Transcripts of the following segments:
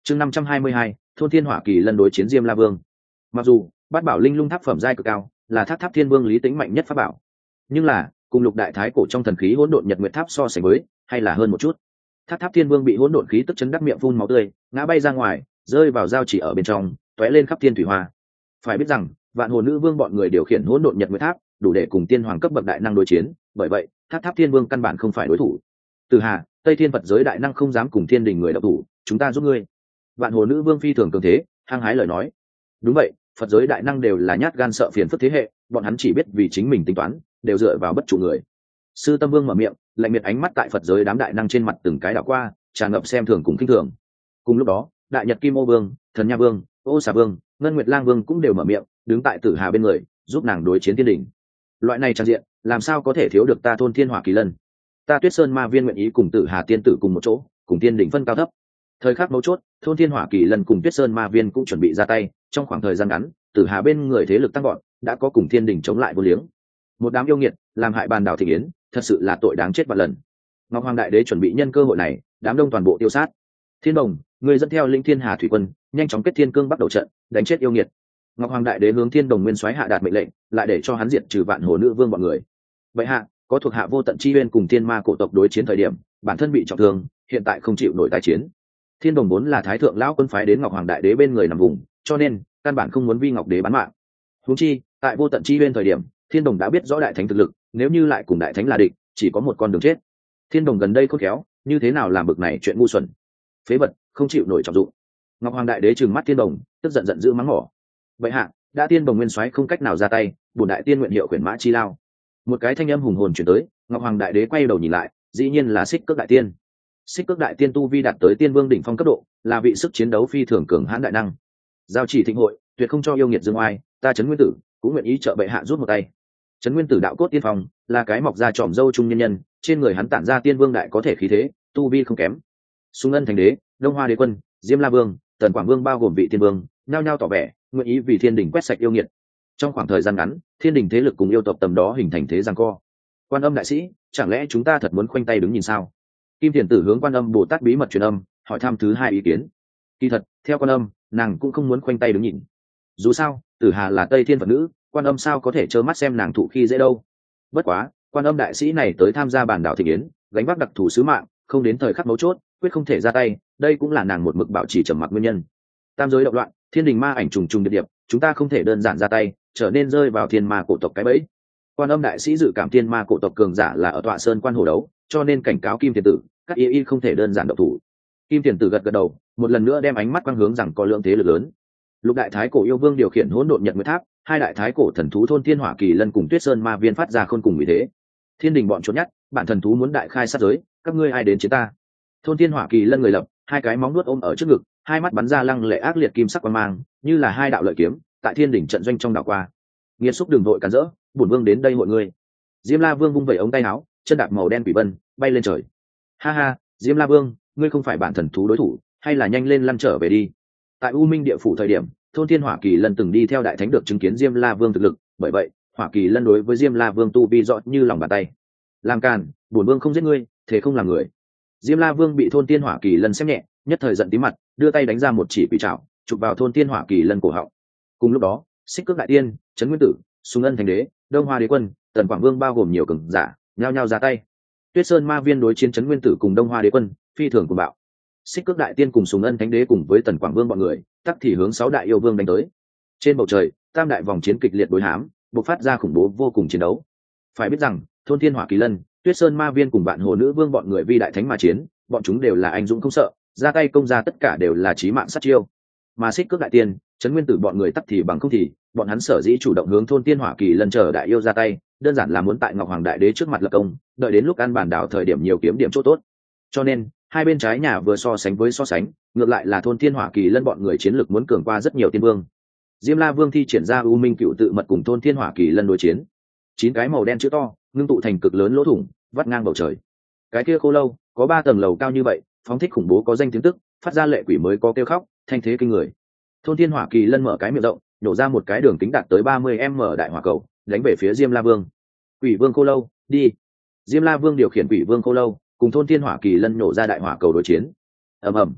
chương 522, thôn thiên hỏa kỳ lân đối chiến diêm la vương. Mặc dù bát bảo linh lung tháp phẩm giai cực cao, là tháp thiên vương lý tính mạnh nhất pháp bảo, nhưng là cùng lục đại thái cổ trong thần khí hỗn độn nhật nguyệt tháp so sánh với, hay là hơn một chút. Tháp thiên vương bị hỗn độn khí tức chấn đắc miệng phun máu tươi, ngã bay ra ngoài, rơi vào giao chỉ ở bên trong, tóe lên khắp thiên thủy hoa. Phải biết rằng vạn hồ nữ vương bọn người điều khiển hỗn độn nhật nguyệt tháp, đủ để cùng tiên hoàng cấp bậc đại năng đối chiến, bởi vậy tháp thiên vương căn bản không phải đối thủ. Từ Hà, Tây Thiên Phật giới đại năng không dám cùng thiên đình người độc thủ, chúng ta giúp ngươi. Vạn hồ nữ vương phi thường cường thế, hăng hái lời nói. Đúng vậy, Phật giới đại năng đều là nhát gan sợ phiền phức thế hệ, bọn hắn chỉ biết vì chính mình tính toán, đều dựa vào bất chủ người. Sư Tâm Vương mở miệng, lạnh miệt ánh mắt tại Phật giới đám đại năng trên mặt từng cái đảo qua, tràn ngập xem thường cùng khinh thường. Cùng lúc đó, đại nhật kim ô vương, thần nha vương, ô xà vương, ngân nguyệt lang vương cũng đều mở miệng, đứng tại Tử Hà bên người, giúp nàng đối chiến thiên đình. Loại này trang diện, làm sao có thể thiếu được ta thôn thiên hỏa kỳ lân? Ta Tuyết Sơn ma viên nguyện ý cùng Tử Hà tiên tử cùng một chỗ, cùng thiên đình phân cao thấp. Thời khắc mấu chốt, thôn thiên hỏa kỳ lân cùng Tuyết Sơn ma viên cũng chuẩn bị ra tay. Trong khoảng thời gian ngắn, Tử Hà bên người thế lực tăng gọn, đã có cùng thiên đình chống lại vô liếng. Một đám yêu nghiệt làm hại bàn đảo thị yến, thật sự là tội đáng chết vạn lần. Ngọc Hoàng Đại Đế chuẩn bị nhân cơ hội này, đám đông toàn bộ tiêu sát. Thiên Đồng, người dẫn theo linh thiên hà thủy quân, nhanh chóng kết thiên cương bắt đầu trận, đánh chết yêu nghiệt. Ngọc Hoàng Đại Đế hướng Thiên Đồng nguyên soái hạ đạt mệnh lệnh, lại để cho hắn diệt trừ vạn hồ nữ vương bọn người. Vậy hạ, có thuộc hạ vô tận chi uyên cùng thiên ma cổ tộc đối chiến thời điểm, bản thân bị trọng thương, hiện tại không chịu nổi tái chiến. Thiên Đồng vốn là thái thượng lão quân phái đến Ngọc Hoàng Đại Đế bên người nằm vùng, cho nên căn bản không muốn vi Ngọc Đế bán mạng. Huống chi, tại vô tận chi uyên thời điểm, Thiên Đồng đã biết rõ đại thánh thực lực, nếu như lại cùng đại thánh là địch, chỉ có một con đường chết. Thiên Đồng gần đây khôn khéo, như thế nào làm bực này chuyện ngu xuẩn, phế vật, không chịu nổi trọng dụng. Ngọc Hoàng Đại Đế trừng mắt Thiên Đồng, tức giận giận dữ mắng mỏ. Vậy hạ, đã Thiên Đồng nguyên soái không cách nào ra tay, bổn đại tiên nguyện hiệu khuyển mã chi lao. Một cái thanh âm hùng hồn truyền tới, Ngọc Hoàng Đại Đế quay đầu nhìn lại, dĩ nhiên là Xích Cước Đại Tiên. Xích Cước Đại Tiên tu vi đạt tới tiên vương đỉnh phong cấp độ, là vị sức chiến đấu phi thường cường hãn đại năng. Giao chỉ thịnh hội, tuyệt không cho yêu nghiệt dương oai, ta Trấn Nguyên Tử cũng nguyện ý trợ bệ hạ rút một tay. Trấn Nguyên Tử đạo cốt tiên phong, là cái mọc ra trọm dâu trung nhân nhân, trên người hắn tản ra tiên vương đại có thể khí thế, tu vi không kém. Xung Ân Thành Đế, Đông Hoa Đế Quân, Diêm La Vương, Tần Quảng Vương bao gồm vị tiên vương, nhao nhao tỏ vẻ nguyện ý vì thiên đình quét sạch yêu nghiệt. Trong khoảng thời gian ngắn, thiên đình thế lực cùng yêu tộc tầm đó hình thành thế giằng co. Quan Âm đại sĩ, chẳng lẽ chúng ta thật muốn khoanh tay đứng nhìn sao? Kim Thiền Tử hướng Quan Âm Bồ Tát bí mật truyền âm, hỏi thăm thứ hai ý kiến. Kỳ thật, theo Quan Âm, nàng cũng không muốn khoanh tay đứng nhìn. Dù sao, Tử Hà là Tây Thiên Phật nữ, Quan Âm sao có thể trơ mắt xem nàng thụ khi dễ đâu. Bất quá, Quan Âm đại sĩ này tới tham gia bản đảo thị yến, gánh vác đặc thù sứ mạng, không đến thời khắc mấu chốt, quyết không thể ra tay, đây cũng là nàng một mực bảo trì trầm mặc nguyên nhân. Tam giới động loạn, thiên đình ma ảnh trùng trùng điệp điệp, chúng ta không thể đơn giản ra tay, trở nên rơi vào thiên ma cổ tộc cái bẫy. Quan Âm đại sĩ dự cảm thiên ma cổ tộc cường giả là ở tọa sơn quan hồ đấu, cho nên cảnh cáo Kim Thiền Tử, các y không thể đơn giản động thủ. Kim Thiền Tử gật gật đầu, một lần nữa đem ánh mắt quang hướng rằng có lượng thế lực lớn. Lục đại thái cổ yêu vương điều khiển hỗn độn nhật nguyệt tháp, hai đại thái cổ thần thú thôn thiên hỏa kỳ lân cùng Tuyết Sơn ma viên phát ra khôn cùng vì thế. Thiên đình bọn trốn nhát, bản thần thú muốn đại khai sát giới, các ngươi ai đến chiến ta? Thôn thiên hỏa kỳ lân người lập, hai cái móng nuốt ôm ở trước ngực, hai mắt bắn ra lăng lệ ác liệt kim sắc quang mang, như là hai đạo lợi kiếm, tại thiên đỉnh trận doanh trong đảo qua. Nghiệt xúc đường vội cản rỡ, bổn vương đến đây hội ngươi. Diêm La Vương vung vẩy ống tay áo, chân đạp màu đen quỷ vân, bay lên trời. Ha ha, Diêm La Vương, ngươi không phải bản thần thú đối thủ, hay là nhanh lên lăn trở về đi. Tại U Minh địa phủ thời điểm, thôn thiên hỏa kỳ lân từng đi theo đại thánh được chứng kiến Diêm La Vương thực lực, bởi vậy hỏa kỳ lân đối với Diêm La Vương tu vi rõ như lòng bàn tay. Làm càn, bổn vương không giết ngươi, thế không làm người. Diêm La Vương bị thôn thiên hỏa kỳ lân xem nhẹ, nhất thời giận tím mặt, đưa tay đánh ra một chỉ quỷ trảo, chụp vào thôn thiên hỏa kỳ lân cổ họng. Cùng lúc đó, Xích Cước Đại Tiên, Trấn Nguyên Tử, Xung Ân Thành Đế, Đông Hoa Đế Quân, Tần Quảng Vương bao gồm nhiều cường giả, nhao nhao ra tay. Tuyết Sơn ma viên đối chiến Trấn Nguyên Tử cùng Đông Hoa Đế Quân, phi thường cuồng bạo. Xích Cước Đại Tiên cùng Xung Ân Thánh Đế cùng với Tần Quảng Vương bọn người, tắc thì hướng 6 đại yêu vương đánh tới. Trên bầu trời, tam đại vòng chiến kịch liệt đối hám, bộc phát ra khủng bố vô cùng chiến đấu. Phải biết rằng, thôn thiên hỏa kỳ lân, Tuyết Sơn ma viên cùng vạn hồ nữ vương bọn người vi đại thánh mà chiến, bọn chúng đều là anh dũng không sợ, ra tay công ra tất cả đều là chí mạng sát chiêu. Mà Xích Cước Đại Tiên, Trấn Nguyên Tử bọn người tắc thì bằng không thì, bọn hắn sở dĩ chủ động hướng thôn thiên hỏa kỳ lân chờ đại yêu ra tay, đơn giản là muốn tại Ngọc Hoàng Đại Đế trước mặt lập công, đợi đến lúc ăn bản đảo thời điểm nhiều kiếm điểm chỗ tốt. Cho nên, hai bên trái nhà vừa so sánh với so sánh, ngược lại là thôn thiên hỏa kỳ lân bọn người chiến lược muốn cường qua rất nhiều tiên vương. Diêm La Vương thi triển ra U Minh Cựu tự mật cùng thôn thiên hỏa kỳ lân đối chiến. 9 cái màu đen chữ to, ngưng tụ thành cực lớn lỗ thủng, vắt ngang bầu trời. Cái kia khô lâu, có 3 tầng lầu cao như vậy, phóng thích khủng bố có danh tiếng tức, phát ra lệ quỷ mới có kêu khóc, thanh thế kinh người. Thôn thiên hỏa kỳ lân mở cái miệng rộng, nổ ra một cái đường kính đạt tới 30m đại hỏa cầu, đánh về phía Diêm La Vương. Quỷ Vương khô lâu, đi. Diêm La Vương điều khiển Quỷ Vương khô lâu, cùng thôn thiên hỏa kỳ lân nổ ra đại hỏa cầu đối chiến. Ầm ầm.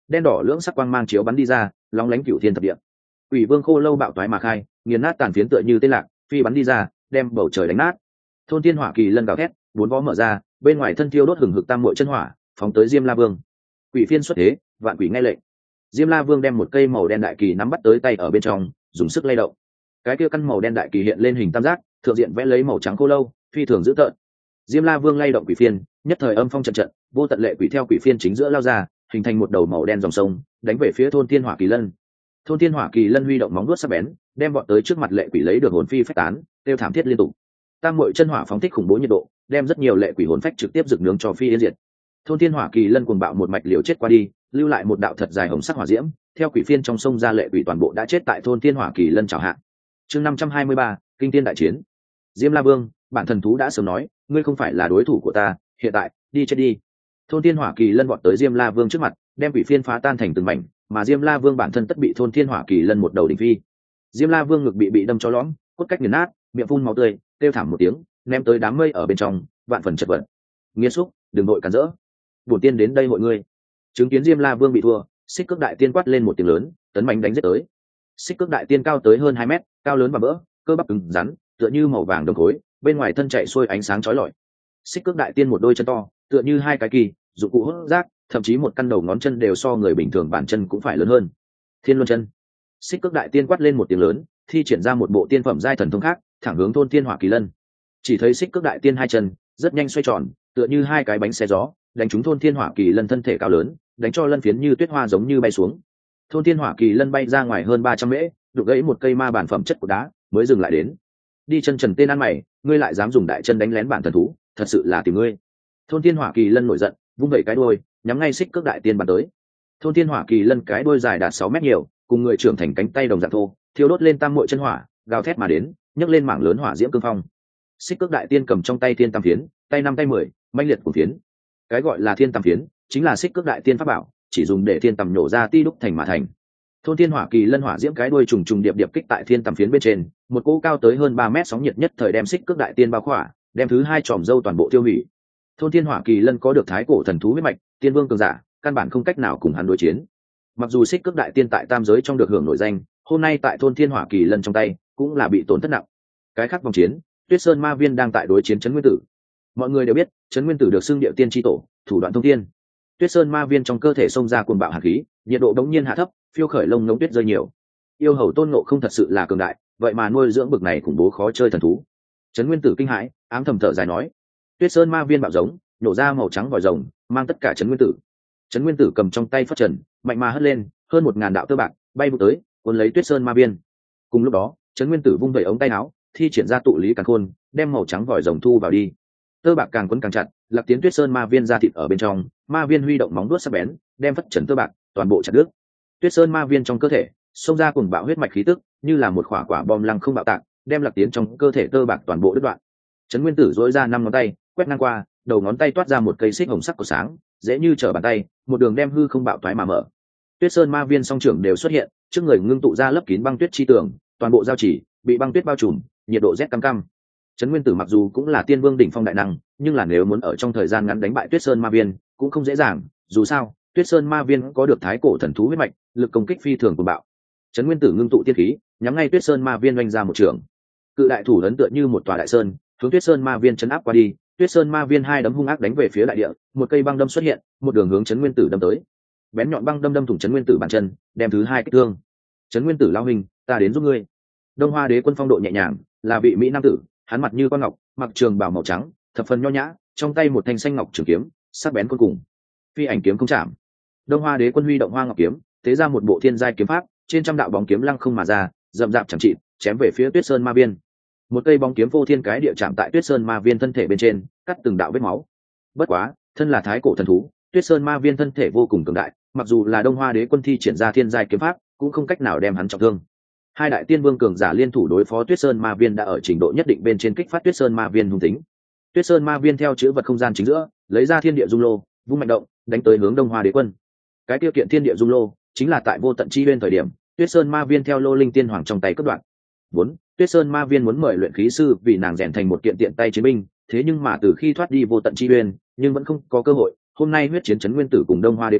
đen đỏ lưỡng sắc quang mang chiếu bắn đi ra, lóng lánh cửu thiên thập địa. Quỷ vương khô lâu bạo toái mà khai, nghiền nát tàn phiến tựa như tên lạc, phi bắn đi ra, đem bầu trời đánh nát. Thôn thiên hỏa kỳ lân gào thét, bốn vó mở ra, bên ngoài thân thiêu đốt hừng hực tam muội chân hỏa, phóng tới Diêm La Vương. Quỷ phiên xuất thế, vạn quỷ nghe lệnh. Diêm La Vương đem một cây màu đen đại kỳ nắm bắt tới tay ở bên trong, dùng sức lay động. Cái kia căn màu đen đại kỳ hiện lên hình tam giác, thượng diện vẽ lấy màu trắng khô lâu, phi thường dữ tợn. Diêm La Vương lay động quỷ phiên, nhất thời âm phong trận trận, vô tận lệ quỷ theo quỷ phiên chính giữa lao ra, hình thành một đầu màu đen dòng sông, đánh về phía thôn thiên hỏa kỳ lân. Thôn thiên hỏa kỳ lân huy động móng vuốt sắc bén, đem vọt tới trước mặt lệ quỷ lấy được hồn phi phách tán, kêu thảm thiết liên tục. Tam muội chân hỏa phóng thích khủng bố nhiệt độ, đem rất nhiều lệ quỷ hồn phách trực tiếp rực nướng cho phi yên diệt. Thôn thiên hỏa kỳ lân cuồng bạo một mạch liều chết qua đi, lưu lại một đạo thật dài hồng sắc hỏa diễm, theo quỷ phiên trong sông ra lệ quỷ toàn bộ đã chết tại thôn thiên hỏa kỳ lân chảo hạ. Chương 523, kinh thiên đại chiến. Diêm La Vương, bản thần thú đã sớm nói, ngươi không phải là đối thủ của ta, hiện tại, đi chết đi. Thôn thiên hỏa kỳ lân vọt tới Diêm La Vương trước mặt, đem quỷ phiên phá tan thành từng mảnh, mà Diêm La Vương bản thân tất bị thôn thiên hỏa kỳ lân một đầu đỉnh phi. Diêm La Vương ngực bị đâm cho lõm, cốt cách nghiền nát, miệng phun máu tươi, kêu thảm một tiếng, ném tới đám mây ở bên trong, vạn phần chật vật. Nghiệt xúc, đừng nội cản rỡ. Bổn tiên đến đây hội ngươi. Chứng kiến Diêm La Vương bị thua, Xích Cước Đại Tiên quát lên một tiếng lớn, tấn mạnh đánh giết tới. Xích Cước Đại Tiên cao tới hơn 2 mét, cao lớn và vỡ, cơ bắp cứng rắn, tựa như màu vàng đồng khối, bên ngoài thân chạy xuôi ánh sáng chói lọi. Xích Cước Đại Tiên một đôi chân to, tựa như hai cái kỳ, dụng cụ hút rác, thậm chí một căn đầu ngón chân đều so người bình thường bản chân cũng phải lớn hơn. Thiên Luân Chân. Xích Cước Đại Tiên quát lên một tiếng lớn, thi triển ra một bộ tiên phẩm giai thần thông khác, thẳng hướng thôn thiên hỏa kỳ lân. Chỉ thấy Xích Cước Đại Tiên hai chân rất nhanh xoay tròn, tựa như hai cái bánh xe gió, đánh trúng thôn thiên hỏa kỳ lân thân thể cao lớn, đánh cho lân phiến như tuyết hoa giống như bay xuống. Thôn thiên hỏa kỳ lân bay ra ngoài hơn 300 mễ, đụng gãy một cây ma bản phẩm chất của đá, mới dừng lại đến. Đi chân trần tên ăn mày, ngươi lại dám dùng đại chân đánh lén bản thần thú, thật sự là tìm ngươi. Thôn thiên hỏa kỳ lân nổi giận, vung vẩy cái đuôi, nhắm ngay Xích Cước Đại Tiên bắn tới. Thôn thiên hỏa kỳ lân cái đuôi dài đạt 6 mét nhiều, cùng người trưởng thành cánh tay đồng dạng thô, thiêu đốt lên tam muội chân hỏa, gào thét mà đến, nhấc lên mảng lớn hỏa diễm cương phong. Xích Cước Đại Tiên cầm trong tay thiên tam phiến, tay 5 tay 10, mãnh liệt của phiến. Cái gọi là thiên tam phiến, chính là Xích Cước Đại Tiên pháp bảo, chỉ dùng để thiên tầm nhổ ra ti đúc thành mà thành. Thôn thiên hỏa kỳ lân hỏa diễm cái đuôi trùng trùng điệp điệp kích tại thiên tầm phiến bên trên, một cỗ cao tới hơn 3 mét sóng nhiệt nhất thời đem Xích Cước Đại Tiên bao khỏa, đem thứ hai tròm dâu toàn bộ tiêu hủy. Thôn thiên hỏa kỳ lân có được thái cổ thần thú huyết mạch, tiên vương cường giả, căn bản không cách nào cùng hắn đối chiến. Mặc dù Xích Cước Đại Tiên tại tam giới trong được hưởng nổi danh, hôm nay tại thôn thiên hỏa kỳ lân trong tay cũng là bị tổn thất nặng. Cái khác vòng chiến, Tuyết Sơn Ma Viên đang tại đối chiến Trấn Nguyên Tử. Mọi người đều biết, Trấn Nguyên Tử được xưng điệu tiên tri tổ, thủ đoạn thông thiên. Tuyết Sơn Ma Viên trong cơ thể xông ra cuồng bạo hàn khí, nhiệt độ đống nhiên hạ thấp, phiêu khởi lông ngỗng tuyết rơi nhiều. Yêu hầu Tôn Ngộ không thật sự là cường đại, vậy mà nuôi dưỡng bực này khủng bố khó chơi thần thú. Trấn Nguyên Tử kinh hãi, ám thầm thở dài nói: Tuyết Sơn Ma Viên bạo giống, nổ ra màu trắng vòi rồng, mang tất cả Trấn Nguyên Tử. Trấn Nguyên Tử cầm trong tay phất trần, mạnh mà hất lên, hơn 1000 đạo tơ bạc bay vụt tới, cuốn lấy Tuyết Sơn Ma Viên. Cùng lúc đó, Trấn Nguyên Tử vung vẩy ống tay áo, thi triển ra tụ lý càn khôn, đem màu trắng vòi rồng thu vào đi. Tơ bạc càng quấn càng chặt, Lạc Tiến Tuyết Sơn Ma Viên ra thịt ở bên trong, Ma Viên huy động móng vuốt sắc bén, đem phất trần tơ bạc toàn bộ chặt đứt. Tuyết Sơn Ma Viên trong cơ thể xông ra cùng bạo huyết mạch khí tức, như là một quả bom lăng không bạo tạc, đem Lạc Tiến trong cơ thể tơ bạc toàn bộ đứt đoạn. Trấn Nguyên Tử duỗi ra 5 ngón tay, quét ngang qua, đầu ngón tay toát ra một cây xích hồng sắc của sáng, dễ như trở bàn tay, một đường đem hư không bạo toái mà mở. Tuyết Sơn Ma Viên song trưởng đều xuất hiện, trước người ngưng tụ ra lớp kín băng tuyết chi tường, toàn bộ giao chỉ bị băng tuyết bao trùm, nhiệt độ rét căm căm. Trấn Nguyên Tử mặc dù cũng là tiên vương đỉnh phong đại năng, nhưng là nếu muốn ở trong thời gian ngắn đánh bại Tuyết Sơn Ma Viên, cũng không dễ dàng, dù sao, Tuyết Sơn Ma Viên có được thái cổ thần thú huyết mạch, lực công kích phi thường cuồng bạo. Trấn Nguyên Tử ngưng tụ tiên khí, nhắm ngay Tuyết Sơn Ma Viên oanh ra một trường. Cự đại thủ ấn tựa như một tòa đại sơn, hướng Tuyết Sơn Ma Viên chấn áp qua đi. Tuyết Sơn Ma Viên hai đấm hung ác đánh về phía đại địa, một cây băng đâm xuất hiện, một đường hướng Trấn Nguyên Tử đâm tới. Bén nhọn băng đâm thủng Trấn Nguyên Tử bàn chân, đem thứ hai kích thương. Trấn Nguyên Tử lao hình, ta đến giúp ngươi. Đông Hoa Đế Quân phong độ nhẹ nhàng, là vị mỹ nam tử, hắn mặt như con ngọc, mặc trường bào màu trắng, thập phần nho nhã, trong tay một thanh xanh ngọc trường kiếm, sắc bén cuối cùng. Phi ảnh kiếm không chạm. Đông Hoa Đế Quân huy động Hoa Ngọc kiếm, tế ra một bộ thiên giai kiếm pháp, trên trăm đạo bóng kiếm lăng không mà ra, rậm rạp chẳng trị, chém về phía Tuyết Sơn Ma Viên. Một cây bóng kiếm vô thiên cái địa chạm tại Tuyết Sơn Ma Viên thân thể bên trên, cắt từng đạo vết máu. Bất quá, thân là thái cổ thần thú, Tuyết Sơn Ma Viên thân thể vô cùng cường đại, mặc dù là Đông Hoa Đế Quân thi triển ra thiên giai kiếm pháp, cũng không cách nào đem hắn trọng thương. Hai đại tiên vương cường giả liên thủ đối phó Tuyết Sơn Ma Viên đã ở trình độ nhất định bên trên kích phát Tuyết Sơn Ma Viên hung tính. Tuyết Sơn Ma Viên theo chữ vật không gian chính giữa, lấy ra thiên địa dung lô, vung mạnh động, đánh tới hướng Đông Hoa Đế Quân. Cái tiêu kiện thiên địa dung lô, chính là tại vô tận chi bên thời điểm, Tuyết Sơn Ma Viên theo lô linh tiên hoàng trong tay cắt đoạn. 4. Tuyết Sơn Ma Viên muốn mời luyện khí sư vì nàng rèn thành một kiện tiện tay chiến binh, thế nhưng mà từ khi thoát đi vô tận chi uyên, nhưng vẫn không có cơ hội. Hôm nay huyết chiến Trấn Nguyên Tử cùng Đông Hoa Đế Quân,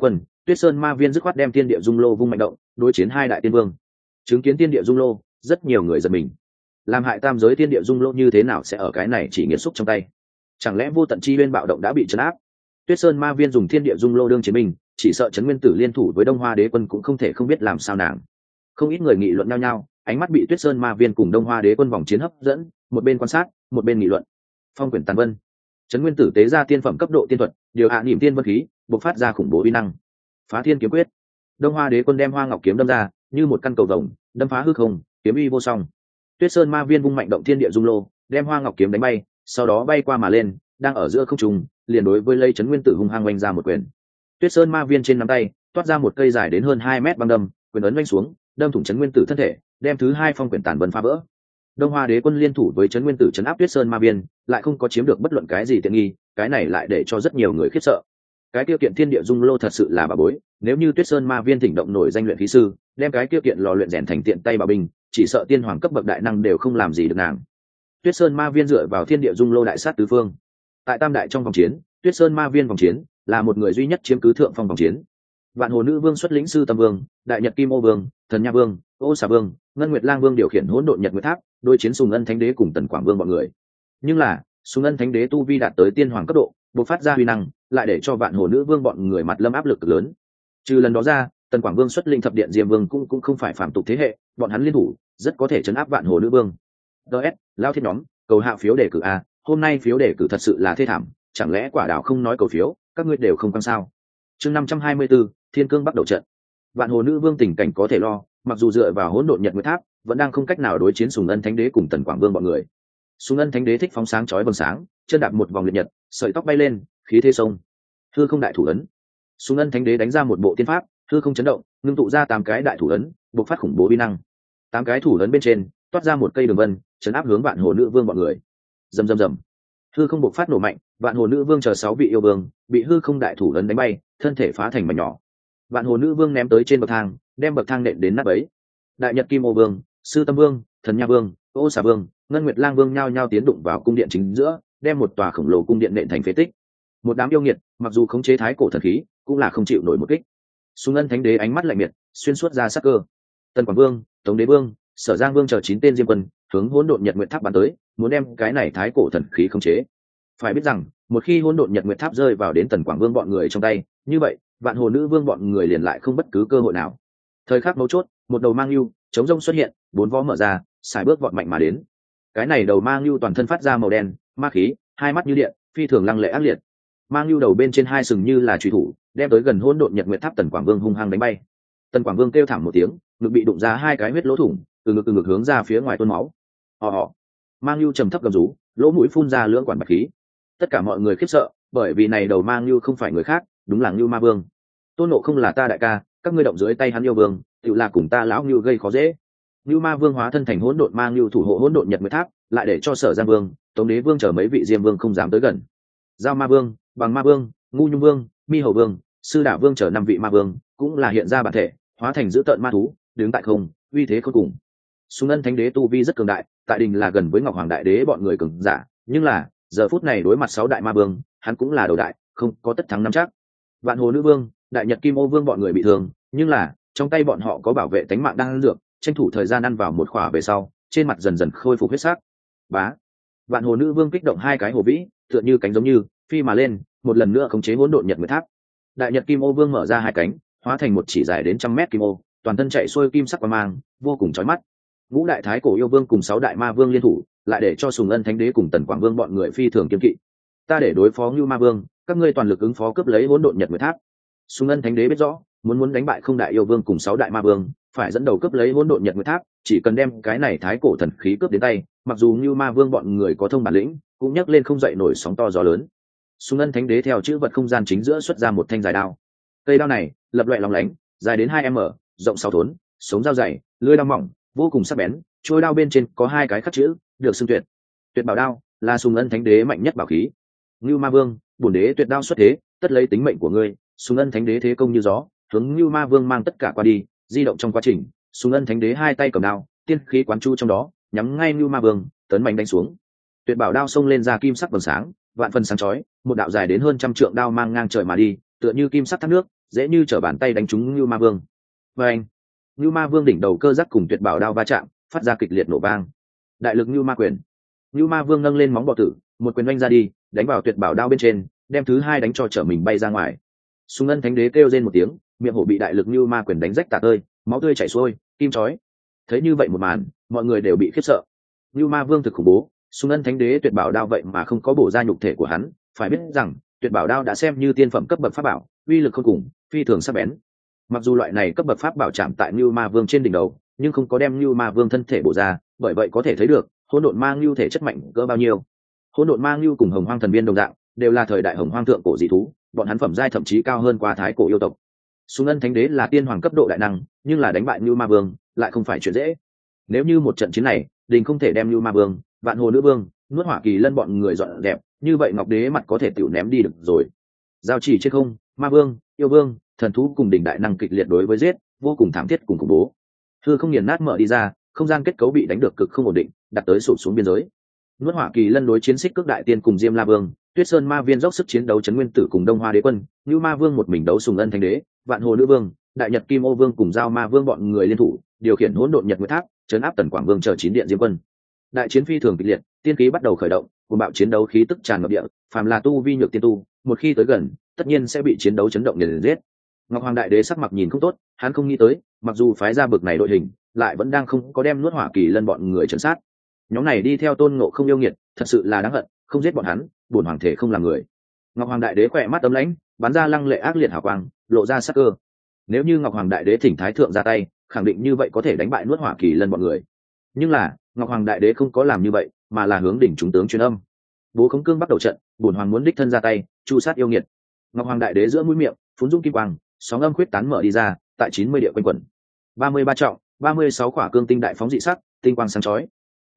Tuyết Sơn Ma Viên dứt khoát đem Thiên Địa Dung Lô vung mạnh động, đối chiến hai đại tiên vương. Chứng kiến Thiên Địa Dung Lô, rất nhiều người giật mình. Làm hại tam giới Thiên Địa Dung Lô như thế nào sẽ ở cái này chỉ nghiệt xúc trong tay? Chẳng lẽ vô tận chi nguyên bạo động đã bị trấn áp? Tuyết Sơn Ma Viên dùng Thiên Địa Dung Lô đương chiến binh, chỉ sợ Trấn Nguyên Tử liên thủ với Đông Hoa Đế Quân cũng không thể không biết làm sao nàng. Không ít người nghị luận nhau nhau, ánh mắt bị Tuyết Sơn Ma Viên cùng Đông Hoa Đế Quân vòng chiến hấp dẫn, một bên quan sát, một bên nghị luận. Phong quyển tàn vân, Trấn Nguyên Tử tế ra tiên phẩm cấp độ tiên thuật, điều hạ niệm tiên vân khí, bộc phát ra khủng bố uy năng. Phá Thiên kiếm quyết, Đông Hoa Đế Quân đem Hoa Ngọc kiếm đâm ra, như một căn cầu vồng, đâm phá hư không, kiếm uy vô song. Tuyết Sơn Ma Viên vung mạnh động Thiên Địa Dung Lô, đem Hoa Ngọc kiếm đánh bay, sau đó bay qua mà lên, đang ở giữa không trung, liền đối với Lây Trấn Nguyên Tử hung hăng oanh ra một quyền. Tuyết Sơn Ma Viên trên nắm tay toát ra một cây dài đến hơn 2 mét băng đâm, quyền ấn oanh xuống, đâm thủng Trấn Nguyên Tử thân thể, đem thứ hai phong quyển tàn vân phá vỡ. Đông Hoa Đế Quân liên thủ với Trấn Nguyên Tử trấn áp Tuyết Sơn Ma Viên, lại không có chiếm được bất luận cái gì tiện nghi, cái này lại để cho rất nhiều người khiếp sợ. Cái tiêu kiện Thiên Địa Dung Lô thật sự là bà bối, nếu như Tuyết Sơn Ma Viên thỉnh động nổi danh luyện khí sư, đem cái tiêu kiện lò luyện rèn thành tiện tay bảo binh, chỉ sợ tiên hoàng cấp bậc đại năng đều không làm gì được nàng. Tuyết Sơn Ma Viên dựa vào Thiên Địa Dung Lô đại sát tứ phương. Tại tam đại trong vòng chiến, Tuyết Sơn Ma Viên vòng chiến là một người duy nhất chiếm cứ thượng phong vòng chiến. Vạn Hồ Nữ Vương xuất lĩnh Sư Tâm Vương, Đại Nhật Kim Ô Vương, Thần Nha Vương, Ô Xà Vương, Ngân Nguyệt Lang Vương điều khiển Hỗn Độn Nhật Nguyệt Tháp, đối chiến Sùng Ân Thánh Đế cùng Tần Quảng Vương bọn người. Nhưng là, Sùng Ân Thánh Đế tu vi đạt tới tiên hoàng cấp độ, bộc phát ra uy năng, lại để cho Vạn Hồ Nữ Vương bọn người mặt lâm áp lực cực lớn. Trừ lần đó ra, Tần Quảng Vương xuất lĩnh Thập Điện Diêm Vương cũng không phải phàm tục thế hệ, bọn hắn liên thủ, rất có thể trấn áp Vạn Hồ Nữ Vương. DS, lao thiên nhóm, cầu hạ phiếu đề cử a, hôm nay phiếu đề cử thật sự là thê thảm, chẳng lẽ Quả Đảo không nói cầu phiếu, các ngươi đều không căng sao? Chương 524, Thiên Cương bắt đầu trận. Vạn Hồ Nữ Vương tình cảnh có thể lo, mặc dù dựa vào Hỗn Độn Nhật Nguyệt Tháp, vẫn đang không cách nào đối chiến Sùng Ân Thánh Đế cùng Tần Quảng Vương bọn người. Sùng Ân Thánh Đế thích phóng sáng chói bừng sáng, chân đạp một vòng liệt nhật, sợi tóc bay lên, khí thế sông. Hư không đại thủ ấn. Sùng Ân Thánh Đế đánh ra một bộ tiên pháp, hư không chấn động, ngưng tụ ra 8 cái đại thủ ấn, bộc phát khủng bố uy năng. 8 cái thủ ấn bên trên, toát ra một cây đường vân, chấn áp hướng Vạn Hồ Nữ Vương bọn người. Rầm rầm rầm. Hư không bộc phát nổ mạnh, Vạn Hồ Nữ Vương chờ 6 vị yêu vương, bị hư không đại thủ ấn đánh bay, thân thể phá thành mảnh nhỏ. Vạn Hồ Nữ Vương ném tới trên bậc thang, đem bậc thang nện đến nát bấy. Đại Nhật Kim Ô Vương, Sư Tâm Vương, Thần Nha Vương, Ô Xà Vương, Ngân Nguyệt Lang Vương nhao nhao tiến đụng vào cung điện chính giữa, đem một tòa khổng lồ cung điện nện thành phế tích. Một đám yêu nghiệt, mặc dù khống chế thái cổ thần khí, cũng là không chịu nổi một kích. Sùng Ân Thánh Đế ánh mắt lạnh miệt, xuyên suốt ra sắc cơ. Tần Quảng Vương, Tống Đế Vương, Sở Giang Vương chờ 9 tên diêm quân, hướng Hỗn Độn Nhật Nguyệt Tháp bắn tới, muốn đem cái này thái cổ thần khí khống chế. Phải biết rằng, một khi Hỗn Độn Nhật Nguyệt Tháp rơi vào đến Tần Quảng Vương bọn người trong tay, như vậy, Vạn Hồ Nữ Vương bọn người liền lại không bất cứ cơ hội nào. Thời khắc mấu chốt, một đầu mang lưu chống rông xuất hiện, 4 vó mở ra, xài bước vọt mạnh mà đến. Cái này đầu mang lưu toàn thân phát ra màu đen, ma khí, hai mắt như điện, phi thường lăng lệ ác liệt. Mang lưu đầu bên trên hai sừng như là chùy thủ, đem tới gần Hỗn Độn Nhật Nguyệt Tháp Tần Quảng Vương hung hăng đánh bay. Tần Quảng Vương kêu thảm một tiếng, ngực bị đụng ra 2 cái huyết lỗ thủng, từ ngực hướng ra phía ngoài tuôn máu. Họ. Mang lưu trầm thấp gầm rú, lỗ mũi phun ra lưỡng quản bạch khí. Tất cả mọi người khiếp sợ, bởi vì này đầu mang lưu không phải người khác, đúng là Ngưu Ma Vương. Tôn Ngộ không là ta đại ca, các ngươi động dưới tay hắn yêu vương, tự là cùng ta lão Ngưu gây khó dễ. Ngưu Ma Vương hóa thân thành hỗn độn ma Ngưu thủ hộ Hỗn Độn Nhật Nguyệt Tháp, lại để cho Sở Giang Vương, Tống Đế Vương chờ mấy vị diêm vương không dám tới gần. Giao Ma Vương, Bằng Ma Vương, Ngu Nhung Vương, Mi Hầu Vương, Sư Đả Vương chờ 5 vị ma vương, cũng là hiện ra bản thể, hóa thành dữ tợn ma thú, đứng tại không, uy thế khôn cùng. Sùng Ân Thánh Đế tu vi rất cường đại, tại đình là gần với Ngọc Hoàng Đại Đế bọn người cường giả, nhưng là giờ phút này đối mặt 6 đại ma vương, hắn cũng là đầu đại, không có tất thắng nắm chắc. Vạn Hồ Nữ Vương, Đại Nhật Kim Ô Vương bọn người bị thương, nhưng là trong tay bọn họ có bảo vệ tính mạng đang ăn dược, tranh thủ thời gian ăn vào một khỏa về sau, trên mặt dần dần khôi phục huyết sắc. Bá. Vạn Hồ Nữ Vương kích động 2 cái hồ vĩ, tựa như cánh giống như phi mà lên, một lần nữa khống chế Hỗn Độn Nhật Nguyệt Tháp. Đại Nhật Kim Ô Vương mở ra 2 cánh, hóa thành một chỉ dài đến 100 mét kim ô, toàn thân chạy xuôi kim sắc quang mang, vô cùng chói mắt. Ngũ đại thái cổ yêu vương cùng 6 đại ma vương liên thủ, lại để cho Sùng Ân Thánh Đế cùng Tần Quảng Vương bọn người phi thường kiêng kỵ. Ta để đối phó Ngưu Ma Vương, các ngươi toàn lực ứng phó cướp lấy Hỗn Độn Nhật Nguyệt Tháp. Sùng Ân Thánh Đế biết rõ, muốn đánh bại không đại yêu vương cùng 6 đại ma vương, phải dẫn đầu cướp lấy Hỗn Độn Nhật Nguyệt Tháp, chỉ cần đem cái này thái cổ thần khí cướp đến tay, mặc dù Ngưu Ma Vương bọn người có thông bản lĩnh, cũng nhấc lên không dậy nổi sóng to gió lớn. Sùng Ân Thánh Đế theo chữ vật không gian chính giữa xuất ra một thanh dài đao. Cây đao này lập loè lóng lánh, dài đến 2 m, rộng 6 thốn, sống dao dày, lưỡi đao mỏng, vô cùng sắc bén, trôi đao bên trên có 2 cái khắc chữ, được xưng tuyệt. Tuyệt bảo đao là Sùng Ân Thánh Đế mạnh nhất bảo khí. Ngưu Ma Vương, bổn đế tuyệt đao xuất thế, tất lấy tính mệnh của ngươi. Sùng Ân Thánh Đế thế công như gió, hướng Ngưu Ma Vương mang tất cả qua đi, di động trong quá trình, Sùng Ân Thánh Đế 2 tay cầm đao, tiên khí quán chu trong đó, nhắm ngay Ngưu Ma Vương, tấn mạnh đánh xuống. Tuyệt bảo đao xông lên ra kim sắc vầng sáng, vạn phần sáng chói, một đạo dài đến hơn 100 trượng đao mang ngang trời mà đi, tựa như kim sắc thác nước, dễ như trở bàn tay đánh trúng Nưu Ma Vương. Và anh, Nưu Ma Vương đỉnh đầu cơ giác cùng tuyệt bảo đao va chạm, phát ra kịch liệt nổ vang. Đại lực Nưu Ma quyền. Nưu Ma Vương nâng lên móng bọ tử, một quyền đánh ra đi, đánh vào tuyệt bảo đao bên trên, đem thứ hai đánh cho trở mình bay ra ngoài. Sùng Ân Thánh Đế kêu rên một tiếng, miệng hổ bị đại lực Nưu Ma quyền đánh rách tả tơi, máu tươi chảy xuôi, kim chói. Thấy như vậy một màn, mọi người đều bị khiếp sợ. Nưu Ma Vương thực khủng bố, Sùng Ân Thánh Đế tuyệt bảo đao vậy mà không có bổ ra nhục thể của hắn, phải biết rằng tuyệt bảo đao đã xem như tiên phẩm cấp bậc pháp bảo, uy lực không cùng, phi thường sắc bén. Mặc dù loại này cấp bậc pháp bảo chạm tại Nưu Ma Vương trên đỉnh đầu, nhưng không có đem Nưu Ma Vương thân thể bổ ra, bởi vậy có thể thấy được hỗn độn ma ngưu thể chất mạnh cỡ bao nhiêu. Hỗn độn ma ngưu cùng hồng hoang thần viên đồng dạng, đều là thời đại hồng hoang thượng cổ dị thú, bọn hắn phẩm giai thậm chí cao hơn qua thái cổ yêu tộc. Sùng Ân Thánh Đế là tiên hoàng cấp độ đại năng, nhưng là đánh bại Nưu Ma Vương lại không phải chuyện dễ. Nếu như một trận chiến này, đình không thể đem Nưu Ma Vương, Vạn Hồ Nữ Vương, Nuốt Hỏa Kỳ Lân bọn người dọn đẹp, như vậy Ngọc Đế mặt có thể tiểu ném đi được rồi. Giao chỉ trên không, Ma Vương, Yêu Vương, thần thú cùng đỉnh đại năng kịch liệt đối với giết, vô cùng thảm thiết cùng khủng bố. Hư không nghiền nát mở đi ra, không gian kết cấu bị đánh được cực không ổn định, đặt tới sụp xuống biên giới. Nuốt Hỏa Kỳ Lân đối chiến xích cước đại tiên cùng Diêm La Vương, Tuyết Sơn Ma Viên dốc sức chiến đấu chấn nguyên tử cùng Đông Hoa Đế Quân, Nưu Ma Vương một mình đấu Sùng Ân Thánh Đế, Vạn Hồ Nữ Vương, Đại Nhật Kim Ô Vương cùng Giao Ma Vương bọn người liên thủ, điều khiển hỗn độn Nhật Nguyệt Tháp, trấn áp Tần Quảng Vương chờ 9 điện Diêm Quân. Đại chiến phi thường kịch liệt, tiên khí bắt đầu khởi động, cuồng bạo chiến đấu khí tức tràn ngập địa, phàm là tu vi nhược tiên tu, một khi tới gần, tất nhiên sẽ bị chiến đấu chấn động liền giết. Ngọc Hoàng Đại Đế sắc mặt nhìn không tốt, hắn không nghĩ tới, mặc dù phái ra bực này đội hình, lại vẫn đang không có đem Nuốt Hỏa Kỳ Lân bọn người trấn sát. Nhóm này đi theo Tôn Ngộ Không yêu nghiệt, thật sự là đáng hận, không giết bọn hắn, bổn hoàng thể không làm người. Ngọc Hoàng Đại Đế khỏe mắt ấm lãnh, bắn ra lăng lệ ác liệt hào quang, lộ ra sắc cơ. Nếu như Ngọc Hoàng Đại Đế thỉnh thái thượng ra tay, khẳng định như vậy có thể đánh bại Nuốt Hỏa Kỳ Lân bọn người. Nhưng là, Ngọc Hoàng Đại Đế không có làm như vậy, mà là hướng đỉnh chúng tướng truyền âm. Bố Khống Cương bắt đầu trận, bổn hoàng muốn đích thân ra tay, chu sát yêu nghiệt. Ngọc Hoàng Đại Đế giữa mũi miệng, phún dung kim quang, sóng âm khuyết tán mở đi ra, tại 90 địa quanh quẩn. 33 trọng, 36 quả cương tinh đại phóng dị sắc, tinh quang sáng chói.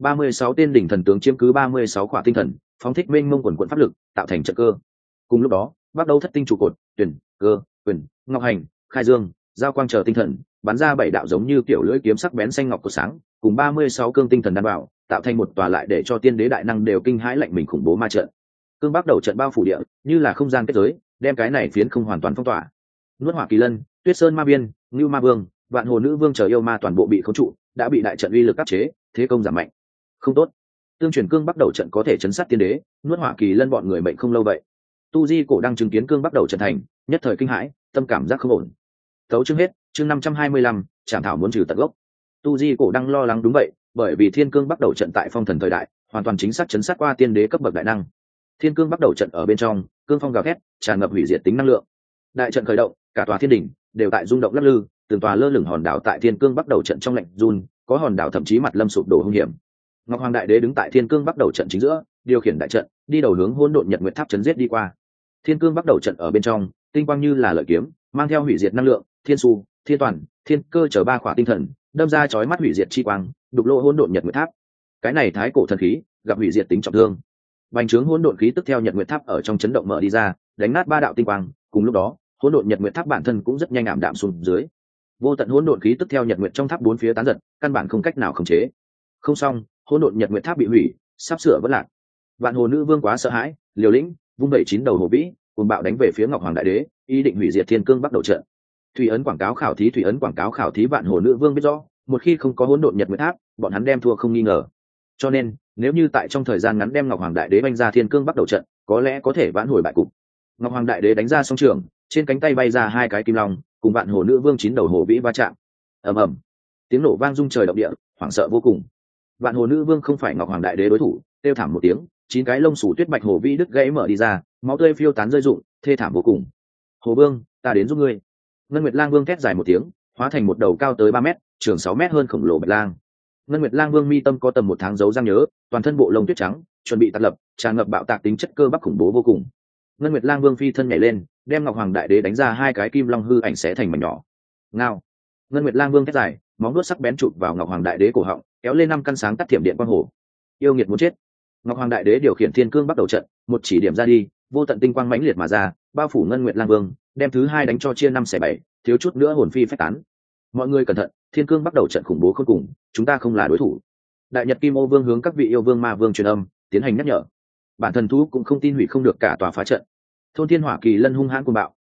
36 tên đỉnh thần tướng chiếm cứ 36 quả tinh thần, phóng thích mênh mông quần quần pháp lực, tạo thành trận cơ. Cùng lúc đó, bắt đầu thất tinh trụ cột, tuyển, cơ, quyền, ngọc hành, khai dương, giao quang chờ tinh thần, bắn ra 7 đạo giống như kiểu lưỡi kiếm sắc bén xanh ngọc của sáng, cùng 36 cương tinh thần đan bảo, tạo thành một tòa lại để cho tiên đế đại năng đều kinh hãi lạnh mình khủng bố ma trận. Cương Bắc đầu trận bao phủ địa, như là không gian kết giới, đem cái này phiến không hoàn toàn phong tỏa. Nuốt Hỏa Kỳ Lân, Tuyết Sơn Ma Viên, Ngưu Ma Vương, Vạn Hồ Nữ Vương chờ yêu ma toàn bộ bị khống trụ, đã bị đại trận uy lực áp chế, thế công giảm mạnh. Không tốt, tương truyền Cương Bắc đầu trận có thể chấn sát tiên đế, Nuốt Hỏa Kỳ Lân bọn người mệnh không lâu vậy. Tu Di Cổ đang chứng kiến Cương Bắc đầu trận thành, nhất thời kinh hãi, tâm cảm giác không ổn. Tấu chương hết, chương 525, Trảm thảo muốn trừ tận gốc. Tu Di Cổ đang lo lắng đúng vậy, bởi vì Thiên Cương Bắc đầu trận tại Phong Thần thời đại, hoàn toàn chính xác chấn sát qua tiên đế cấp bậc đại năng. Thiên Cương Bắc đầu trận ở bên trong, cương phong gào thét, tràn ngập hủy diệt tính năng lượng. Đại trận khởi động, cả tòa thiên đỉnh đều tại rung động lắc lư, từng tòa lơ lửng hòn đảo tại Thiên Cương Bắc đầu trận trong lạnh run, có hòn đảo thậm chí mặt lâm sụp đổ hung hiểm. Ngọc Hoàng Đại Đế đứng tại Thiên Cương Bắc đầu trận chính giữa, điều khiển đại trận, đi đầu hướng Hỗn Độn Nhật Nguyệt Tháp chấn giết đi qua. Thiên Cương Bắc đầu trận ở bên trong, tinh quang như là lợi kiếm, mang theo hủy diệt năng lượng, thiên su, thiên toàn, thiên cơ chở 3 khỏa tinh thần, đâm ra chói mắt hủy diệt chi quang, đục lỗ Hỗn Độn Nhật Nguyệt Tháp. Cái này thái cổ thần khí, gặp hủy diệt tính trọng thương. Bành trướng hỗn độn khí tức theo Nhật Nguyệt Tháp ở trong chấn động mở đi ra, đánh nát 3 đạo tinh quang, cùng lúc đó, hỗn độn Nhật Nguyệt Tháp bản thân cũng rất nhanh ảm đạm xuống dưới. Vô tận hỗn độn khí tức theo Nhật Nguyệt trong tháp bốn phía tán giật, căn bản không cách nào khống chế. Không xong, hỗn độn Nhật Nguyệt Tháp bị hủy, sắp sửa vỡ lạc. Vạn Hồ Nữ Vương quá sợ hãi, liều lĩnh, vung bảy 9 đầu hổ vĩ, cuồng bạo đánh về phía Ngọc Hoàng Đại Đế, ý định hủy diệt Thiên Cương Bắc đầu trận. Thủy ấn quảng cáo khảo thí Vạn Hồ Nữ Vương biết rõ, một khi không có hỗn độn Nhật Nguyệt Tháp, bọn hắn đem thua không nghi ngờ. Cho nên, nếu như tại trong thời gian ngắn đem Ngọc Hoàng Đại Đế đánh ra Thiên Cương Bắc đầu trận, có lẽ có thể vãn hồi bại cục. Ngọc Hoàng Đại Đế đánh ra song trường, trên cánh tay bay ra 2 cái kim long, cùng Vạn Hồ Nữ Vương 9 đầu hổ vĩ va chạm. Ầm ầm, tiếng nổ vang rung trời động địa, hoảng sợ vô cùng. Vạn Hồ Nữ Vương không phải Ngọc Hoàng Đại Đế đối thủ, kêu thảm một tiếng, 9 cái lông sủ tuyết bạch hổ vĩ đứt gãy mở đi ra, máu tươi phiêu tán rơi rụng, thê thảm vô cùng. Hồ Vương, ta đến giúp ngươi. Ngân Nguyệt Lang Vương thét dài một tiếng, hóa thành một đầu cao tới 3 mét, trường 6 mét hơn khổng lồ bạch lang. Ngân Nguyệt Lang Vương mi tâm có tầm 1 tháng dấu răng nhớ, toàn thân bộ lông tuyết trắng, chuẩn bị tạc lập, tràn ngập bạo tạc tính chất cơ bắp khủng bố vô cùng. Ngân Nguyệt Lang Vương phi thân nhảy lên, đem Ngọc Hoàng Đại Đế đánh ra 2 cái kim long hư ảnh xé thành mảnh nhỏ. Ngao. Ngân Nguyệt Lang Vương thét dài, móng vuốt sắc bén chụp vào Ngọc Hoàng Đại Đế cổ họng, kéo lên 5 căn sáng tắt thiểm điện quang hổ. Yêu nghiệt muốn chết. Ngọc Hoàng Đại Đế điều khiển Thiên Cương bắt đầu trận, một chỉ điểm ra đi, vô tận tinh quang mãnh liệt mà ra, bao phủ Ngân Nguyệt Lang Vương, đem thứ 2 đánh cho chia 5 xẻ 7, thiếu chút nữa hồn phi phách tán. Mọi người cẩn thận, Thiên Cương bắt đầu trận khủng bố khôn cùng, chúng ta không là đối thủ. Đại Nhật Kim Ô Vương hướng các vị yêu vương ma vương truyền âm, tiến hành nhắc nhở. Bản thần thú cũng không tin hủy không được cả tòa phá trận. Thôn Thiên Hỏa Kỳ Lân hung hãn cuồng bạo,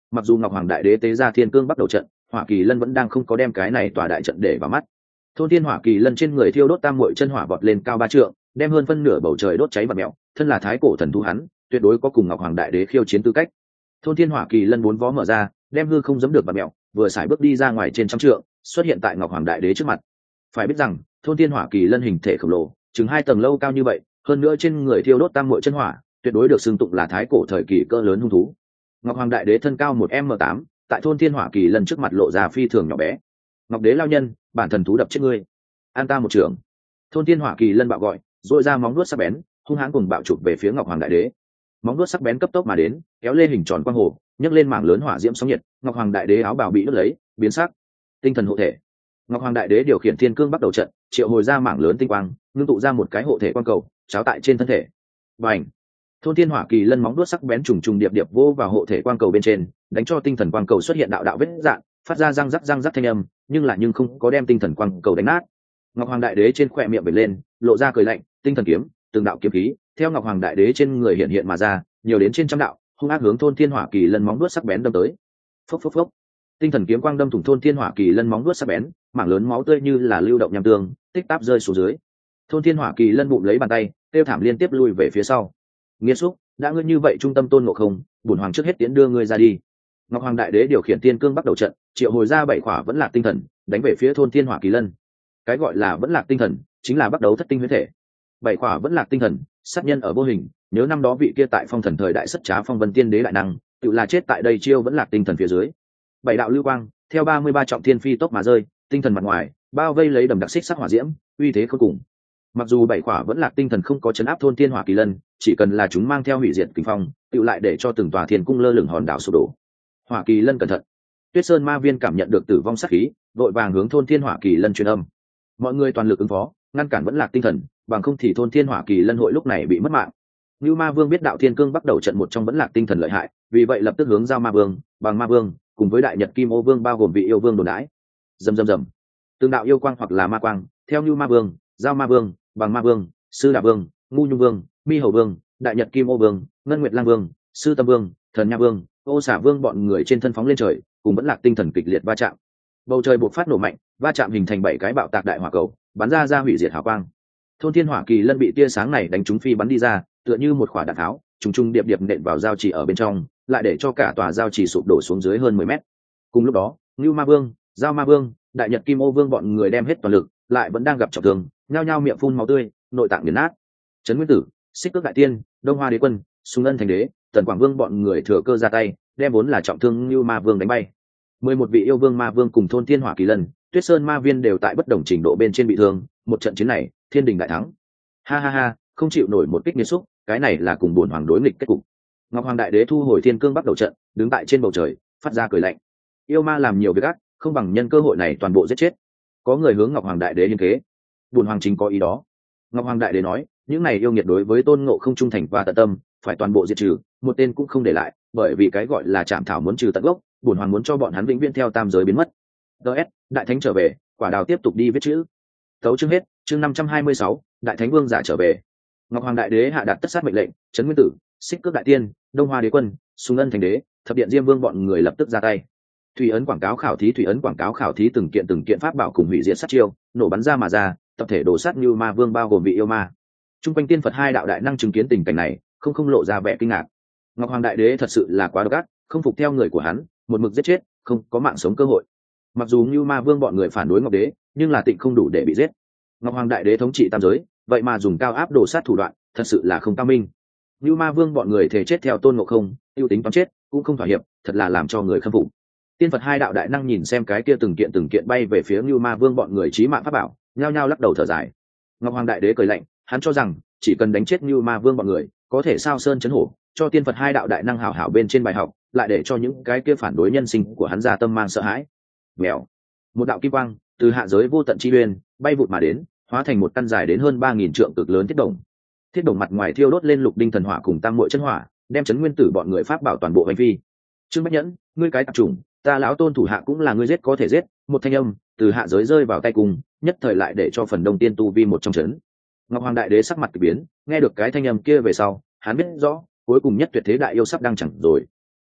Mặc dù Ngọc Hoàng Đại Đế tế ra Thiên Cương Bắt Đầu trận, Hỏa Kỳ Lân vẫn đang không có đem cái này tòa đại trận để vào mắt. Thôn Thiên Hỏa Kỳ Lân trên người thiêu đốt tam muội chân hỏa vọt lên cao 3 trượng, đem hơn phân nửa bầu trời đốt cháy vặn mèo, thân là thái cổ thần thú hắn, tuyệt đối có cùng Ngọc Hoàng Đại Đế khiêu chiến tư cách. Thôn Thiên Hỏa Kỳ Lân bốn vó mở ra, đem hư không giẫm được vặn mèo, vừa xài bước đi ra ngoài trên trăm trượng, xuất hiện tại Ngọc Hoàng Đại Đế trước mặt. Phải biết rằng, Thôn Thiên Hỏa Kỳ Lân hình thể khổng lồ, chừng 2 tầng lâu cao như vậy, hơn nữa trên người thiêu đốt tam muội chân hỏa, tuyệt đối được xưng tụng là thái cổ thời kỳ cỡ lớn hung thú. Ngọc Hoàng Đại Đế thân cao 1m8, tại Thôn Thiên Hỏa Kỳ Lân trước mặt lộ ra phi thường nhỏ bé. Ngọc Đế lao nhân, bản thần thú đập chết ngươi, an ta một trường. Thôn Thiên Hỏa Kỳ Lân bạo gọi, dội ra móng vuốt sắc bén, hung hãn cùng bạo chụp về phía Ngọc Hoàng Đại Đế. Móng vuốt sắc bén cấp tốc mà đến, kéo lên hình tròn quang hồ, nhấc lên mảng lớn hỏa diễm sóng nhiệt. Ngọc Hoàng Đại Đế áo bào bị đốt lấy, biến sắc. Tinh thần hộ thể. Ngọc Hoàng Đại Đế điều khiển Thiên Cương Bắt Đầu trận, triệu hồi ra mảng lớn tinh quang, ngưng tụ ra một cái hộ thể quang cầu, cháo tại trên thân thể. Bành! Thôn Thiên Hỏa Kỳ Lân móng vuốt sắc bén trùng trùng điệp điệp vô vào hộ thể quang cầu bên trên, đánh cho tinh thần quang cầu xuất hiện đạo đạo vết rạn, phát ra răng rắc thanh âm, nhưng không có đem tinh thần quang cầu đánh nát. Ngọc Hoàng Đại Đế trên khóe miệng bật lên, lộ ra cười lạnh, tinh thần kiếm, từng đạo kiếm khí theo Ngọc Hoàng Đại Đế trên người hiện mà ra, nhiều đến trên trăm đạo, hung ác hướng Thôn Thiên Hỏa Kỳ Lân móng vuốt sắc bén đâm tới. Phốc phốc phốc. Tinh thần kiếm quang đâm thủng Thôn Thiên Hỏa Kỳ Lân móng vuốt sắc bén, mảng lớn máu tươi như là lưu động nham tương, tích táp rơi xuống dưới. Thôn Thiên Hỏa Kỳ Lân bụng lấy bàn tay, kêu thảm liên tiếp lui về phía sau. Nghiệt xúc, đã ngươi như vậy trung tâm tôn ngộ không, bổn hoàng trước hết tiễn đưa ngươi ra đi. Ngọc Hoàng Đại Đế điều khiển Thiên Cương Bắt Đầu trận, triệu hồi ra 7 khỏa vẫn lạc tinh thần, đánh về phía Thôn Thiên Hỏa Kỳ Lân. Cái gọi là vẫn lạc tinh thần, chính là bắt đầu thất tinh huyết thể. 7 khỏa vẫn lạc tinh thần, sát nhân ở vô hình, nhớ năm đó vị kia tại Phong Thần thời đại sất trá Phong Vân Tiên Đế đại năng, tự là chết tại đây chiêu vẫn lạc tinh thần phía dưới. 7 đạo lưu quang, theo 33 trọng thiên phi tốc mà rơi, tinh thần mặt ngoài, bao vây lấy đầm đặc xích sắc hỏa diễm, uy thế khôn cùng. Mặc dù 7 khỏa vẫn lạc tinh thần không có chấn áp Thôn Thiên Hỏa Kỳ Lân, chỉ cần là chúng mang theo hủy diệt kình phong, tự lại để cho từng tòa thiên cung lơ lửng hòn đảo sụp đổ. Hỏa Kỳ Lân cẩn thận. Tuyết Sơn Ma Viên cảm nhận được tử vong sát khí, vội vàng hướng Thôn Thiên Hỏa Kỳ Lân truyền âm. Mọi người toàn lực ứng phó, ngăn cản vẫn lạc tinh thần, bằng không thì Thôn Thiên Hỏa Kỳ Lân hội lúc này bị mất mạng. Nưu Ma Vương biết đạo Thiên Cương Bắt Đầu trận một trong vẫn lạc tinh thần lợi hại, vì vậy lập tức hướng Giao Ma Vương, Bằng Ma Vương, cùng với Đại Nhật Kim Ô Vương bao gồm vị yêu vương đồn đãi. Rầm rầm rầm. Từng đạo yêu quang hoặc là ma quang, theo Nưu Ma Vương, Giao Ma Vương, Bằng Ma Vương, Sư Đà Vương, Ngu Nhung Vương, Mi Hầu Vương, Đại Nhật Kim Ô Vương, Ngân Nguyệt Lang Vương, Sư Tâm Vương, Thần Nha Vương, Ô Xả Vương bọn người trên thân phóng lên trời, cùng vẫn lạc tinh thần kịch liệt va chạm. Bầu trời bộc phát nổ mạnh, va chạm hình thành 7 cái bạo tạc đại hỏa cầu, bắn ra hủy diệt hào quang. Thôn Thiên Hỏa Kỳ Lân bị tia sáng này đánh trúng phi bắn đi ra, tựa như một quả đạn tháo, trùng điệp điệp nện vào giao chỉ ở bên trong, lại để cho cả tòa giao chỉ sụp đổ xuống dưới hơn 10 mét. Cùng lúc đó, Nưu Ma Vương, Giao Ma Vương, Đại Nhật Kim Ô Vương bọn người đem hết toàn lực, lại vẫn đang gặp trọng thương, nhao nhao miệng phun máu tươi, nội tạng nghiền nát. Trấn Nguyên Tử, Xích Cước Đại Tiên, Đông Hoa Đế Quân, Xung Ân Thành Đế, Tần Quảng Vương bọn người thừa cơ ra tay, đem vốn là trọng thương Nưu Ma Vương đánh bay. 11 vị yêu vương ma vương cùng Thôn Thiên Hỏa Kỳ Lân, Tuyết Sơn Ma Viên đều tại bất đồng trình độ bên trên bị thương, một trận chiến này, thiên đình đại thắng. Ha ha ha, không chịu nổi một kích nghiệt xúc, cái này là cùng bổn hoàng đối nghịch kết cục. Ngọc Hoàng Đại Đế thu hồi Thiên Cương Bắt Đầu trận, đứng tại trên bầu trời, phát ra cười lạnh. Yêu ma làm nhiều việc ác, không bằng nhân cơ hội này toàn bộ giết chết. Có người hướng Ngọc Hoàng Đại Đế hiên kế. Bổn hoàng chính có ý đó. Ngọc Hoàng Đại Đế nói, những này yêu nghiệt đối với Tôn Ngộ không trung thành và tận tâm, phải toàn bộ diệt trừ, một tên cũng không để lại, bởi vì cái gọi là trảm thảo muốn trừ tận gốc, bổn hoàng muốn cho bọn hắn vĩnh viễn theo tam giới biến mất. DS, Đại Thánh trở về, Quả Đào tiếp tục đi viết chữ. Tấu chương hết, chương 526, Đại Thánh Vương giả trở về. Ngọc Hoàng Đại Đế hạ đạt tất sát mệnh lệnh, Trấn Nguyên Tử, Xích Cước Đại Tiên, Đông Hoa Đế Quân, Xung Ân Thành Đế, Thập Điện Diêm Vương bọn người lập tức ra tay. Thủy ấn quảng cáo khảo thí từng kiện pháp bảo cùng hủy diệt sát chiêu, nổ bắn ra mà ra, tập thể đổ sát như ma vương bao gồm vị yêu ma. Trung quanh tiên Phật hai đạo đại năng chứng kiến tình cảnh này, không lộ ra vẻ kinh ngạc. Ngọc Hoàng Đại Đế thật sự là quá độc ác, không phục theo người của hắn, một mực giết chết, không có mạng sống cơ hội. Mặc dù như ma vương bọn người phản đối Ngọc Đế, nhưng là tịnh không đủ để bị giết. Ngọc Hoàng Đại Đế thống trị tam giới, vậy mà dùng cao áp đổ sát thủ đoạn, thật sự là không cao minh. Như ma vương bọn người thể chết theo Tôn Ngộ Không, yêu tính toán chết, cũng không thỏa hiệp, thật là làm cho người khâm phục. Tiên Phật hai đạo đại năng nhìn xem cái kia từng kiện bay về phía Như Ma Vương bọn người chí mạng pháp bảo, nhao nhao lắc đầu thở dài. Ngọc Hoàng Đại Đế cười lạnh, hắn cho rằng chỉ cần đánh chết Như Ma Vương bọn người, có thể sao sơn chấn hổ, cho Tiên Phật hai đạo đại năng hảo hảo bên trên bài học, lại để cho những cái kia phản đối nhân sinh của hắn ra tâm mang sợ hãi. Mèo, một đạo kim quang từ hạ giới vô tận chi uyên bay vụt mà đến, hóa thành một căn dài đến hơn 3000 trượng cực lớn thiết đồng. Thiết đồng mặt ngoài thiêu đốt lên lục đinh thần hỏa cùng tam muội chân hỏa, đem chấn nguyên tử bọn người pháp bảo toàn bộ hành phi. Trương Bách Nhẫn, ngươi cái tạp chủng, ta lão Tôn thủ hạ cũng là ngươi giết có thể giết, một thanh âm từ hạ giới rơi vào tay cùng, nhất thời lại để cho phần đông tiên tu vi một trong chấn. Ngọc Hoàng Đại Đế sắc mặt kỳ biến, nghe được cái thanh âm kia về sau, hắn biết rõ cuối cùng nhất tuyệt thế đại yêu sắp đang chẳng rồi.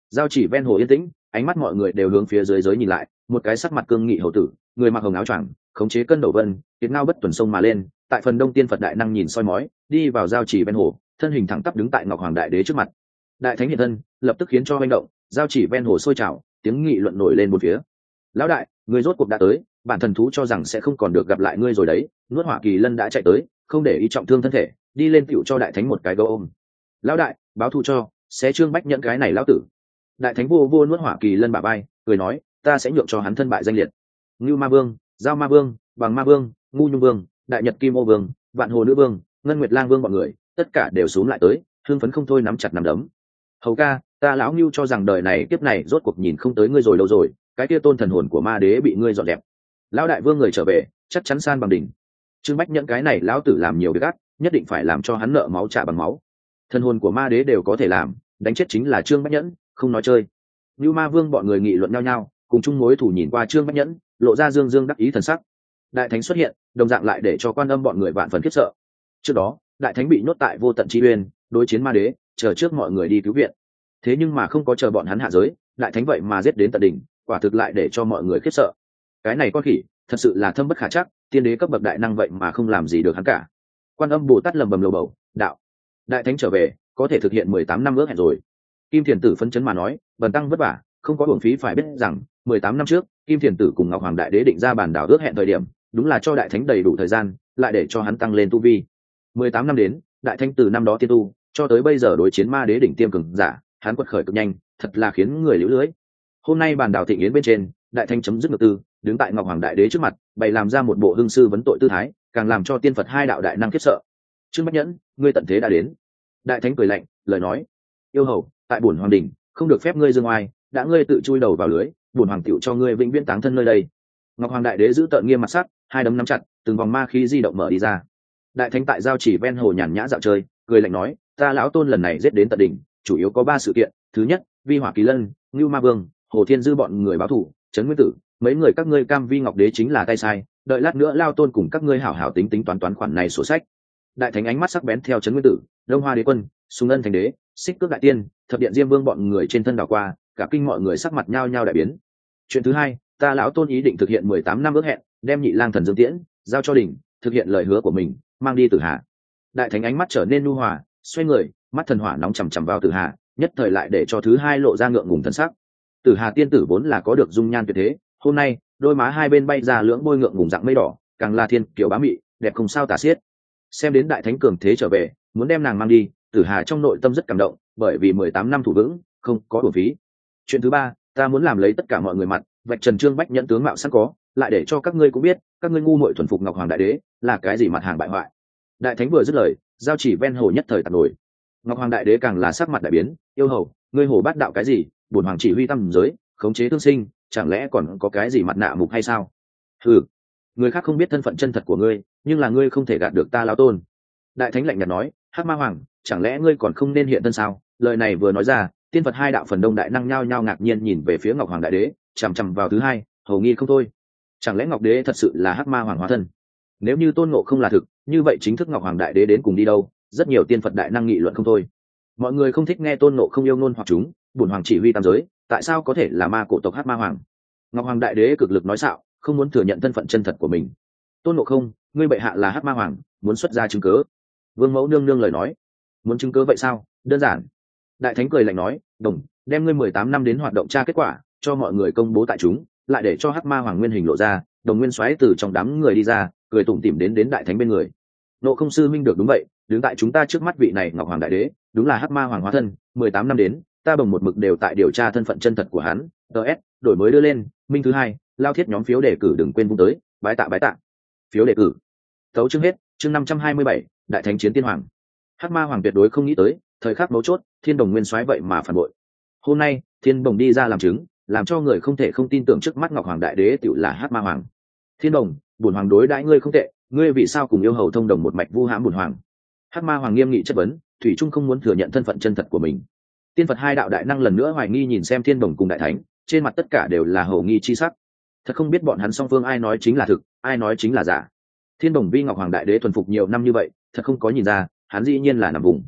Giao chỉ ven hồ yên tĩnh, ánh mắt mọi người đều hướng phía dưới giới nhìn lại, một cái sắc mặt cương nghị hầu tử, người mặc hồng áo choàng, khống chế cân đầu vân, tiếng ngao bất tuần sông mà lên, tại phần đông tiên Phật đại năng nhìn soi mói, đi vào giao chỉ ven hồ, thân hình thẳng tắp đứng tại Ngọc Hoàng Đại Đế trước mặt. Đại thánh hiện thân, lập tức khiến cho hoành động, giao chỉ ven hồ sôi trào, tiếng nghị luận nổi lên bốn phía. Lão đại, người rốt cuộc đã tới, bản thần thú cho rằng sẽ không còn được gặp lại ngươi rồi đấy. Nuốt Hỏa Kỳ Lân đã chạy tới, không để ý trọng thương thân thể, đi lên tựu cho đại thánh một cái gấu ôm. Lão đại, báo thù cho, sẽ Trương Bách nhận cái này lão tử. Đại thánh vô vô Nuốt Hỏa Kỳ Lân bả vai, cười nói, ta sẽ nhượng cho hắn thân bại danh liệt. Ngưu Ma Vương, Giao Ma Vương, Bằng Ma Vương, Ngu Nhung Vương, Đại Nhật Kim Ô Vương, Vạn Hồ Nữ Vương, Ngân Nguyệt Lang Vương bọn người, tất cả đều xuống lại tới, hưng phấn không thôi nắm chặt nắm đấm. Hầu ca, ta lão Ngưu cho rằng đời này kiếp này rốt cuộc nhìn không tới ngươi rồi lâu rồi, cái kia tôn thần hồn của ma đế bị ngươi dọn dẹp. Lão đại vương người trở về, chắc chắn san bằng đỉnh. Trương Bách nhận cái này lão tử làm nhiều việc ác, nhất định phải làm cho hắn nợ máu trả bằng máu. Thần hồn của ma đế đều có thể làm, đánh chết chính là Trương Bách Nhẫn, không nói chơi. Như Ma Vương bọn người nghị luận nhau nhau, cùng chung mối thủ nhìn qua Trương Bách Nhẫn, lộ ra dương dương đắc ý thần sắc. Đại thánh xuất hiện, đồng dạng lại để cho Quan Âm bọn người vạn phần khiếp sợ. Trước đó, đại thánh bị nhốt tại Vô Tận Chi Uyên, đối chiến ma đế, chờ trước mọi người đi cứu viện. Thế nhưng mà không có chờ bọn hắn hạ giới, đại thánh vậy mà giết đến tận đỉnh, quả thực lại để cho mọi người khiếp sợ. Cái này con khỉ, thật sự là thâm bất khả trắc, tiên đế cấp bậc đại năng vậy mà không làm gì được hắn cả. Quan Âm Bồ Tát lầm bầm lầu bầu, đạo: đại thánh trở về, có thể thực hiện 18 năm ước hẹn rồi. Kim Thiền Tử phấn chấn mà nói, bần tăng vất vả, không có uổng phí, phải biết rằng 18 năm trước, Kim Thiền Tử cùng Ngọc Hoàng Đại Đế định ra bản đảo ước hẹn thời điểm, đúng là cho đại thánh đầy đủ thời gian, lại để cho hắn tăng lên tu vi. 18 năm đến, đại thánh từ năm đó tiên tu, cho tới bây giờ đối chiến ma đế đỉnh tiêm cường giả, hắn quật khởi cực nhanh, thật là khiến người liễu lưới. Hôm nay bản đảo thịnh yến bên trên, đại thánh chấm dứt ngược tư, đứng tại Ngọc Hoàng Đại Đế trước mặt, bày làm ra một bộ hưng sư vấn tội tư thái, càng làm cho tiên Phật hai đạo đại năng khiếp sợ. Trương Bách Nhẫn, ngươi tận thế đã đến. Đại thánh cười lạnh, lời nói: yêu hầu, tại bổn hoàng đình, không được phép ngươi dương oai, đã ngươi tự chui đầu vào lưới, bổn hoàng tiểu cho ngươi vĩnh viễn táng thân nơi đây. Ngọc Hoàng Đại Đế giữ tợn nghiêm mặt sắc, hai đấm nắm chặt, từng vòng ma khí di động mở đi ra. Đại thánh tại giao chỉ ven hồ nhàn nhã dạo chơi, cười lạnh nói: ta lão tôn lần này giết đến tận đỉnh, chủ yếu có 3 sự kiện. Thứ nhất, Vi Hỏa Kỳ Lân, Ngưu Ma Vương, Hồ Thiên Dư bọn người báo thù, Trấn Nguyên Tử, mấy người các ngươi cam vi ngọc đế chính là tay sai, đợi lát nữa lao tôn cùng các ngươi hảo hảo tính tính toán toán khoản này sổ sách. Đại thánh ánh mắt sắc bén theo Trấn Nguyên Tử, Đông Hoa Đế Quân, Sùng Ân Thành Đế, Xích Cước Đại Tiên, Thập Điện Diêm Vương bọn người trên thân đảo qua, cả kinh mọi người sắc mặt nhao nhao đại biến. Chuyện thứ hai, ta lão tôn ý định thực hiện 18 năm ước hẹn, đem Nhị Lang Thần Dương Tiễn giao cho đỉnh, thực hiện lời hứa của mình, mang đi Tử Hà. Đại thánh ánh mắt trở nên nhu hòa, xoay người, mắt thần hỏa nóng chằm chằm vào Tử Hà, nhất thời lại để cho thứ hai lộ ra ngượng ngùng thần sắc. Tử Hà tiên tử vốn là có được dung nhan tuyệt thế, hôm nay đôi má hai bên bay ra lưỡng bôi ngượng ngùng dạng mây đỏ, càng là thiên kiều bá mị, đẹp không sao tả xiết. Xem đến đại thánh cường thế trở về, muốn đem nàng mang đi, Tử Hà trong nội tâm rất cảm động, bởi vì 18 năm thủ vững, không có uổng phí. Chuyện thứ ba, ta muốn làm lấy tất cả mọi người mặt, vạch trần Trương Bách Nhẫn tướng mạo sẵn có, lại để cho các ngươi cũng biết, các ngươi ngu muội thuần phục Ngọc Hoàng Đại Đế là cái gì mặt hàng bại hoại. Đại thánh vừa dứt lời, giao chỉ ven hồ nhất thời tạt nổi. Ngọc Hoàng Đại Đế càng là sắc mặt đại biến, yêu hầu, ngươi hồ bát đạo cái gì, bổn hoàng chỉ huy tam giới, khống chế thương sinh, chẳng lẽ còn có cái gì mặt nạ mục hay sao? Ừ, người khác không biết thân phận chân thật của ngươi, nhưng là ngươi không thể gạt được ta lão tôn. Đại thánh lạnh nhạt nói: hắc ma hoàng, chẳng lẽ ngươi còn không nên hiện thân sao? Lời này vừa nói ra, tiên Phật hai đạo phần đông đại năng nhao nhao ngạc nhiên nhìn về phía Ngọc Hoàng Đại Đế, chằm chằm vào thứ hai, hầu nghi không thôi. Chẳng lẽ Ngọc Đế thật sự là hắc ma hoàng hóa thân? Nếu như tôn ngộ không là thực, như vậy chính thức Ngọc Hoàng Đại Đế đến cùng đi đâu? Rất nhiều tiên Phật đại năng nghị luận không thôi. Mọi người không thích nghe tôn ngộ không yêu ngôn hoặc chúng, bổn hoàng chỉ huy tam giới, tại sao có thể là ma cổ tộc hắc ma hoàng? Ngọc Hoàng Đại Đế cực lực nói xạo, không muốn thừa nhận thân phận chân thật của mình. Tôn ngộ không, ngươi bệ hạ là hắc ma hoàng, muốn xuất ra chứng cớ. Vương mẫu nương nương lời nói: muốn chứng cớ vậy sao? Đơn giản. Đại thánh cười lạnh nói: đồng, đem ngươi 18 năm đến hoạt động tra kết quả cho mọi người công bố tại chúng, lại để cho hắc ma hoàng nguyên hình lộ ra. Đồng Nguyên xoáy từ trong đám người đi ra, cười tủm tỉm đến đại thánh bên người. Nộ không sư minh được, đúng vậy, đứng tại chúng ta trước mắt vị này Ngọc Hoàng Đại Đế đúng là hắc ma hoàng hóa thân. 18 năm đến, ta bồng một mực đều tại điều tra thân phận chân thật của hắn. ts đổi mới đưa lên, minh thứ hai, lao thiết nhóm phiếu đề cử đừng quên vung tới, bái tạ. Phiếu đề cử tấu chương hết. Chương 527, đại thánh chiến tiên hoàng. Hắc ma hoàng tuyệt đối không nghĩ tới, thời khắc mấu chốt, Thiên Đồng Nguyên soái vậy mà phản bội. Hôm nay, Thiên Đồng đi ra làm chứng, làm cho người không thể không tin tưởng trước mắt Ngọc Hoàng Đại Đế tựu là Hắc ma hoàng. Thiên Đồng, bổn hoàng đối đãi ngươi không tệ, ngươi vì sao cùng yêu hầu thông đồng một mạch vu hãm bổn hoàng? Hắc ma hoàng nghiêm nghị chất vấn, thủy trung không muốn thừa nhận thân phận chân thật của mình. Tiên Phật hai đạo đại năng lần nữa hoài nghi nhìn xem Thiên Đồng cùng đại thánh, trên mặt tất cả đều là hầu nghi chi sắc. Thật không biết bọn hắn song phương ai nói chính là thực, ai nói chính là giả. Thiên Đồng vi Ngọc Hoàng Đại Đế thuần phục nhiều năm như vậy, thật không có nhìn ra, hắn dĩ nhiên là nằm vùng.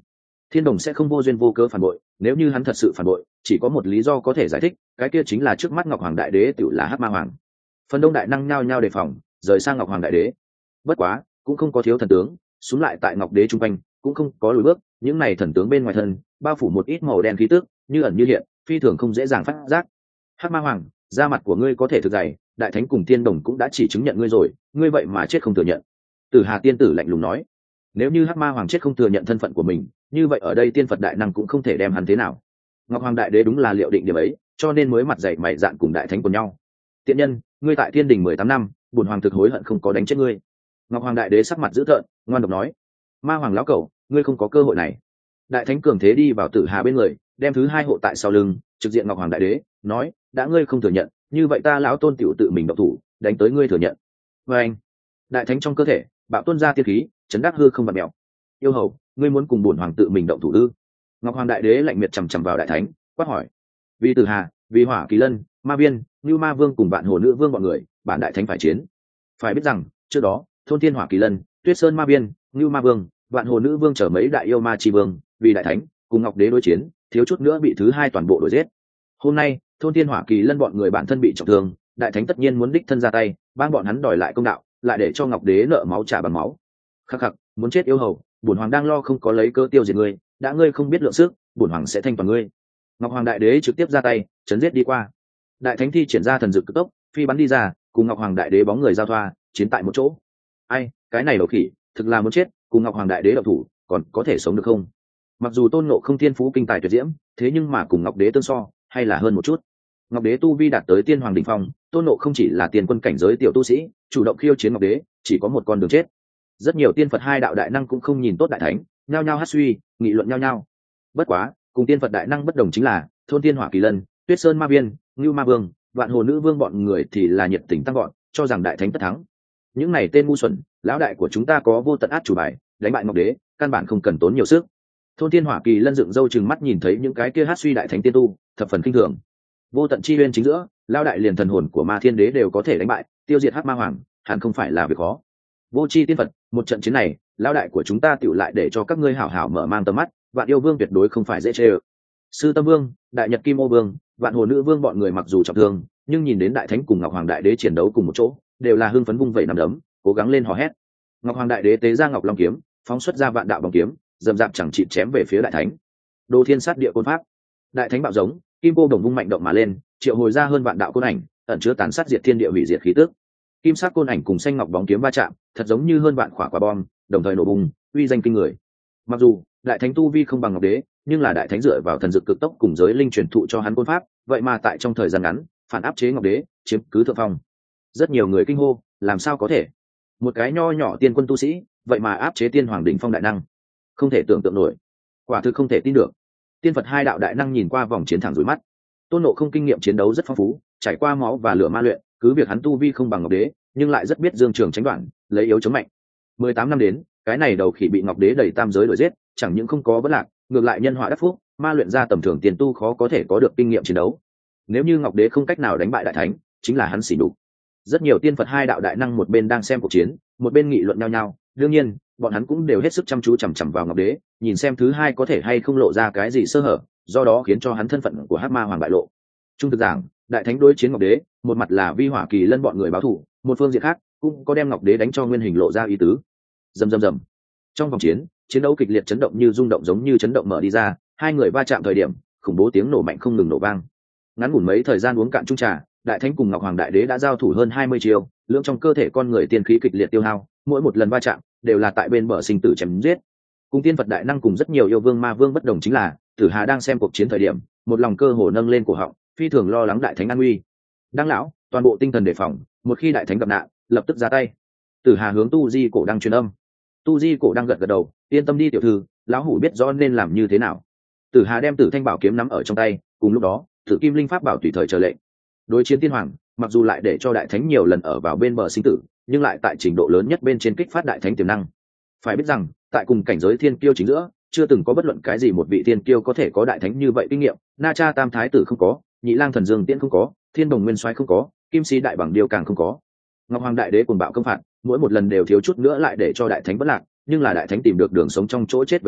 Thiên Đồng sẽ không vô duyên vô cớ phản bội, nếu như hắn thật sự phản bội, chỉ có một lý do có thể giải thích, cái kia chính là trước mắt Ngọc Hoàng Đại Đế tự là Hắc Ma Hoàng. Phần đông đại năng nhao nhao đề phòng, rời sang Ngọc Hoàng Đại Đế. Bất quá, cũng không có thiếu thần tướng, xuống lại tại Ngọc Đế trung quanh, cũng không có lùi bước, những này thần tướng bên ngoài thân, bao phủ một ít màu đen khí tức, như ẩn như hiện, phi thường không dễ dàng phát giác. Hắc Ma Hoàng, da mặt của ngươi có thể thực dày, đại thánh cùng Thiên Đồng cũng đã chỉ chứng nhận ngươi rồi, ngươi vậy mà chết không thừa nhận. Tử Hà tiên tử lạnh lùng nói, nếu như Hắc Ma Hoàng chết không thừa nhận thân phận của mình, như vậy ở đây tiên Phật đại năng cũng không thể đem hắn thế nào. Ngọc Hoàng Đại Đế đúng là liệu định điểm ấy, cho nên mới mặt dày mày dạn cùng đại thánh của nhau. Tiện nhân, ngươi tại Thiên Đình 18 năm, bổn hoàng thực hối hận không có đánh chết ngươi. Ngọc Hoàng Đại Đế sắc mặt dữ tợn, ngoan độc nói, Ma Hoàng lão cẩu, ngươi không có cơ hội này. Đại thánh cường thế đi vào Tử Hà bên người, đem thứ hai hộ tại sau lưng, trực diện Ngọc Hoàng Đại Đế, nói, đã ngươi không thừa nhận, như vậy ta lão tôn tiểu tự mình động thủ, đánh tới ngươi thừa nhận. Và anh, đại thánh trong cơ thể bạo tuôn ra tiên khí, chấn đắc hư không bạt mèo. Yêu hầu, ngươi muốn cùng bổn hoàng tự mình động thủ ư? Ngọc Hoàng Đại Đế lạnh miệt chằm chằm vào đại thánh, quát hỏi. Vì Tử Hà, vì Hỏa Kỳ Lân, Ma Viên, Như Ma Vương cùng Vạn Hồ Nữ Vương bọn người, bản đại thánh phải chiến. Phải biết rằng, trước đó, thôn Thiên Hỏa Kỳ Lân, Tuyết Sơn Ma Viên, Như Ma Vương, Vạn Hồ Nữ Vương chở mấy đại yêu ma chi vương, vì đại thánh cùng Ngọc Đế đối chiến, thiếu chút nữa bị thứ hai toàn bộ đuổi giết. Hôm nay, thôn Thiên Hỏa Kỳ Lân bọn người bản thân bị trọng thương, đại thánh tất nhiên muốn đích thân ra tay, ban bọn hắn đòi lại công đạo, lại để cho Ngọc Đế nợ máu trả bằng máu. Khắc khắc, muốn chết yêu hầu, bổn hoàng đang lo không có lấy cơ tiêu diệt ngươi, đã ngươi không biết lượng sức, bổn hoàng sẽ thanh toàn ngươi. Ngọc Hoàng Đại Đế trực tiếp ra tay, chấn giết đi qua. Đại thánh thi triển ra thần dược cực tốc, phi bắn đi ra, cùng Ngọc Hoàng Đại Đế bóng người giao thoa, chiến tại một chỗ. Ai, cái này đầu khỉ, thực là muốn chết, cùng Ngọc Hoàng Đại Đế động thủ, còn có thể sống được không? Mặc dù Tôn Ngộ không thiên phú kinh tài tuyệt diễm, thế nhưng mà cùng Ngọc Đế tương so, hay là hơn một chút. Ngọc Đế tu vi đạt tới tiên hoàng đỉnh phong, Tôn Ngộ không chỉ là tiền quân cảnh giới tiểu tu sĩ, chủ động khiêu chiến Ngọc Đế, chỉ có một con đường chết. Rất nhiều tiên Phật hai đạo đại năng cũng không nhìn tốt đại thánh, nhao nhao hát suy, nghị luận nhao nhao. Bất quá, cùng tiên Phật đại năng bất đồng chính là, thôn Thiên Hỏa Kỳ Lân, Tuyết Sơn Ma Viên, Ngưu Ma Vương, Vạn Hồ Nữ Vương bọn người thì là nhiệt tình tăng gọn, cho rằng đại thánh tất thắng. Những này tên ngu xuẩn, lão đại của chúng ta có vô tận át chủ bài, đánh bại Ngọc Đế, căn bản không cần tốn nhiều sức. Thôn Thiên Hỏa Kỳ Lân dựng râu trừng mắt nhìn thấy những cái kia hát suy đại thánh tiên tu, thập phần kinh thường. Vô tận chi uyên chính giữa, lão đại liền thần hồn của Ma Thiên Đế đều có thể đánh bại, tiêu diệt Hắc Ma Hoàng, hẳn không phải là việc khó. Vô chi tiên Phật, một trận chiến này, lão đại của chúng ta tựu lại để cho các ngươi hảo hảo mở mang tầm mắt, Vạn Yêu Vương tuyệt đối không phải dễ chơi. Sư Tâm Vương, Đại Nhật Kim Ô Vương, Vạn Hồ Nữ Vương bọn người mặc dù trọng thương, nhưng nhìn đến đại thánh cùng Ngọc Hoàng Đại Đế chiến đấu cùng một chỗ, đều là hưng phấn vung vẩy nắm đấm, cố gắng lên hò hét. Ngọc Hoàng Đại Đế tế ra Ngọc Long kiếm, phóng xuất ra vạn đạo bóng kiếm, dầm dạp chẳng chịt chém về phía đại thánh. Đồ Thiên Sát Địa Côn Pháp, đại thánh bạo giống, kim cô đồng vung mạnh động mà lên, triệu hồi ra hơn vạn đạo côn ảnh, ẩn chứa tàn sát diệt thiên địa hủy diệt khí tức. Kim sắc côn ảnh cùng xanh ngọc bóng kiếm va chạm, thật giống như hơn vạn quả bom, đồng thời nổ bùng, uy danh kinh người. Mặc dù đại thánh tu vi không bằng Ngọc Đế, nhưng là đại thánh dựa vào thần dược cực tốc cùng giới linh truyền thụ cho hắn côn pháp, vậy mà tại trong thời gian ngắn phản áp chế Ngọc Đế, chiếm cứ thượng phong. Rất nhiều người kinh hô, làm sao có thể? Một cái nho nhỏ tiên quân tu sĩ, vậy mà áp chế tiên hoàng đỉnh phong đại năng, không thể tưởng tượng nổi, quả thực không thể tin được. Tiên Phật hai đạo đại năng nhìn qua vòng chiến thẳng rối mắt. Tôn Ngộ không kinh nghiệm chiến đấu rất phong phú, trải qua máu và lửa ma luyện, cứ việc hắn tu vi không bằng Ngọc Đế, nhưng lại rất biết dương trường tránh đoạn, lấy yếu chống mạnh. 18 năm đến, cái này đầu khỉ bị Ngọc Đế đẩy tam giới đuổi giết, chẳng những không có vấn lạc, ngược lại nhân họa đắc phúc, ma luyện ra tầm thường tiền tu khó có thể có được kinh nghiệm chiến đấu. Nếu như Ngọc Đế không cách nào đánh bại đại thánh, chính là hắn xỉ nhục. Rất nhiều tiên Phật hai đạo đại năng một bên đang xem cuộc chiến, một bên nghị luận nhau nhau, đương nhiên, bọn hắn cũng đều hết sức chăm chú chằm chằm vào Ngọc Đế, nhìn xem thứ hai có thể hay không lộ ra cái gì sơ hở, do đó khiến cho hắn thân phận của Hắc Ma Hoàng bại lộ. Trung thực giảng, đại thánh đối chiến Ngọc Đế, một mặt là vi Hỏa Kỳ Lân bọn người báo thù, một phương diện khác cũng có đem Ngọc Đế đánh cho nguyên hình lộ ra ý tứ. Rầm rầm rầm. Trong vòng chiến, chiến đấu kịch liệt chấn động như rung động giống như chấn động mở đi ra, hai người va chạm thời điểm, khủng bố tiếng nổ mạnh không ngừng nổ vang. Ngắn ngủn mấy thời gian uống cạn chung trà, đại thánh cùng Ngọc Hoàng Đại Đế đã giao thủ hơn 20 chiêu, lượng trong cơ thể con người tiên khí kịch liệt tiêu hao, mỗi một lần va chạm đều là tại bên bờ sinh tử chém giết. Cùng tiên Phật đại năng cùng rất nhiều yêu vương ma vương bất đồng chính là, Tử Hà đang xem cuộc chiến thời điểm, một lòng cơ hồ nâng lên cổ họng, phi thường lo lắng đại thánh an nguy. Đăng lão, toàn bộ tinh thần đề phòng, một khi đại thánh gặp nạn, lập tức ra tay. Tử Hà hướng Tu Di Cổ đang truyền âm. Tu Di Cổ đang gật gật đầu, yên tâm đi tiểu thư, lão hủ biết rõ nên làm như thế nào. Tử Hà đem Tử Thanh Bảo kiếm nắm ở trong tay, cùng lúc đó, Tử Kim Linh Pháp Bảo tùy thời chờ lệnh. Đối chiến tiên hoàng, mặc dù lại để cho đại thánh nhiều lần ở vào bên bờ sinh tử, nhưng lại tại trình độ lớn nhất bên trên kích phát đại thánh tiềm năng. Phải biết rằng, tại cùng cảnh giới thiên kiêu chính giữa, chưa từng có bất luận cái gì một vị thiên kiêu có thể có đại thánh như vậy kinh nghiệm. Na Cha Tam Thái Tử không có, Nhị Lang Thần Dương Tiễn không có, Thiên Đồng Nguyên Soái không có, Kim Si Đại Bằng Điêu càng không có. Ngọc Hoàng Đại Đế cuồng bạo công phạt, mỗi một lần đều thiếu chút nữa lại để cho đại thánh bất lạc, nhưng là đại thánh tìm được đường sống trong chỗ chết về sau,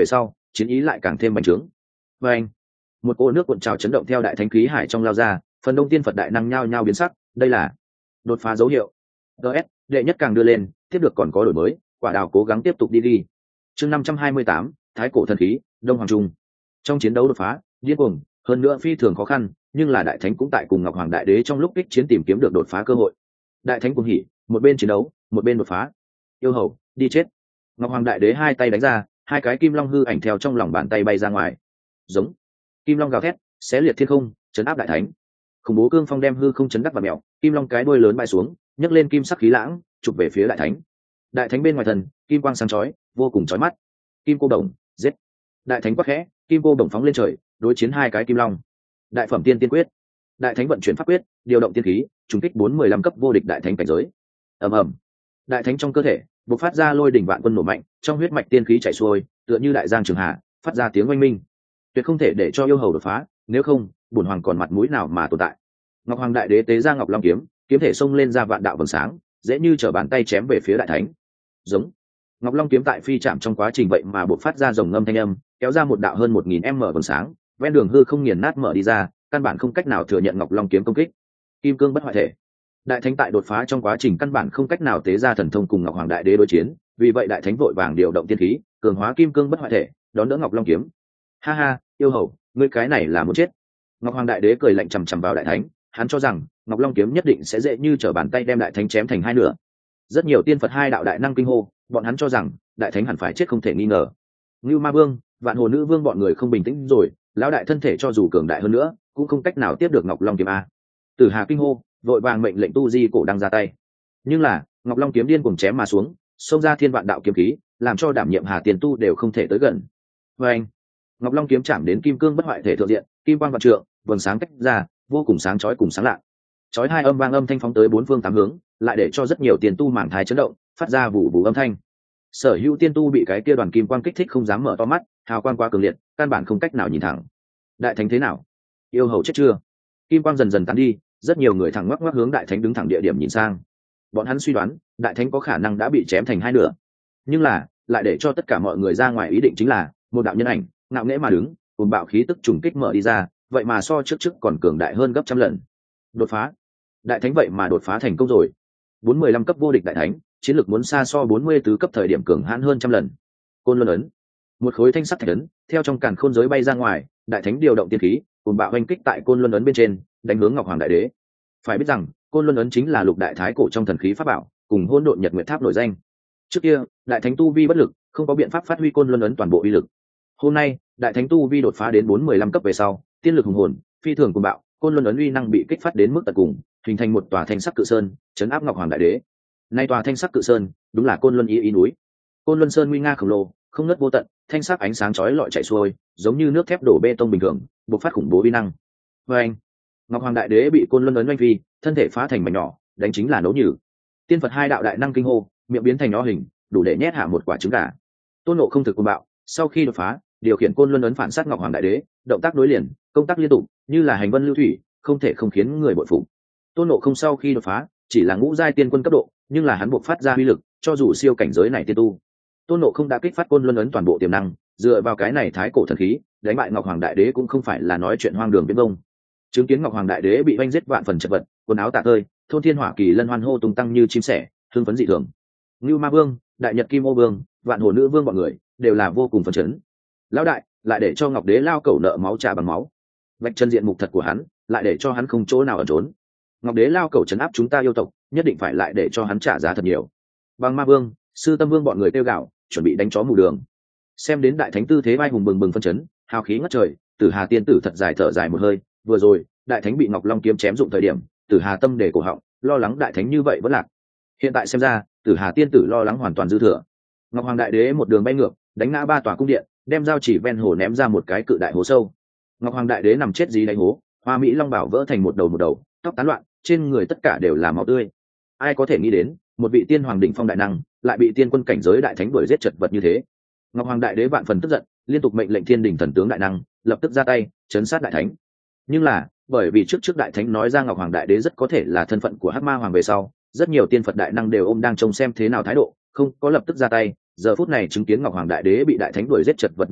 chiến ý lại càng thêm bành trướng. Và anh, một cỗ nước cuộn trào chấn động theo đại thánh khí hải trong lao ra, phần đông tiên Phật đại năng nhao nhao biến sắc, đây là đột phá dấu hiệu. ts đệ nhất càng đưa lên, tiếp được còn có đổi mới, quả đào cố gắng tiếp tục đi đi. Chương 528, thái cổ thần khí đông hoàng trung. Trong chiến đấu đột phá điên cuồng, hơn nữa phi thường khó khăn, nhưng là đại thánh cũng tại cùng Ngọc Hoàng Đại Đế trong lúc kích chiến tìm kiếm được đột phá cơ hội. Đại thánh cuồng hỉ, một bên chiến đấu một bên đột phá. Yêu hầu đi chết. Ngọc Hoàng Đại Đế hai tay đánh ra, hai cái kim long hư ảnh theo trong lòng bàn tay bay ra ngoài. Giống kim long gào thét, xé liệt thiên không, chấn áp đại thánh. Khủng bố cương phong đem hư không chấn đắc và mèo, kim long cái đuôi lớn bay xuống, nhấc lên kim sắc khí lãng, chụp về phía đại thánh. Đại thánh bên ngoài thần, kim quang sáng chói, vô cùng chói mắt. Kim cô đồng giết. Đại thánh quát khẽ, kim cô đồng phóng lên trời, đối chiến hai cái kim long. Đại phẩm tiên tiên quyết. Đại thánh vận chuyển pháp quyết, điều động tiên khí, trùng kích 415 cấp vô địch đại thánh cảnh giới. Ầm ầm. Đại thánh trong cơ thể bộc phát ra lôi đỉnh vạn quân nổ mạnh, trong huyết mạch tiên khí chảy xuôi, tựa như đại giang trường hạ, phát ra tiếng oanh minh. Tuyệt không thể để cho yêu hầu đột phá, nếu không, bổn hoàng còn mặt mũi nào mà tồn tại. Ngọc Hoàng Đại Đế tế ra Ngọc Long kiếm, kiếm thể xông lên ra vạn đạo vầng sáng, dễ như trở bàn tay chém về phía đại thánh. Giống. Ngọc Long kiếm tại phi chạm trong quá trình vậy mà bộc phát ra rồng ngâm thanh âm, kéo ra một đạo hơn 1000m vầng sáng, ven đường hư không nghiền nát mở đi ra, căn bản không cách nào thừa nhận Ngọc Long kiếm công kích. Kim cương bất hoại thể. Đại thánh tại đột phá trong quá trình căn bản không cách nào tế ra thần thông cùng Ngọc Hoàng Đại Đế đối chiến, vì vậy đại thánh vội vàng điều động tiên khí, cường hóa kim cương bất hoại thể, đón đỡ Ngọc Long kiếm. Ha ha, yêu hầu, ngươi cái này là muốn chết. Ngọc Hoàng Đại Đế cười lạnh chằm chằm vào đại thánh, hắn cho rằng Ngọc Long kiếm nhất định sẽ dễ như trở bàn tay đem đại thánh chém thành hai nửa. Rất nhiều tiên Phật hai đạo đại năng kinh hô, bọn hắn cho rằng đại thánh hẳn phải chết không thể nghi ngờ. Ngưu Ma Vương, Vạn Hồ Nữ Vương bọn người không bình tĩnh rồi, lão đại thân thể cho dù cường đại hơn nữa, cũng không cách nào tiếp được Ngọc Long kiếm a. Tử Hà kinh hô, vội vàng mệnh lệnh tu di cổ đăng ra tay. Nhưng là Ngọc Long kiếm điên cuồng chém mà xuống, xông ra thiên vạn đạo kiếm khí, làm cho đảm nhiệm Hà Tiền tu đều không thể tới gần. Và anh, Ngọc Long kiếm chạm đến kim cương bất hoại thể thượng diện, kim quang vạn trượng, vầng sáng tách ra, vô cùng sáng chói cùng sáng lạ. Chói hai âm vang âm thanh phóng tới bốn phương tám hướng, lại để cho rất nhiều tiền tu mảng thái chấn động, phát ra vụ vụ âm thanh. Sở hữu tiên tu bị cái kia đoàn kim quang kích thích không dám mở to mắt, hào quang quá cường liệt, căn bản không cách nào nhìn thẳng. Đại thánh thế nào? Yêu hầu chết chưa? Kim quang dần dần tán đi, rất nhiều người thẳng ngoắc ngoắc hướng đại thánh đứng thẳng địa điểm nhìn sang. Bọn hắn suy đoán đại thánh có khả năng đã bị chém thành hai nửa, nhưng là lại để cho tất cả mọi người ra ngoài ý định chính là một đạo nhân ảnh ngạo nghễ mà đứng, cùng bạo khí tức trùng kích mở đi ra, vậy mà so trước còn cường đại hơn gấp trăm lần. Đột phá. Đại thánh vậy mà đột phá thành công rồi. 415 cấp vô địch đại thánh, chiến lược muốn xa so 44 cấp thời điểm cường hãn hơn trăm lần. Côn Luân ấn. Một khối thanh sắc thạch ấn theo trong càn khôn giới bay ra ngoài, đại thánh điều động tiên khí, cùng bạo oanh kích tại Côn Luân ấn bên trên, đánh hướng Ngọc Hoàng Đại Đế. Phải biết rằng Côn Luân ấn chính là lục đại thái cổ trong thần khí pháp bảo, cùng Hỗn Độn Nhật Nguyệt Tháp nổi danh. Trước kia đại thánh tu vi bất lực, không có biện pháp phát huy Côn Luân ấn toàn bộ uy lực. Hôm nay đại thánh tu vi đột phá đến 415 cấp về sau, tiên lực hùng hồn, phi thường cuồng bạo, Côn Luân ấn uy năng bị kích phát đến mức tận cùng, hình thành một tòa thanh sắc cự sơn, chấn áp Ngọc Hoàng Đại Đế. Nay tòa thanh sắc cự sơn, đúng là Côn Luân ý núi. Côn Luân sơn nguy nga khổng lồ, không nứt vô tận, thanh sắc ánh sáng chói lọi chảy xuôi, giống như nước thép đổ bê tông bình thường, bộc phát khủng bố uy năng. Và anh, Ngọc Hoàng Đại Đế bị Côn Luân ấn oanh phi, thân thể phá thành mảnh nhỏ, đánh chính là nấu nhừ. Tiên Phật hai đạo đại năng kinh hô, miệng biến thành nhỏ hình, đủ để nhét hạ một quả trứng gà. Tôn Ngộ không thực cuồng bạo, sau khi đột phá, điều khiển Côn Luân ấn phản sát Ngọc Hoàng Đại Đế, động tác đối liền, công tác liên tục, như là hành vân lưu thủy, không thể không khiến người bội phục. Tôn Ngộ không sau khi đột phá, chỉ là ngũ giai tiên quân cấp độ, nhưng là hắn buộc phát ra uy lực, cho dù siêu cảnh giới này tiên tu. Tôn Ngộ không đã kích phát Côn Luân ấn toàn bộ tiềm năng, dựa vào cái này thái cổ thần khí, đánh bại Ngọc Hoàng Đại Đế cũng không phải là nói chuyện hoang đường viễn vông. Chứng kiến Ngọc Hoàng Đại Đế bị oanh giết vạn phần chật vật, quần áo tả tơi, thôn thiên hỏa kỳ lân hoan hô tung tăng như chim sẻ, hưng phấn dị thường. Ngưu Ma Vương, Đại Nhật Kim Ô Vương, Vạn Hồ Nữ Vương bọn người đều là vô cùng phấn chấn. Lão đại, lại để cho Ngọc Đế lao cẩu nợ máu trả bằng máu. Vạch chân diện mục thật của hắn, lại để cho hắn không chỗ nào ẩn trốn. Ngọc Đế lao cẩu trấn áp chúng ta yêu tộc, nhất định phải lại để cho hắn trả giá thật nhiều. Bằng Ma Vương, Sư Tâm Vương bọn người tiêu gạo, chuẩn bị đánh chó mù đường. Xem đến đại thánh tư thế vai hùng bừng bừng phân chấn, hào khí ngất trời, Tử Hà tiên tử thật dài thở dài một hơi, vừa rồi, đại thánh bị Ngọc Long kiếm chém dụng thời điểm, Tử Hà tâm để cổ họng, lo lắng đại thánh như vậy vẫn lạc. Hiện tại xem ra, Tử Hà tiên tử lo lắng hoàn toàn dư thừa. Ngọc Hoàng Đại Đế một đường bay ngược, đánh ngã 3 tòa cung điện, đem giao chỉ ven hồ ném ra một cái cự đại hố sâu. Ngọc Hoàng Đại Đế nằm chết dí đáy hố, Hoa Mỹ Long bảo vỡ thành một đầu, tóc tán loạn, trên người tất cả đều là máu tươi. Ai có thể nghĩ đến, một vị tiên hoàng đỉnh phong đại năng, lại bị tiên quân cảnh giới đại thánh đuổi giết chật vật như thế. Ngọc Hoàng Đại Đế vạn phần tức giận, liên tục mệnh lệnh thiên đình thần tướng đại năng lập tức ra tay chấn sát đại thánh. Nhưng là bởi vì trước đại thánh nói ra Ngọc Hoàng Đại Đế rất có thể là thân phận của Hắc Ma Hoàng về sau, rất nhiều tiên Phật đại năng đều ôm đang trông xem thế nào thái độ, không có lập tức ra tay. Giờ phút này chứng kiến Ngọc Hoàng Đại Đế bị đại thánh đuổi giết chật vật như thế,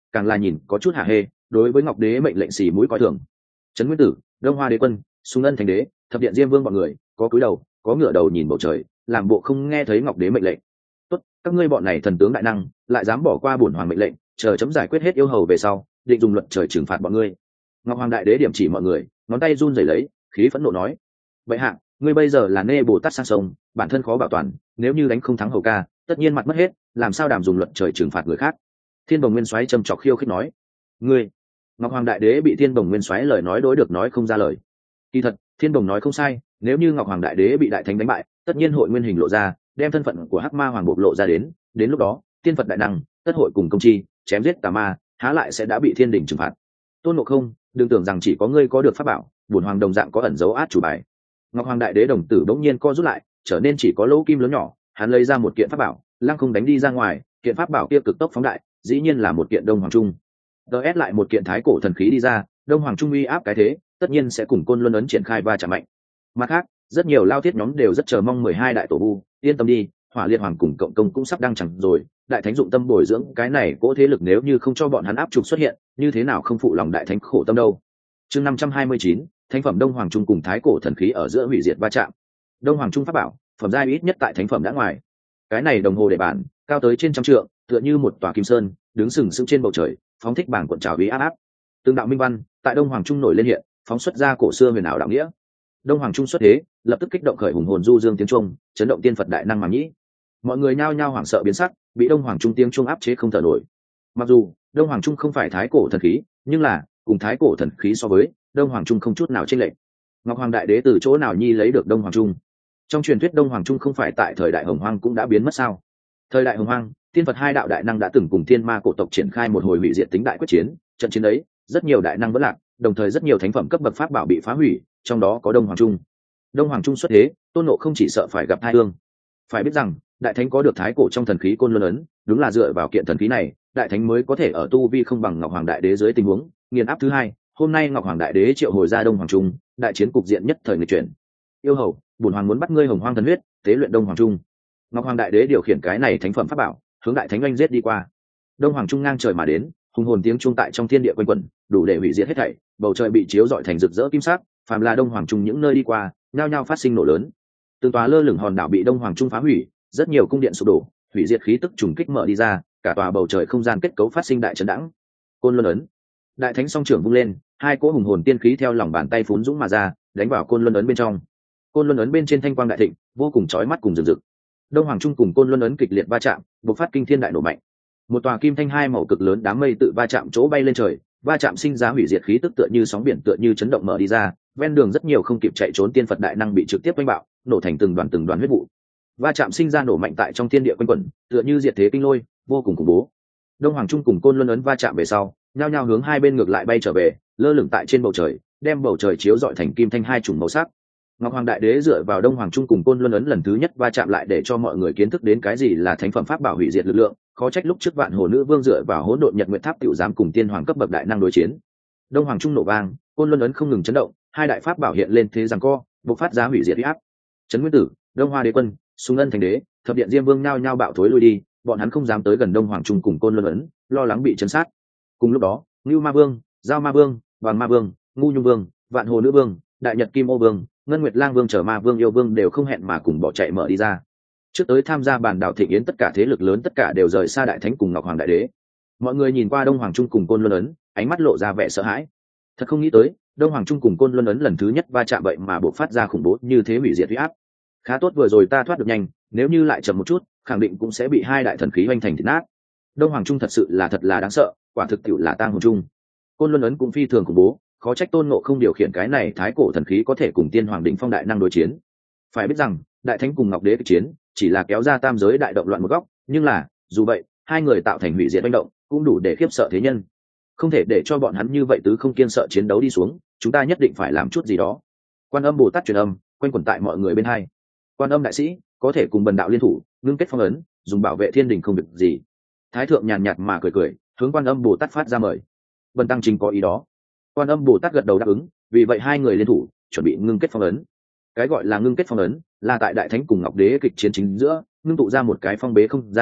càng là nhìn có chút hạ hê, đối với ngọc đế mệnh lệnh xì mũi coi thường. Trấn Nguyên Tử, Đông Hoa Đế Quân, Xung Ân Thành Đế, Thập Điện Diêm Vương bọn người có cúi đầu có ngửa đầu nhìn bầu trời, làm bộ không nghe thấy ngọc đế mệnh lệnh. Tốt, các ngươi bọn này thần tướng đại năng lại dám bỏ qua bổn hoàng mệnh lệnh, chờ chấm giải quyết hết yêu hầu về sau định dùng luật trời trừng phạt bọn ngươi. Ngọc Hoàng Đại Đế điểm chỉ mọi người, ngón tay run rẩy lấy, khí phẫn nộ nói: vậy hạ, ngươi bây giờ là nê bồ tát sang sông, bản thân khó bảo toàn, nếu như đánh không thắng hầu ca tất nhiên mặt mất hết, làm sao đảm dùng luật trời trừng phạt người khác. Thiên Bồng Nguyên Soái trầm trọc khiêu khích nói: ngươi. Ngọc Hoàng Đại Đế bị Thiên Bồng Nguyên Soái lời nói đối được nói không ra lời. Kỳ thật Thiên Bồng nói không sai, nếu như Ngọc Hoàng Đại Đế bị đại thánh đánh bại, tất nhiên hội nguyên hình lộ ra, đem thân phận của Hắc Ma Hoàng bộc lộ ra đến lúc đó tiên Phật đại năng tất hội cùng công chi chém giết tà ma, há lại sẽ đã bị thiên đình trừng phạt. Tôn Ngộ Không, đừng tưởng rằng chỉ có ngươi có được pháp bảo, bổn hoàng đồng dạng có ẩn dấu át chủ bài. Ngọc Hoàng Đại Đế đồng tử bỗng nhiên co rút lại, trở nên chỉ có lỗ kim lớn nhỏ, hắn lấy ra một kiện pháp bảo, lăng không đánh đi ra ngoài, kiện pháp bảo kia cực tốc phóng đại, dĩ nhiên là một kiện Đông Hoàng Trung. DS lại một kiện thái cổ thần khí đi ra, Đông Hoàng Trung uy áp cái thế, tất nhiên sẽ cùng Côn Luân ấn triển khai va chạm mạnh. Mặt khác, rất nhiều lao thiết nhóm đều rất chờ mong 12 đại tổ vu, yên tâm đi, Hỏa Liên Hoàng cùng Cộng Công cũng sắp đăng chẳng rồi, đại thánh dụng tâm bồi dưỡng cái này cỗ thế lực, nếu như không cho bọn hắn áp trục xuất hiện, như thế nào không phụ lòng đại thánh khổ tâm đâu. Chương 529, thánh phẩm Đông Hoàng Trung cùng thái cổ thần khí ở giữa hủy diệt va chạm. Đông Hoàng Trung pháp bảo, phẩm giai ít nhất tại thánh phẩm đã ngoài. Cái này đồng hồ để bản, cao tới trên trăm trượng, tựa như một tòa kim sơn, đứng sừng sững trên bầu trời, phóng thích bảng cuộn trào uy áp áp. Từng đạo minh văn tại Đông Hoàng Trung nổi lên hiện, phóng xuất ra cổ xưa huyền ảo đạo nghĩa. Đông Hoàng Trung xuất thế, lập tức kích động khởi hùng hồn du dương tiếng trung, chấn động tiên Phật đại năng màng nhĩ. Mọi người nhao nhao hoảng sợ biến sắc, bị Đông Hoàng Trung tiếng trung áp chế không thở nổi. Mặc dù Đông Hoàng Trung không phải thái cổ thần khí, nhưng là cùng thái cổ thần khí so với, Đông Hoàng Trung không chút nào chênh lệch. Ngọc Hoàng Đại Đế từ chỗ nào nhi lấy được Đông Hoàng Trung? Trong truyền thuyết Đông Hoàng Trung không phải tại thời đại Hồng Hoang cũng đã biến mất sao? Thời đại Hồng Hoang, tiên Phật hai đạo đại năng đã từng cùng thiên ma cổ tộc triển khai một hồi hủy diệt tính đại quyết chiến, trận chiến ấy, rất nhiều đại năng vẫn lạc, đồng thời rất nhiều thánh phẩm cấp bậc pháp bảo bị phá hủy, trong đó có Đông Hoàng Trung. Đông Hoàng Trung xuất thế, Tôn Ngộ không chỉ sợ phải gặp tai ương. Phải biết rằng, đại thánh có được thái cổ trong thần khí Côn Luân ấn, đúng là dựa vào kiện thần khí này, đại thánh mới có thể ở tu vi không bằng Ngọc Hoàng Đại Đế dưới tình huống nghiền áp thứ hai. Hôm nay Ngọc Hoàng Đại Đế triệu hồi ra Đông Hoàng Trung, đại chiến cục diện nhất thời nghịch chuyển. Yêu hầu, bổn hoàng muốn bắt ngươi Hồng Hoang thần huyết, tế luyện Đông Hoàng Trung. Ngọc Hoàng Đại Đế điều khiển cái này thánh phẩm pháp bảo, hướng đại thánh oanh giết đi qua. Đông Hoàng Trung ngang trời mà đến, hùng hồn tiếng trung tại trong thiên địa quanh quẩn, đủ để hủy diệt hết thảy. Bầu trời bị chiếu rọi thành rực rỡ kim sắc, phàm là Đông Hoàng Trung những nơi đi qua, nhao nhao phát sinh nổ lớn. Từng tòa lơ lửng hòn đảo bị Đông Hoàng Trung phá hủy, rất nhiều cung điện sụp đổ, hủy diệt khí tức trùng kích mở đi ra, cả tòa bầu trời không gian kết cấu phát sinh đại chấn đãng. Côn Luân ấn, đại thánh song trưởng vung lên, hai cỗ hùng hồn tiên khí theo lòng bàn tay phún dũng mà ra, đánh vào Côn Luân ấn bên trong. Côn Luân ấn bên trên thanh quang đại thịnh, vô cùng chói mắt cùng rực rực. Đông Hoàng Trung cùng Côn Luân ấn kịch liệt va chạm, bộc phát kinh thiên đại nổ mạnh. Một tòa kim thanh hai màu cực lớn đám mây tự va chạm chỗ bay lên trời, va chạm sinh ra hủy diệt khí tức tựa như sóng biển, tựa như chấn động mở đi ra, ven đường rất nhiều không kịp chạy trốn tiên Phật đại năng bị trực tiếp oanh bạo, nổ thành từng đoàn huyết vụ. Va chạm sinh ra nổ mạnh tại trong thiên địa quanh quẩn, tựa như diệt thế kinh lôi, vô cùng khủng bố. Đông Hoàng Trung cùng Côn Luân ấn va chạm về sau, nhao nhao hướng hai bên ngược lại bay trở về, lơ lửng tại trên bầu trời, đem bầu trời chiếu rọi thành kim thanh hai chủng màu sắc. Ngọc Hoàng Đại Đế dựa vào Đông Hoàng Trung cùng Côn Luân ấn lần thứ nhất va chạm lại để cho mọi người kiến thức đến cái gì là thánh phẩm pháp bảo hủy diệt lực lượng, khó trách lúc trước Vạn Hồ Nữ Vương dựa vào Hỗn Độn Nhật Nguyệt Tháp tiểu dám cùng tiên hoàng cấp bậc đại năng đối chiến. Đông Hoàng Trung nổ vang, Côn Luân ấn không ngừng chấn động, hai đại pháp bảo hiện lên thế giằng co, bộc phát ra hủy diệt uy áp. Trấn Nguyên Tử, Đông Hoa Đế Quân, Xung Ân Thành Đế, Thập Điện Diêm Vương nhao nhao bạo thối lui đi, bọn hắn không dám tới gần Đông Hoàng Trung cùng Côn Luân ấn, lo lắng bị chấn sát. Cùng lúc đó, Ngưu Ma Vương, Giao Ma Vương, Vàng Ma Vương, Ngu Nhung Vương, Vạn Hồ Nữ Vương, Đại Nhật Kim Ô Vương, Ngân Nguyệt Lang Vương chờ Ma Vương yêu vương đều không hẹn mà cùng bỏ chạy mở đi ra. Trước tới tham gia bàn đảo thịnh yến tất cả thế lực lớn tất cả đều rời xa đại thánh cùng Ngọc Hoàng Đại Đế. Mọi người nhìn qua Đông Hoàng Trung cùng Côn Luân ấn, ánh mắt lộ ra vẻ sợ hãi. Thật không nghĩ tới, Đông Hoàng Trung cùng Côn Luân ấn lần thứ nhất va chạm vậy mà bộc phát ra khủng bố như thế, hủy diệt uy áp. Khá tốt vừa rồi ta thoát được nhanh, nếu như lại chậm một chút, khẳng định cũng sẽ bị hai đại thần khí hoành thành thịt nát. Đông Hoàng Trung thật sự là thật là đáng sợ, quả thực tiệu là tang hồn trung. Côn Luân ấn cũng phi thường khủng bố, khó trách Tôn Ngộ không điều khiển cái này thái cổ thần khí có thể cùng tiên hoàng đỉnh phong đại năng đối chiến. Phải biết rằng, đại thánh cùng ngọc đế kịch chiến chỉ là kéo ra tam giới đại động loạn một góc, nhưng là dù vậy, hai người tạo thành hủy diệt manh động cũng đủ để khiếp sợ thế nhân. Không thể để cho bọn hắn như vậy tứ không kiên sợ chiến đấu đi xuống, chúng ta nhất định phải làm chút gì đó. Quan Âm Bồ Tát truyền âm quanh quẩn tại mọi người bên hai. Quan Âm đại sĩ có thể cùng bần đạo liên thủ, ngưng kết phong ấn, dùng bảo vệ thiên đình không việc gì. Thái thượng nhàn nhạt mà cười cười, hướng Quan Âm Bồ Tát phát ra mời. Vân tăng chính có ý đó. Quan Âm Bồ Tát gật đầu đáp ứng, vì vậy hai người liên thủ chuẩn bị ngưng kết phong ấn. Cái gọi là ngưng kết phong ấn là tại đại thánh cùng ngọc đế kịch chiến chính giữa ngưng tụ ra một cái phong bế không gian,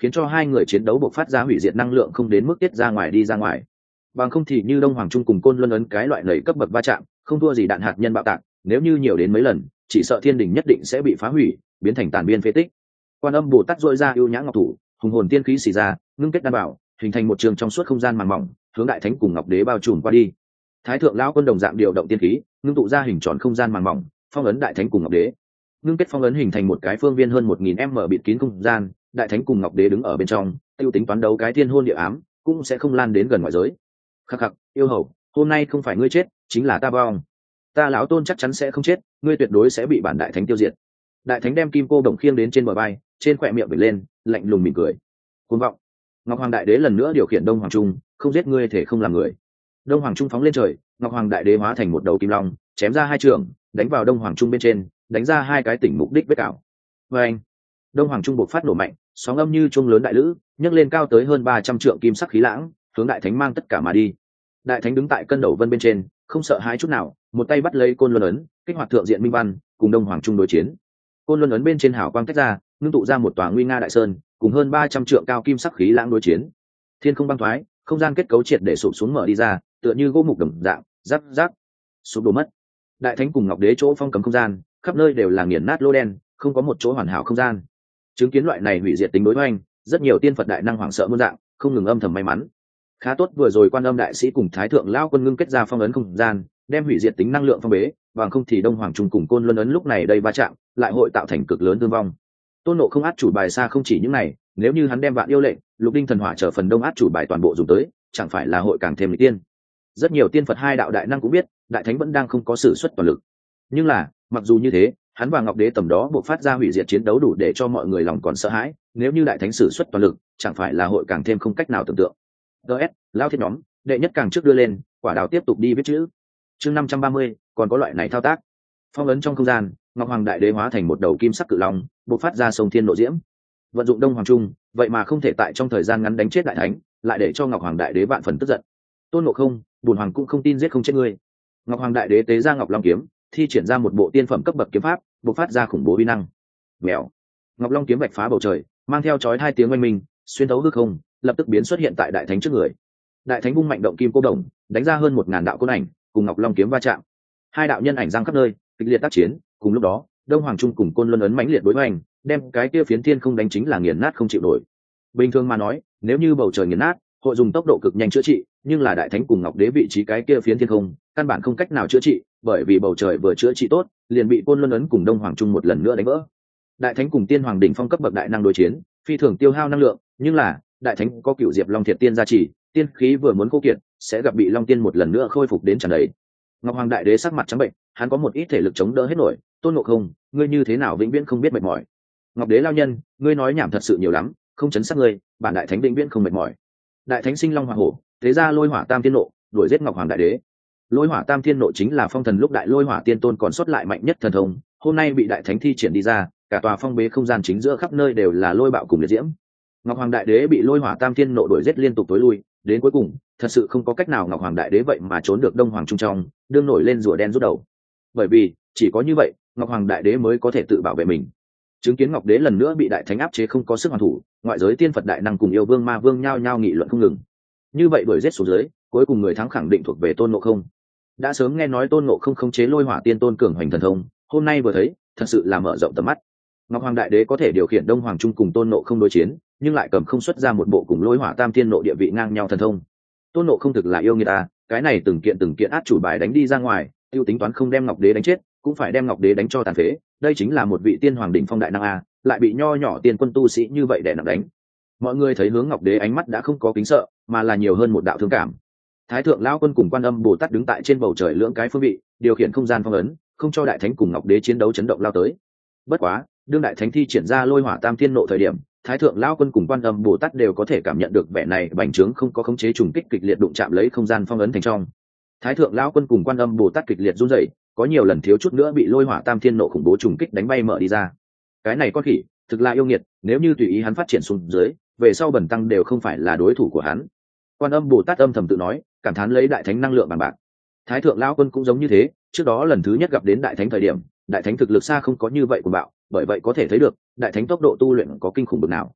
khiến cho hai người chiến đấu bộc phát ra hủy diệt năng lượng không đến mức tiết ra ngoài đi ra ngoài. Bằng không thì như Đông Hoàng Trung cùng Côn Luân ấn cái loại nảy cấp bậc va chạm, không thua gì đạn hạt nhân bạo tạc, nếu như nhiều đến mấy lần, chỉ sợ thiên đình nhất định sẽ bị phá hủy, biến thành tàn biên phế tích. Quan Âm Bồ Tát duỗi ra ưu nhã ngọc thủ, hùng hồn tiên khí xì ra, ngưng kết đan bảo, hình thành một trường trong suốt không gian màng mỏng, hướng đại thánh cùng ngọc đế bao trùm qua đi. Thái thượng lão quân đồng dạng điều động tiên khí, ngưng tụ ra hình tròn không gian màng mỏng, phong ấn đại thánh cùng ngọc đế. Ngưng kết phong ấn hình thành một cái phương viên hơn 1000m bịt kín không gian, đại thánh cùng ngọc đế đứng ở bên trong, tiêu tính toán đấu cái thiên hôn địa ám, cũng sẽ không lan đến gần ngoại giới. Khắc khắc, yêu hầu, hôm nay không phải ngươi chết, chính là ta vong. Ta lão tôn chắc chắn sẽ không chết, ngươi tuyệt đối sẽ bị bản đại thánh tiêu diệt. Đại thánh đem kim cô đồng khiêng đến trên bờ vai, trên khỏe miệng vểnh lên, lạnh lùng mỉm cười. Cuồng vọng. Ngọc Hoàng Đại Đế lần nữa điều khiển Đông Hoàng Trung, không giết ngươi thể không làm người. Đông Hoàng Trung phóng lên trời, Ngọc Hoàng Đại Đế hóa thành một đầu kim long, chém ra hai trường, đánh vào Đông Hoàng Trung bên trên, đánh ra hai cái tỉnh mục đích vết cào. Vâng. Đông Hoàng Trung bộc phát nổ mạnh, sóng âm như trung lớn đại lữ, nhấc lên cao tới hơn 300 trượng kim sắc khí lãng, hướng đại thánh mang tất cả mà đi. Đại thánh đứng tại cân đầu vân bên trên, không sợ hãi chút nào, một tay bắt lấy côn luân ấn, kích hoạt thượng diện minh văn, cùng Đông Hoàng Trung đối chiến. Côn luân ấn bên trên hào quang tách ra, ngưng tụ ra một tòa nguy nga đại sơn, cùng hơn 300 trượng cao kim sắc khí lãng đối chiến. Thiên không băng thoái, không gian kết cấu triệt để sụp xuống mở đi ra, tựa như gỗ mục đồng dạng, rắc rắc, sụp đổ mất. Đại thánh cùng ngọc đế chỗ phong cấm không gian, khắp nơi đều là nghiền nát lô đen, không có một chỗ hoàn hảo không gian. Chứng kiến loại này hủy diệt tính đối hoành, rất nhiều tiên Phật đại năng hoảng sợ muôn dạng, không ngừng âm thầm may mắn. Khá tốt vừa rồi Quan Âm đại sĩ cùng Thái thượng lão quân ngưng kết ra phong ấn không gian, đem hủy diệt tính năng lượng phong bế, bằng không thì Đông Hoàng Trung cùng Côn Luân ấn lúc này đây va chạm, lại hội tạo thành cực lớn thương vong. Tôn Ngộ Không át chủ bài xa không chỉ những này, nếu như hắn đem Vạn Yêu lệnh, Lục Đinh thần hỏa trở phần đông át chủ bài toàn bộ dùng tới, chẳng phải là hội càng thêm mỹ tiên. Rất nhiều tiên Phật hai đạo đại năng cũng biết, đại thánh vẫn đang không có sử xuất toàn lực. Nhưng là, mặc dù như thế, hắn và Ngọc Đế tầm đó buộc phát ra hủy diệt chiến đấu đủ để cho mọi người lòng còn sợ hãi, nếu như đại thánh sử xuất toàn lực, chẳng phải là hội càng thêm không cách nào tưởng tượng. DS, lao thiết nhóm, đệ nhất càng trước đưa lên, quả đào tiếp tục đi viết chữ. Chương 530, còn có loại này thao tác. Phong ấn trong không gian, Ngọc Hoàng Đại Đế hóa thành một đầu kim sắc cự long, bộc phát ra sông thiên nộ diễm. Vận dụng Đông Hoàng Trung, vậy mà không thể tại trong thời gian ngắn đánh chết đại thánh, lại để cho Ngọc Hoàng Đại Đế vạn phần tức giận. Tôn Ngộ Không, bổn hoàng cũng không tin giết không chết ngươi. Ngọc Hoàng Đại Đế tế ra Ngọc Long kiếm, thi triển ra một bộ tiên phẩm cấp bậc kiếm pháp, bộc phát ra khủng bố uy năng. Mèo. Ngọc Long kiếm vạch phá bầu trời, mang theo chói hai tiếng oanh minh, xuyên thấu hư không, lập tức biến xuất hiện tại đại thánh trước người. Đại thánh vung mạnh động kim cô đồng, đánh ra hơn 1000 đạo côn ảnh, cùng Ngọc Long kiếm va chạm. Hai đạo nhân ảnh giang khắp nơi, kịch liệt tác chiến. Cùng lúc đó, Đông Hoàng Trung cùng Côn Luân ấn mãnh liệt đối hoành, đem cái kia phiến thiên không đánh chính là nghiền nát không chịu nổi. Bình thường mà nói, nếu như bầu trời nghiền nát, hội dùng tốc độ cực nhanh chữa trị, nhưng là đại thánh cùng Ngọc Đế vị trí cái kia phiến thiên không, căn bản không cách nào chữa trị, bởi vì bầu trời vừa chữa trị tốt, liền bị Côn Luân ấn cùng Đông Hoàng Trung một lần nữa đánh vỡ. Đại thánh cùng Tiên Hoàng đỉnh phong cấp bậc đại năng đối chiến, phi thường tiêu hao năng lượng, nhưng là đại thánh có cựu diệp long thiệt tiên gia trì, tiên khí vừa muốn khô kiệt, sẽ gặp bị long tiên một lần nữa khôi phục đến tràn đầy. Ngọc Hoàng Đại Đế sắc mặt trắng bệnh, hắn có một ít thể lực chống đỡ hết nổi. Tôn Ngộ Không, ngươi như thế nào vĩnh viễn không biết mệt mỏi? Ngọc Đế lao nhân, ngươi nói nhảm thật sự nhiều lắm, không chấn sát ngươi, bản đại thánh vĩnh viễn không mệt mỏi. Đại thánh sinh long hỏa hổ, thế ra lôi hỏa tam thiên nộ, đuổi giết Ngọc Hoàng Đại Đế. Lôi hỏa tam thiên nộ chính là phong thần lúc đại lôi hỏa tiên tôn còn sót lại mạnh nhất thần thông, hôm nay bị đại thánh thi triển đi ra, cả tòa phong bế không gian chính giữa khắp nơi đều là lôi bạo cùng liệt diễm. Ngọc Hoàng Đại Đế bị lôi hỏa tam thiên nộ đuổi giết liên tục tối lui, đến cuối cùng thật sự không có cách nào Ngọc Hoàng Đại Đế vậy mà trốn được Đông Hoàng Trung trong, đương nổi lên rùa đen rút đầu. Bởi vì chỉ có như vậy, Ngọc Hoàng Đại Đế mới có thể tự bảo vệ mình. Chứng kiến Ngọc Đế lần nữa bị đại thánh áp chế không có sức hoàn thủ, ngoại giới tiên Phật đại năng cùng yêu vương ma vương nhao nhao nghị luận không ngừng. Như vậy đuổi giết xuống dưới, cuối cùng người thắng khẳng định thuộc về Tôn Ngộ Không. Đã sớm nghe nói Tôn Ngộ Không khống chế lôi hỏa tiên tôn cường hoành thần thông, hôm nay vừa thấy, thật sự là mở rộng tầm mắt. Ngọc Hoàng Đại Đế có thể điều khiển Đông Hoàng Trung cùng Tôn Ngộ Không đối chiến, nhưng lại cầm không xuất ra một bộ cùng lôi hỏa tam thiên nộ địa vị ngang nhau thần thông. Tôn Ngộ Không thực là yêu người ta, cái này từng kiện át chủ bài đánh đi ra ngoài, tiêu tính toán không đem Ngọc Đế đánh chết, cũng phải đem Ngọc Đế đánh cho tàn phế. Đây chính là một vị tiên hoàng đỉnh phong đại năng a, lại bị nho nhỏ tiên quân tu sĩ như vậy đè nặng đánh. Mọi người thấy hướng Ngọc Đế ánh mắt đã không có kính sợ, mà là nhiều hơn một đạo thương cảm. Thái thượng lão quân cùng Quan Âm Bồ Tát đứng tại trên bầu trời lưỡng cái phương vị, điều khiển không gian phong ấn, không cho đại thánh cùng Ngọc Đế chiến đấu chấn động lao tới. Bất quá, đương đại thánh thi triển ra lôi hỏa tam thiên nộ thời điểm, Thái thượng lão quân cùng Quan Âm Bồ Tát đều có thể cảm nhận được vẻ này bành trướng không có khống chế trùng kích kịch liệt đụng chạm lấy không gian phong ấn thành trong. Thái thượng lão quân cùng Quan Âm Bồ Tát kịch liệt run rẩy, có nhiều lần thiếu chút nữa bị lôi hỏa tam thiên nộ khủng bố trùng kích đánh bay mở đi ra. Cái này con khỉ, thực là yêu nghiệt, nếu như tùy ý hắn phát triển xuống dưới, về sau bần tăng đều không phải là đối thủ của hắn. Quan Âm Bồ Tát âm thầm tự nói, cảm thán lấy đại thánh năng lượng bằng bạc. Thái thượng lão quân cũng giống như thế, trước đó lần thứ nhất gặp đến đại thánh thời điểm, đại thánh thực lực xa không có như vậy của bạo, bởi vậy có thể thấy được đại thánh tốc độ tu luyện có kinh khủng bực nào.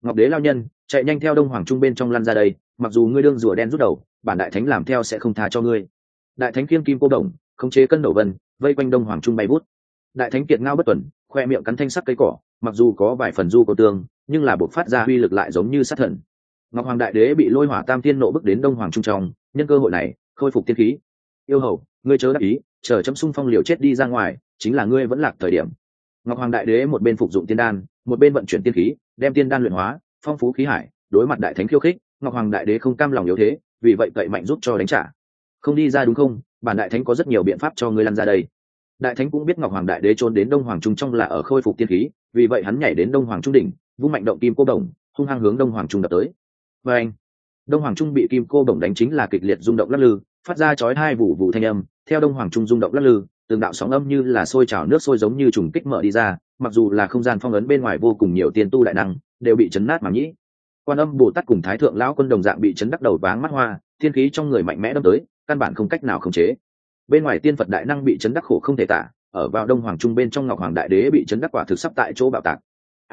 Ngọc đế lao nhân, chạy nhanh theo đông hoàng trung bên trong lăn ra đây, mặc dù ngươi đương rùa đen rút đầu, bản đại thánh làm theo sẽ không tha cho ngươi. Đại thánh kiêng kim cô đồng, khống chế cân đầu vân, vây quanh đông hoàng trung bay bút. Đại thánh kiệt ngao bất tuần, khoe miệng cắn thanh sắc cây cỏ, mặc dù có vài phần du cô tương, nhưng là bộc phát ra uy lực lại giống như sát thần. Ngọc hoàng đại đế bị lôi hỏa tam thiên nộ bức đến đông hoàng trung trong, nhân cơ hội này khôi phục tiên khí. Yêu hầu, ngươi chớ đắc ý, chờ chấm xung phong liều chết đi ra ngoài, chính là ngươi vẫn lạc thời điểm. Ngọc hoàng đại đế một bên phục dụng tiên đan, một bên vận chuyển tiên khí, đem tiên đan luyện hóa, phong phú khí hải. Đối mặt đại thánh khiêu khích, Ngọc hoàng đại đế không cam lòng yếu thế, vì vậy cậy mạnh giúp cho đánh trả. Không đi ra đúng không? Bản đại thánh có rất nhiều biện pháp cho ngươi lăn ra đây. Đại thánh cũng biết Ngọc hoàng đại đế trốn đến đông hoàng trung trong là ở khôi phục tiên khí, vì vậy hắn nhảy đến đông hoàng trung đỉnh, vung mạnh động kim cô đồng, hung hăng hướng đông hoàng trung đập tới. Và anh, đông hoàng trung bị kim cô đồng đánh chính là kịch liệt rung động lắc lư, phát ra chói hai vụ vụ thanh âm. Theo đông hoàng trung rung động lắc lư, từng đạo sóng âm như là sôi trào nước sôi giống như trùng kích mở đi ra, mặc dù là không gian phong ấn bên ngoài vô cùng nhiều tiên tu đại năng đều bị chấn nát màng nhĩ. Quan Âm Bồ Tát cùng Thái Thượng lão quân đồng dạng bị chấn đắc đầu váng mắt hoa, thiên khí trong người mạnh mẽ đâm tới, căn bản không cách nào khống chế. Bên ngoài tiên Phật đại năng bị chấn đắc khổ không thể tả, ở vào đông hoàng trung bên trong Ngọc hoàng đại đế bị chấn đắc quả thực sắp tại chỗ bạo tạc.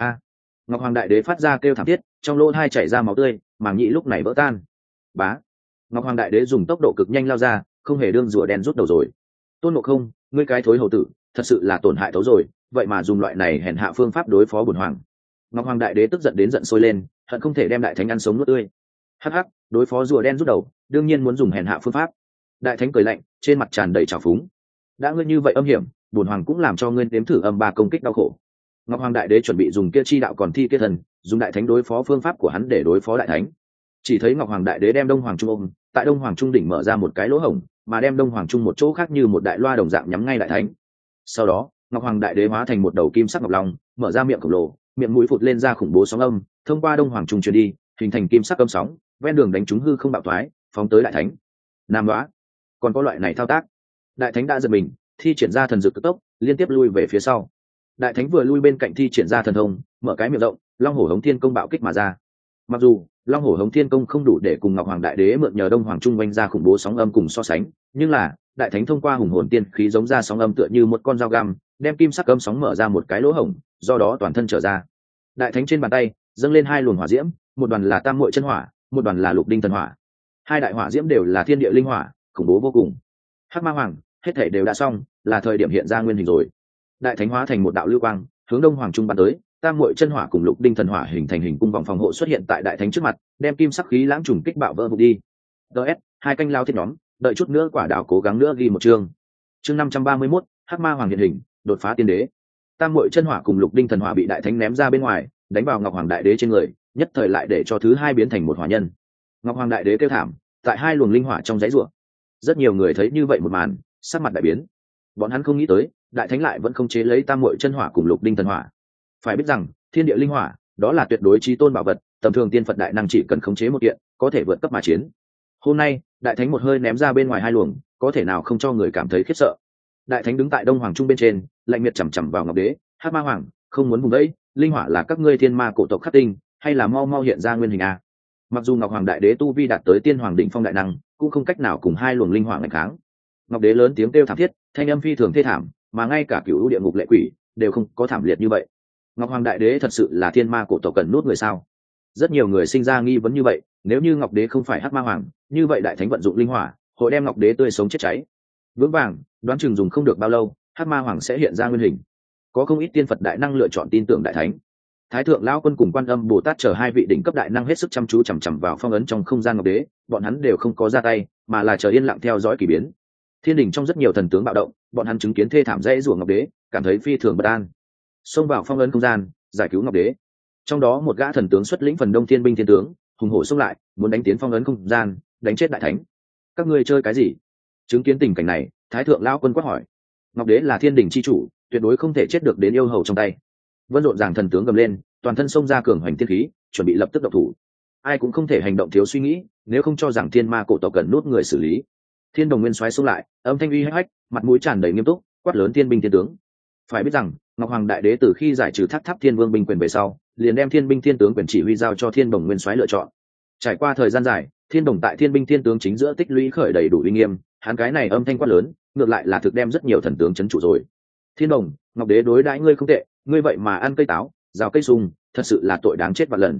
Ngọc hoàng đại đế phát ra kêu thảm thiết, trong lỗ hai chảy ra máu tươi, màng nhĩ lúc này vỡ tan. Bá, Ngọc hoàng đại đế dùng tốc độ cực nhanh lao ra, không hề đương rùa đen rút đầu rồi. Tôn Ngộ Không, ngươi cái thối hầu tử, thật sự là tổn hại tấu rồi, vậy mà dùng loại này hèn hạ phương pháp đối phó bổn hoàng. Ngọc hoàng đại đế tức giận đến giận sôi lên, hận không thể đem đại thánh ăn sống nuốt tươi. Hắc hắc, đối phó rùa đen rút đầu, đương nhiên muốn dùng hèn hạ phương pháp. Đại thánh cười lạnh, trên mặt tràn đầy trào phúng. Đã ngươi như vậy âm hiểm, bổn hoàng cũng làm cho ngươi nếm thử âm ba công kích đau khổ. Ngọc hoàng đại đế chuẩn bị dùng kia chi đạo còn thi kia thần, dùng đại thánh đối phó phương pháp của hắn để đối phó đại thánh. Chỉ thấy Ngọc hoàng đại đế đem đông hoàng trung ôm, tại đông hoàng trung đỉnh mở ra một cái lỗ hổng, mà đem đông hoàng trung một chỗ khác như một đại loa đồng dạng nhắm ngay đại thánh. Sau đó Ngọc hoàng đại đế hóa thành một đầu kim sắc ngọc long, mở ra miệng khổng lồ, miệng mũi phụt lên ra khủng bố sóng âm, thông qua đông hoàng trung truyền đi, hình thành kim sắc âm sóng, ven đường đánh trúng hư không bạo thoái, phóng tới đại thánh. Nam đoá, còn có loại này thao tác. Đại thánh đã giật mình, thi triển ra thần dược cực tốc, liên tiếp lui về phía sau. Đại thánh vừa lui bên cạnh thi triển ra thần thông, mở cái miệng rộng, long hổ hống thiên công bạo kích mà ra. Mặc dù long hổ hống thiên công không đủ để cùng Ngọc hoàng đại đế mượn nhờ đông hoàng trung oanh ra khủng bố sóng âm cùng so sánh, nhưng là đại thánh thông qua hùng hồn tiên khí giống ra sóng âm tựa như một con dao găm, đem kim sắc âm sóng mở ra một cái lỗ hổng, do đó toàn thân trở ra. Đại thánh trên bàn tay dâng lên hai luồng hỏa diễm, một đoàn là tam muội chân hỏa, một đoàn là lục đinh thần hỏa. Hai đại hỏa diễm đều là thiên địa linh hỏa, khủng bố vô cùng. Hắc ma hoàng, hết thể đều đã xong, là thời điểm hiện ra nguyên hình rồi. Đại thánh hóa thành một đạo lưu quang, hướng đông hoàng trung bắn tới. Tam muội chân hỏa cùng lục đinh thần hỏa hình thành hình cung vòng phòng hộ xuất hiện tại đại thánh trước mặt, đem kim sắc khí lãng trùng kích bạo vỡ vụt đi. DS, hai canh lao thiết nhóm, đợi chút nữa quả đảo cố gắng nữa ghi một chương. Chương 531, Hắc ma hoàng hiện hình, đột phá tiên đế. Tam muội chân hỏa cùng lục đinh thần hỏa bị đại thánh ném ra bên ngoài, đánh vào Ngọc hoàng đại đế trên người, nhất thời lại để cho thứ hai biến thành một hỏa nhân. Ngọc hoàng đại đế kêu thảm, tại hai luồng linh hỏa trong dãy rủa. Rất nhiều người thấy như vậy một màn, sắc mặt đại biến. Bọn hắn không nghĩ tới, đại thánh lại vẫn không chế lấy tam muội chân hỏa cùng lục đinh thần hỏa. Phải biết rằng, thiên địa linh hỏa, đó là tuyệt đối chí tôn bảo vật, tầm thường tiên Phật đại năng chỉ cần khống chế một kiện, có thể vượt cấp mà chiến. Hôm nay, đại thánh một hơi ném ra bên ngoài hai luồng, có thể nào không cho người cảm thấy khiếp sợ. Đại thánh đứng tại đông hoàng trung bên trên, lạnh miệt chằm chằm vào Ngọc đế, Hắc ma hoàng, không muốn vùng đấy, linh hỏa là các ngươi thiên ma cổ tộc khắc tinh, hay là mau mau hiện ra nguyên hình a? Mặc dù Ngọc hoàng đại đế tu vi đạt tới tiên hoàng đỉnh phong đại năng, cũng không cách nào cùng hai luồng linh hỏa ngăn kháng. Ngọc đế lớn tiếng kêu thảm thiết, thanh âm phi thường thê thảm, mà ngay cả cửu địa ngục lệ quỷ đều không có thảm liệt như vậy. Ngọc hoàng đại đế thật sự là thiên ma cổ tộc cần nuốt người sao? Rất nhiều người sinh ra nghi vấn như vậy, nếu như Ngọc đế không phải Hắc ma hoàng, như vậy đại thánh vận dụng linh hỏa, hội đem Ngọc đế tươi sống chết cháy. Vững vàng, đoán chừng dùng không được bao lâu, Hắc ma hoàng sẽ hiện ra nguyên hình. Có không ít tiên Phật đại năng lựa chọn tin tưởng đại thánh. Thái thượng lão quân cùng Quan Âm Bồ Tát chờ hai vị đỉnh cấp đại năng hết sức chăm chú chằm chằm vào phong ấn trong không gian Ngọc đế, bọn hắn đều không có ra tay, mà là chờ yên lặng theo dõi kỳ biến. Thiên đình trong rất nhiều thần tướng bạo động, bọn hắn chứng kiến thê thảm dãy rủa Ngọc đế, cảm thấy phi thường bất an. Xông vào phong ấn không gian, giải cứu Ngọc đế. Trong đó một gã thần tướng xuất lĩnh phần đông thiên binh thiên tướng, hùng hổ xông lại, muốn đánh tiến phong ấn không gian, đánh chết đại thánh. Các ngươi chơi cái gì? Chứng kiến tình cảnh này, Thái thượng lão quân quát hỏi. Ngọc đế là thiên đình chi chủ, tuyệt đối không thể chết được đến yêu hầu trong tay. Vân rộn ràng thần tướng gầm lên, toàn thân xông ra cường hoành thiên khí, chuẩn bị lập tức động thủ. Ai cũng không thể hành động thiếu suy nghĩ, nếu không cho rằng thiên ma cổ tộc cần nuốt người xử lý. Thiên đồng nguyên xoáy xông lại, âm thanh uy hách, mặt mũi tràn đầy nghiêm túc, quát lớn thiên binh thiên tướng. Phải biết rằng, Ngọc hoàng đại đế từ khi giải trừ tháp tháp thiên vương binh quyền về sau, liền đem thiên binh thiên tướng quyền chỉ huy giao cho thiên đồng nguyên soái lựa chọn. Trải qua thời gian dài, thiên đồng tại thiên binh thiên tướng chính giữa tích lũy khởi đầy đủ uy nghiêm, hắn cái này âm thanh quát lớn, ngược lại là thực đem rất nhiều thần tướng chấn trụ rồi. Thiên đồng, Ngọc đế đối đãi ngươi không tệ, ngươi vậy mà ăn cây táo, rào cây sung, thật sự là tội đáng chết vạn lần.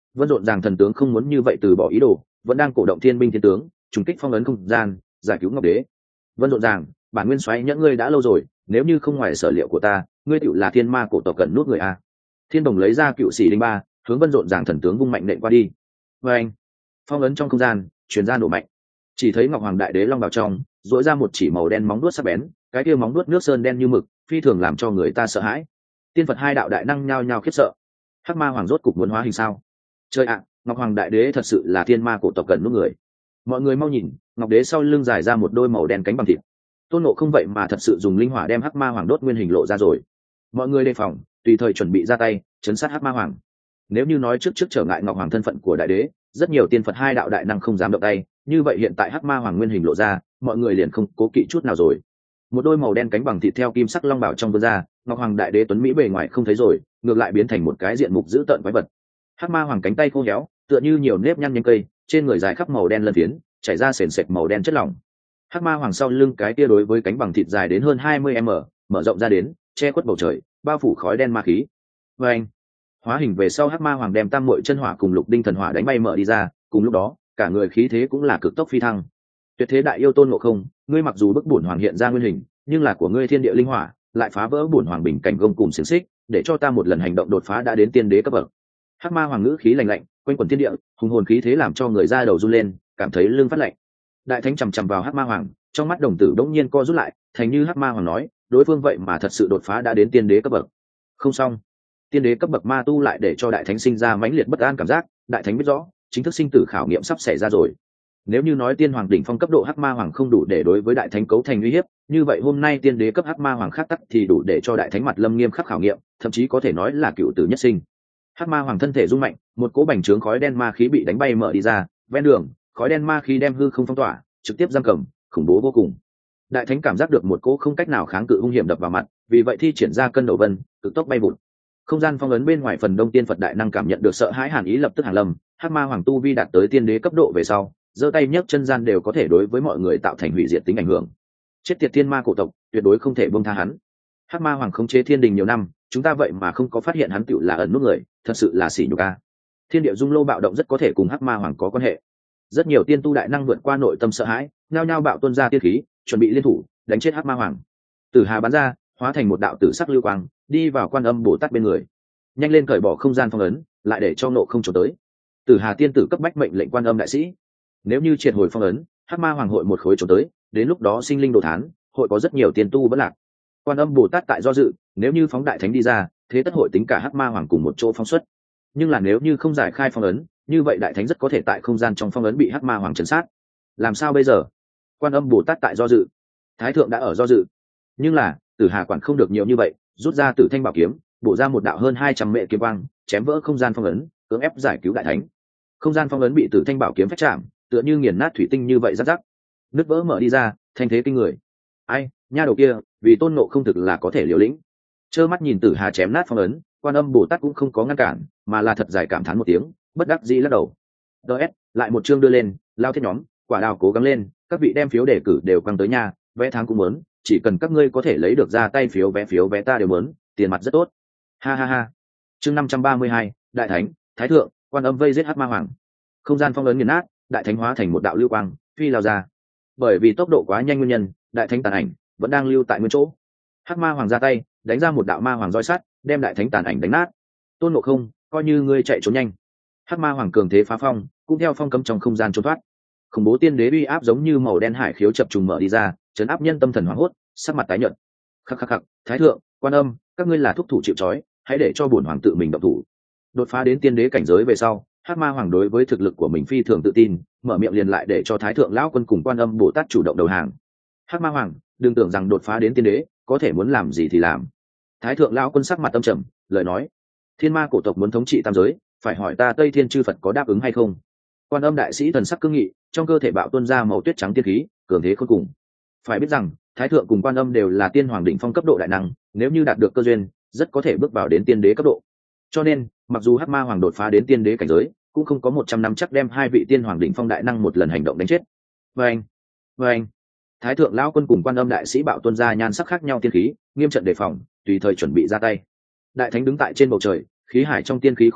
Vân rộn ràng thần tướng không muốn như vậy từ bỏ ý đồ, vẫn đang cổ động thiên binh thiên tướng trùng kích phong ấn không gian, giải cứu ngọc đế. Vân rộn ràng, bản nguyên xoáy nhẫn ngươi đã lâu rồi, nếu như không ngoài sở liệu của ta, ngươi tựu là thiên ma cổ tộc cần nút người a. Thiên đồng lấy ra cựu sĩ linh ba, hướng Vân rộn ràng thần tướng vung mạnh nện qua đi. Và anh, phong ấn trong không gian truyền ra nổ mạnh, chỉ thấy ngọc hoàng đại đế long vào trong dỗi ra một chỉ màu đen móng đuốt sắc bén, cái kia móng đuốt nước sơn đen như mực, phi thường làm cho người ta sợ hãi. Tiên Phật hai đạo đại năng nhao nhao khiếp sợ. Hắc ma hoàng rốt cục muốn hóa hình sao? Trời ạ, ngọc hoàng đại đế thật sự là thiên ma cổ tộc cần nút người. Mọi người mau nhìn, ngọc đế sau lưng dài ra một đôi màu đen cánh bằng thịt. Tôn Ngộ không vậy mà thật sự dùng linh hỏa đem hắc ma hoàng đốt nguyên hình lộ ra rồi. Mọi người đề phòng, tùy thời chuẩn bị ra tay chấn sát hắc ma hoàng. Nếu như nói trước trở ngại ngọc hoàng thân phận của đại đế, rất nhiều tiên Phật hai đạo đại năng không dám động tay, như vậy hiện tại hắc ma hoàng nguyên hình lộ ra, mọi người liền không cố kỵ chút nào rồi. Một đôi màu đen cánh bằng thịt theo kim sắc long bảo trong vươn ra, ngọc hoàng đại đế tuấn mỹ bề ngoài không thấy rồi, ngược lại biến thành một cái diện mục dữ tợn quái vật. Hắc ma hoàng cánh tay khô héo, tựa như nhiều nếp nhăn nhánh cây, trên người dài khắp màu đen lân phiến, chảy ra sền sệt màu đen chất lỏng. Hắc ma hoàng sau lưng cái kia đối với cánh bằng thịt dài đến hơn 20 m, mở rộng ra đến, che khuất bầu trời, bao phủ khói đen ma khí. Và anh, hóa hình về sau hắc ma hoàng đem tam muội chân hỏa cùng lục đinh thần hỏa đánh bay mở đi ra, cùng lúc đó cả người khí thế cũng là cực tốc phi thăng. Tuyệt thế đại yêu Tôn Ngộ Không, ngươi mặc dù bức bổn hoàng hiện ra nguyên hình, nhưng là của ngươi thiên địa linh hỏa lại phá vỡ bổn hoàng bình cảnh gông cùng xiềng xích, để cho ta một lần hành động đột phá đã đến tiên đế cấp bậc. Hắc ma hoàng ngữ khí lạnh lạnh quanh quần thiên địa, hùng hồn khí thế làm cho người da đầu run lên, cảm thấy lưng phát lạnh. Đại thánh chằm chằm vào hắc ma hoàng, trong mắt đồng tử đống nhiên co rút lại, thành như hắc ma hoàng nói, đối phương vậy mà thật sự đột phá đã đến tiên đế cấp bậc. Không xong, tiên đế cấp bậc ma tu lại để cho đại thánh sinh ra mãnh liệt bất an cảm giác. Đại thánh biết rõ chính thức sinh tử khảo nghiệm sắp xảy ra rồi. Nếu như nói tiên hoàng đỉnh phong cấp độ hắc ma hoàng không đủ để đối với đại thánh cấu thành uy hiếp, như vậy hôm nay tiên đế cấp hắc ma hoàng khác tắc thì đủ để cho đại thánh mặt lâm nghiêm khắc khảo nghiệm, thậm chí có thể nói là cựu tử nhất sinh. Hắc ma hoàng thân thể rung mạnh, một cỗ bành trướng khói đen ma khí bị đánh bay mở đi ra, ven đường khói đen ma khí đem hư không phong tỏa, trực tiếp giam cầm, khủng bố vô cùng. Đại thánh cảm giác được một cỗ không cách nào kháng cự hung hiểm đập vào mặt, vì vậy thi triển ra cân đầu vân, cực tốc bay vụt. Không gian phong ấn bên ngoài phần đông tiên Phật đại năng cảm nhận được sợ hãi hàn ý lập tức hàng lâm. Hắc ma hoàng tu vi đạt tới tiên đế cấp độ về sau, giơ tay nhấc chân gian đều có thể đối với mọi người tạo thành hủy diệt tính ảnh hưởng. Chết tiệt thiên ma cổ tộc, tuyệt đối không thể buông tha hắn. Hắc ma hoàng khống chế thiên đình nhiều năm, chúng ta vậy mà không có phát hiện hắn tựu là ẩn nút người, thật sự là sỉ nhục a. Thiên địa dung lô bạo động rất có thể cùng hắc ma hoàng có quan hệ. Rất nhiều tiên tu đại năng vượt qua nội tâm sợ hãi, nhao nhao bạo tuôn ra tiên khí, chuẩn bị liên thủ đánh chết hắc ma hoàng. Tử hà bắn ra, hóa thành một đạo tử sắc lưu quang, đi vào Quan Âm Bồ Tát bên người. Nhanh lên cởi bỏ không gian phong ấn, lại để cho Ngộ Không trốn tới. Tử hà tiên tử cấp bách mệnh lệnh Quan Âm đại sĩ, nếu như triệt hồi phong ấn, hắc ma hoàng hội một khối trốn tới, đến lúc đó sinh linh đồ thán, hội có rất nhiều tiên tu vẫn lạc. Quan Âm Bồ Tát tại do dự, nếu như phóng đại thánh đi ra, thế tất hội tính cả hắc ma hoàng cùng một chỗ phóng xuất. Nhưng là nếu như không giải khai phong ấn, như vậy đại thánh rất có thể tại không gian trong phong ấn bị hắc ma hoàng trấn sát. Làm sao bây giờ? Quan Âm Bồ Tát tại do dự, Thái thượng đã ở do dự. Nhưng là Tử Hà quản không được nhiều như vậy, rút ra Tử Thanh bảo kiếm, bổ ra một đạo hơn 200 mệ kiếm quang, chém vỡ không gian phong ấn, cưỡng ép giải cứu đại thánh. Không gian phong ấn bị Tử Thanh bảo kiếm phách chạm, tựa như nghiền nát thủy tinh như vậy rắc rắc, nứt vỡ mở đi ra, thanh thế kinh người. Ai, nha đầu kia, vì Tôn Ngộ không thực là có thể liều lĩnh. Trơ mắt nhìn Tử Hà chém nát phong ấn, Quan Âm Bồ Tát cũng không có ngăn cản, mà là thật dài cảm thán một tiếng, bất đắc dĩ lắc đầu. DS, lại một chương đưa lên, lao thiết nhóm, quả đào cố gắng lên, các vị đem phiếu đề cử đều quăng tới nhà, vé tháng cũng muốn, chỉ cần các ngươi có thể lấy được ra tay phiếu vé ta đều muốn, tiền mặt rất tốt. Ha ha ha. Chương 532, Đại Thánh, Thái Thượng, Quan Âm vây giết hắc ma hoàng. Không gian phong ấn nghiền nát, đại thánh hóa thành một đạo lưu quang, phi lao ra. Bởi vì tốc độ quá nhanh nguyên nhân, đại thánh tàn ảnh vẫn đang lưu tại nguyên chỗ. Hắc ma hoàng ra tay, đánh ra một đạo ma hoàng roi sắt, đem đại thánh tàn ảnh đánh nát. Tôn Ngộ Không, coi như ngươi chạy trốn nhanh. Hắc ma hoàng cường thế phá phong, cũng theo phong cấm trong không gian trốn thoát. Khủng bố tiên đế uy áp giống như màu đen hải khiếu chập trùng mở đi ra, chấn áp nhân tâm thần hoảng hốt, sắc mặt tái nhợt. Khắc khắc khắc, Thái Thượng, Quan Âm, các ngươi là thúc thủ chịu trói, hãy để cho bổn hoàng tự mình động thủ. Đột phá đến tiên đế cảnh giới về sau, hắc ma hoàng đối với thực lực của mình phi thường tự tin, mở miệng liền lại để cho Thái Thượng lão quân cùng Quan Âm Bồ Tát chủ động đầu hàng. Hắc ma hoàng, đừng tưởng rằng đột phá đến tiên đế có thể muốn làm gì thì làm. Thái Thượng lão quân sắc mặt tâm trầm, lời nói: thiên ma cổ tộc muốn thống trị tam giới, phải hỏi ta Tây Thiên chư Phật có đáp ứng hay không. Quan Âm đại sĩ thần sắc cương nghị, trong cơ thể bạo tuôn ra màu tuyết trắng tiên khí, cường thế khôn cùng. Phải biết rằng Thái Thượng cùng Quan Âm đều là tiên hoàng đỉnh phong cấp độ đại năng, nếu như đạt được cơ duyên, rất có thể bước vào đến tiên đế cấp độ. Cho nên mặc dù hắc ma hoàng đột phá đến tiên đế cảnh giới, cũng không có 100 năm chắc đem hai vị tiên hoàng đỉnh phong đại năng một lần hành động đánh chết. Vâng. Thái Thượng lão quân cùng Quan Âm đại sĩ bạo tuôn ra nhan sắc khác nhau tiên khí, nghiêm trận đề phòng, tùy thời chuẩn bị ra tay. Đại thánh đứng tại trên bầu trời, khí hải trong tiên khí khô kiệt,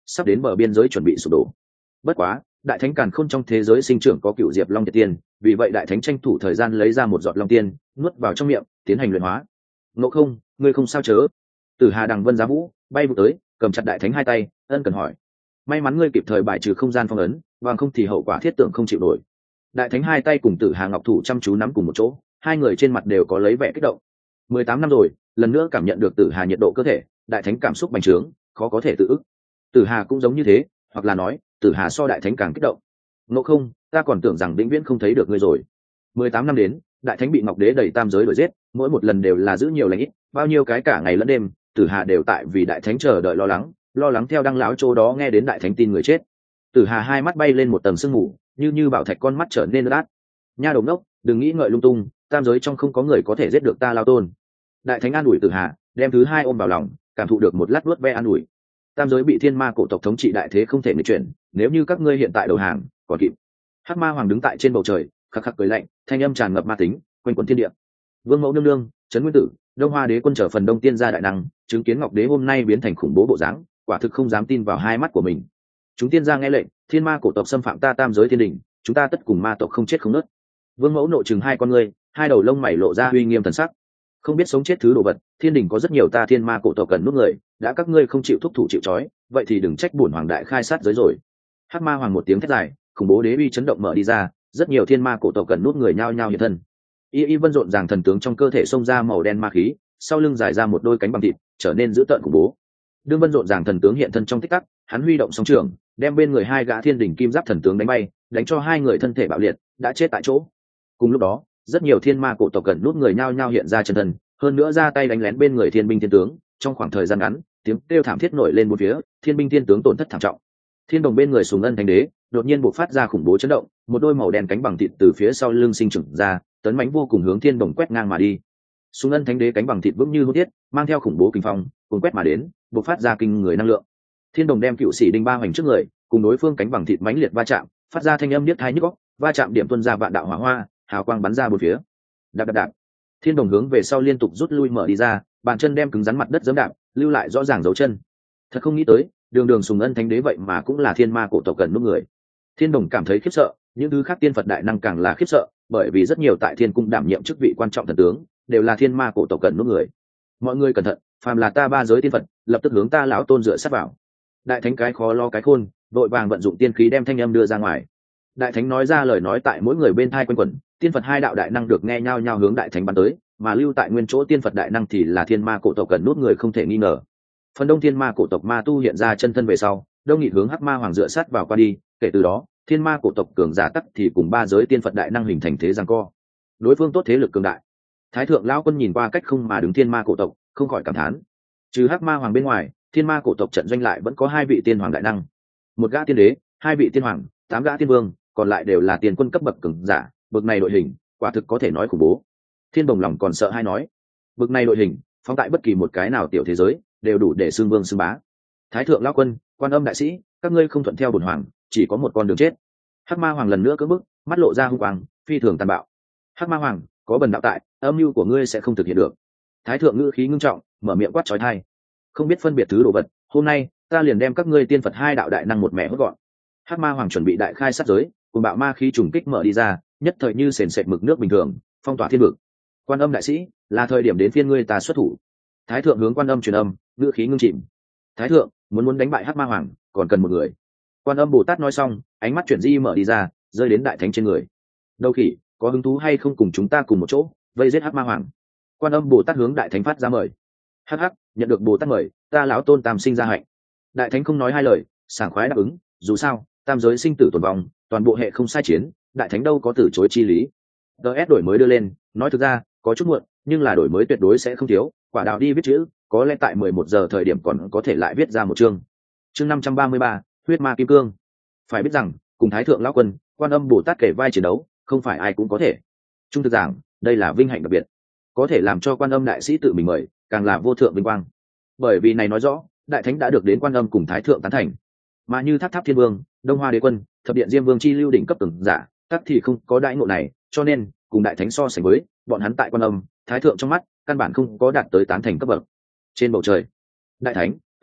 sắp đến bờ biên giới chuẩn bị sụp đổ. Bất quá đại thánh càn khôn trong thế giới sinh trưởng có cựu diệp long tiên, vì vậy đại thánh tranh thủ thời gian lấy ra một giọt long tiên nuốt vào trong miệng tiến hành luyện hóa. Ngộ không, ngươi không sao chớ? Tử Hà Đằng Vân Giá Vũ bay vụ tới, cầm chặt đại thánh hai tay, ân cần hỏi. May mắn ngươi kịp thời bài trừ không gian phong ấn, bằng không thì hậu quả thiết tưởng không chịu nổi. Đại thánh hai tay cùng Tử Hà Ngọc thủ chăm chú nắm cùng một chỗ, hai người trên mặt đều có lấy vẻ kích động. 18 năm rồi, lần nữa cảm nhận được Tử Hà nhiệt độ cơ thể, đại thánh cảm xúc bành trướng, khó có thể tự ức. Tử Hà cũng giống như thế, hoặc là nói, Tử Hà so đại thánh càng kích động. Ngộ không, ta còn tưởng rằng vĩnh viễn không thấy được ngươi rồi. 18 năm đến, đại thánh bị Ngọc Đế đẩy tam giới đuổi giết, mỗi một lần đều là giữ nhiều lành ít, bao nhiêu cái cả ngày lẫn đêm, Tử Hà đều tại vì đại thánh chờ đợi lo lắng theo đăng lão chỗ đó nghe đến đại thánh tin người chết. Tử Hà hai mắt bay lên một tầng sương mù, như bảo thạch con mắt trở nên ướt át. Nha đầu ngốc, đừng nghĩ ngợi lung tung, tam giới trong không có người có thể giết được ta Lao Tôn. Đại thánh an ủi Tử Hà, đem thứ hai ôm vào lòng, cảm thụ được một lát nuốt ve an ủi. Tam giới bị thiên ma cổ tộc thống trị đại thế không thể nghịch chuyển, nếu như các ngươi hiện tại đầu hàng còn kịp. Hắc Ma Hoàng đứng tại trên bầu trời, khắc khắc cười lạnh, thanh âm tràn ngập ma tính, quanh quẩn thiên địa. Vương Mẫu nương nương, Trấn Nguyên Tử, Đông Hoa Đế quân trở phần Đông Tiên gia đại năng, chứng kiến Ngọc Đế hôm nay biến thành khủng bố bộ dáng, quả thực không dám tin vào hai mắt của mình. Chúng tiên gia nghe lệnh, thiên ma cổ tộc xâm phạm ta tam giới thiên đình, chúng ta tất cùng ma tộc không chết không nứt. Vương Mẫu nội chừng hai con ngươi, hai đầu lông mày lộ ra uy nghiêm thần sắc. Không biết sống chết thứ đồ vật, thiên đình có rất nhiều ta thiên ma cổ tộc cần nút người, đã các ngươi không chịu thúc thủ chịu trói, vậy thì đừng trách bổn hoàng đại khai sát giới rồi. Hắc Ma Hoàng một tiếng thét dài, khủng bố đế uy chấn động mở đi ra, rất nhiều thiên ma cổ tộc cần nút người nhao nhao hiện thân. Y vân rộn ràng thần tướng trong cơ thể xông ra màu đen ma khí, sau lưng dài ra một đôi cánh bằng thịt, trở nên dữ tợn khủng bố. Đương vân rộn ràng thần tướng hiện thân trong tích tắc, hắn huy động song trường, đem bên người hai gã thiên đỉnh kim giáp thần tướng đánh bay, đánh cho hai người thân thể bạo liệt, đã chết tại chỗ. Cùng lúc đó, rất nhiều thiên ma cổ tộc cần nút người nhao nhao hiện ra chân thân, hơn nữa ra tay đánh lén bên người thiên binh thiên tướng. Trong khoảng thời gian ngắn, tiếng kêu thảm thiết nổi lên một phía, thiên binh thiên tướng tổn thất thảm trọng. Thiên đồng bên người Sùng Ân Thánh Đế đột nhiên bộc phát ra khủng bố chấn động, một đôi màu đen cánh bằng thịt từ phía sau lưng sinh trưởng ra, tấn mãnh vô cùng hướng thiên đồng quét ngang mà đi. Sùng Ân Thánh Đế cánh bằng thịt vững như hô thiết, mang theo khủng bố kinh phong, cuốn quét mà đến, bộc phát ra kinh người năng lượng. Thiên đồng đem cựu sĩ đinh ba hoành trước người, cùng đối phương cánh bằng thịt mãnh liệt va chạm, phát ra thanh âm niết tai nhức óc, va chạm điểm tuôn ra vạn đạo hỏa hoa, hào quang bắn ra bốn phía. Đạp đạp đạp. Thiên đồng hướng về sau liên tục rút lui mở đi ra, bàn chân đem cứng rắn mặt đất giẫm đạp, lưu lại rõ ràng dấu chân. Thật không nghĩ tới, đường Sùng Ân Thánh Đế vậy mà cũng là thiên ma cổ tộc cần nút người. Thiên đồng cảm thấy khiếp sợ, những thứ khác tiên Phật đại năng càng là khiếp sợ, bởi vì rất nhiều tại thiên cung đảm nhiệm chức vị quan trọng thần tướng đều là thiên ma cổ tộc cần nút người. Mọi người cẩn thận, phàm là ta ba giới tiên Phật, lập tức hướng ta lão tôn dựa sát vào. Đại thánh cái khó lo cái khôn, vội vàng vận dụng tiên khí đem thanh âm đưa ra ngoài. Đại thánh nói ra lời nói tại mỗi người bên thai quanh quẩn, tiên Phật hai đạo đại năng được nghe nhao nhao hướng đại thánh bắn tới, mà lưu tại nguyên chỗ tiên Phật đại năng thì là thiên ma cổ tộc cần nút người không thể nghi ngờ. Phần đông thiên ma cổ tộc ma tu hiện ra chân thân về sau, đông nghị hướng Hắc Ma Hoàng dựa sát vào qua đi, kể từ đó thiên ma cổ tộc cường giả tắc thì cùng ba giới tiên Phật đại năng hình thành thế giằng co. Đối phương tốt thế lực cường đại. Thái thượng lão quân nhìn qua cách không mà đứng thiên ma cổ tộc, không khỏi cảm thán. Trừ Hắc Ma Hoàng bên ngoài, thiên ma cổ tộc trận doanh lại vẫn có hai vị tiên hoàng đại năng, một gã tiên đế, hai vị tiên hoàng, 8 gã tiên vương, còn lại đều là tiền quân cấp bậc cường giả. Bậc này đội hình quả thực có thể nói khủng bố. Thiên Đồng lòng còn sợ hai nói, bậc này đội hình phóng tại bất kỳ một cái nào tiểu thế giới đều đủ để xưng vương xưng bá. Thái thượng lão quân, Quan Âm đại sĩ, các ngươi không thuận theo bổn hoàng, chỉ có một con đường chết. Hắc Ma Hoàng lần nữa cưỡng bức, mắt lộ ra hung quang, phi thường tàn bạo. Hắc Ma Hoàng, có bần đạo tại, âm mưu của ngươi sẽ không thực hiện được. Thái thượng ngữ khí ngưng trọng, mở miệng quát chói tai. Không biết phân biệt thứ đồ vật, hôm nay ta liền đem các ngươi tiên Phật hai đạo đại năng một mẻ hốt gọn. Hắc Ma Hoàng chuẩn bị đại khai sát giới, cùng bạo ma khí trùng kích mở đi ra, nhất thời như sền sệt mực nước bình thường, phong tỏa thiên vực. Quan Âm đại sĩ, là thời điểm đến phiên ngươi ta xuất thủ. Thái thượng hướng Quan Âm truyền âm, ngữ khí ngưng chìm. Thái thượng, muốn đánh bại Hắc Ma Hoàng, còn cần một người. Quan Âm Bồ Tát nói xong, ánh mắt chuyển di mở đi ra, rơi đến đại thánh trên người. Đâu khỉ, có hứng thú hay không cùng chúng ta cùng một chỗ vây giết Hắc Ma Hoàng? Quan Âm Bồ Tát hướng đại thánh phát ra mời. Hắc hắc, nhận được Bồ Tát mời, ta lão tôn tam sinh ra hạnh. Đại thánh không nói hai lời, sảng khoái đáp ứng. Dù sao, tam giới sinh tử tồn vong, toàn bộ hệ không sai chiến, đại thánh đâu có từ chối chi lý. DS đổi mới đưa lên, nói thực ra có chút muộn, nhưng là đổi mới tuyệt đối sẽ không thiếu. Quả đạo đi viết chữ, có lẽ tại 11 giờ thời điểm còn có thể lại viết ra một chương. Chương 533, huyết ma kim cương. Phải biết rằng, cùng Thái thượng lão quân, Quan Âm Bồ Tát kể vai chiến đấu, không phải ai cũng có thể. Trung thực giảng, đây là vinh hạnh đặc biệt, có thể làm cho Quan Âm đại sĩ tự mình mời, càng là vô thượng vinh quang. Bởi vì này nói rõ, đại thánh đã được đến Quan Âm cùng Thái thượng tán thành. Mà như Tháp Tháp Thiên Vương, Đông Hoa Đế quân, Thập Điện Diêm Vương chi lưu đỉnh cấp cường giả, tất thì không có đại ngộ này, cho nên cùng đại thánh so sánh với, bọn hắn tại Quan Âm, Thái thượng trong mắt, căn bản không có đạt tới tán thành cấp bậc. Trên bầu trời, đại thánh, Thái thượng,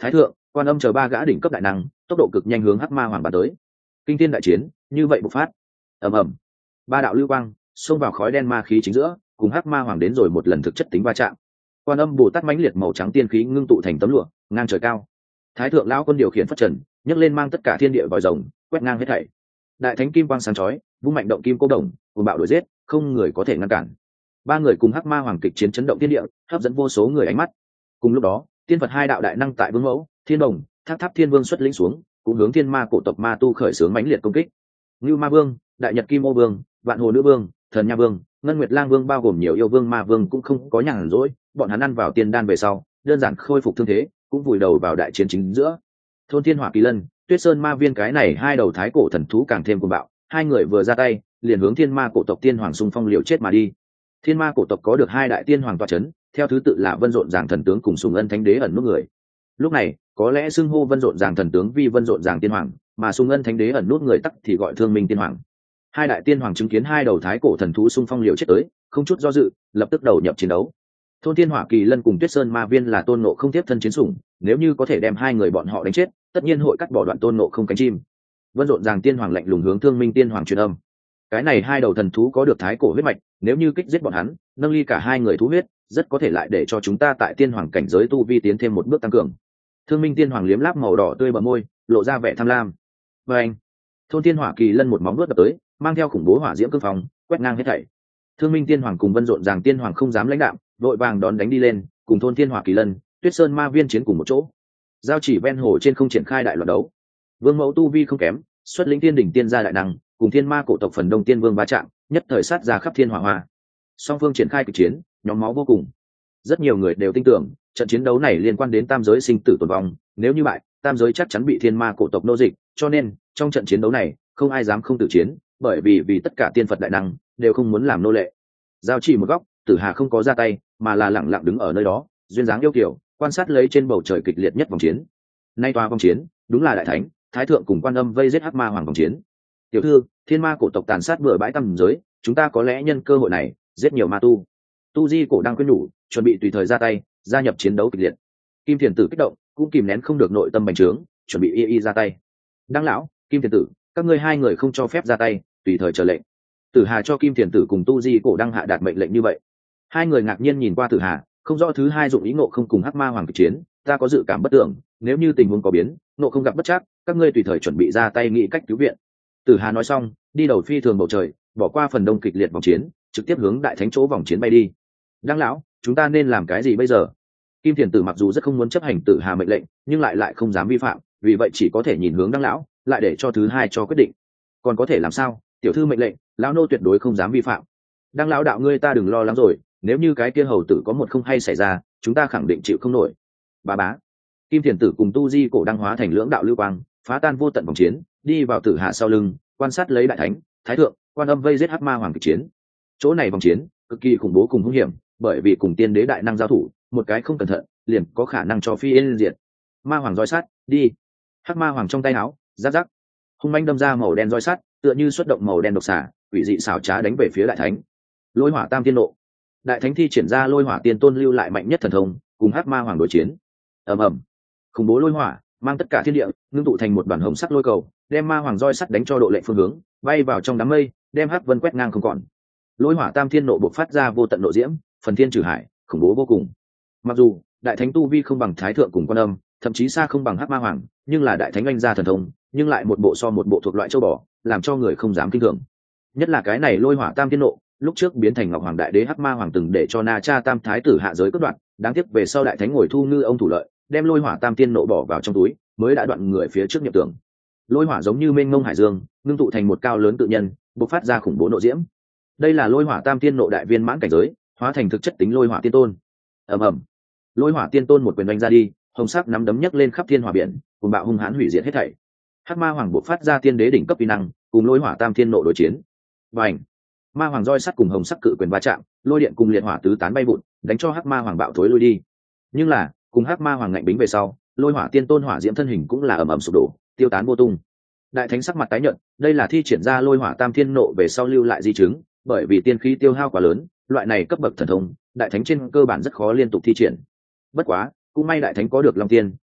Quan Âm chờ ba gã đỉnh cấp đại năng tốc độ cực nhanh hướng hắc ma hoàng bắn tới. Kinh thiên đại chiến như vậy bộc phát. Ầm ầm, ba đạo lưu quang xông vào khói đen ma khí chính giữa, cùng hắc ma hoàng đến rồi một lần thực chất tính va chạm. Quan Âm Bồ Tát mãnh liệt màu trắng tiên khí ngưng tụ thành tấm lụa ngang trời cao. Thái thượng lão quân điều khiển phất trần, nhấc lên mang tất cả thiên địa vòi rồng, quét ngang hết thảy. Đại thánh kim quang sáng chói, vung mạnh động kim cô đồng, cuồng bạo đuổi giết, không người có thể ngăn cản. Ba người cùng hắc ma hoàng kịch chiến chấn động thiên địa, hấp dẫn vô số người ánh mắt. Cùng lúc đó, tiên Phật hai đạo đại năng tại Vương Mẫu, Thiên Đồng, Tháp Tháp Thiên Vương xuất lĩnh xuống, cũng hướng thiên ma cổ tộc ma tu khởi xướng mãnh liệt công kích. Ngưu Ma Vương, Đại Nhật Kim Ô Vương, Vạn Hồ Nữ Vương, Thần Nha Vương, Ngân Nguyệt Lang Vương bao gồm nhiều yêu vương ma vương cũng không có nhàn rỗi, bọn hắn ăn vào tiên đan về sau, đơn giản khôi phục thương thế, cũng vùi đầu vào đại chiến chính giữa. Thôn Thiên Hỏa Kỳ Lân, Tuyết Sơn Ma Viên cái này hai đầu thái cổ thần thú càng thêm cuồng bạo, hai người vừa ra tay, liền hướng thiên ma cổ tộc tiên hoàng xung phong liều chết mà đi. Thiên ma cổ tộc có được hai đại tiên hoàng tọa chấn, theo thứ tự là Vân Rộn Ràng thần tướng cùng Sùng Ân Thánh Đế ẩn nút người. Lúc này, có lẽ xưng hô Vân Rộn Ràng thần tướng vì Vân Rộn Ràng tiên hoàng, mà Sùng Ân Thánh Đế ẩn nút người tắc thì gọi Thương Minh tiên hoàng. Hai đại tiên hoàng chứng kiến hai đầu thái cổ thần thú xung phong liều chết tới, không chút do dự, lập tức đầu nhập chiến đấu. Thôn Thiên Hỏa Kỳ Lân cùng Tuyết Sơn Ma Viên là Tôn Ngộ Không tiếp thân chiến sủng, nếu như có thể đem hai người bọn họ đánh chết, tất nhiên hội cắt bỏ đoạn Tôn Ngộ Không cánh chim. Vân Rộn Ràng tiên hoàng lạnh lùng hướng Thương Minh tiên hoàng truyền âm. Cái này hai đầu thần thú có được thái cổ huyết mạch, nếu như kích giết bọn hắn, nâng ly cả hai người thú huyết, rất có thể lại để cho chúng ta tại tiên hoàng cảnh giới tu vi tiến thêm một bước tăng cường. Thương Minh tiên hoàng liếm láp màu đỏ tươi bờ môi, lộ ra vẻ tham lam. Và anh, Thôn Thiên Hỏa Kỳ Lân một móng vuốt đập tới, mang theo khủng bố hỏa diễm cương phong, quét ngang hết thảy. Thương Minh tiên hoàng cùng Vân Rộn Ràng tiên hoàng không dám lãnh đạm, vội vàng đón đánh đi lên, cùng Thôn Thiên Hỏa Kỳ Lân, Tuyết Sơn Ma Viên chiến cùng một chỗ. Giao chỉ ven hồ trên không triển khai đại loạn đấu. Vương Mẫu tu vi không kém, xuất lĩnh tiên đỉnh tiên gia đại năng, cùng thiên ma cổ tộc phần đông tiên vương va chạm, nhất thời sát ra khắp thiên hỏa hoa. Song phương triển khai kịch chiến, nhóm máu vô cùng. Rất nhiều người đều tin tưởng trận chiến đấu này liên quan đến tam giới sinh tử tồn vong, nếu như bại, tam giới chắc chắn bị thiên ma cổ tộc nô dịch, cho nên trong trận chiến đấu này không ai dám không tử chiến, bởi vì tất cả tiên Phật đại năng đều không muốn làm nô lệ. Giao chỉ một góc, Tử Hà không có ra tay, mà là lặng lặng đứng ở nơi đó, duyên dáng yêu kiều, quan sát lấy trên bầu trời kịch liệt nhất vòng chiến. Nay tòa vòng chiến, đúng là đại thánh, thái thượng cùng Quan Âm vây giết hắc ma hoàng vòng chiến. Tiểu thư, thiên ma cổ tộc tàn sát bừa bãi tam giới, chúng ta có lẽ nhân cơ hội này giết nhiều ma tu. Tu Di cổ đang khuyên nhủ, chuẩn bị tùy thời ra tay, gia nhập chiến đấu kịch liệt. Kim Thiền Tử kích động, cũng kìm nén không được nội tâm bành trướng, chuẩn bị y ra tay. Đăng lão, Kim Thiền Tử, các ngươi hai người không cho phép ra tay, tùy thời chờ lệnh. Tử Hà cho Kim Thiền Tử cùng Tu Di cổ đang hạ đạt mệnh lệnh như vậy. Hai người ngạc nhiên nhìn qua Tử Hà, không rõ thứ hai dụng ý Ngộ Không cùng hắc ma hoàng kịch chiến, ta có dự cảm bất tưởng, nếu như tình huống có biến, Ngộ Không gặp bất trắc, các ngươi tùy thời chuẩn bị ra tay nghĩ cách cứu viện. Tử Hà nói xong, đi đầu phi thường bầu trời, bỏ qua phần đông kịch liệt vòng chiến, trực tiếp hướng đại thánh chỗ vòng chiến bay đi. Đăng lão, chúng ta nên làm cái gì bây giờ? Kim Thiền Tử mặc dù rất không muốn chấp hành Tử Hà mệnh lệnh, nhưng lại không dám vi phạm, vì vậy chỉ có thể nhìn hướng Đăng lão, lại để cho thứ hai cho quyết định. Còn có thể làm sao? Tiểu thư mệnh lệnh, lão nô tuyệt đối không dám vi phạm. Đăng lão đạo ngươi ta đừng lo lắng rồi, nếu như cái kia hầu tử có một không hay xảy ra, chúng ta khẳng định chịu không nổi. Bá bá. Kim Thiền Tử cùng Tu Di cổ đăng hóa thành lưỡng đạo lưu quang, phá tan vô tận vòng chiến, đi vào Tử Hà sau lưng, quan sát lấy đại thánh, thái thượng, Quan Âm vây giết hắc ma hoàng kịch chiến. Chỗ này vòng chiến cực kỳ khủng bố cùng hung hiểm, bởi vì cùng tiên đế đại năng giao thủ, một cái không cẩn thận, liền có khả năng cho phi yên diệt. Ma hoàng roi sắt, đi. Hắc ma hoàng trong tay áo, giáp giáp, hung manh đâm ra màu đen roi sắt, tựa như xuất động màu đen độc xà, quỷ dị xảo trá đánh về phía đại thánh. Lôi hỏa tam tiên nộ. Đại thánh thi triển ra lôi hỏa tiên tôn lưu lại mạnh nhất thần thông, cùng hắc ma hoàng đối chiến. Ầm ầm. Khủng bố lôi hỏa mang tất cả thiên địa ngưng tụ thành một đoàn hồng sắc lôi cầu, đem ma hoàng roi sắt đánh cho độ lệ phương hướng, bay vào trong đám mây, đem hắc vân quét ngang không còn. Lôi hỏa tam thiên nộ bộc phát ra vô tận nộ diễm, phần thiên trừ hải, khủng bố vô cùng. Mặc dù đại thánh tu vi không bằng thái thượng cùng Quan Âm, thậm chí xa không bằng hắc ma hoàng, nhưng là đại thánh anh ra thần thông, nhưng lại một bộ so một bộ thuộc loại châu bò, làm cho người không dám kinh thường. Nhất là cái này lôi hỏa tam thiên nộ, lúc trước biến thành ngọc hoàng đại đế hắc ma hoàng từng để cho Na Cha tam thái tử hạ giới cất đoạn, đáng tiếc về sau đại thánh ngồi thu ngư ông thủ lợi, đem lôi hỏa tam thiên nộ bỏ vào trong túi, mới đã đoạn người phía trước nhập tưởng. Lôi hỏa giống như mênh mông hải dương, ngưng tụ thành một cao lớn tự nhân, bộc phát ra khủng bố nộ diễm. Đây là lôi hỏa tam thiên nộ đại viên mãn cảnh giới, hóa thành thực chất tính lôi hỏa tiên tôn. Ầm ầm. Lôi hỏa tiên tôn một quyền đánh ra đi, hồng sắc nắm đấm nhấc lên khắp thiên hỏa biển, cùng bạo hung hãn hủy diệt hết thảy. Hắc ma hoàng bộc phát ra tiên đế đỉnh cấp uy năng, cùng lôi hỏa tam thiên nộ đối chiến. Bành. Ma hoàng roi sắt cùng hồng sắc cự quyền va chạm, lôi điện cùng liệt hỏa tứ tán bay vụn, đánh cho hắc ma hoàng bạo thối lui đi. Nhưng là cùng hắc ma hoàng ngạnh bính về sau, lôi hỏa tiên tôn hỏa diễm thân hình cũng là ầm ầm sụp đổ, tiêu tán vô tung. Đại thánh sắc mặt tái nhợt, đây là thi triển ra lôi hỏa tam thiên nộ về sau lưu lại di chứng, bởi vì tiên khí tiêu hao quá lớn, loại này cấp bậc thần thông, đại thánh trên cơ bản rất khó liên tục thi triển. Bất quá, cũng may đại thánh có được long tiên,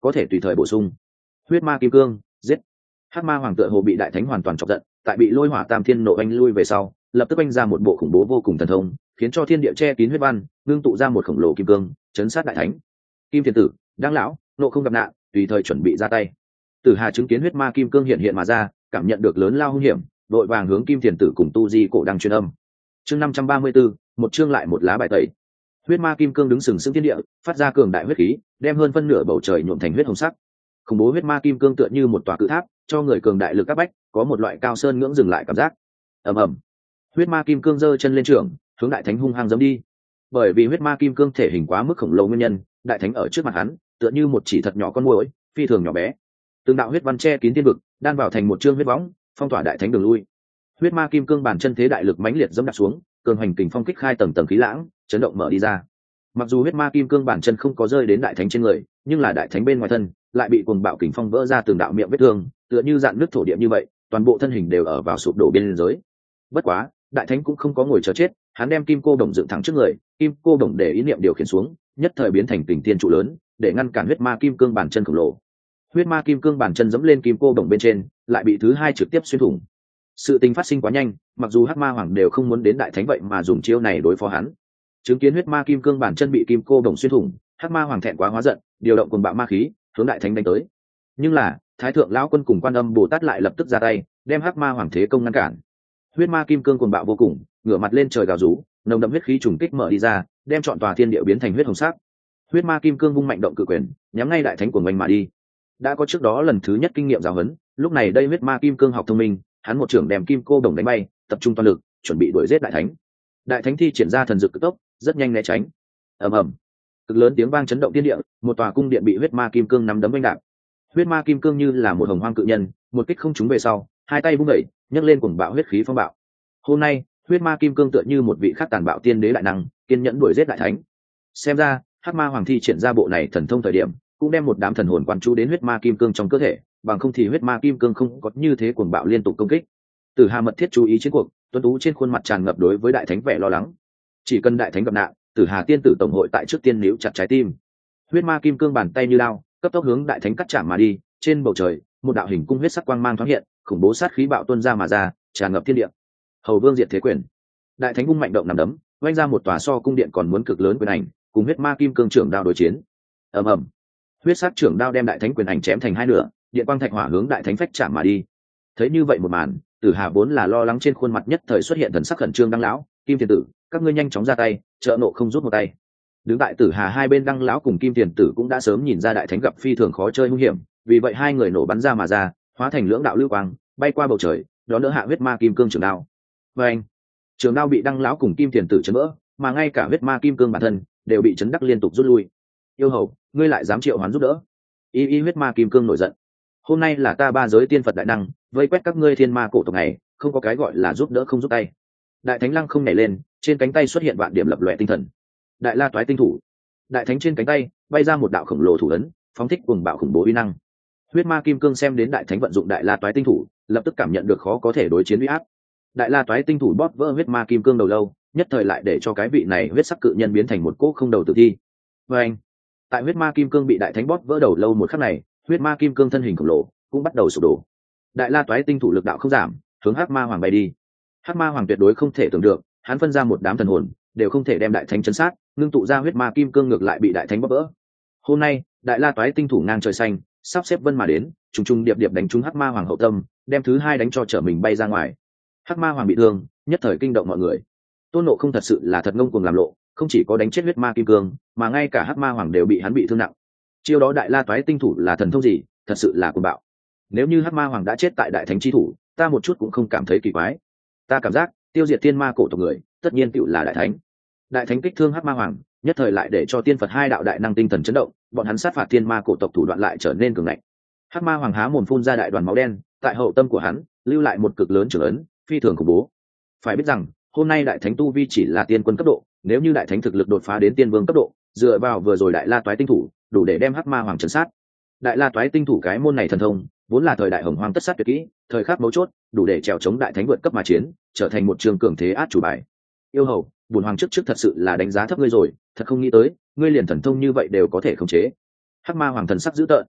có thể tùy thời bổ sung. Huyết ma kim cương, giết. Hắc ma hoàng tựa hồ bị đại thánh hoàn toàn chọc giận, tại bị lôi hỏa tam thiên nộ anh lui về sau, lập tức anh ra một bộ khủng bố vô cùng thần thông, khiến cho thiên địa che kín huyết văn, ngưng tụ ra một khổng lồ kim cương, chấn sát đại thánh. Kim thiên tử, đáng lão, nộ không gặp nạn, tùy thời chuẩn bị ra tay. Tử Hà chứng kiến huyết ma kim cương hiện hiện mà ra, cảm nhận được lớn lao hung hiểm, đội vàng hướng Kim Thiền Tử cùng Tu Di cổ đang truyền âm. Chương 534, một chương lại một lá bài tẩy. Huyết ma kim cương đứng sừng sững thiên địa, phát ra cường đại huyết khí, đem hơn phân nửa bầu trời nhuộm thành huyết hồng sắc. Khủng bố huyết ma kim cương tựa như một tòa cự tháp, cho người cường đại lực áp bách, có một loại cao sơn ngưỡng dừng lại cảm giác. Ầm ầm. Huyết ma kim cương giơ chân lên trường, hướng đại thánh hung hăng giẫm đi. Bởi vì huyết ma kim cương thể hình quá mức khổng lồ nguyên nhân, đại thánh ở trước mặt hắn, tựa như một chỉ thật nhỏ con muỗi, phi thường nhỏ bé. Từng đạo huyết văn che kín thiên vực, đan vào thành một chương huyết võng, phong tỏa đại thánh đường lui. Huyết ma kim cương bản chân thế đại lực mãnh liệt dẫm đạp xuống, cường hành kình phong kích khai tầng tầng khí lãng, chấn động mở đi ra. Mặc dù huyết ma kim cương bản chân không có rơi đến đại thánh trên người, nhưng là đại thánh bên ngoài thân lại bị cuồng bạo kình phong vỡ ra từng đạo miệng vết thương, tựa như dạn nước thổ địa như vậy, toàn bộ thân hình đều ở vào sụp đổ biên giới. Bất quá, đại thánh cũng không có ngồi chờ chết, hắn đem kim cô đồng dựng thẳng trước người, kim cô đồng để ý niệm điều khiển xuống, nhất thời biến thành kình tiên trụ lớn, để ngăn cản huyết ma kim cương bản chân khổng lồ. Huyết ma kim cương bản chân giẫm lên kim cô đồng bên trên, lại bị thứ hai trực tiếp xuyên thủng. Sự tình phát sinh quá nhanh, mặc dù hắc ma hoàng đều không muốn đến đại thánh vậy mà dùng chiêu này đối phó hắn. Chứng kiến huyết ma kim cương bản chân bị kim cô đồng xuyên thủng, hắc ma hoàng thẹn quá hóa giận, điều động cuồng bạo ma khí hướng đại thánh đánh tới. Nhưng là thái thượng lão quân cùng quan âm bồ tát lại lập tức ra tay, đem hắc ma hoàng thế công ngăn cản. Huyết ma kim cương cuồng bạo vô cùng, ngửa mặt lên trời gào rú, nồng đậm huyết khí trùng kích mở đi ra, đem trọn tòa thiên địa biến thành huyết hồng sắc. Huyết ma kim cương vung mạnh động cự quyền, nhắm ngay đại thánh của mình mà đi. Đã có trước đó lần thứ nhất kinh nghiệm giáo huấn, lúc này đây huyết ma kim cương học thông minh, hắn một trưởng đem kim cô đồng đánh bay, tập trung toàn lực chuẩn bị đuổi giết đại thánh. Đại thánh thi triển ra thần dược cực tốc, rất nhanh né tránh. Ầm ầm, cực lớn tiếng vang chấn động thiên địa, một tòa cung điện bị huyết ma kim cương nắm đấm đánh đạp. Huyết ma kim cương như là một hồng hoang cự nhân, một kích không trúng về sau, hai tay vung đẩy, nhấc lên cuồng bạo huyết khí phong bạo. Hôm nay, huyết ma kim cương tựa như một vị khắc tàn bạo tiên đế đại năng, kiên nhẫn đuổi giết đại thánh. Xem ra, hắc ma hoàng thi triển ra bộ này thần thông thời điểm, cũng đem một đám thần hồn quan chú đến huyết ma kim cương trong cơ thể, bằng không thì huyết ma kim cương không có như thế cuồng bạo liên tục công kích. Tử Hà mật thiết chú ý chiến cuộc, tuấn tú trên khuôn mặt tràn ngập đối với đại thánh vẻ lo lắng. Chỉ cần đại thánh gặp nạn, Tử Hà tiên tử tổng hội tại trước tiên níu chặt trái tim. Huyết ma kim cương bàn tay như lao, cấp tốc hướng đại thánh cắt chạm mà đi. Trên bầu trời, một đạo hình cung huyết sắc quang mang thoáng hiện, khủng bố sát khí bạo tuôn ra mà ra, tràn ngập thiên địa. Hầu vương diệt thế quyền. Đại thánh vung mạnh động nằm đấm, vung ra một tòa so cung điện còn muốn cực lớn quyền ảnh, cùng huyết ma kim cương trưởng đao đối chiến. Ầm ầm. Huyết sát trưởng đao đem đại thánh quyền ảnh chém thành hai nửa, điện quang thạch hỏa hướng đại thánh phách chạm mà đi. Thấy như vậy một màn, Tử Hà vốn là lo lắng trên khuôn mặt nhất thời xuất hiện thần sắc khẩn trương. Đăng lão, Kim Tiền Tử, các ngươi nhanh chóng ra tay, trợ nộ không rút một tay. Đứng tại Tử Hà hai bên Đăng lão cùng Kim Tiền Tử cũng đã sớm nhìn ra đại thánh gặp phi thường khó chơi hung hiểm, vì vậy hai người nổ bắn ra mà ra, hóa thành lưỡng đạo lưu quang, bay qua bầu trời, đón đỡ hạ huyết ma kim cương trường đao. Và anh, trường đao bị Đăng lão cùng Kim Tiền Tử chấn vỡ, mà ngay cả huyết ma kim cương bản thân đều bị chấn đắc liên tục rút lui. Yêu hầu, ngươi lại dám triệu hoán giúp đỡ? Y huyết ma kim cương nổi giận. Hôm nay là ta ba giới tiên Phật đại năng, vây quét các ngươi thiên ma cổ tộc này, không có cái gọi là giúp đỡ không giúp tay. Đại thánh lăng không nhảy lên, trên cánh tay xuất hiện vạn điểm lập lòe tinh thần. Đại la toái tinh thủ. Đại thánh trên cánh tay bay ra một đạo khổng lồ thủ ấn, phóng thích cuồng bạo khủng bố uy năng. Huyết ma kim cương xem đến đại thánh vận dụng đại la toái tinh thủ, lập tức cảm nhận được khó có thể đối chiến uy áp. Đại la toái tinh thủ bóp vỡ huyết ma kim cương đầu lâu, nhất thời lại để cho cái vị này huyết sắc cự nhân biến thành một cỗ không đầu tử thi. Và anh, tại huyết ma kim cương bị đại thánh bóp vỡ đầu lâu một khắc này, huyết ma kim cương thân hình khổng lồ cũng bắt đầu sụp đổ. Đại la toái tinh thủ lực đạo không giảm, hướng hắc ma hoàng bay đi. Hắc ma hoàng tuyệt đối không thể tưởng được, hắn phân ra một đám thần hồn đều không thể đem đại thánh chấn sát, ngưng tụ ra huyết ma kim cương ngược lại bị đại thánh bóp vỡ. Hôm nay đại la toái tinh thủ ngang trời xanh, sắp xếp vân mà đến, trùng trùng điệp điệp đánh trúng hắc ma hoàng hậu tâm, đem thứ hai đánh cho trở mình bay ra ngoài. Hắc ma hoàng bị thương, nhất thời kinh động mọi người. Tôn Ngộ Không thật sự là thật ngông cuồng làm lộ, không chỉ có đánh chết huyết ma kim cương, mà ngay cả hắc ma hoàng đều bị hắn bị thương nặng. Chiêu đó đại la toái tinh thủ là thần thông gì, thật sự là cuồng bạo. Nếu như hắc ma hoàng đã chết tại đại thánh chi thủ, ta một chút cũng không cảm thấy kỳ quái. Ta cảm giác tiêu diệt thiên ma cổ tộc người, tất nhiên tựu là đại thánh. Đại thánh kích thương hắc ma hoàng, nhất thời lại để cho tiên Phật hai đạo đại năng tinh thần chấn động, bọn hắn sát phạt thiên ma cổ tộc thủ đoạn lại trở nên cường ngạnh. Hắc ma hoàng há mồm phun ra đại đoàn máu đen, tại hậu tâm của hắn lưu lại một cực lớn trưởng ấn, phi thường khủng bố. Phải biết rằng hôm nay đại thánh tu vi chỉ là tiên quân cấp độ, nếu như đại thánh thực lực đột phá đến tiên vương cấp độ, dựa vào vừa rồi đại la toái tinh thủ đủ để đem hắc ma hoàng trấn sát. Đại la toái tinh thủ cái môn này thần thông vốn là thời đại hồng hoang tất sát tuyệt kỹ, thời khắc mấu chốt đủ để trèo chống đại thánh vượt cấp mà chiến, trở thành một trường cường thế át chủ bài. Yêu hầu, bùn hoàng trước thật sự là đánh giá thấp ngươi rồi, thật không nghĩ tới ngươi liền thần thông như vậy đều có thể khống chế. Hắc ma hoàng thần sắc dữ tợn,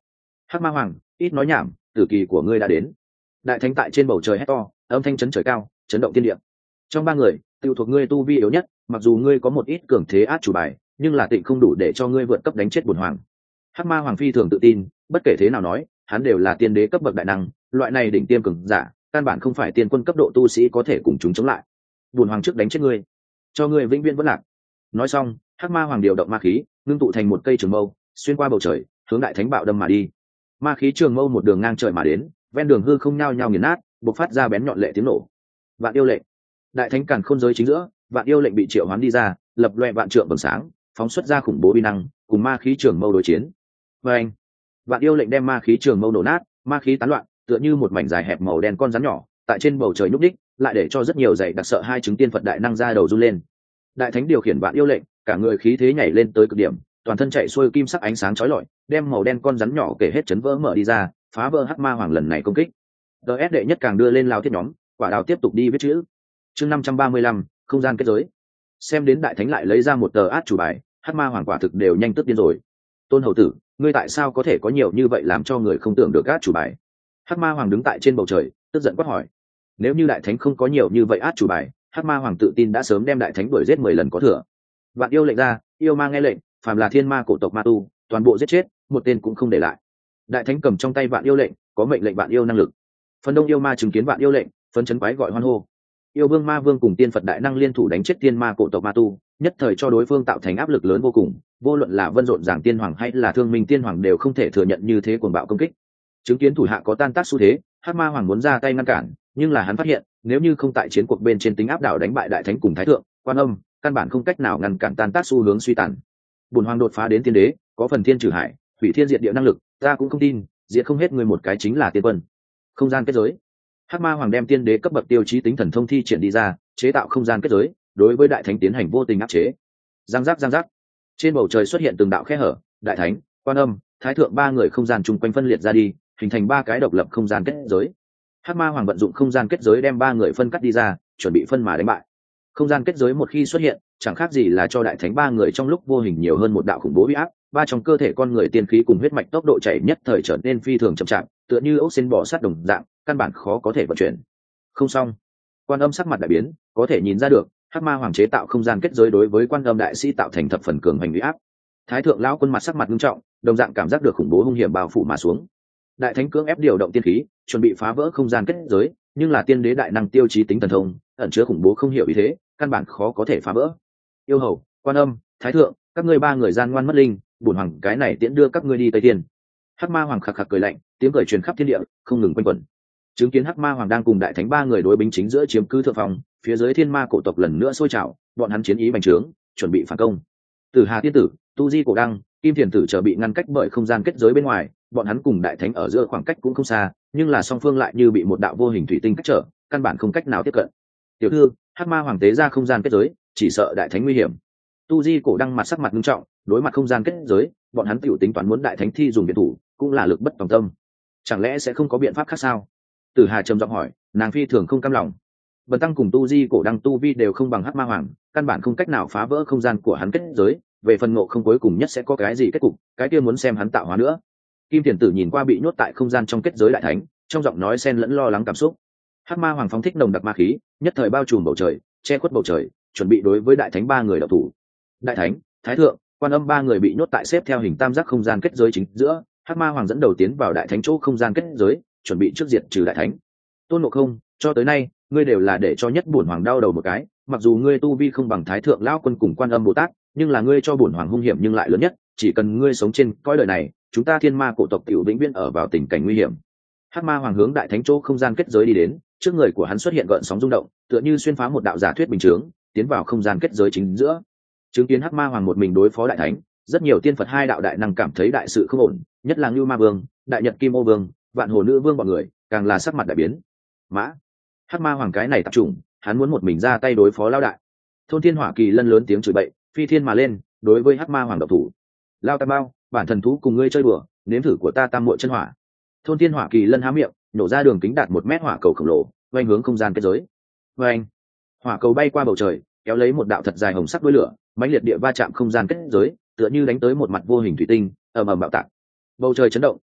Hắc ma hoàng, ít nói nhảm, tử kỳ của ngươi đã đến. Đại thánh tại trên bầu trời hét to, âm thanh chấn trời cao, chấn động thiên địa. Trong ba người, tiêu thuộc ngươi tu vi yếu nhất, mặc dù ngươi có một ít cường thế át chủ bài, nhưng là tịnh không đủ để cho ngươi vượt cấp đánh chết bổn hoàng. Hắc ma hoàng phi thường tự tin, bất kể thế nào nói, hắn đều là tiên đế cấp bậc đại năng, loại này đỉnh tiêm cường giả, căn bản không phải tiên quân cấp độ tu sĩ có thể cùng chúng chống lại. Bổn hoàng trước đánh chết ngươi, cho ngươi vĩnh viễn vẫn lạc. Nói xong, Hắc ma hoàng điều động ma khí, ngưng tụ thành một cây trường mâu, xuyên qua bầu trời, hướng đại thánh bạo đâm mà đi. Ma khí trường mâu một đường ngang trời mà đến, ven đường hư không nhao nhao nghiền nát, bộc phát ra bén nhọn lệ tiếng nổ. Vạn yêu lệnh, đại thánh càn khôn giới chính giữa, vạn yêu lệnh bị triệu hoán đi ra, lập loè vạn trượng vầng sáng, phóng xuất ra khủng bố uy năng, cùng ma khí trường mâu đối chiến. Và anh, vạn yêu lệnh đem ma khí trường mâu nổ nát, ma khí tán loạn, tựa như một mảnh dài hẹp màu đen con rắn nhỏ, tại trên bầu trời nhúc đích, lại để cho rất nhiều dày đặc sợ hai chứng tiên Phật đại năng ra đầu run lên. Đại thánh điều khiển vạn yêu lệnh, cả người khí thế nhảy lên tới cực điểm, toàn thân chạy xuôi kim sắc ánh sáng chói lọi, đem màu đen con rắn nhỏ kể hết chấn vỡ mở đi ra, phá vỡ Hắc ma hoàng lần này công kích. DS đệ nhất càng đưa lên lao thiết nhóm, quả đào tiếp tục đi viết chữ. Chương 535, không gian kết giới. Xem đến đại thánh lại lấy ra một tờ át chủ bài, Hắc ma hoàng quả thực đều nhanh tức điên rồi. Tôn hầu tử, ngươi tại sao có thể có nhiều như vậy làm cho người không tưởng được át chủ bài? Hắc ma hoàng đứng tại trên bầu trời, tức giận quát hỏi. Nếu như đại thánh không có nhiều như vậy át chủ bài, Hắc ma hoàng tự tin đã sớm đem đại thánh đuổi giết 10 lần có thừa. Vạn yêu lệnh ra, yêu ma nghe lệnh, phàm là thiên ma cổ tộc ma tu, toàn bộ giết chết, một tên cũng không để lại. Đại thánh cầm trong tay vạn yêu lệnh, có mệnh lệnh vạn yêu năng lực. Phần đông yêu ma chứng kiến vạn yêu lệnh, phấn chấn quái gọi hoan hô. Yêu vương ma vương cùng tiên Phật đại năng liên thủ đánh chết thiên ma cổ tộc ma tu, nhất thời cho đối phương tạo thành áp lực lớn vô cùng, vô luận là vân rộn giảng tiên hoàng hay là thương minh tiên hoàng đều không thể thừa nhận như thế cuồng bạo công kích. Chứng kiến thủ hạ có tan tác xu thế, Hắc ma hoàng muốn ra tay ngăn cản, nhưng là hắn phát hiện, nếu như không tại chiến cuộc bên trên tính áp đảo đánh bại đại thánh cùng thái thượng, quan âm, căn bản không cách nào ngăn cản tan tác xu hướng suy tàn. Bổn hoàng đột phá đến tiên đế, có phần thiên trừ hải, hủy thiên diệt địa năng lực, ta cũng không tin, diệt không hết người một cái chính là tiên quân. Không gian kết giới. Hắc ma hoàng đem tiên đế cấp bậc tiêu chí tính thần thông thi triển đi ra, chế tạo không gian kết giới, đối với đại thánh tiến hành vô tình áp chế. Giang giác, trên bầu trời xuất hiện từng đạo khe hở, đại thánh, quan âm, thái thượng ba người không gian chung quanh phân liệt ra đi, hình thành ba cái độc lập không gian kết giới. Hắc ma hoàng vận dụng không gian kết giới đem ba người phân cắt đi ra, chuẩn bị phân mà đánh bại. Không gian kết giới một khi xuất hiện, chẳng khác gì là cho đại thánh ba người trong lúc vô hình nhiều hơn một đạo khủng bố uy áp, ba trong cơ thể con người tiên khí cùng huyết mạch tốc độ chảy nhất thời trở nên phi thường chậm chạp, tựa như ốc xin bò sát đồng dạng, căn bản khó có thể vận chuyển. Không xong, quan âm sắc mặt đại biến, có thể nhìn ra được, Hắc ma hoàng chế tạo không gian kết giới đối với quan âm đại sĩ tạo thành thập phần cường hành uy áp. Thái thượng lão quân mặt sắc mặt nghiêm trọng, đồng dạng cảm giác được khủng bố hung hiểm bao phủ mà xuống. Đại thánh cưỡng ép điều động tiên khí, chuẩn bị phá vỡ không gian kết giới, nhưng là tiên đế đại năng tiêu chí tính thần thông, ẩn chứa khủng bố không hiểu ý thế, căn bản khó có thể phá vỡ. Yêu hầu, quan âm, thái thượng, các ngươi ba người gian ngoan mất linh, bổn hoàng cái này tiễn đưa các ngươi đi tây thiên. Hắc ma hoàng khạc khạc cười lạnh, tiếng cười truyền khắp thiên địa, không ngừng quanh quẩn. Chứng kiến Hắc ma hoàng đang cùng đại thánh ba người đối binh chính giữa chiếm cứ thượng phòng, phía dưới thiên ma cổ tộc lần nữa sôi trào, bọn hắn chiến ý bành trướng, chuẩn bị phản công. Tử Hà tiên tử, Tu Di cổ đăng, Kim Thiền tử chờ bị ngăn cách bởi không gian kết giới bên ngoài, bọn hắn cùng đại thánh ở giữa khoảng cách cũng không xa, nhưng là song phương lại như bị một đạo vô hình thủy tinh cách trở, căn bản không cách nào tiếp cận. Tiểu thư, Hắc ma hoàng tế ra không gian kết giới, chỉ sợ đại thánh nguy hiểm. Tu Di cổ đăng mặt sắc mặt nghiêm trọng, đối mặt không gian kết giới, bọn hắn tiểu tính toán muốn đại thánh thi dùng biện thủ, cũng là lực bất tòng tâm. Chẳng lẽ sẽ không có biện pháp khác sao? Tử Hà trầm giọng hỏi, nàng phi thường không cam lòng. Bần tăng cùng Tu Di cổ đăng tu vi đều không bằng Hắc ma hoàng, căn bản không cách nào phá vỡ không gian của hắn kết giới, về phần ngộ không cuối cùng nhất sẽ có cái gì kết cục, cái kia muốn xem hắn tạo hóa nữa. Kim Thiền tử nhìn qua bị nhốt tại không gian trong kết giới đại thánh, trong giọng nói xen lẫn lo lắng cảm xúc. Hắc ma hoàng phóng thích nồng đặc ma khí, nhất thời bao trùm bầu trời, che khuất bầu trời, chuẩn bị đối với đại thánh ba người độc thủ. Đại thánh, thái thượng, quan âm ba người bị nhốt tại xếp theo hình tam giác không gian kết giới chính giữa. Hắc ma hoàng dẫn đầu tiến vào đại thánh chỗ không gian kết giới, chuẩn bị trước diệt trừ đại thánh. Tôn Ngộ Không, cho tới nay ngươi đều là để cho nhất bổn hoàng đau đầu một cái, mặc dù ngươi tu vi không bằng thái thượng lão quân cùng quan âm bồ tát, nhưng là ngươi cho bổn hoàng hung hiểm nhưng lại lớn nhất, chỉ cần ngươi sống trên cõi đời này, chúng ta thiên ma cổ tộc tiểu vĩnh viễn ở vào tình cảnh nguy hiểm. Hắc ma hoàng hướng đại thánh chỗ không gian kết giới đi đến, trước người của hắn xuất hiện gợn sóng rung động, tựa như xuyên phá một đạo giả thuyết bình chướng, tiến vào không gian kết giới chính giữa. Chứng kiến Hắc ma hoàng một mình đối phó đại thánh, rất nhiều tiên Phật hai đạo đại năng cảm thấy đại sự không ổn, nhất là Ngưu Ma Vương, Đại Nhật Kim Ô Vương, Vạn Hồ Nữ Vương bọn người, càng là sắc mặt đại biến. Mã, Hắc ma hoàng cái này tập trung, hắn muốn một mình ra tay đối phó lao đại. Thôn Thiên Hỏa Kỳ Lân lớn tiếng chửi bậy, phi thiên mà lên, đối với Hắc ma hoàng độc thủ. Lao Tam Bao, bản thần thú cùng ngươi chơi đùa, nếm thử của ta tam muội chân hỏa. Thôn Thiên Hỏa Kỳ Lân há miệng, nổ ra đường kính đạt 1 mét hỏa cầu khổng lồ, quay hướng không gian kết giới. Vâng, hỏa cầu bay qua bầu trời, kéo lấy một đạo thật dài hồng sắc đuôi lửa, mãnh liệt địa va chạm không gian kết giới, tựa như đánh tới một mặt vô hình thủy tinh, ầm ầm bạo tạc. Bầu trời chấn động,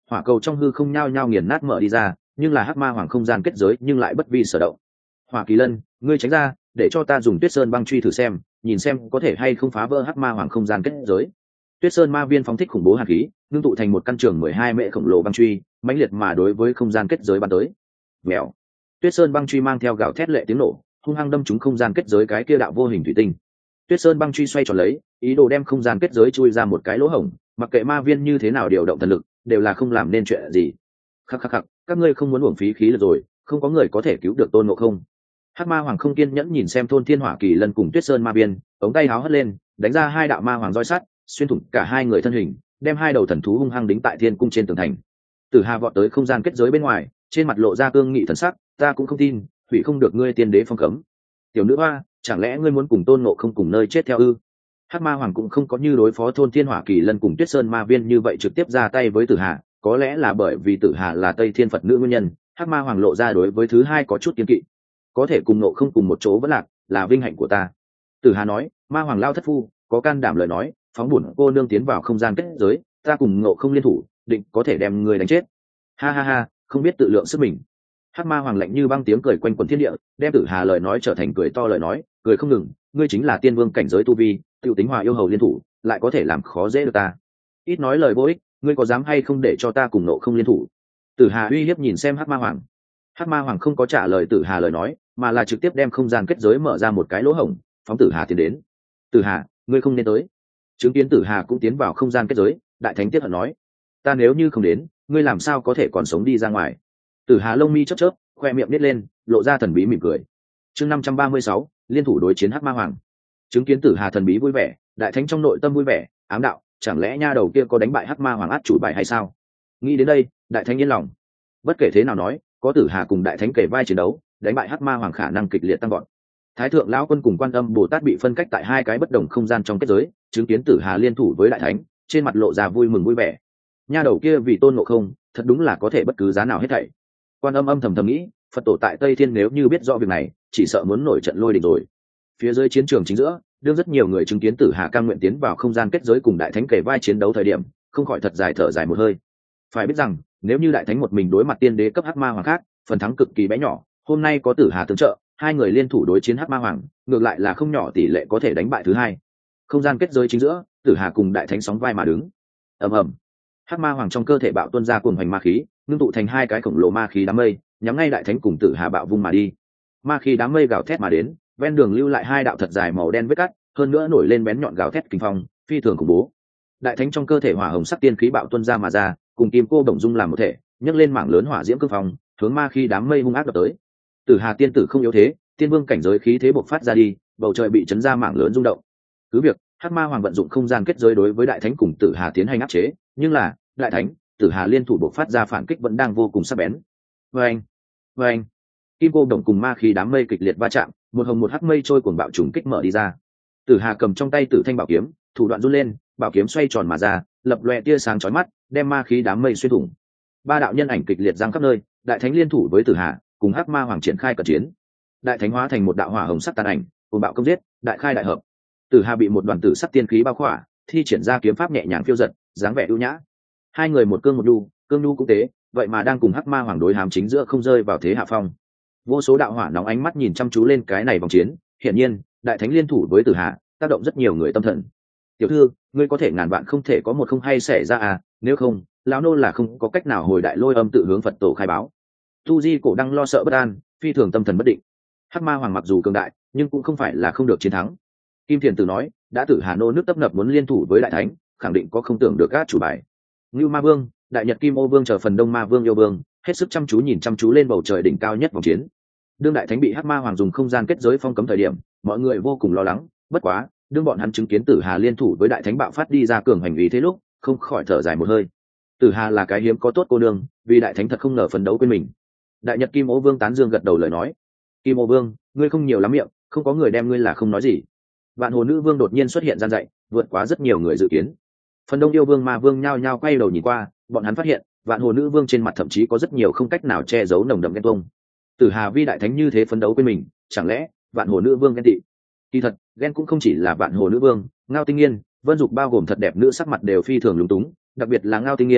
hỏa cầu trong hư không nhao nhao nghiền nát mở đi ra, nhưng là hắc ma hoàng không gian kết giới nhưng lại bất vi sở động. Hỏa Kỳ Lân, ngươi tránh ra, để cho ta dùng Tuyết Sơn băng truy thử xem, nhìn xem có thể hay không phá vỡ hắc ma hoàng không gian kết giới. Tuyết Sơn ma viên phóng thích khủng bố hàn khí, ngưng tụ thành một căn trường 12 mệ khổng lồ băng truy, mãnh liệt mà đối với không gian kết giới bắn tới. Vèo. Tuyết Sơn băng truy mang theo gào thét lệ tiếng nổ, hung hăng đâm trúng không gian kết giới cái kia đạo vô hình thủy tinh. Tuyết Sơn băng truy xoay tròn lấy, ý đồ đem không gian kết giới chui ra một cái lỗ hổng, mặc kệ ma viên như thế nào điều động thần lực, đều là không làm nên chuyện gì. Khắc khắc khắc, các ngươi không muốn uổng phí khí lực rồi, không có người có thể cứu được Tôn Ngộ Không. Hắc ma hoàng không kiên nhẫn nhìn xem thôn thiên hỏa kỳ lân cùng Tuyết Sơn ma viên, ống tay háo hất lên, đánh ra hai đạo ma hoàng roi sắt, xuyên thủng cả hai người thân hình, đem hai đầu thần thú hung hăng đính tại thiên cung trên tường thành. Tử Hà vọt tới không gian kết giới bên ngoài, trên mặt lộ ra cương nghị thần sắc, ta cũng không tin, hủy không được ngươi tiên đế phong cấm. Tiểu nữ hoa, chẳng lẽ ngươi muốn cùng Tôn Ngộ Không cùng nơi chết theo ư? Hắc ma hoàng cũng không có như đối phó thôn thiên hỏa kỳ lân cùng Tuyết Sơn ma viên như vậy trực tiếp ra tay với Tử Hà, có lẽ là bởi vì Tử Hà là Tây Thiên Phật nữ nguyên nhân, Hắc ma hoàng lộ ra đối với thứ hai có chút kiên kỵ. Có thể cùng Ngộ Không cùng một chỗ vẫn là vinh hạnh của ta. Tử Hà nói, ma hoàng lao thất phu, có can đảm lời nói, phóng bổn cô nương tiến vào không gian kết giới, ta cùng Ngộ Không liên thủ, định có thể đem ngươi đánh chết. Ha ha ha, không biết tự lượng sức mình. Hắc ma hoàng lạnh như băng tiếng cười quanh quẩn thiên địa, đem Tử Hà lời nói trở thành cười to lời nói, cười không ngừng, ngươi chính là tiên vương cảnh giới tu vi, tiểu tính hòa yêu hầu liên thủ, lại có thể làm khó dễ được ta. Ít nói lời vô ích, ngươi có dám hay không để cho ta cùng Ngộ Không liên thủ? Tử Hà uy hiếp nhìn xem Hắc ma hoàng. Hắc ma hoàng không có trả lời Tử Hà lời nói, mà là trực tiếp đem không gian kết giới mở ra một cái lỗ hổng, phóng Tử Hà tiến đến. Tử Hà, ngươi không nên tới. Chứng kiến Tử Hà cũng tiến vào không gian kết giới, đại thánh tiếc hận nói, ta nếu như không đến, ngươi làm sao có thể còn sống đi ra ngoài? Tử Hà lông mi chớp chớp, khoe miệng nít lên, lộ ra thần bí mỉm cười. Chương 536, liên thủ đối chiến Hắc ma hoàng. Chứng kiến Tử Hà thần bí vui vẻ, đại thánh trong nội tâm vui vẻ, ám đạo, chẳng lẽ nha đầu kia có đánh bại Hắc ma hoàng át chủ bài hay sao? Nghĩ đến đây, đại thánh yên lòng. Bất kể thế nào nói, có Tử Hà cùng đại thánh kể vai chiến đấu, đánh bại Hắc ma hoàng khả năng kịch liệt tăng gọn. Thái thượng lão quân cùng Quan Âm Bồ Tát bị phân cách tại hai cái bất đồng không gian trong kết giới, chứng kiến Tử Hà liên thủ với đại thánh, trên mặt lộ ra vui mừng vui vẻ. Nha đầu kia vì Tôn Ngộ Không, thật đúng là có thể bất cứ giá nào hết thảy. Quan Âm âm thầm thầm nghĩ, Phật tổ tại Tây Thiên nếu như biết rõ việc này, chỉ sợ muốn nổi trận lôi đình rồi. Phía dưới chiến trường chính giữa, đương rất nhiều người chứng kiến Tử Hà cam nguyện tiến vào không gian kết giới cùng đại thánh kể vai chiến đấu thời điểm, không khỏi thật dài thở dài một hơi. Phải biết rằng, nếu như đại thánh một mình đối mặt tiên đế cấp Hắc ma hoàng khác, phần thắng cực kỳ bé nhỏ, hôm nay có Tử Hà tương trợ, hai người liên thủ đối chiến Hắc ma hoàng, ngược lại là không nhỏ tỷ lệ có thể đánh bại thứ hai. Không gian kết giới chính giữa, Tử Hà cùng đại thánh sóng vai mà đứng. Ầm ầm. Hắc ma hoàng trong cơ thể bạo tuôn ra cuồng hoành ma khí, ngưng tụ thành hai cái khổng lồ ma khí đám mây, nhắm ngay đại thánh cùng Tử Hà bạo vung mà đi. Ma khí đám mây gào thét mà đến, ven đường lưu lại hai đạo thật dài màu đen vết cắt, hơn nữa nổi lên bén nhọn gào thét kinh phong, phi thường khủng bố. Đại thánh trong cơ thể hỏa hồng sắc tiên khí bạo tuôn ra mà ra, cùng kim cô đồng dung làm một thể, nhấc lên mảng lớn hỏa diễm cương phong, hướng ma khí đám mây hung ác đập tới. Tử Hà tiên tử không yếu thế, tiên vương cảnh giới khí thế bộc phát ra đi, bầu trời bị chấn ra mảng lớn rung động. Cứ việc Hắc ma hoàng vận dụng không gian kết giới đối với đại thánh cùng Tử Hà tiến hành áp chế, nhưng là đại thánh, Tử Hà liên thủ bộc phát ra phản kích vẫn đang vô cùng sắc bén. Vâng, vâng, kim cô đồng cùng ma khí đám mây kịch liệt va chạm, một hồng một hắc mây trôi cuồng bạo trùng kích mở đi ra. Tử Hà cầm trong tay Tử thanh bảo kiếm, thủ đoạn run lên, bảo kiếm xoay tròn mà ra, lập loè tia sáng chói mắt, đem ma khí đám mây xuyên thủng. Ba đạo nhân ảnh kịch liệt giang khắp nơi, đại thánh liên thủ với Tử Hà, cùng Hắc ma hoàng triển khai cận chiến. Đại thánh hóa thành một đạo hỏa hồng sắc tàn ảnh, cuồng bạo công giết, đại khai đại hợp. Tử Hà bị một đoàn tử sắc tiên khí bao khỏa, thi triển ra kiếm pháp nhẹ nhàng phiêu dật, dáng vẻ ưu nhã. Hai người một cương một nhu, cương nhu cũng tế, vậy mà đang cùng Hắc ma hoàng đối hám chính giữa không rơi vào thế hạ phong. Vô số đạo hỏa nóng ánh mắt nhìn chăm chú lên cái này vòng chiến, hiển nhiên, đại thánh liên thủ với Tử Hà, tác động rất nhiều người tâm thần. Tiểu thư, ngươi có thể ngàn vạn không thể có một không hay xảy ra à, nếu không, lão nô là không có cách nào hồi đại lôi âm tự hướng Phật tổ khai báo. Tu Di cổ đang lo sợ bất an, phi thường tâm thần bất định. Hắc ma hoàng mặc dù cường đại, nhưng cũng không phải là không được chiến thắng. Kim Thiền Tử nói, đã Tử Hà nô nước tấp nập muốn liên thủ với đại thánh, khẳng định có không tưởng được các chủ bài. Ngưu Ma Vương, Đại Nhật Kim Ô Vương chờ phần Đông Ma Vương yêu vương, hết sức chăm chú nhìn chăm chú lên bầu trời đỉnh cao nhất vòng chiến. Đương đại thánh bị Hắc ma hoàng dùng không gian kết giới phong cấm thời điểm, mọi người vô cùng lo lắng, bất quá, đương bọn hắn chứng kiến Tử Hà liên thủ với đại thánh bạo phát đi ra cường hành ý thế lúc, không khỏi thở dài một hơi. Tử Hà là cái hiếm có tốt cô nương, vì đại thánh thật không ngờ phấn đấu quên mình. Đại Nhật Kim Ô Vương tán dương gật đầu lời nói, Kim Ô Vương, ngươi không nhiều lắm miệng, không có người đem ngươi là không nói gì. Vạn Hồ Nữ Vương đột nhiên xuất hiện gian dạy, vượt quá rất nhiều người dự kiến. Phần Đông yêu vương Ma Vương nhao nhao quay đầu nhìn qua, bọn hắn phát hiện, Vạn Hồ Nữ Vương trên mặt thậm chí có rất nhiều không cách nào che giấu nồng đậm ghen tuông. Tử Hà vi đại thánh như thế phấn đấu quên mình, chẳng lẽ Vạn Hồ Nữ Vương ghen tị? Kỳ thật, ghen cũng không chỉ là Vạn Hồ Nữ Vương, Ngao Tinh Nghiên, Vân Dục bao gồm thật đẹp nữ sắc mặt đều phi thường lúng túng, đặc biệt là Ngao Tinh Nghiên,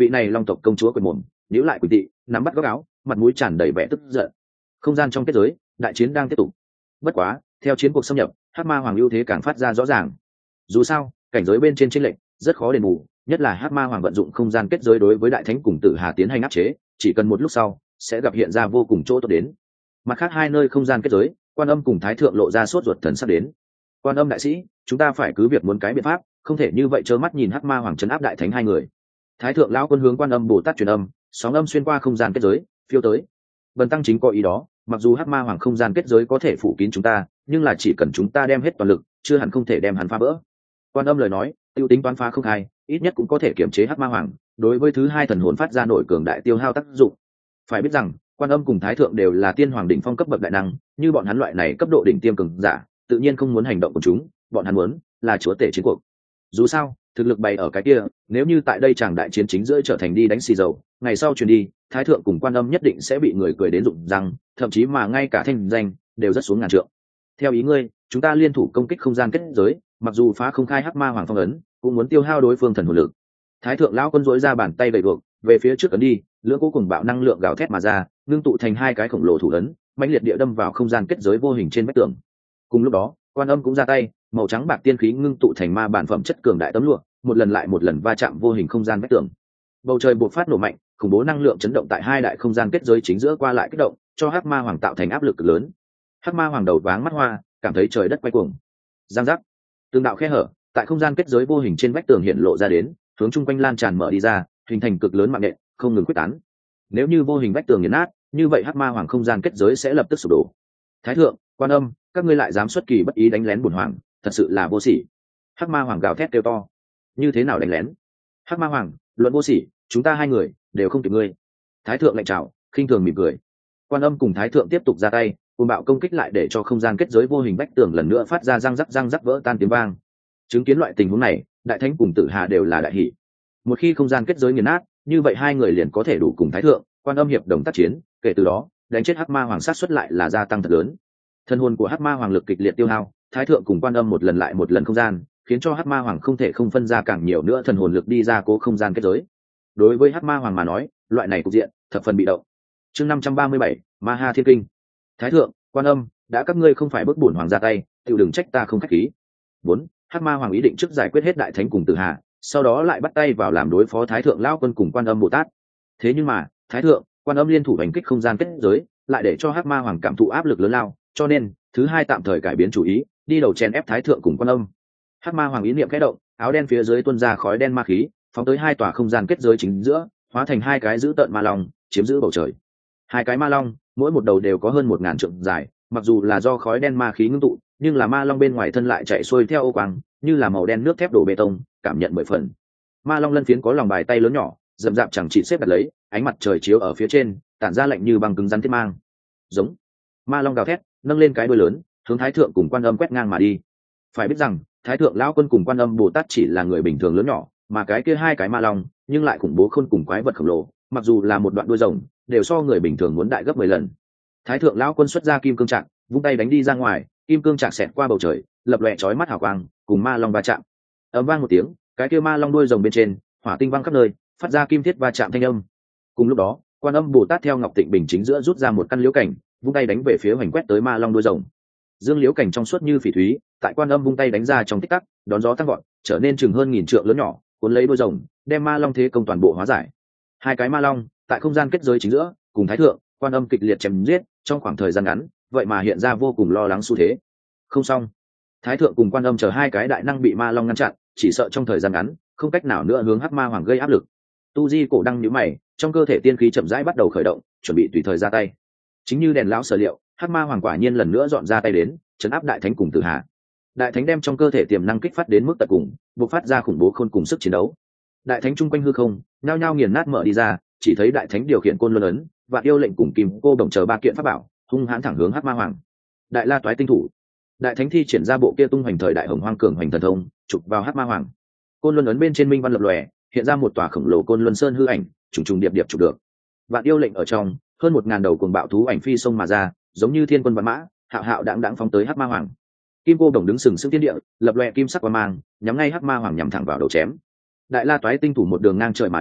vị này long tộc công chúa quyền mồm nhíu lại quỷ tị, nắm bắt góc áo, mặt mũi tràn đầy vẻ tức giận. Không gian trong kết giới, đại chiến đang tiếp tục. Bất quá, theo chiến cuộc xâm nhập, hắc ma hoàng ưu thế càng phát ra rõ ràng. Dù sao, cảnh giới bên trên chênh lệch rất khó đền bù, nhất là hắc ma hoàng vận dụng không gian kết giới đối với đại thánh cùng tử hà tiến hành áp chế, chỉ cần một lúc sau sẽ gặp hiện ra vô cùng chỗ tốt đến. Mặt khác hai nơi không gian kết giới, Quan Âm cùng Thái Thượng lộ ra sốt ruột thần sắp đến. Quan Âm đại sĩ, chúng ta phải cứ việc muốn cái biện pháp, không thể như vậy trơ mắt nhìn hắc ma hoàng trấn áp đại thánh hai người. Thái Thượng lão quân hướng Quan Âm Bồ Tát truyền âm, sóng âm xuyên qua không gian kết giới phiêu tới. Bần tăng chính có ý đó, mặc dù hắc ma hoàng không gian kết giới có thể phủ kín chúng ta, nhưng là chỉ cần chúng ta đem hết toàn lực, chưa hẳn không thể đem hắn phá vỡ. Quan Âm lời nói, tiêu tính toán phá không hai, ít nhất cũng có thể kiểm chế hắc ma hoàng, đối với thứ hai thần hồn phát ra nội cường đại tiêu hao tác dụng. Phải biết rằng, Quan Âm cùng Thái Thượng đều là tiên hoàng đỉnh phong cấp bậc đại năng, như bọn hắn loại này cấp độ đỉnh tiêm cường giả, tự nhiên không muốn hành động của chúng, bọn hắn muốn là chúa tể chiến cuộc. Dù sao, thực lực bày ở cái kia, nếu như tại đây chàng đại chiến chính giữa trở thành đi đánh xì dầu, ngày sau truyền đi, Thái Thượng cùng Quan Âm nhất định sẽ bị người cười đến rụng răng, thậm chí mà ngay cả thanh danh đều rất xuống ngàn trượng. Theo ý ngươi, chúng ta liên thủ công kích không gian kết giới, mặc dù phá không khai hắc ma hoàng phong ấn, cũng muốn tiêu hao đối phương thần hồn lực. Thái Thượng lão quân dối ra bàn tay gầy guộc, về phía trước ấn đi, lưỡng cố cùng bạo năng lượng gào thét mà ra, ngưng tụ thành hai cái khổng lồ thủ ấn, mãnh liệt địa đâm vào không gian kết giới vô hình trên vách tường. Cùng lúc đó, Quan Âm cũng ra tay, màu trắng bạc tiên khí ngưng tụ thành ma bản phẩm chất cường đại tấm lụa, một lần lại một lần va chạm vô hình không gian vách tường. Bầu trời bộc phát nổ mạnh, khủng bố năng lượng chấn động tại hai đại không gian kết giới chính giữa qua lại kích động, cho hắc ma hoàng tạo thành áp lực cực lớn. Hắc ma hoàng đầu váng mắt hoa, cảm thấy trời đất quay cuồng. Giang giác, từng đạo khe hở tại không gian kết giới vô hình trên vách tường hiện lộ ra đến, hướng chung quanh lan tràn mở đi ra, hình thành cực lớn mạng nện, không ngừng quyết tán. Nếu như vô hình vách tường nghiền nát, như vậy hắc ma hoàng không gian kết giới sẽ lập tức sụp đổ. Thái Thượng, Quan Âm, các ngươi lại dám xuất kỳ bất ý đánh lén bổn hoàng, thật sự là vô sỉ. Hắc ma hoàng gào thét kêu to. Như thế nào đánh lén? Hắc ma hoàng, luận vô sỉ, chúng ta hai người đều không kịp ngươi. Thái Thượng lạnh chào, khinh thường mỉm cười. Quan Âm cùng Thái Thượng tiếp tục ra tay, cuồng bạo công kích lại để cho không gian kết giới vô hình vách tường lần nữa phát ra răng rắc vỡ tan tiếng vang. Chứng kiến loại tình huống này, đại thánh cùng tử hà đều là đại hỷ. Một khi không gian kết giới nghiền nát, như vậy hai người liền có thể đủ cùng Thái Thượng, Quan Âm hiệp đồng tác chiến, kể từ đó đánh chết hắc ma hoàng sát xuất lại là gia tăng thật lớn. Thân hồn của hắc ma hoàng lực kịch liệt tiêu hao, Thái Thượng cùng Quan Âm một lần lại một lần không gian, khiến cho hắc ma hoàng không thể không phân ra càng nhiều nữa thần hồn lực đi ra cố không gian kết giới. Đối với hắc ma hoàng mà nói, loại này cục diện thập phần bị động. Chương 537, Ma Ha Thiên Kinh. Thái Thượng, Quan Âm, đã các ngươi không phải bức bổn hoàng ra tay, tự đừng trách ta không khách khí. 4. Hắc ma hoàng ý định trước giải quyết hết đại thánh cùng tử hà, sau đó lại bắt tay vào làm đối phó Thái Thượng lão quân cùng Quan Âm Bồ Tát. Thế nhưng mà, Thái Thượng, Quan Âm liên thủ đánh kích không gian kết giới, lại để cho hắc ma hoàng cảm thụ áp lực lớn lao, cho nên thứ hai tạm thời cải biến chủ ý, đi đầu chèn ép Thái Thượng cùng Quan Âm. Hắc ma hoàng ý niệm khẽ động, áo đen phía dưới tuôn ra khói đen ma khí, phóng tới hai tòa không gian kết giới chính giữa, hóa thành hai cái dữ tợn ma long, chiếm giữ bầu trời. Hai cái ma long, mỗi một đầu đều có hơn 1000 trượng dài, mặc dù là do khói đen ma khí ngưng tụ, nhưng là ma long bên ngoài thân lại chạy xuôi theo ô quang, như là màu đen nước thép đổ bê tông, cảm nhận 10 phần. Ma long lân phiến có lòng bài tay lớn nhỏ, rậm rạp chẳng chỉ xếp đặt lấy, ánh mặt trời chiếu ở phía trên, tản ra lạnh như băng cứng rắn thiết mang. Giống. Ma long gào thét, nâng lên cái đuôi lớn, hướng Thái Thượng cùng Quan Âm quét ngang mà đi. Phải biết rằng, Thái Thượng lão quân cùng Quan Âm Bồ Tát chỉ là người bình thường lớn nhỏ, mà cái kia hai cái ma long, nhưng lại khủng bố khôn cùng quái vật khổng lồ, mặc dù là một đoạn đuôi rồng, đều so người bình thường muốn đại gấp 10 lần. Thái Thượng lão quân xuất ra kim cương trạc, vung tay đánh đi ra ngoài, kim cương trạc xẹt qua bầu trời, lập lòe chói mắt hào quang, cùng ma long va chạm. Ầm vang một tiếng, cái kia ma long đuôi rồng bên trên, hỏa tinh văng khắp nơi, phát ra kim thiết va chạm thanh âm. Cùng lúc đó, Quan Âm Bồ Tát theo Ngọc Tịnh Bình chính giữa rút ra một căn liễu cảnh, vung tay đánh về phía hoành quét tới ma long đuôi rồng. Dương liễu cảnh trong suốt như phỉ thúy, tại Quan Âm vung tay đánh ra trong tích tắc, đón gió tăng vọt, trở nên chừng hơn 1000 trượng lớn nhỏ, cuốn lấy đuôi rồng, đem ma long thế công toàn bộ hóa giải. Hai cái ma long, tại không gian kết giới chính giữa, cùng Thái Thượng, Quan Âm kịch liệt chém giết, trong khoảng thời gian ngắn, vậy mà hiện ra vô cùng lo lắng xu thế. Không xong, Thái Thượng cùng Quan Âm chờ hai cái đại năng bị ma long ngăn chặn, chỉ sợ trong thời gian ngắn, không cách nào nữa hướng hắc ma hoàng gây áp lực. Tu Di cổ đăng nhíu mày, trong cơ thể tiên khí chậm rãi bắt đầu khởi động, chuẩn bị tùy thời ra tay. Chính như đèn lão sở liệu, hắc ma hoàng quả nhiên lần nữa dọn ra tay đến, trấn áp đại thánh cùng tử hà. Đại thánh đem trong cơ thể tiềm năng kích phát đến mức tận cùng, bộc phát ra khủng bố khôn cùng sức chiến đấu. Đại thánh trung quanh hư không, nhao nhao nghiền nát mở đi ra, chỉ thấy đại thánh điều khiển côn luân ấn, và yêu lệnh cùng kim cô đồng chờ ba kiện pháp bảo, hung hãn thẳng hướng hắc ma hoàng. Đại la toái tinh thủ, đại thánh thi triển ra bộ kia tung hoành thời đại hồng hoang cường hoành thần thông, chụp vào hắc ma hoàng. Côn luân ấn bên trên minh văn lập lòe, hiện ra một tòa khổng lồ côn luân sơn hư ảnh, trùng trùng điệp điệp chụp được. Vạn yêu lệnh ở trong, hơn 1000 đầu cuồng bạo thú ảnh phi sông mà ra, giống như thiên quân vạn mã, hạo hạo đãng đãng phóng tới hắc ma hoàng. Kim cô đồng đứng sừng sững thiên địa, lập lòe kim sắc quang mang, nhắm ngay hắc ma hoàng nhằm thẳng vào đầu chém. Đại la toái tinh thủ một đường ngang trời mà đến,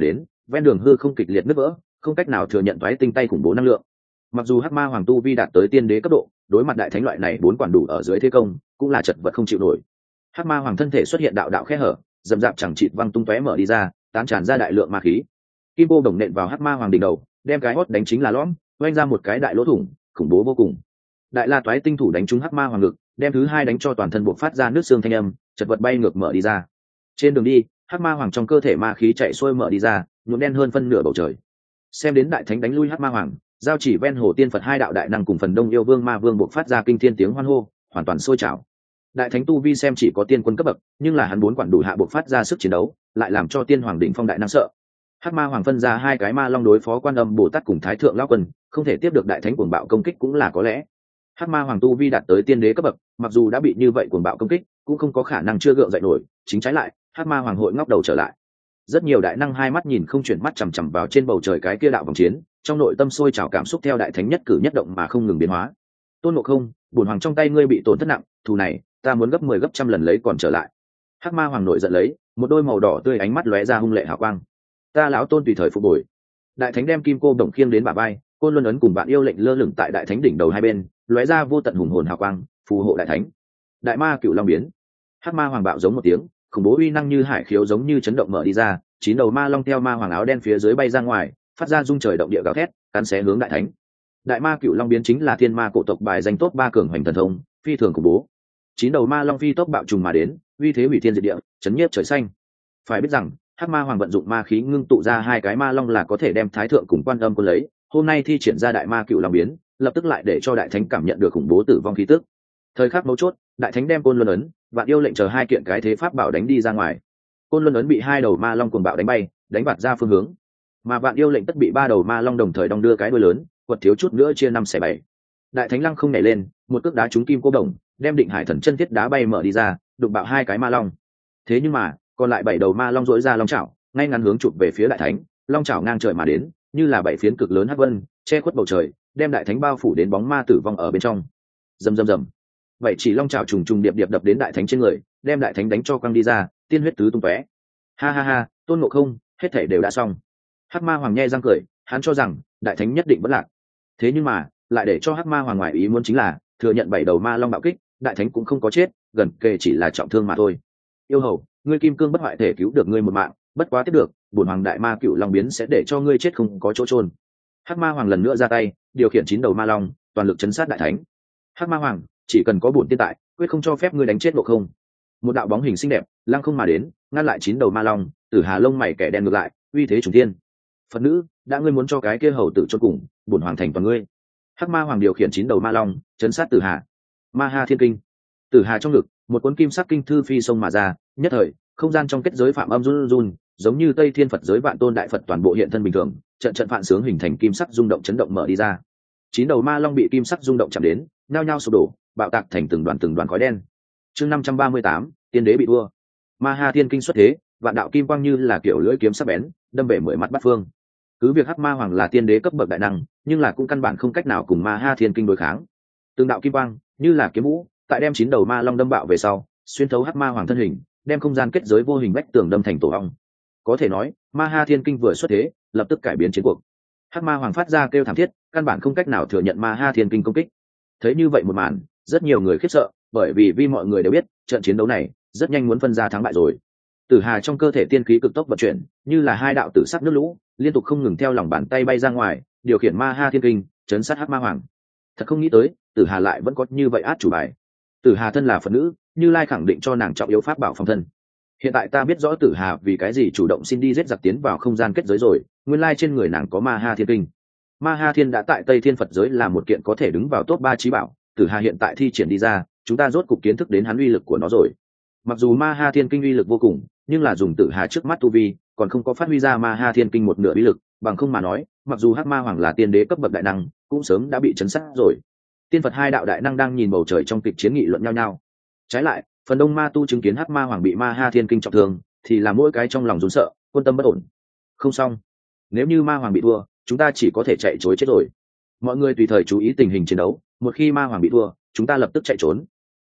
ven đường hư không kịch liệt nứt vỡ, không cách nào thừa nhận toái tinh tay khủng bố năng lượng. Mặc dù hắc ma hoàng tu vi đạt tới tiên đế cấp độ, đối mặt đại thánh loại này bốn quản đủ ở dưới thế công cũng là chật vật không chịu nổi. Hắc ma hoàng thân thể xuất hiện đạo đạo khe hở, dầm dạp chẳng chịt văng tung tóe mở đi ra, tán tràn ra đại lượng ma khí. Kim cô đồng nện vào hắc ma hoàng đỉnh đầu, đem cái hót đánh chính là lõm, oanh ra một cái đại lỗ thủng, khủng bố vô cùng. Đại la toái tinh thủ đánh trúng hắc ma hoàng ngực, đem thứ hai đánh cho toàn thân buộc phát ra nước xương thanh âm, chật vật bay ngược mở đi ra. Trên đường đi, hắc ma hoàng trong cơ thể ma khí chạy xuôi mở đi ra, nhuộm đen hơn phân nửa bầu trời. Xem đến đại thánh đánh lui hắc ma hoàng, giao chỉ ven hồ tiên phật hai đạo đại năng cùng phần đông yêu vương ma vương buộc phát ra kinh thiên tiếng hoan hô, hoàn toàn sôi trào. Đại thánh tu vi xem chỉ có tiên quân cấp bậc, nhưng là hắn bốn quản đủ hạ buộc phát ra sức chiến đấu, lại làm cho tiên hoàng đỉnh phong đại năng sợ. Hắc ma hoàng phân ra hai cái ma long đối phó Quan Âm Bồ Tát cùng Thái thượng lão quân, không thể tiếp được đại thánh cuồng bạo công kích cũng là có lẽ. Hắc ma hoàng tu vi đạt tới tiên đế cấp bậc, mặc dù đã bị như vậy cuồng bạo công kích, cũng không có khả năng chưa gượng dậy nổi, chính trái lại, Hắc ma hoàng hội ngóc đầu trở lại. Rất nhiều đại năng hai mắt nhìn không chuyển mắt chằm chằm vào trên bầu trời cái kia đạo vòng chiến, trong nội tâm sôi trào cảm xúc theo đại thánh nhất cử nhất động mà không ngừng biến hóa. Tôn Ngộ Không, bổn hoàng trong tay ngươi bị tổn thất nặng, thù này ta muốn gấp 10 gấp trăm lần lấy còn trở lại. Hắc ma hoàng nổi giận lấy, một đôi màu đỏ tươi ánh mắt lóe ra hung lệ hào quang. Ta lão tôn tùy thời phục bồi. Đại thánh đem kim cô đồng khiêng đến bả vai, côn luân ấn cùng bạn yêu lệnh lơ lửng tại đại thánh đỉnh đầu hai bên, lóe ra vô tận hùng hồn hào quang, phù hộ đại thánh. Đại ma cựu long biến. Hắc ma hoàng bạo giống một tiếng, khủng bố uy năng như hải khiếu giống như chấn động mở đi ra, chín đầu ma long theo ma hoàng áo đen phía dưới bay ra ngoài, phát ra rung trời động địa gào thét, cắn xé hướng đại thánh. Đại ma cựu long biến chính là thiên ma cổ tộc bài danh top 3 cường hoành thần thông, phi thường khủng bố. Chín đầu ma long phi tốc bạo trùng mà đến, uy thế hủy thiên diệt địa, chấn nhiếp trời xanh. Phải biết rằng, hắc ma hoàng vận dụng ma khí ngưng tụ ra hai cái ma long là có thể đem thái thượng cùng Quan Âm quân lấy. Hôm nay thi triển ra đại ma cựu long biến, lập tức lại để cho đại thánh cảm nhận được khủng bố tử vong khí tức. Thời khắc mấu chốt, đại thánh đem côn luân ấn, vạn yêu lệnh chờ hai kiện cái thế pháp bảo đánh đi ra ngoài. Côn luân ấn bị hai đầu ma long cuồng bạo đánh bay, đánh bạt ra phương hướng, mà vạn yêu lệnh tất bị ba đầu ma long đồng thời đong đưa cái đuôi lớn, quật thiếu chút nữa chia 5/7. Đại thánh lăng không nhảy lên, một cước đá trúng kim cô đồng, đem định hải thần chân thiết đá bay mở đi ra, đụng bạo hai cái ma long. Thế nhưng mà, còn lại 7 đầu ma long dỗi ra long chảo, ngay ngắn hướng chụp về phía đại thánh, long chảo ngang trời mà đến, như là 7 phiến cực lớn hắc vân, che khuất bầu trời, đem đại thánh bao phủ đến bóng ma tử vong ở bên trong. Rầm rầm rầm. Vậy chỉ long chảo trùng trùng điệp điệp đập đến đại thánh trên người, đem đại thánh đánh cho quăng đi ra, tiên huyết tứ tung tóe. Ha ha ha, Tôn Ngộ Không, hết thảy đều đã xong. Hắc ma hoàng nhe răng cười, hắn cho rằng đại thánh nhất định vẫn lạc. Thế nhưng mà, lại để cho hắc ma hoàng ngoại ý muốn chính là, thừa nhận 7 đầu ma long bạo kích, đại thánh cũng không có chết, gần kề chỉ là trọng thương mà thôi. Yêu hầu, ngươi kim cương bất hoại thể cứu được ngươi một mạng, bất quá tiếp được, bổn hoàng đại ma cựu long biến sẽ để cho ngươi chết không có chỗ trôn. Hắc ma hoàng lần nữa ra tay, điều khiển 9 đầu ma long, toàn lực chấn sát đại thánh. Hắc ma hoàng, chỉ cần có bổn tiên tại, quyết không cho phép ngươi đánh chết Ngộ Không. Một đạo bóng hình xinh đẹp lăng không mà đến, ngăn lại 9 đầu ma long, Tử Hà lông mày kẻ đen ngược lại, uy thế trùng thiên. Phật nữ, đã ngươi muốn cho cái kia hầu tử chôn cùng, bổn hoàng thành toàn ngươi. Hắc ma hoàng điều khiển 9 đầu ma long, chấn sát Tử Hà. Ma Ha Thiên Kinh. Tử Hà trong ngực, một cuốn kim sắc kinh thư phi sông mà ra, nhất thời, không gian trong kết giới phạm âm run run, giống như Tây Thiên Phật giới vạn tôn đại Phật toàn bộ hiện thân bình thường, trận trận phản sướng hình thành kim sắc rung động chấn động mở đi ra. 9 đầu ma long bị kim sắc rung động chạm đến, nhao nhao sụp đổ, bạo tạc thành từng đoàn khói đen. Chương 538, tiên đế bị thua. Ma Ha Thiên Kinh xuất thế, vạn đạo kim quang như là kiểu lưỡi kiếm sắc bén, đâm về 10 mặt bát phương. Cứ việc hắc ma hoàng là tiên đế cấp bậc đại năng, nhưng là cũng căn bản không cách nào cùng Ma Ha Thiên Kinh đối kháng. Từng đạo kim quang như là kiếm vũ, tại đem 9 đầu ma long đâm bạo về sau, xuyên thấu hắc ma hoàng thân hình, đem không gian kết giới vô hình vách tường đâm thành tổ ong. Có thể nói, Ma Ha Thiên Kinh vừa xuất thế, lập tức cải biến chiến cuộc. Hắc ma hoàng phát ra kêu thảm thiết, căn bản không cách nào thừa nhận Ma Ha Thiên Kinh công kích. Thấy như vậy một màn, rất nhiều người khiếp sợ, bởi vì mọi người đều biết, trận chiến đấu này rất nhanh muốn phân ra thắng bại rồi. Tử Hà trong cơ thể tiên khí cực tốc vận chuyển, như là hai đạo tử sắc nước lũ, liên tục không ngừng theo lòng bàn tay bay ra ngoài, điều khiển Ma Ha Thiên Kinh, chấn sát hắc ma hoàng. Thật không nghĩ tới, Tử Hà lại vẫn có như vậy át chủ bài. Tử Hà thân là Phật nữ, Như Lai khẳng định cho nàng trọng yếu pháp bảo phòng thân. Hiện tại ta biết rõ Tử Hà vì cái gì chủ động xin đi giết giặc tiến vào không gian kết giới rồi, nguyên lai trên người nàng có Ma Ha Thiên Kinh. Ma Ha Thiên đã tại Tây Thiên Phật giới là một kiện có thể đứng vào top 3 chí bảo, Tử Hà hiện tại thi triển đi ra, chúng ta rốt cục kiến thức đến hắn uy lực của nó rồi. Mặc dù Ma Ha Thiên Kinh uy lực vô cùng, nhưng là dùng Tử Hà trước mắt tu vi, còn không có phát huy ra Ma Ha Thiên Kinh một nửa uy lực, bằng không mà nói, mặc dù hắc ma hoàng là tiên đế cấp bậc đại năng, cũng sớm đã bị chấn sát rồi. Tiên Phật hai đạo đại năng đang nhìn bầu trời trong kịch chiến nghị luận nhau nhau. Trái lại, phần đông ma tu chứng kiến hắc ma hoàng bị Ma Ha Thiên Kinh trọng thương, thì là mỗi cái trong lòng run sợ, quân tâm bất ổn. Không xong, nếu như ma hoàng bị thua, chúng ta chỉ có thể chạy trối chết rồi. Mọi người tùy thời chú ý tình hình chiến đấu, một khi ma hoàng bị thua, chúng ta lập tức chạy trốn.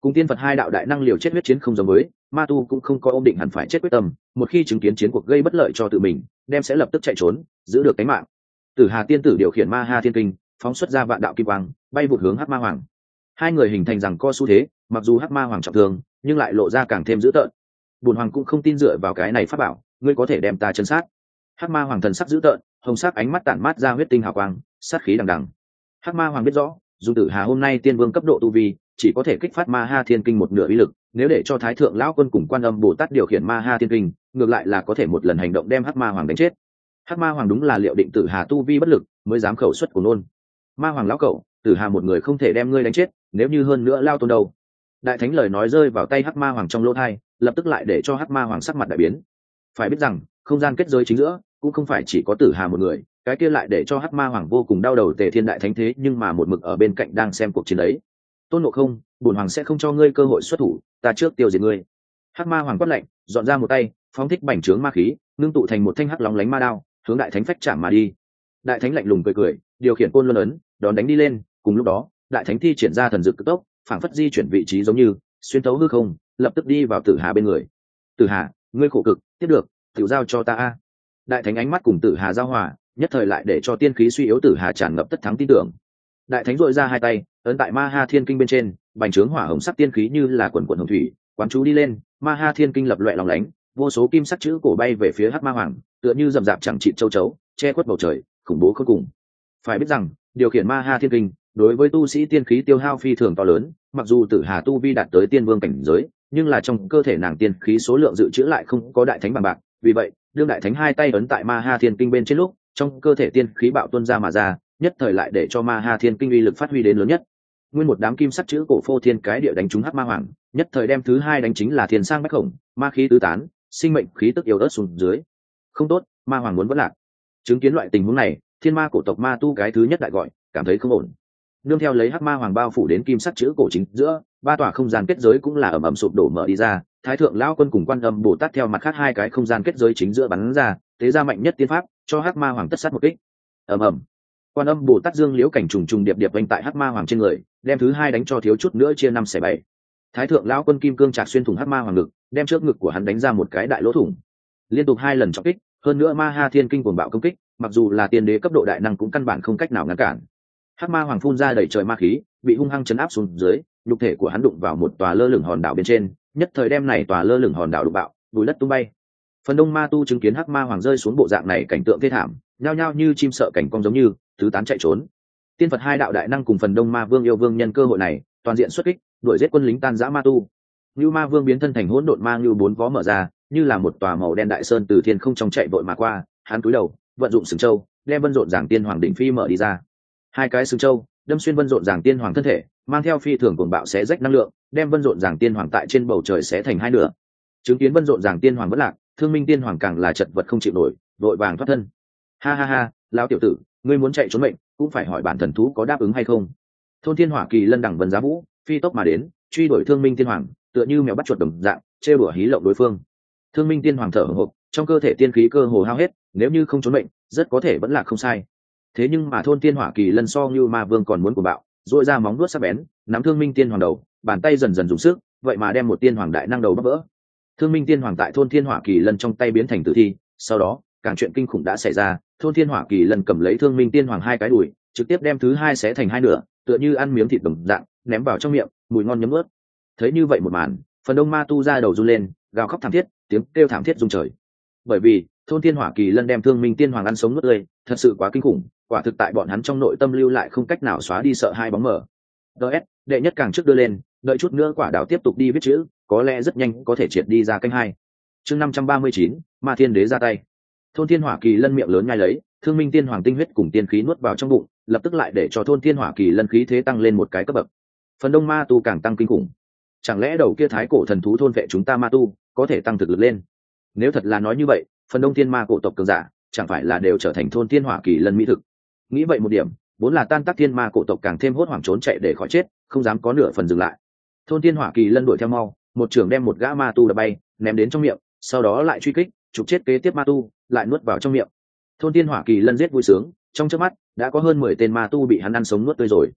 Cùng tiên Phật hai đạo đại năng liều chết huyết chiến không giống với, ma tu cũng không có ôm định hẳn phải chết quyết tâm, một khi chứng kiến chiến cuộc gây bất lợi cho tự mình, đem sẽ lập tức chạy trốn, giữ được tính mạng. Tử Hà tiên tử điều khiển Ma Ha Thiên Kinh, phóng xuất ra vạn đạo kim quang, bay vụt hướng Hắc Ma Hoàng. Hai người hình thành rằng co xu thế, mặc dù Hắc Ma Hoàng trọng thương, nhưng lại lộ ra càng thêm dữ tợn. Bổn hoàng cũng không tin dựa vào cái này pháp bảo, ngươi có thể đem ta chân sát. Hắc Ma Hoàng thần sắc dữ tợn, hồng sắc ánh mắt tản mát ra huyết tinh hào quang, sát khí đằng đằng. Hắc Ma Hoàng biết rõ, dù Tử Hà hôm nay tiên vương cấp độ tu vi, chỉ có thể kích phát Ma Ha Thiên Kinh một nửa uy lực, nếu để cho Thái thượng lão quân cùng Quan Âm Bồ Tát điều khiển Ma Ha Thiên Kinh, ngược lại là có thể một lần hành động đem Hắc Ma Hoàng đánh chết. Hắc Ma Hoàng đúng là liệu định Tử Hà tu vi bất lực, mới dám khẩu xuất của nôn. Ma Hoàng lão cẩu, Tử Hà một người không thể đem ngươi đánh chết, nếu như hơn nữa lao tôn đầu. Đại thánh lời nói rơi vào tay Hắc Ma Hoàng trong lỗ tai, lập tức lại để cho Hắc Ma Hoàng sắc mặt đại biến. Phải biết rằng, không gian kết giới chính giữa cũng không phải chỉ có Tử Hà một người, cái kia lại để cho Hắc Ma Hoàng vô cùng đau đầu. Tề Thiên đại thánh thế nhưng mà một mực ở bên cạnh đang xem cuộc chiến ấy. Tôn Ngộ Không, bổn hoàng sẽ không cho ngươi cơ hội xuất thủ, ta trước tiêu diệt ngươi. Hắc Ma Hoàng quát lạnh, dọn ra một tay, phóng thích bành trướng ma khí, ngưng tụ thành một thanh hắc lóng lánh ma đao, hướng đại thánh phách chạm mà đi. Đại thánh lạnh lùng cười cười, điều khiển côn luân ấn, đón đánh đi lên. Cùng lúc đó, đại thánh thi triển ra thần dược cực tốc, phảng phất di chuyển vị trí giống như xuyên thấu hư không, lập tức đi vào Tử Hà bên người. Tử Hà, ngươi khổ cực, tiếp được, tiểu giao cho ta a. Đại thánh ánh mắt cùng Tử Hà giao hòa, nhất thời lại để cho tiên khí suy yếu Tử Hà tràn ngập tất thắng tin tưởng. Đại thánh dội ra hai tay, ấn tại Ma Ha Thiên Kinh bên trên, bành trướng hỏa hồng sắc tiên khí như là quần quần hồng thủy, quán chú đi lên. Ma Ha Thiên Kinh lập loè lóng lánh, vô số kim sắc chữ cổ bay về phía Hắc Ma Hoàng, tựa như rậm rạp chẳng chịt châu chấu, che khuất bầu trời, khủng bố khôn cùng. Phải biết rằng, điều khiển Ma Ha Thiên Kinh, đối với tu sĩ tiên khí tiêu hao phi thường to lớn, mặc dù Tử Hà tu vi đạt tới tiên vương cảnh giới, nhưng là trong cơ thể nàng tiên khí số lượng dự trữ lại không có đại thánh bằng bạc, vì vậy, đương đại thánh hai tay ấn tại Ma Ha Thiên Kinh bên trên lúc, trong cơ thể tiên khí bạo tuôn ra mà ra, nhất thời lại để cho Ma Ha Thiên Kinh uy lực phát huy đến lớn nhất. Nguyên một đám kim sắc chữ cổ phô thiên cái địa đánh trúng Hắc Ma Hoàng, nhất thời đem thứ hai đánh chính là thiên sang bách khổng, ma khí tứ tán, sinh mệnh khí tức yếu ớt xuống dưới. Không tốt, Ma Hoàng muốn vẫn lạc. Chứng kiến loại tình huống này, thiên ma cổ tộc ma tu cái thứ nhất lại gọi, cảm thấy không ổn. Nương theo lấy Hắc Ma Hoàng bao phủ đến kim sắc chữ cổ chính giữa, ba tòa không gian kết giới cũng là ầm ầm sụp đổ mở đi ra. Thái thượng lão quân cùng Quan Âm Bồ Tát theo mặt khác hai cái không gian kết giới chính giữa bắn ra, tế ra mạnh nhất tiên pháp, cho Hắc Ma Hoàng tất sát một kích. Ầm ầm. Quan Âm Bồ Tát dương liễu cảnh trùng trùng điệp điệp vành tại Hắc Ma Hoàng trên người, đem thứ hai đánh cho thiếu chút nữa chia năm xẻ bảy. Thái thượng lão quân kim cương chạc xuyên thủng Hắc Ma Hoàng ngực, đem trước ngực của hắn đánh ra một cái đại lỗ thủng. Liên tục hai lần trọng kích, hơn nữa Ma Ha Thiên Kinh cuồng bạo công kích, mặc dù là tiên đế cấp độ đại năng cũng căn bản không cách nào ngăn cản. Hắc Ma Hoàng phun ra đầy trời ma khí, bị hung hăng chấn áp xuống dưới, nhục thể của hắn đụng vào một tòa lơ lửng hòn đảo bên trên, nhất thời đem này tòa lơ lửng hòn đảo đụng bạo, bùi đất tung bay. Phần đông ma tu chứng kiến Hắc Ma Hoàng rơi xuống bộ dạng này cảnh tượng thê thảm, nhao nhao như chim sợ cảnh cong giống như tứ tán chạy trốn. Tiên Phật hai đạo đại năng cùng phần đông ma vương yêu vương nhân cơ hội này, toàn diện xuất kích, đuổi giết quân lính tan rã ma tu. Nưu Ma Vương biến thân thành hỗn độn ma nưu bốn vó mở ra, như là một tòa màu đen đại sơn từ thiên không trong chạy vội mà qua, hắn cúi đầu, vận dụng sừng châu, đem vân rộn ràng tiên hoàng đỉnh phi mở đi ra. Hai cái sừng châu đâm xuyên vân rộn ràng tiên hoàng thân thể, mang theo phi thường cuồng bạo xé rách năng lượng, đem vân rộn ràng tiên hoàng tại trên bầu trời xé thành hai nửa. Chứng kiến vân rộn ràng tiên hoàng vẫn lạc, Thương Minh tiên hoàng càng là chật vật không chịu nổi, vội vàng thoát thân. Ha ha ha, lão tiểu tử, ngươi muốn chạy trốn mệnh, cũng phải hỏi bản thần thú có đáp ứng hay không. Thôn Thiên Hỏa Kỳ lân đẳng vân giá vũ, phi tốc mà đến, truy đuổi Thương Minh tiên hoàng, tựa như mèo bắt chuột đồng dạng, trêu đùa hí lộng đối phương. Thương Minh tiên hoàng thở hổn hộc, trong cơ thể tiên khí cơ hồ hao hết, nếu như không trốn mệnh, rất có thể vẫn là không sai. Thế nhưng mà Thôn Thiên Hỏa Kỳ lân so như ma vương còn muốn cuồng bạo, duỗi ra móng vuốt sắc bén, nắm Thương Minh tiên hoàng đầu, bàn tay dần dần dùng sức, vậy mà đem một tiên hoàng đại năng đầu bắp vỡ. Thương Minh tiên hoàng tại Thôn Thiên Hỏa Kỳ lân trong tay biến thành tử thi, sau đó, càng chuyện kinh khủng đã xảy ra, Thôn Thiên Hỏa Kỳ lân cầm lấy Thương Minh tiên hoàng hai cái đùi, trực tiếp đem thứ hai xé thành hai nửa, tựa như ăn miếng thịt đồng dạng, ném vào trong miệng, mùi ngon nhấm nuốt. Thấy như vậy một màn, phần đông ma tu ra đầu run lên, gào khóc thảm thiết, tiếng kêu thảm thiết rung trời. Bởi vì Thôn Thiên Hỏa Kỳ lân đem Thương Minh tiên hoàng ăn sống nuốt tươi, thật sự quá kinh khủng, quả thực tại bọn hắn trong nội tâm lưu lại không cách nào xóa đi sợ hai bóng mờ. DS, đệ nhất càng trước đưa lên, đợi chút nữa quả đảo tiếp tục đi viết chữ, có lẽ rất nhanh có thể triệt đi ra canh hai. Chương 539, Ma Thiên Đế ra tay. Thôn Thiên Hỏa Kỳ lân miệng lớn nhai lấy, Thương Minh tiên hoàng tinh huyết cùng tiên khí nuốt vào trong bụng, lập tức lại để cho Thôn Thiên Hỏa Kỳ lân khí thế tăng lên một cái cấp bậc. Phần đông ma tu càng tăng kinh khủng. Chẳng lẽ đầu kia thái cổ thần thú thôn vệ chúng ta ma tu, có thể tăng thực lực lên? Nếu thật là nói như vậy, phần đông thiên ma cổ tộc cường giả, chẳng phải là đều trở thành Thôn Thiên Hỏa Kỳ lân mỹ thực? Nghĩ vậy một điểm, vốn là tan tác thiên ma cổ tộc càng thêm hốt hoảng trốn chạy để khỏi chết, không dám có nửa phần dừng lại. Thôn Thiên Hỏa Kỳ lân đuổi theo mau, một trường đem một gã ma tu đập bay, ném đến trong miệng, sau đó lại truy kích, trục chết kế tiếp ma tu, lại nuốt vào trong miệng. Thôn Thiên Hỏa Kỳ lân giết vui sướng, trong chớp mắt đã có hơn 10 tên ma tu bị hắn ăn sống nuốt tươi rồi.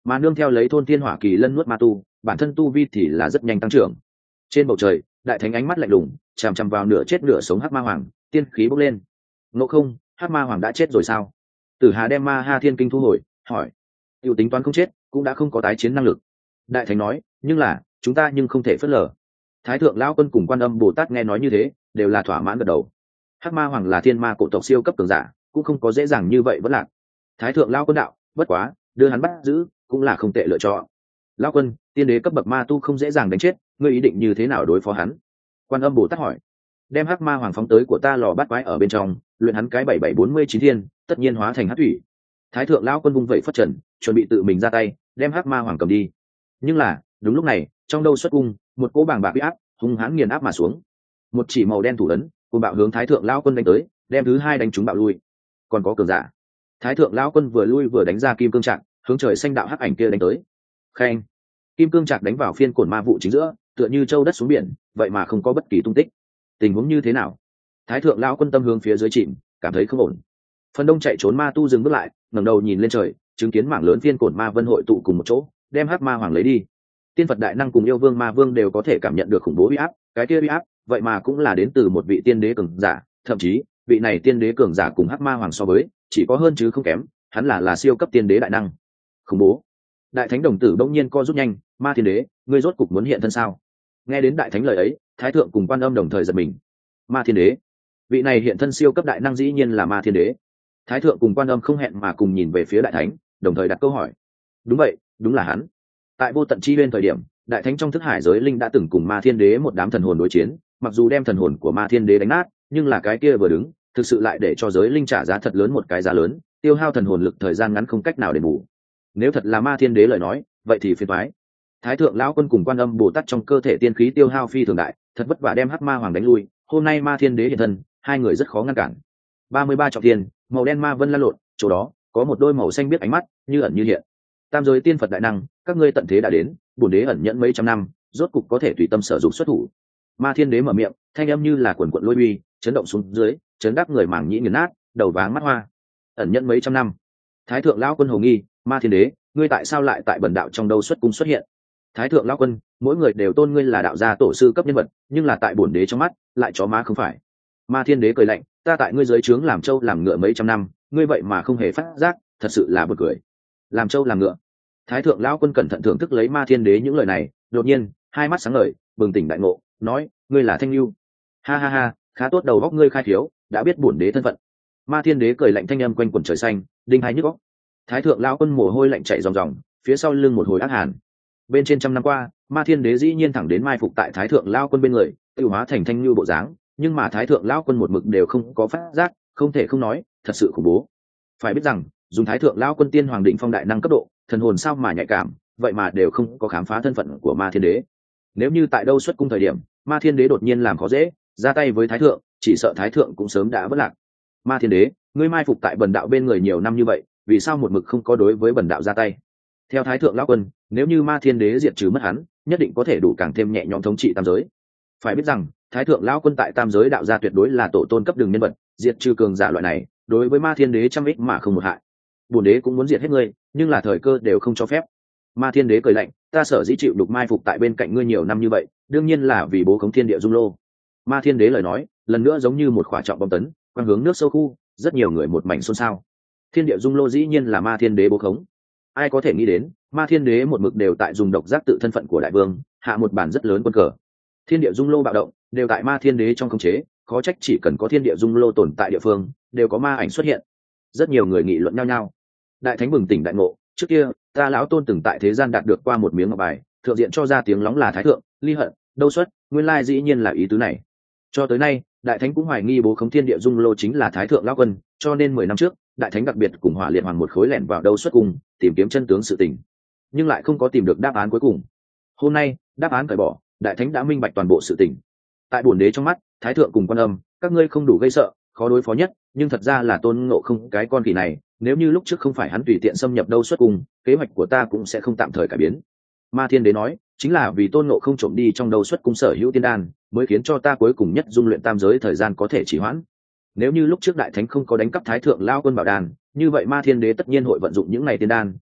mà nương theo lấy thôn thiên hỏa kỳ lân nuốt ma tu, bản thân tu vi thì là rất nhanh tăng trưởng. Trên bầu trời, đại thánh ánh mắt lạnh lùng chằm chằm vào nửa chết nửa sống hắc ma hoàng, tiên khí bốc lên. Ngộ không, hắc ma hoàng đã chết rồi sao? Tử Hà đem ma ha thiên kinh thu hồi, hỏi. Tiêu tính toán không chết, cũng đã không có tái chiến năng lực. Đại thánh nói, nhưng là chúng ta nhưng không thể phớt lờ. Thái thượng lão quân cùng Quan Âm Bồ Tát nghe nói như thế, đều là thỏa mãn gật đầu. Hắc ma hoàng là thiên ma cổ tộc siêu cấp cường giả, cũng không có dễ dàng như vậy vẫn lạc. Thái thượng lão quân đạo, bất quá đưa hắn bắt giữ cũng là không tệ lựa chọn. Lão quân, tiên đế cấp bậc ma tu không dễ dàng đánh chết, ngươi ý định như thế nào đối phó hắn? Quan Âm Bồ Tát hỏi. Đem hắc ma hoàng phóng tới của ta lò bát quái ở bên trong, luyện hắn cái 7749 thiên, tất nhiên hóa thành hắc thủy. Thái thượng lão quân vung vậy phất trần, chuẩn bị tự mình ra tay đem hắc ma hoàng cầm đi. Nhưng là đúng lúc này, trong đâu xuất cung, một cỗ bàng bạc uy áp hung hãn nghiền áp mà xuống. Một chỉ màu đen thủ ấn cùng bạo hướng thái thượng lão quân đánh tới, đem thứ hai đánh trúng bạo lui. Còn có cường giả. Thái thượng lão quân vừa lui vừa đánh ra kim cương trạc, hướng trời xanh đạo hắc ảnh kia đánh tới. Khen, kim cương trạc đánh vào phiên cổn ma vụ chính giữa, tựa như châu đất xuống biển, vậy mà không có bất kỳ tung tích. Tình huống như thế nào? Thái thượng lão quân tâm hướng phía dưới chìm, cảm thấy không ổn. Phần đông chạy trốn ma tu dừng bước lại, ngẩng đầu nhìn lên trời, chứng kiến mảng lớn phiên cổn ma vân hội tụ cùng một chỗ, đem hắc ma hoàng lấy đi. Tiên Phật đại năng cùng yêu vương ma vương đều có thể cảm nhận được khủng bố uy áp, cái kia uy áp vậy mà cũng là đến từ một vị tiên đế cường giả, thậm chí vị này tiên đế cường giả cùng hắc ma hoàng so với chỉ có hơn chứ không kém, hắn là siêu cấp tiên đế đại năng. Khủng bố. Đại thánh đồng tử bỗng nhiên co rút nhanh, ma thiên đế, ngươi rốt cục muốn hiện thân sao? Nghe đến đại thánh lời ấy, thái thượng cùng Quan Âm đồng thời giật mình. Ma thiên đế, vị này hiện thân siêu cấp đại năng dĩ nhiên là ma thiên đế. Thái thượng cùng Quan Âm không hẹn mà cùng nhìn về phía đại thánh, đồng thời đặt câu hỏi. Đúng vậy, đúng là hắn. Tại vô tận chi nguyên thời điểm, đại thánh trong thức hải giới linh đã từng cùng ma thiên đế một đám thần hồn đối chiến, mặc dù đem thần hồn của ma thiên đế đánh nát, nhưng là cái kia vừa đứng, thực sự lại để cho giới linh trả giá thật lớn, một cái giá lớn, tiêu hao thần hồn lực thời gian ngắn không cách nào đền bù. Nếu thật là ma thiên đế lời nói, vậy thì phiền toái. Thái thượng lão quân cùng Quan Âm Bồ Tát trong cơ thể tiên khí tiêu hao phi thường đại, thật vất vả đem hắc ma hoàng đánh lui, hôm nay ma thiên đế hiện thân, hai người rất khó ngăn cản. 33 trọng thiên, màu đen ma vân lan lộn, chỗ đó có một đôi màu xanh biếc ánh mắt, như ẩn như hiện. Tam giới tiên Phật đại năng, các ngươi tận thế đã đến, bổn đế ẩn nhẫn mấy trăm năm, rốt cục có thể tùy tâm sở dụng xuất thủ. Ma thiên đế mở miệng, thanh âm như là quần quần lôi uy, chấn động xuống dưới, chấn đắc người mảng nhĩ nghiền nát, đầu váng mắt hoa. Ẩn nhẫn mấy trăm năm. Thái thượng lão quân hồ nghi, ma thiên đế, ngươi tại sao lại tại bần đạo trong đâu xuất cung xuất hiện? Thái thượng lão quân, mỗi người đều tôn ngươi là đạo gia tổ sư cấp nhân vật, nhưng là tại bổn đế trong mắt, lại chó má không phải. Ma thiên đế cười lạnh, ta tại ngươi dưới trướng làm trâu làm ngựa mấy trăm năm, ngươi vậy mà không hề phát giác, thật sự là buồn cười. Làm trâu làm ngựa. Thái thượng lão quân cẩn thận thưởng thức lấy ma thiên đế những lời này, đột nhiên hai mắt sáng ngời, bừng tỉnh đại ngộ, nói, ngươi là Thanh Lưu. Ha ha ha, khá tốt, đầu góc ngươi khai thiếu, đã biết bổn đế thân phận. Ma thiên đế cười lạnh, thanh âm quanh quẩn trời xanh, đinh hai nhức óc. Thái thượng lão quân mồ hôi lạnh chảy ròng ròng, phía sau lưng một hồi ác hàn. Bên trên trăm năm qua, ma thiên đế dĩ nhiên thẳng đến mai phục tại thái thượng lão quân bên người, tiêu hóa thành Thanh Lưu bộ dáng, nhưng mà thái thượng lão quân một mực đều không có phát giác, không thể không nói, thật sự khủng bố. Phải biết rằng, dùng thái thượng lão quân tiên hoàng định phong đại năng cấp độ, thần hồn sao mà nhạy cảm, vậy mà đều không có khám phá thân phận của ma thiên đế. Nếu như tại đâu xuất cung thời điểm, ma thiên đế đột nhiên làm khó dễ, ra tay với thái thượng, chỉ sợ thái thượng cũng sớm đã vất lạc. Ma thiên đế, ngươi mai phục tại bần đạo bên người nhiều năm như vậy, vì sao một mực không có đối với bần đạo ra tay? Theo thái thượng lão quân, nếu như ma thiên đế diệt trừ mất hắn, nhất định có thể đủ càng thêm nhẹ nhõm thống trị tam giới. Phải biết rằng, thái thượng lão quân tại tam giới đạo gia tuyệt đối là tổ tôn cấp đường nhân vật, diệt trừ cường giả loại này, đối với ma thiên đế trăm ích mà không một hại. Bổn đế cũng muốn diệt hết ngươi, nhưng là thời cơ đều không cho phép. Ma thiên đế cười lạnh, ta sở dĩ chịu đục mai phục tại bên cạnh ngươi nhiều năm như vậy, đương nhiên là vì bố khống thiên địa dung lô. Ma thiên đế lời nói lần nữa giống như một khỏa trọng bom tấn, quang hướng nước sâu khu, rất nhiều người một mảnh xôn xao. Thiên địa dung lô dĩ nhiên là ma thiên đế bố khống. Ai có thể nghĩ đến, ma thiên đế một mực đều tại dùng độc giác tự thân phận của đại vương, hạ một bản rất lớn quân cờ. Thiên địa dung lô bạo động, đều tại ma thiên đế trong khống chế, khó trách chỉ cần có thiên địa dung lô tồn tại địa phương, đều có ma ảnh xuất hiện. Rất nhiều người nghị luận nhau nhau. Đại thánh bừng tỉnh đại ngộ, trước kia ta lão tôn từng tại thế gian đạt được qua một miếng ngọc bài, thượng diện cho ra tiếng lóng là thái thượng, ly hận, đâu xuất, nguyên lai dĩ nhiên là ý tứ này. Cho tới nay, đại thánh cũng hoài nghi bố khống thiên địa dung lô chính là thái thượng lão quân, cho nên 10 năm trước, đại thánh đặc biệt cùng hỏa liệt hoàng một khối lẻn vào đâu xuất cùng, tìm kiếm chân tướng sự tình, nhưng lại không có tìm được đáp án cuối cùng. Hôm nay, đáp án cởi bỏ, đại thánh đã minh bạch toàn bộ sự tình. Tại bổn đế trong mắt, thái thượng cùng Quan Âm, các ngươi không đủ gây sợ, khó đối phó nhất, nhưng thật ra là Tôn Ngộ Không cái con khỉ này, nếu như lúc trước không phải hắn tùy tiện xâm nhập đâu xuất cùng, kế hoạch của ta cũng sẽ không tạm thời cải biến. Ma thiên đế nói, chính là vì Tôn Ngộ Không trộm đi trong đâu xuất cung sở hữu tiên đan, mới khiến cho ta cuối cùng nhất dung luyện tam giới thời gian có thể trì hoãn. Nếu như lúc trước đại thánh không có đánh cắp thái thượng lao quân bảo đan, như vậy ma thiên đế tất nhiên hội vận dụng những này tiên đan,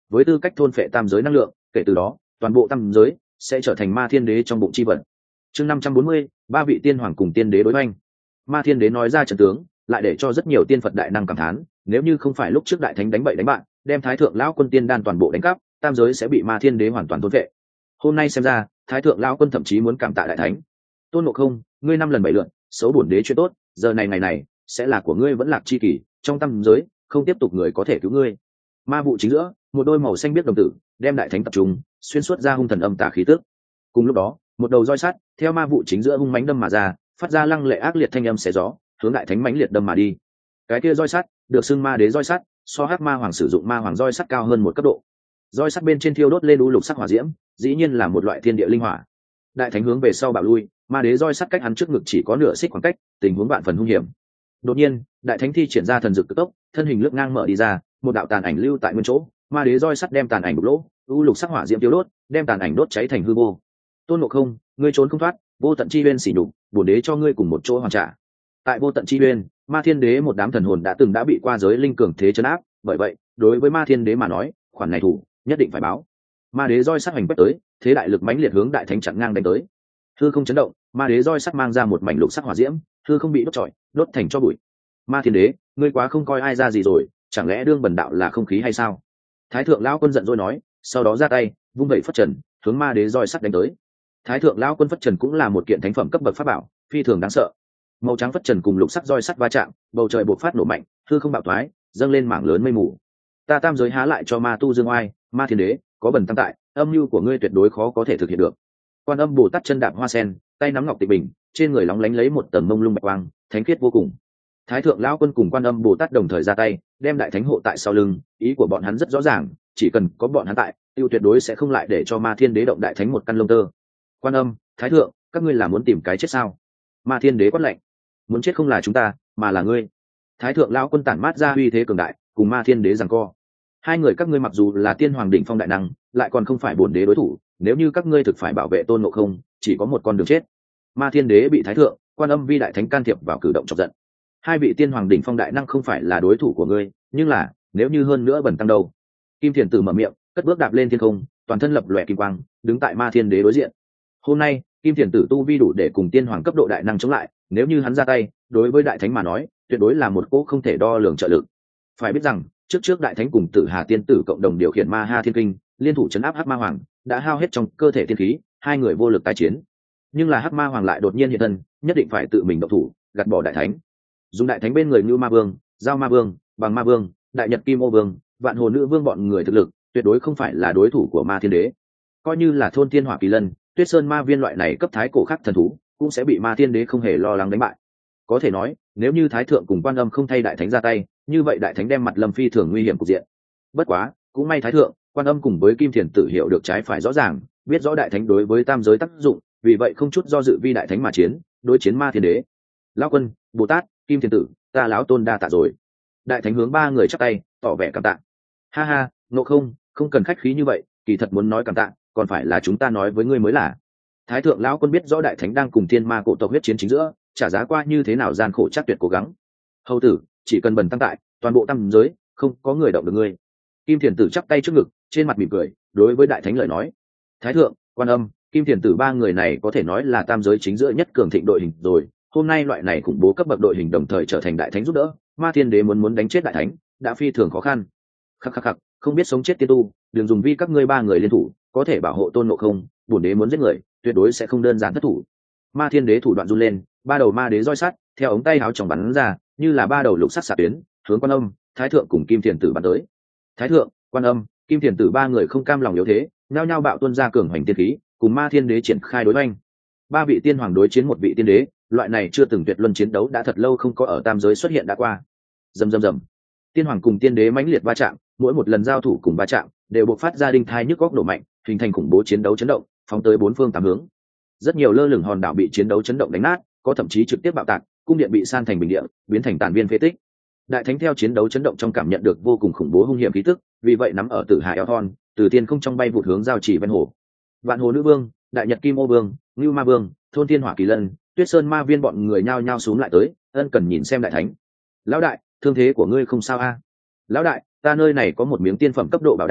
với tư cách thôn phệ tam giới năng lượng, kể từ đó toàn bộ tam giới sẽ trở thành ma thiên đế trong bụng chi vật. Chương 540, ba vị tiên hoàng cùng tiên đế đối oanh. Ma thiên đế nói ra trận tướng, lại để cho rất nhiều tiên phật đại năng cảm thán, nếu như không phải lúc trước đại thánh đánh bậy đánh bạn, đem thái thượng lão quân tiên đan toàn bộ đánh cắp, tam giới sẽ bị ma thiên đế hoàn toàn thôn phệ. Hôm nay xem ra, thái thượng lão quân thậm chí muốn cảm tạ đại thánh. Tôn Ngộ Không, ngươi 5 lần 7 lượt xấu bổn đế chuyện tốt, giờ này ngày này sẽ là của ngươi vẫn lạc chi kỷ, trong tam giới không tiếp tục người có thể cứu ngươi. Ma vụ chính giữa, một đôi màu xanh biếc đồng tử đem đại thánh tập trung, xuyên suốt ra hung thần âm tà khí tức. Cùng lúc đó, một đầu roi sắt theo ma vụ chính giữa hung mãnh đâm mà ra, phát ra lăng lệ ác liệt thanh âm xé gió, hướng đại thánh mãnh liệt đâm mà đi. Cái kia roi sắt được xưng ma đế roi sắt, so hắc ma hoàng sử dụng ma hoàng roi sắt cao hơn một cấp độ. Roi sắt bên trên thiêu đốt lên u lục sắc hỏa diễm, dĩ nhiên là một loại thiên địa linh hỏa. Đại thánh hướng về sau bạo lui, ma đế roi sắt cách hắn trước ngực chỉ có nửa xích khoảng cách, tình huống vạn phần hung hiểm. Đột nhiên, đại thánh thi triển ra thần dược cực tốc, thân hình lướt ngang mở đi ra, một đạo tàn ảnh lưu tại nguyên chỗ, ma đế roi sắt đem tàn ảnh đục lỗ, u lục sắc hỏa diễm tiêu đốt, đem tàn ảnh đốt cháy thành hư vô. Tôn Ngộ Không, ngươi trốn không thoát, vô tận chi uyên xỉ nhục, bổn đế cho ngươi cùng một chỗ hoàn trả. Tại vô tận chi uyên, ma thiên đế một đám thần hồn đã bị qua giới linh cường thế chấn áp, bởi vậy đối với ma thiên đế mà nói, khoản này thủ nhất định phải báo. Ma đế roi sắt hành quét tới, thế đại lực mãnh liệt hướng đại thánh chặn ngang đánh tới. Hư không chấn động, ma đế roi sắt mang ra một mảnh lục sắc hỏa diễm, hư không bị đốt trọi, đốt thành cho bụi. Ma thiên đế, ngươi quá không coi ai ra gì rồi, chẳng lẽ đương bần đạo là không khí hay sao? Thái thượng lão quân giận dỗi nói, sau đó ra tay vung vẩy phất trần, hướng ma đế roi sắt đánh tới. Thái thượng lão quân phất trần cũng là một kiện thánh phẩm cấp bậc pháp bảo, phi thường đáng sợ. Màu trắng phất trần cùng lục sắc roi sắt va chạm, bầu trời bộc phát nổ mạnh, hư không bạo thoái, dâng lên mảng lớn mây mù. Ta tam giới há lại cho ma tu dương oai, ma thiên đế, có bần tăng tại, âm mưu của ngươi tuyệt đối khó có thể thực hiện được. Quan Âm Bồ Tát chân đạp hoa sen, tay nắm ngọc tịch bình, trên người lóng lánh lấy một tầng mông lung bạch quang, thánh khiết vô cùng. Thái thượng lão quân cùng Quan Âm Bồ Tát đồng thời ra tay, đem đại thánh hộ tại sau lưng, ý của bọn hắn rất rõ ràng, chỉ cần có bọn hắn tại, tiêu tuyệt đối sẽ không lại để cho ma thiên đế động đại thánh một căn lông tơ. Quan Âm, Thái thượng, các ngươi là muốn tìm cái chết sao? Ma thiên đế quát lạnh. Muốn chết không là chúng ta, mà là ngươi. Thái thượng lão quân tản mát ra uy thế cường đại, cùng ma thiên đế giằng co. Hai người các ngươi mặc dù là tiên hoàng đỉnh phong đại năng, lại còn không phải bổn đế đối thủ, nếu như các ngươi thực phải bảo vệ Tôn Ngộ Không, chỉ có một con đường chết. Ma thiên đế bị Thái thượng, Quan Âm vi đại thánh can thiệp vào cử động chọc giận. Hai vị tiên hoàng đỉnh phong đại năng không phải là đối thủ của ngươi, nhưng là nếu như hơn nữa bẩn tăng đâu? Kim Thiền Tử mở miệng, cất bước đạp lên thiên không, toàn thân lập lòe kim quang, đứng tại ma thiên đế đối diện. Hôm nay Kim Thiền Tử tu vi đủ để cùng tiên hoàng cấp độ đại năng chống lại, nếu như hắn ra tay, đối với đại thánh mà nói, tuyệt đối là một cỗ không thể đo lường trợ lực. Phải biết rằng, trước đại thánh cùng Tử Hà tiên tử cộng đồng điều khiển Ma Ha Thiên Kinh, liên thủ chấn áp Hắc Ma Hoàng, đã hao hết trong cơ thể tiên khí, hai người vô lực tái chiến. Nhưng là Hắc Ma Hoàng lại đột nhiên hiện thân, nhất định phải tự mình động thủ, gạt bỏ đại thánh. Dùng đại thánh bên người Như Ma Vương, Giao Ma Vương, Bằng Ma Vương, Đại Nhật Kim Ô Vương, Vạn Hồ Nữ Vương bọn người thực lực, tuyệt đối không phải là đối thủ của Ma Thiên Đế. Coi như là thôn tiên hỏa kỳ lân, Tuyết Sơn Ma Viên loại này cấp thái cổ khác thần thú, cũng sẽ bị Ma Thiên Đế không hề lo lắng đánh bại. Có thể nói, nếu như Thái thượng cùng Quan Âm không thay đại thánh ra tay, như vậy đại thánh đem mặt lâm phi thường nguy hiểm cục diện. Bất quá, cũng may Thái thượng, Quan Âm cùng với Kim Thiền Tử hiểu được trái phải rõ ràng, biết rõ đại thánh đối với tam giới tác dụng, vì vậy không chút do dự vi đại thánh mà chiến, đối chiến Ma Thiên Đế. Lão Quân, Bồ Tát, Kim Thiền Tử, ta lão tôn đa tạ rồi. Đại thánh hướng ba người chắp tay, tỏ vẻ cảm tạ. Ha ha, Ngộ Không, không cần khách khí như vậy, kỳ thật muốn nói cảm tạ, còn phải là chúng ta nói với ngươi mới là. Thái thượng lão quân biết rõ đại thánh đang cùng thiên ma cổ tộc huyết chiến chính giữa, trả giá qua như thế nào gian khổ chắc tuyệt cố gắng. Hầu tử, chỉ cần bần tăng tại, toàn bộ tam giới không có người động được ngươi. Kim Thiền Tử chắp tay trước ngực, trên mặt mỉm cười, đối với đại thánh lời nói. Thái thượng, Quan Âm, Kim Thiền Tử ba người này có thể nói là tam giới chính giữa nhất cường thịnh đội hình rồi. Hôm nay loại này khủng bố cấp bậc đội hình đồng thời trở thành đại thánh giúp đỡ, Ma Thiên Đế muốn đánh chết đại thánh, đã phi thường khó khăn. Khắc, không biết sống chết tiên tu, đừng dùng vi các ngươi ba người liên thủ, có thể bảo hộ Tôn Ngộ Không, bổn đế muốn giết người, tuyệt đối sẽ không đơn giản thất thủ. Ma Thiên Đế thủ đoạn run lên, ba đầu ma đế roi sắt theo ống tay áo trong bắn ra, như là ba đầu lục sắc xạ tuyến, hướng Quan Âm, Thái thượng cùng Kim Thiền Tử bắn tới. Thái thượng, Quan Âm, Kim Thiền Tử ba người không cam lòng yếu thế, nhao nhao bạo tuôn ra cường hoành tiên khí, cùng Ma Thiên Đế triển khai đối oanh. Ba vị tiên hoàng đối chiến một vị tiên đế, loại này chưa từng tuyệt luân chiến đấu đã thật lâu không có ở tam giới xuất hiện đã qua. Rầm. Tiên hoàng cùng tiên đế mãnh liệt va chạm, mỗi một lần giao thủ cùng va chạm đều bộc phát ra đinh thai nhức góc nổ mạnh, hình thành khủng bố chiến đấu chấn động, phóng tới bốn phương tám hướng. Rất nhiều lơ lửng hòn đảo bị chiến đấu chấn động đánh nát, có thậm chí trực tiếp bạo tạc, cung điện bị san thành bình địa, biến thành tàn viên phế tích. Đại thánh theo chiến đấu chấn động trong cảm nhận được vô cùng khủng bố hung hiểm khí tức, vì vậy nắm ở Tử Hà eo thon, từ tiên không trong bay vụt hướng giao chỉ ven hồ. Vạn Hồ Nữ Vương, Đại Nhật Kim Ô Vương, Ngưu Ma Vương, thôn thiên hỏa kỳ lân, Tuyết Sơn Ma Viên bọn người nhao nhao xuống lại tới, ân cần nhìn xem đại thánh. Lão đại, thương thế của ngươi không sao a? Lão đại, ta nơi này có một miếng tiên phẩm cấp độ bảo đan,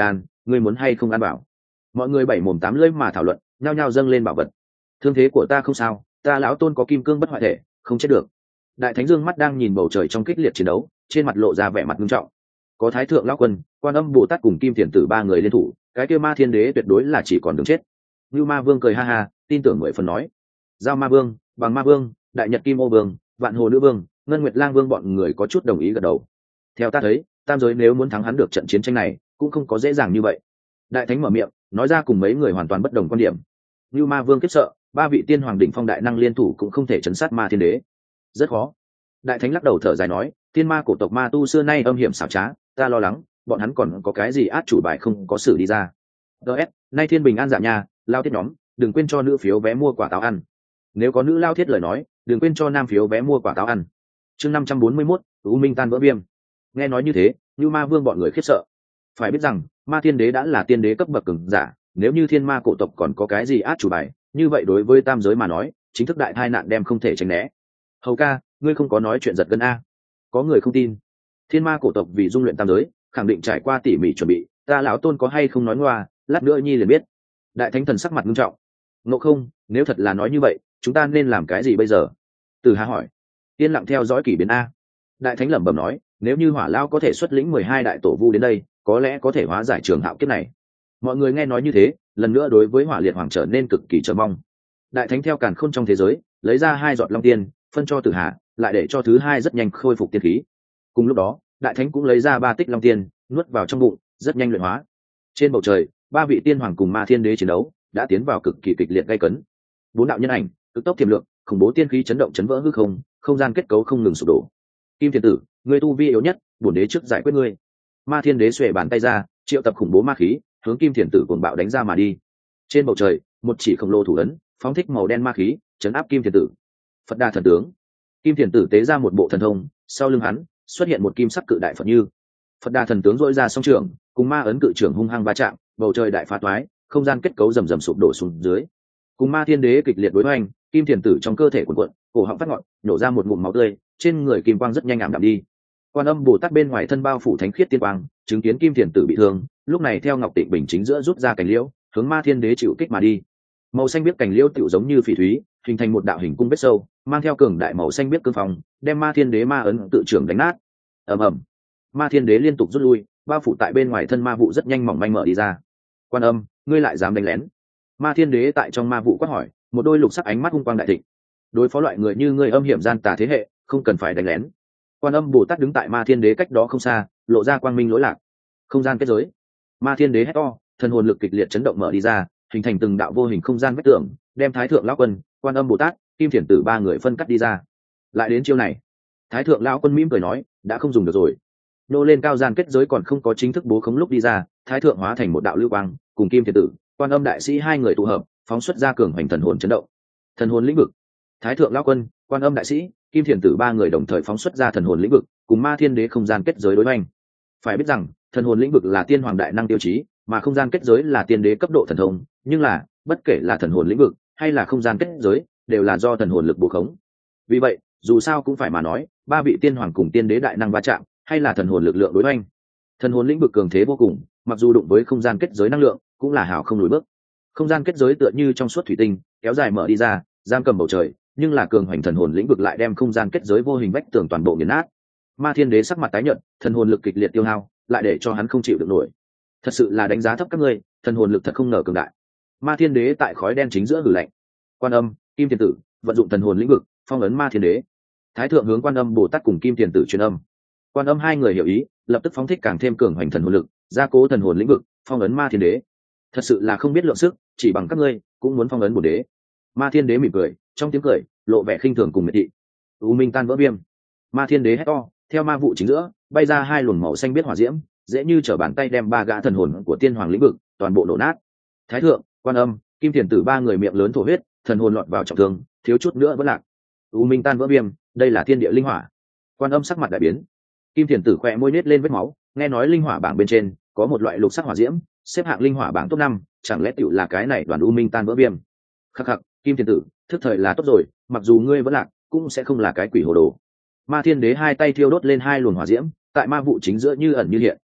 ngươi muốn hay không ăn bảo? Mọi người bảy mồm tám lưỡi mà thảo luận, nhao nhao dâng lên bảo vật. Thương thế của ta không sao, ta lão tôn có kim cương bất hoại thể, không chết được. Đại thánh dương mắt đang nhìn bầu trời trong kích liệt chiến đấu, trên mặt lộ ra vẻ mặt nghiêm trọng. Có thái thượng lão quân, quan âm bồ tát cùng kim thiền tử ba người liên thủ, cái kia ma thiên đế tuyệt đối là chỉ còn đường chết. Như ma vương cười ha ha, tin tưởng mười phần nói: giao ma vương, bằng ma vương, đại nhật kim ô vương, vạn hồ nữ vương, ngân nguyệt lang vương bọn người có chút đồng ý gật đầu. Theo ta thấy, tam giới nếu muốn thắng hắn được trận chiến tranh này cũng không có dễ dàng như vậy. Đại thánh mở miệng nói ra cùng mấy người hoàn toàn bất đồng quan điểm. Như ma vương kiếp sợ, ba vị tiên hoàng đỉnh phong đại năng liên thủ cũng không thể chấn sát ma thiên đế, rất khó. Đại thánh lắc đầu thở dài nói: tiên ma cổ tộc ma tu xưa nay âm hiểm xảo trá, ta lo lắng bọn hắn còn có cái gì át chủ bài không có xử đi ra. ts nay thiên bình an dạ nha, lao thiết nhóm đừng quên cho nữ phiếu vé mua quả táo ăn, nếu có nữ lao thiết lời nói đừng quên cho nam phiếu vé mua quả táo ăn. Chương 541, U Minh tan vỡ viêm. Nghe nói như thế, Như Ma Vương bọn người khiếp sợ. Phải biết rằng, Ma Thiên Đế đã là tiên đế cấp bậc cường giả, nếu như thiên ma cổ tộc còn có cái gì át chủ bài, như vậy đối với tam giới mà nói, chính thức đại tai nạn đem không thể tránh né. Hầu ca, ngươi không có nói chuyện giật gân a? Có người không tin. Thiên ma cổ tộc vì dung luyện tam giới, khẳng định trải qua tỉ mỉ chuẩn bị, ta lão tôn có hay không nói ngoa, lát nữa nhi liền biết. Đại thánh thần sắc mặt nghiêm trọng. Ngộ không, nếu thật là nói như vậy, chúng ta nên làm cái gì bây giờ? Từ Hà hỏi. Yên lặng theo dõi kỷ biến a. Đại thánh lẩm bẩm nói, nếu như hỏa lao có thể xuất lĩnh 12 đại tổ vu đến đây, có lẽ có thể hóa giải trường hạo kiếp này. Mọi người nghe nói như thế, lần nữa đối với hỏa liệt hoàng trở nên cực kỳ chờ mong. Đại thánh theo càn khôn trong thế giới lấy ra 2 giọt long tiên, phân cho Tử Hà, lại để cho thứ hai rất nhanh khôi phục tiên khí. Cùng lúc đó, đại thánh cũng lấy ra 3 tích long tiên, nuốt vào trong bụng, rất nhanh luyện hóa. Trên bầu trời, 3 vị tiên hoàng cùng ma thiên đế chiến đấu đã tiến vào cực kỳ kịch liệt gay cấn. 4 đạo nhân ảnh, cực tốc tiềm lượng, khủng bố tiên khí chấn động chấn vỡ hư không, không gian kết cấu không ngừng sụp đổ. Kim Thiên Tử, ngươi tu vi yếu nhất, bổn đế trước giải quyết ngươi. Ma thiên đế xuề bàn tay ra, triệu tập khủng bố ma khí, hướng Kim Thiên Tử cuồng bạo đánh ra mà đi. Trên bầu trời, một chỉ khổng lồ thủ ấn, phóng thích màu đen ma khí, chấn áp Kim Thiên Tử. Phật Đà thần tướng. Kim Thiên Tử tế ra một bộ thần thông, sau lưng hắn xuất hiện một kim sắc cự đại Phật như. Phật Đà thần tướng dội ra song trường, cùng ma ấn cự trưởng hung hăng va chạm, bầu trời đại phá toái, không gian kết cấu rầm rầm sụp đổ xuống dưới. Cùng ma thiên đế kịch liệt đối hoành, Kim Thiên Tử trong cơ thể cuộn cuộn, cổ họng phát ngọn, nhổ ra một ngụm máu tươi, trên người kim quang rất nhanh ảm đạm đi. Quan Âm Bồ Tát bên ngoài thân bao phủ thánh khiết tiên quang, chứng kiến Kim Thiên Tử bị thương, lúc này theo Ngọc Tịnh Bình chính giữa rút ra cành liễu, hướng ma thiên đế chịu kích mà đi. Màu xanh biếc cành liễu tựu giống như phỉ thúy, hình thành một đạo hình cung vết sâu, mang theo cường đại màu xanh biếc cương phong, đem ma thiên đế ma ấn tự trưởng đánh nát. Ầm ầm, ma thiên đế liên tục rút lui, bao phủ tại bên ngoài thân ma vụ rất nhanh mỏng manh mở đi ra. Quan Âm, ngươi lại dám đánh lén? Ma thiên đế tại trong ma vụ quát hỏi, một đôi lục sắc ánh mắt hung quang đại thịnh. Đối phó loại người như ngươi âm hiểm gian tà thế hệ, không cần phải đánh lén. Quan Âm Bồ Tát đứng tại ma thiên đế cách đó không xa, lộ ra quang minh lỗi lạc. Không gian kết giới. Ma thiên đế hét to, thần hồn lực kịch liệt chấn động mở đi ra, hình thành từng đạo vô hình không gian vách tường, đem thái thượng lão quân, Quan Âm Bồ Tát, Kim Thiền Tử ba người phân cắt đi ra. Lại đến chiêu này, thái thượng lão quân mỉm cười nói, đã không dùng được rồi. Nô lên cao gian kết giới còn không có chính thức bố khống lúc đi ra, thái thượng hóa thành một đạo lưu quang, cùng Kim Thiền Tử, Quan Âm đại sĩ hai người tụ hợp, phóng xuất ra cường hoành thần hồn chấn động. Thần hồn lĩnh vực. Thái thượng lão quân, Quan Âm đại sĩ, Kim Thiền Tử ba người đồng thời phóng xuất ra thần hồn lĩnh vực, cùng ma thiên đế không gian kết giới đối hoành. Phải biết rằng, thần hồn lĩnh vực là tiên hoàng đại năng tiêu chí, mà không gian kết giới là tiên đế cấp độ thần thông, nhưng là, bất kể là thần hồn lĩnh vực hay là không gian kết giới, đều là do thần hồn lực bố khống. Vì vậy, dù sao cũng phải mà nói, ba vị tiên hoàng cùng tiên đế đại năng va chạm, hay là thần hồn lực lượng đối hoành. Thần hồn lĩnh vực cường thế vô cùng, mặc dù đụng với không gian kết giới năng lượng, cũng là hào không lùi bước. Không gian kết giới tựa như trong suốt thủy tinh, kéo dài mở đi ra, giam cầm bầu trời, nhưng là cường hoành thần hồn lĩnh vực lại đem không gian kết giới vô hình vách tường toàn bộ nghiền nát. Ma thiên đế sắc mặt tái nhợt, thần hồn lực kịch liệt tiêu hao, lại để cho hắn không chịu được nổi. Thật sự là đánh giá thấp các ngươi, thần hồn lực thật không ngờ cường đại. Ma thiên đế tại khói đen chính giữa hử lạnh. Quan Âm, Kim Thiên Tử vận dụng thần hồn lĩnh vực, phong ấn ma thiên đế. Thái thượng hướng Quan Âm Bồ Tát cùng Kim Thiên Tử truyền âm. Quan Âm hai người hiểu ý, lập tức phóng thích càng thêm cường hoành thần hồn lực, gia cố thần hồn lĩnh vực, phong ấn ma thiên đế. Thật sự là không biết lượng sức, chỉ bằng các ngươi cũng muốn phong ấn bổn đế. Ma thiên đế mỉm cười, trong tiếng cười lộ vẻ khinh thường cùng miệt thị. U Minh tan vỡ viêm. Ma thiên đế hét to, theo ma vụ chính giữa bay ra hai luồng màu xanh biết hỏa diễm, dễ như trở bàn tay đem ba gã thần hồn của tiên hoàng lĩnh vực toàn bộ nổ nát. Thái thượng, Quan Âm, Kim Thiền Tử ba người miệng lớn thổ huyết, thần hồn lọt vào trọng thương, thiếu chút nữa vẫn lạc. U Minh tan vỡ viêm, đây là thiên địa linh hỏa. Quan Âm sắc mặt đại biến. Kim Thiền Tử khẽ môi nết lên vết máu, nghe nói linh hỏa bảng bên trên có một loại lục sắc hỏa diễm, xếp hạng linh hỏa bảng top 5, chẳng lẽ tựu là cái này đoàn U Minh tan vỡ viêm? Khắc khắc, Kim Thiền Tử, thức thời là tốt rồi, mặc dù ngươi vẫn lạc, cũng sẽ không là cái quỷ hồ đồ. Ma thiên đế hai tay thiêu đốt lên hai luồng hỏa diễm, tại ma vụ chính giữa như ẩn như hiện,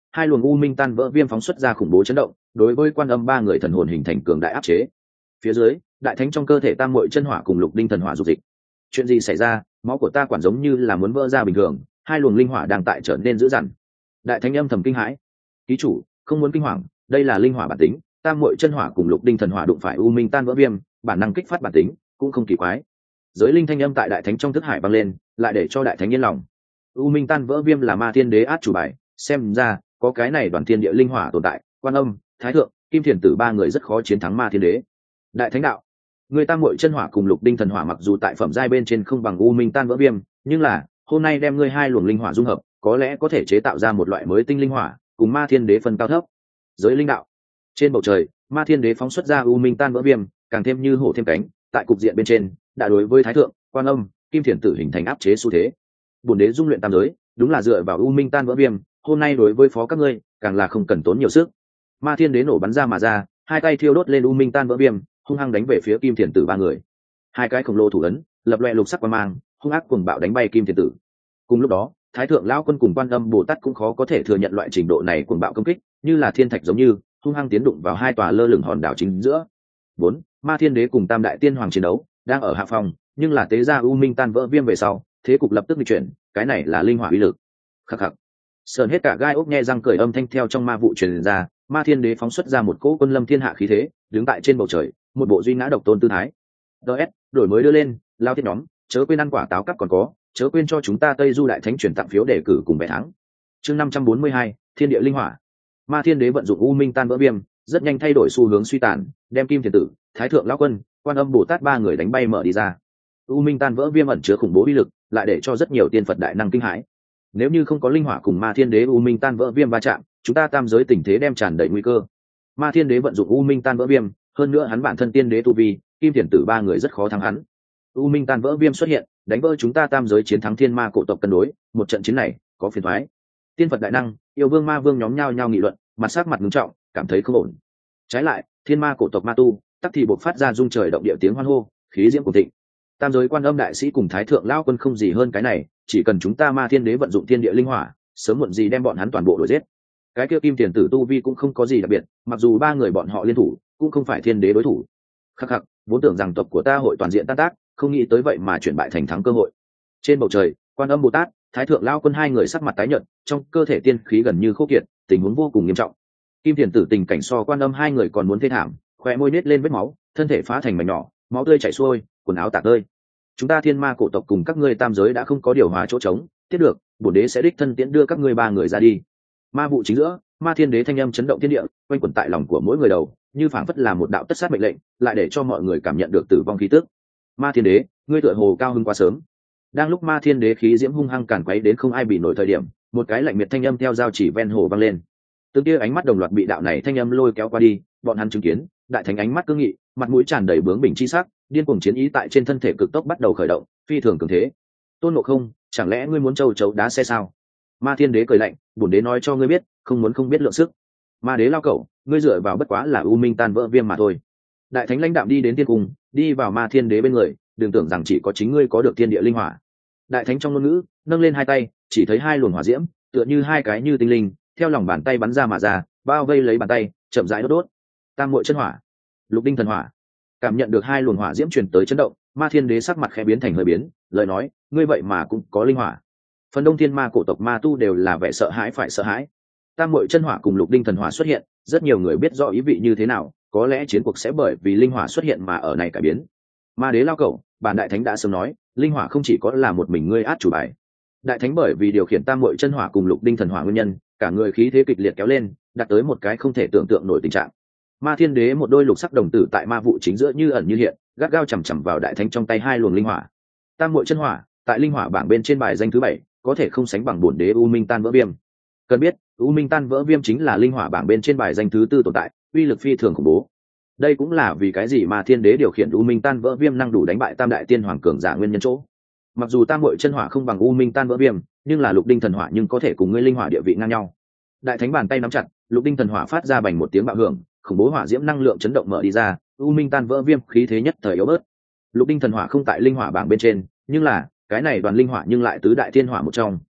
hai luồng u minh tan vỡ viêm phóng xuất ra khủng bố chấn động, đối với Quan Âm ba người thần hồn hình thành cường đại áp chế. Phía dưới, đại thánh trong cơ thể tam muội chân hỏa cùng lục đinh thần hỏa dục dịch. Chuyện gì xảy ra? Máu của ta quản giống như là muốn vỡ ra bình thường, hai luồng linh hỏa đang tại trở nên dữ dằn. Đại thánh âm thầm kinh hãi. Ký chủ, không muốn kinh hoàng, đây là linh hỏa bản tính, tam muội chân hỏa cùng lục đinh thần hỏa đụng phải u minh tan vỡ viêm, bản năng kích phát bản tính, cũng không kỳ quái. Giới linh thanh âm tại đại thánh trong thức hải vang lên, lại để cho đại thánh yên lòng. U minh tan vỡ viêm là ma thiên đế át chủ bài, xem ra có cái này đoàn thiên địa linh hỏa tồn tại, Quan Âm, Thái Thượng, Kim Thiền Tử ba người rất khó chiến thắng ma thiên đế. Đại thánh đạo, người tam muội chân hỏa cùng lục đinh thần hỏa mặc dù tại phẩm giai bên trên không bằng u minh tan vỡ viêm, nhưng là hôm nay đem ngươi hai luồng linh hỏa dung hợp, có lẽ có thể chế tạo ra một loại mới tinh linh hỏa, cùng ma thiên đế phân cao thấp. Giới linh đạo, trên bầu trời, ma thiên đế phóng xuất ra u minh tan vỡ viêm, càng thêm như hổ thêm cánh, tại cục diện bên trên, đã đối với Thái Thượng, Quan Âm, Kim Thiền Tử hình thành áp chế xu thế. Bổn đế dung luyện tam giới, đúng là dựa vào u minh tan vỡ viêm, hôm nay đối với phó các ngươi, càng là không cần tốn nhiều sức. Ma thiên đế nổ bắn ra mà ra, hai tay thiêu đốt lên u minh tan vỡ viêm, hung hăng đánh về phía Kim Thiền Tử ba người. Hai cái khổng lồ thủ ấn, lập loè lục sắc quang mang, hung ác cuồng bạo đánh bay Kim Thiền Tử. Cùng lúc đó, Thái Thượng lão quân cùng Quan Âm Bồ Tát cũng khó có thể thừa nhận loại trình độ này cuồng bạo công kích, như là thiên thạch giống như hung hăng tiến đụng vào hai tòa lơ lửng hòn đảo chính giữa. 4. Ma thiên đế cùng Tam đại tiên hoàng chiến đấu, đang ở hạ phòng, nhưng là tế ra u minh tan vỡ viêm về sau, thế cục lập tức bị chuyển, cái này là linh hỏa uy lực. Khắc khắc. Sờn hết cả gai ốc nghe răng cười âm thanh theo trong ma vụ truyền ra, ma thiên đế phóng xuất ra một cỗ quân lâm thiên hạ khí thế, đứng tại trên bầu trời, một bộ duy ngã độc tôn tư thái. DS, đổi mới đưa lên, lao thiết nhóm, chớ quên ăn quả táo cắp còn có, chớ quên cho chúng ta Tây Du đại thánh truyền tặng phiếu đề cử cùng vé thắng. Chương 542, Thiên địa linh hỏa. Ma thiên đế vận dụng u minh tan vỡ viêm, rất nhanh thay đổi xu hướng suy tàn, đem Kim Thiền Tử, Thái Thượng lão quân, Quan Âm Bồ Tát ba người đánh bay mở đi ra. U minh tan vỡ viêm ẩn chứa khủng bố uy lực, lại để cho rất nhiều tiên Phật đại năng kinh hãi. Nếu như không có linh hỏa cùng ma thiên đế u minh tan vỡ viêm va chạm, chúng ta tam giới tình thế đem tràn đầy nguy cơ. Ma thiên đế vận dụng u minh tan vỡ viêm, hơn nữa hắn bản thân tiên đế tu vi, Kim Thiền Tử ba người rất khó thắng hắn. U minh tan vỡ viêm xuất hiện, đánh vỡ chúng ta tam giới chiến thắng thiên ma cổ tộc cân đối, một trận chiến này có phiền toái. Tiên Phật đại năng, yêu vương ma vương nhóm nhao nhao nghị luận, mặt sắc mặt nghiêm trọng, cảm thấy không ổn. Trái lại, thiên ma cổ tộc ma tu, tắc thì bộc phát ra rung trời động địa tiếng hoan hô, khí diễm cuồng thịnh. Tam giới Quan Âm đại sĩ cùng Thái Thượng lão quân không gì hơn cái này, chỉ cần chúng ta ma thiên đế vận dụng thiên địa linh hỏa, sớm muộn gì đem bọn hắn toàn bộ đuổi giết. Cái kia Kim Tiền Tử tu vi cũng không có gì đặc biệt, mặc dù ba người bọn họ liên thủ, cũng không phải thiên đế đối thủ. Khắc khắc, vốn tưởng rằng tộc của ta hội toàn diện tan tác, không nghĩ tới vậy mà chuyển bại thành thắng cơ hội. Trên bầu trời, Quan Âm Bồ Tát, Thái Thượng lão quân hai người sắc mặt tái nhợt, trong cơ thể tiên khí gần như khô kiệt, tình huống vô cùng nghiêm trọng. Kim Tiền Tử tình cảnh so Quan Âm hai người còn muốn thê thảm, khóe môi nết lên vết máu, thân thể phá thành mảnh nhỏ, máu tươi chảy xuôi, quần áo tả tơi. Chúng ta thiên ma cổ tộc cùng các ngươi tam giới đã không có điều hòa chỗ trống, tiếp được, bổn đế sẽ đích thân tiễn đưa các ngươi ba người ra đi. Ma vụ chính giữa, ma thiên đế thanh âm chấn động thiên địa, quanh quẩn tại lòng của mỗi người đầu, như phảng phất là một đạo tất sát mệnh lệnh, lại để cho mọi người cảm nhận được tử vong khí tức. Ma thiên đế, ngươi tựa hồ cao hứng quá sớm. Đang lúc ma thiên đế khí diễm hung hăng càn quấy đến không ai bị nổi thời điểm, một cái lạnh miệt thanh âm theo giao chỉ ven hồ vang lên. Từng kia ánh mắt đồng loạt bị đạo này thanh âm lôi kéo qua đi, bọn hắn chứng kiến, đại thánh ánh mắt cương nghị, mặt mũi tràn đầy bướng bỉnh chi sắc, điên cuồng chiến ý tại trên thân thể cực tốc bắt đầu khởi động, phi thường cường thế. Tôn Ngộ Không, chẳng lẽ ngươi muốn châu chấu đá xe sao? Ma thiên đế cười lạnh, bổn đế nói cho ngươi biết, không muốn không biết lượng sức. Ma đế lao cẩu, ngươi dựa vào bất quá là u minh tan vỡ viêm mà thôi. Đại thánh lãnh đạm đi đến tiên cung, đi vào ma thiên đế bên người, đừng tưởng rằng chỉ có chính ngươi có được thiên địa linh hỏa. Đại thánh trong ngôn ngữ nâng lên hai tay, chỉ thấy hai luồng hỏa diễm, tựa như hai cái như tinh linh, theo lòng bàn tay bắn ra mà ra, bao vây lấy bàn tay, chậm rãi đốt đốt. Tam muội chân hỏa, lục đinh thần hỏa. Cảm nhận được hai luồng hỏa diễm truyền tới chấn động, ma thiên đế sắc mặt khẽ biến thành hơi biến, lời nói, ngươi vậy mà cũng có linh hỏa. Phần đông thiên ma cổ tộc ma tu đều là vẻ sợ hãi phải sợ hãi. Tam muội chân hỏa cùng lục đinh thần hỏa xuất hiện, rất nhiều người biết rõ ý vị như thế nào, có lẽ chiến cuộc sẽ bởi vì linh hỏa xuất hiện mà ở này cải biến. Ma đế lao cẩu, bản đại thánh đã sớm nói, linh hỏa không chỉ có là một mình ngươi át chủ bài. Đại thánh bởi vì điều khiển tam muội chân hỏa cùng lục đinh thần hỏa nguyên nhân, cả người khí thế kịch liệt kéo lên, đạt tới một cái không thể tưởng tượng nổi tình trạng. Ma thiên đế một đôi lục sắc đồng tử tại ma vụ chính giữa như ẩn như hiện, gắt gao chằm chằm vào đại thánh trong tay hai luồng linh hỏa. Tam muội chân hỏa, tại linh hỏa bảng bên trên bài danh thứ 7, có thể không sánh bằng bổn đế u minh tan vỡ viêm. Cần biết, u minh tan vỡ viêm chính là linh hỏa bảng bên trên bài danh thứ 4 tồn tại, uy lực phi thường khủng bố. Đây cũng là vì cái gì mà thiên đế điều khiển u minh tan vỡ viêm năng đủ đánh bại tam đại tiên hoàng cường giả nguyên nhân chỗ. Mặc dù tam muội chân hỏa không bằng u minh tan vỡ viêm, nhưng là lục đinh thần hỏa nhưng có thể cùng ngươi linh hỏa địa vị ngang nhau. Đại thánh bàn tay nắm chặt, lục đinh thần hỏa phát ra bành một tiếng bạo hưởng, khủng bố hỏa diễm năng lượng chấn động mở đi ra, u minh tan vỡ viêm khí thế nhất thời yếu bớt. Lục đinh thần hỏa không tại linh hỏa bảng bên trên, nhưng là cái này đoàn linh hỏa nhưng lại tứ đại thiên hỏa một trong.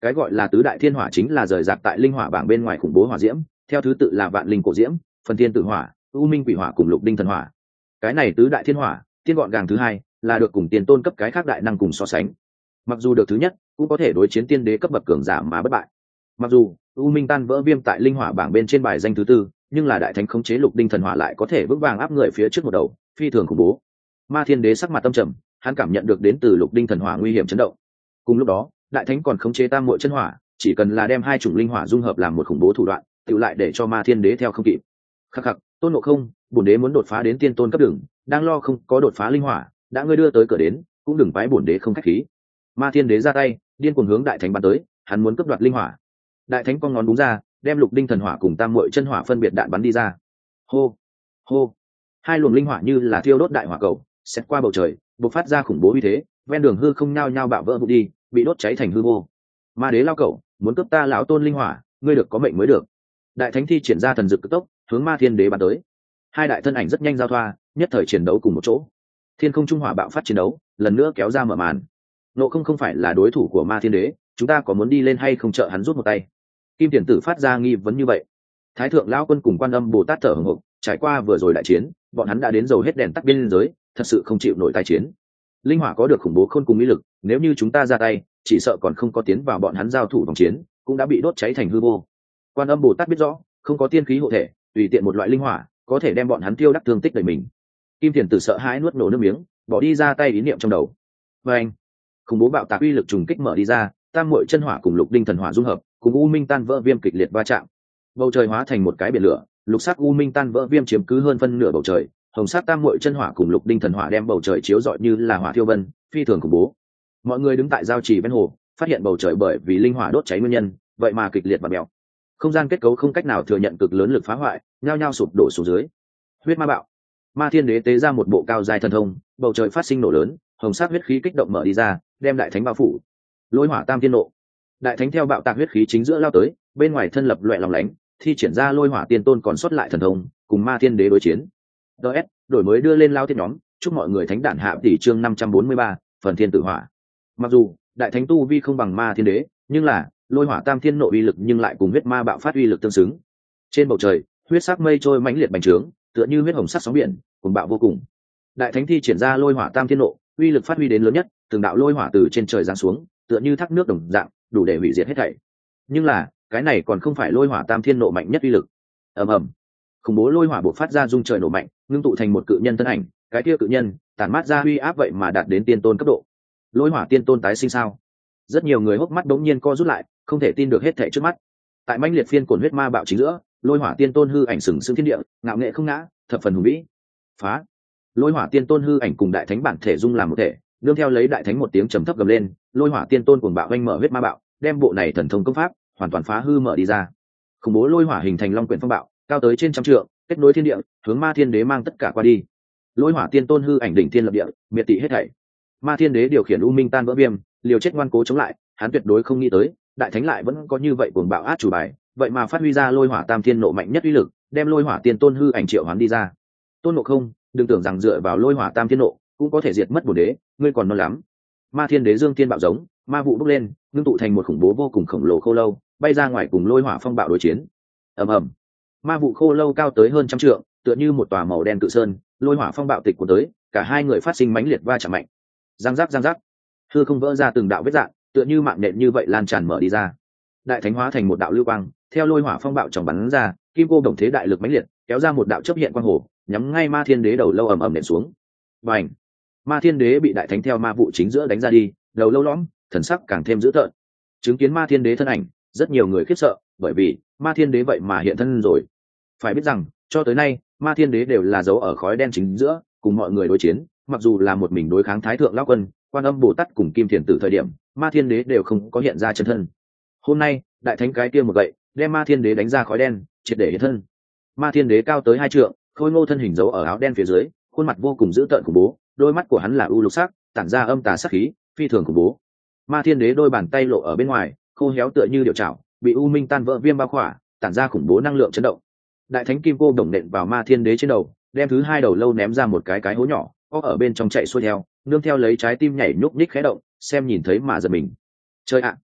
Cái gọi là tứ đại thiên hỏa chính là rời rạc tại linh hỏa bảng bên ngoài khủng bố hỏa diễm, theo thứ tự là vạn linh cổ diễm, phần thiên tử hỏa, u minh quỷ hỏa cùng lục đinh thần hỏa. Cái này tứ đại thiên hỏa tiên gọn gàng thứ hai là được cùng tiền tôn cấp cái khác đại năng cùng so sánh. Mặc dù được thứ nhất cũng có thể đối chiến tiên đế cấp bậc cường giả mà bất bại. Mặc dù u minh tan vỡ viêm tại linh hỏa bảng bên trên bài danh thứ tư, nhưng là đại thánh khống chế lục đinh thần hỏa lại có thể vững vàng áp người phía trước một đầu, phi thường khủng bố. Ma thiên đế sắc mặt tâm trầm, hắn cảm nhận được đến từ lục đinh thần hỏa nguy hiểm chấn động. Cùng lúc đó đại thánh còn khống chế tam muội chân hỏa, chỉ cần là đem hai chủng linh hỏa dung hợp làm một khủng bố thủ đoạn, tự lại để cho ma thiên đế theo không kịp. Khắc khắc, Tôn Ngộ Không, bổn đế muốn đột phá đến tiên tôn cấp đường, đang lo không có đột phá linh hỏa, đã ngươi đưa tới cửa đến, cũng đừng bái bổn đế không khách khí. Ma thiên đế ra tay, điên cuồng hướng đại thánh bắn tới, hắn muốn cướp đoạt linh hỏa. Đại thánh con ngón đúng ra, đem lục đinh thần hỏa cùng tam muội chân hỏa phân biệt đạn bắn đi ra. Hô, hô, hai luồng linh hỏa như là thiêu đốt đại hỏa cầu, xẹt qua bầu trời, bộc phát ra khủng bố uy thế, ven đường hư không nhao nhao bạo vỡ vụn đi, bị đốt cháy thành hư vô. Ma đế lao cẩu, muốn cướp ta lão tôn linh hỏa, ngươi được có mệnh mới được. Đại thánh thi triển ra thần dực cực tốc, hướng ma thiên đế bắn tới. Hai đại thân ảnh rất nhanh giao thoa, nhất thời chiến đấu cùng một chỗ. Thiên không trung hỏa bạo phát chiến đấu, lần nữa kéo ra mở màn. Ngộ Không phải là đối thủ của ma thiên đế, chúng ta có muốn đi lên hay không trợ hắn rút một tay? Kim Tiền Tử phát ra nghi vấn như vậy. Thái thượng lão quân cùng Quan Âm Bồ Tát thở hổn hộc, trải qua vừa rồi đại chiến, bọn hắn đã đến dầu hết đèn tắt biên giới, thật sự không chịu nổi tai chiến. Linh hỏa có được khủng bố khôn cùng ý lực, nếu như chúng ta ra tay, chỉ sợ còn không có tiến vào bọn hắn giao thủ vòng chiến, cũng đã bị đốt cháy thành hư vô. Quan Âm Bồ Tát biết rõ, không có tiên khí hộ thể, tùy tiện một loại linh hỏa có thể đem bọn hắn tiêu đắc thương tích đầy mình. Kim Tiền Tử sợ hãi nuốt nổ nước miếng, bỏ đi ra tay ý niệm trong đầu. Và anh, khủng bố bạo tạc uy lực trùng kích mở đi ra, tam muội chân hỏa cùng lục đinh thần hỏa dung hợp, cùng u minh tan vỡ viêm kịch liệt va chạm. Bầu trời hóa thành một cái biển lửa, lục sắc u minh tan vỡ viêm chiếm cứ hơn phân nửa bầu trời, hồng sắc tam muội chân hỏa cùng lục đinh thần hỏa đem bầu trời chiếu rọi như là hỏa thiêu vân, phi thường khủng bố. Mọi người đứng tại giao trì ven hồ, phát hiện bầu trời bởi vì linh hỏa đốt cháy nguyên nhân, vậy mà kịch liệt và mèo. Không gian kết cấu không cách nào thừa nhận cực lớn lực phá hoại, nhao nhao sụp đổ xuống dưới. Huyết ma bạo. Ma thiên đế tế ra một bộ cao dài thần thông, bầu trời phát sinh nổ lớn, hồng sắc huyết khí kích động mở đi ra, đem đại thánh bao phủ. Lôi hỏa tam thiên nộ. Đại thánh theo bạo tạc huyết khí chính giữa lao tới, bên ngoài thân lập loè lòng lánh, thi triển ra lôi hỏa tiên tôn còn sót lại thần thông, cùng ma thiên đế đối chiến. DS đổi mới đưa lên lao thiên nhóm, chúc mọi người thánh đản hạ tỷ chương 543, phần thiên tử hỏa. Mặc dù đại thánh tu vi không bằng ma thiên đế, nhưng là lôi hỏa tam thiên nộ uy lực nhưng lại cùng huyết ma bạo phát uy lực tương xứng. Trên bầu trời huyết sắc mây trôi mãnh liệt bành trướng, tựa như huyết hồng sắc sóng biển, cuồng bạo vô cùng. Đại thánh thi triển ra lôi hỏa tam thiên nộ, uy lực phát huy đến lớn nhất, từng đạo lôi hỏa từ trên trời giáng xuống, tựa như thác nước đồng dạng, đủ để hủy diệt hết thảy. Nhưng là cái này còn không phải lôi hỏa tam thiên nộ mạnh nhất uy lực. Ầm ầm, khủng bố lôi hỏa bộc phát ra rung trời nổ mạnh, ngưng tụ thành một cự nhân thân ảnh, cái kia cự nhân tản mát ra uy áp vậy mà đạt đến tiên tôn cấp độ. Lôi hỏa tiên tôn tái sinh sao? Rất nhiều người hốc mắt đống nhiên co rút lại, không thể tin được hết thảy trước mắt. Tại mãnh liệt phiên cồn huyết ma bạo chính giữa, lôi hỏa tiên tôn hư ảnh sừng sững thiên địa, ngạo nghệ không ngã, thập phần hùng vĩ. Phá! Lôi hỏa tiên tôn hư ảnh cùng đại thánh bản thể dung làm một thể, nương theo lấy đại thánh một tiếng trầm thấp gầm lên, lôi hỏa tiên tôn cuồng bạo oanh mở huyết ma bạo, đem bộ này thần thông công pháp hoàn toàn phá hư mở đi ra. Khủng bố lôi hỏa hình thành long quyển phong bạo, cao tới trên trăm trượng, kết nối thiên địa, hướng ma thiên đế mang tất cả qua đi. Lôi hỏa tiên tôn hư ảnh đỉnh thiên lập địa, miệt thị hết thảy. Ma thiên đế điều khiển u minh tan vỡ viêm, liều chết ngoan cố chống lại, hắn tuyệt đối không nghĩ tới đại thánh lại vẫn có như vậy cuồng bạo át chủ bài, vậy mà phát huy ra lôi hỏa tam thiên nộ mạnh nhất uy lực, đem lôi hỏa tiên tôn hư ảnh triệu hoán đi ra. Tôn Ngộ Không, đừng tưởng rằng dựa vào lôi hỏa tam thiên nộ cũng có thể diệt mất bổn đế, ngươi còn non lắm. Ma thiên đế dương thiên bạo giống, ma vụ bốc lên, ngưng tụ thành một khủng bố vô cùng khổng lồ khô lâu, bay ra ngoài cùng lôi hỏa phong bạo đối chiến. Ầm ầm, ma vụ khô lâu cao tới hơn trăm trượng, tựa như một tòa màu đen cự sơn, lôi hỏa phong bạo tịch của tới, cả hai người phát sinh mãnh liệt va chạm mạnh. Giang giác, hư không vỡ ra từng đạo vết rạn, tựa như mạng nện như vậy lan tràn mở đi ra. Đại thánh hóa thành một đạo lưu quang, theo lôi hỏa phong bạo chồng bắn ra, kim cô đồng thế đại lực mãnh liệt, kéo ra một đạo chớp hiện quang hồ, nhắm ngay ma thiên đế đầu lâu ầm ầm nện xuống. Bành! Ma thiên đế bị đại thánh theo ma vụ chính giữa đánh ra đi, đầu lâu lõm, thần sắc càng thêm dữ tợn. Chứng kiến ma thiên đế thân ảnh, rất nhiều người khiếp sợ, bởi vì ma thiên đế vậy mà hiện thân rồi. Phải biết rằng, cho tới nay, ma thiên đế đều là giấu ở khói đen chính giữa, cùng mọi người đối chiến, mặc dù là một mình đối kháng thái thượng lão quân, Quan Âm Bồ Tát cùng Kim Thiền Tử thời điểm, ma thiên đế đều không có hiện ra chân thân. Hôm nay đại thánh cái kia một gậy đem ma thiên đế đánh ra khói đen, triệt để hiện thân. Ma thiên đế cao tới 2 trượng, khôi ngô thân hình giấu ở áo đen phía dưới, khuôn mặt vô cùng dữ tợn khủng bố, đôi mắt của hắn là u lục sắc, tản ra âm tà sát khí, phi thường khủng bố. Ma thiên đế đôi bàn tay lộ ở bên ngoài, khô héo tựa như điệu trảo, bị u minh tan vỡ viêm bao khỏa, tản ra khủng bố năng lượng chấn động. Đại thánh kim cô đồng nện vào ma thiên đế trên đầu, đem thứ 2 đầu lâu ném ra một cái hố nhỏ, có ở bên trong chạy xuôi theo, nương theo lấy trái tim nhảy nhúc nhích khẽ động, xem nhìn thấy mà giật mình. Chơi ạ!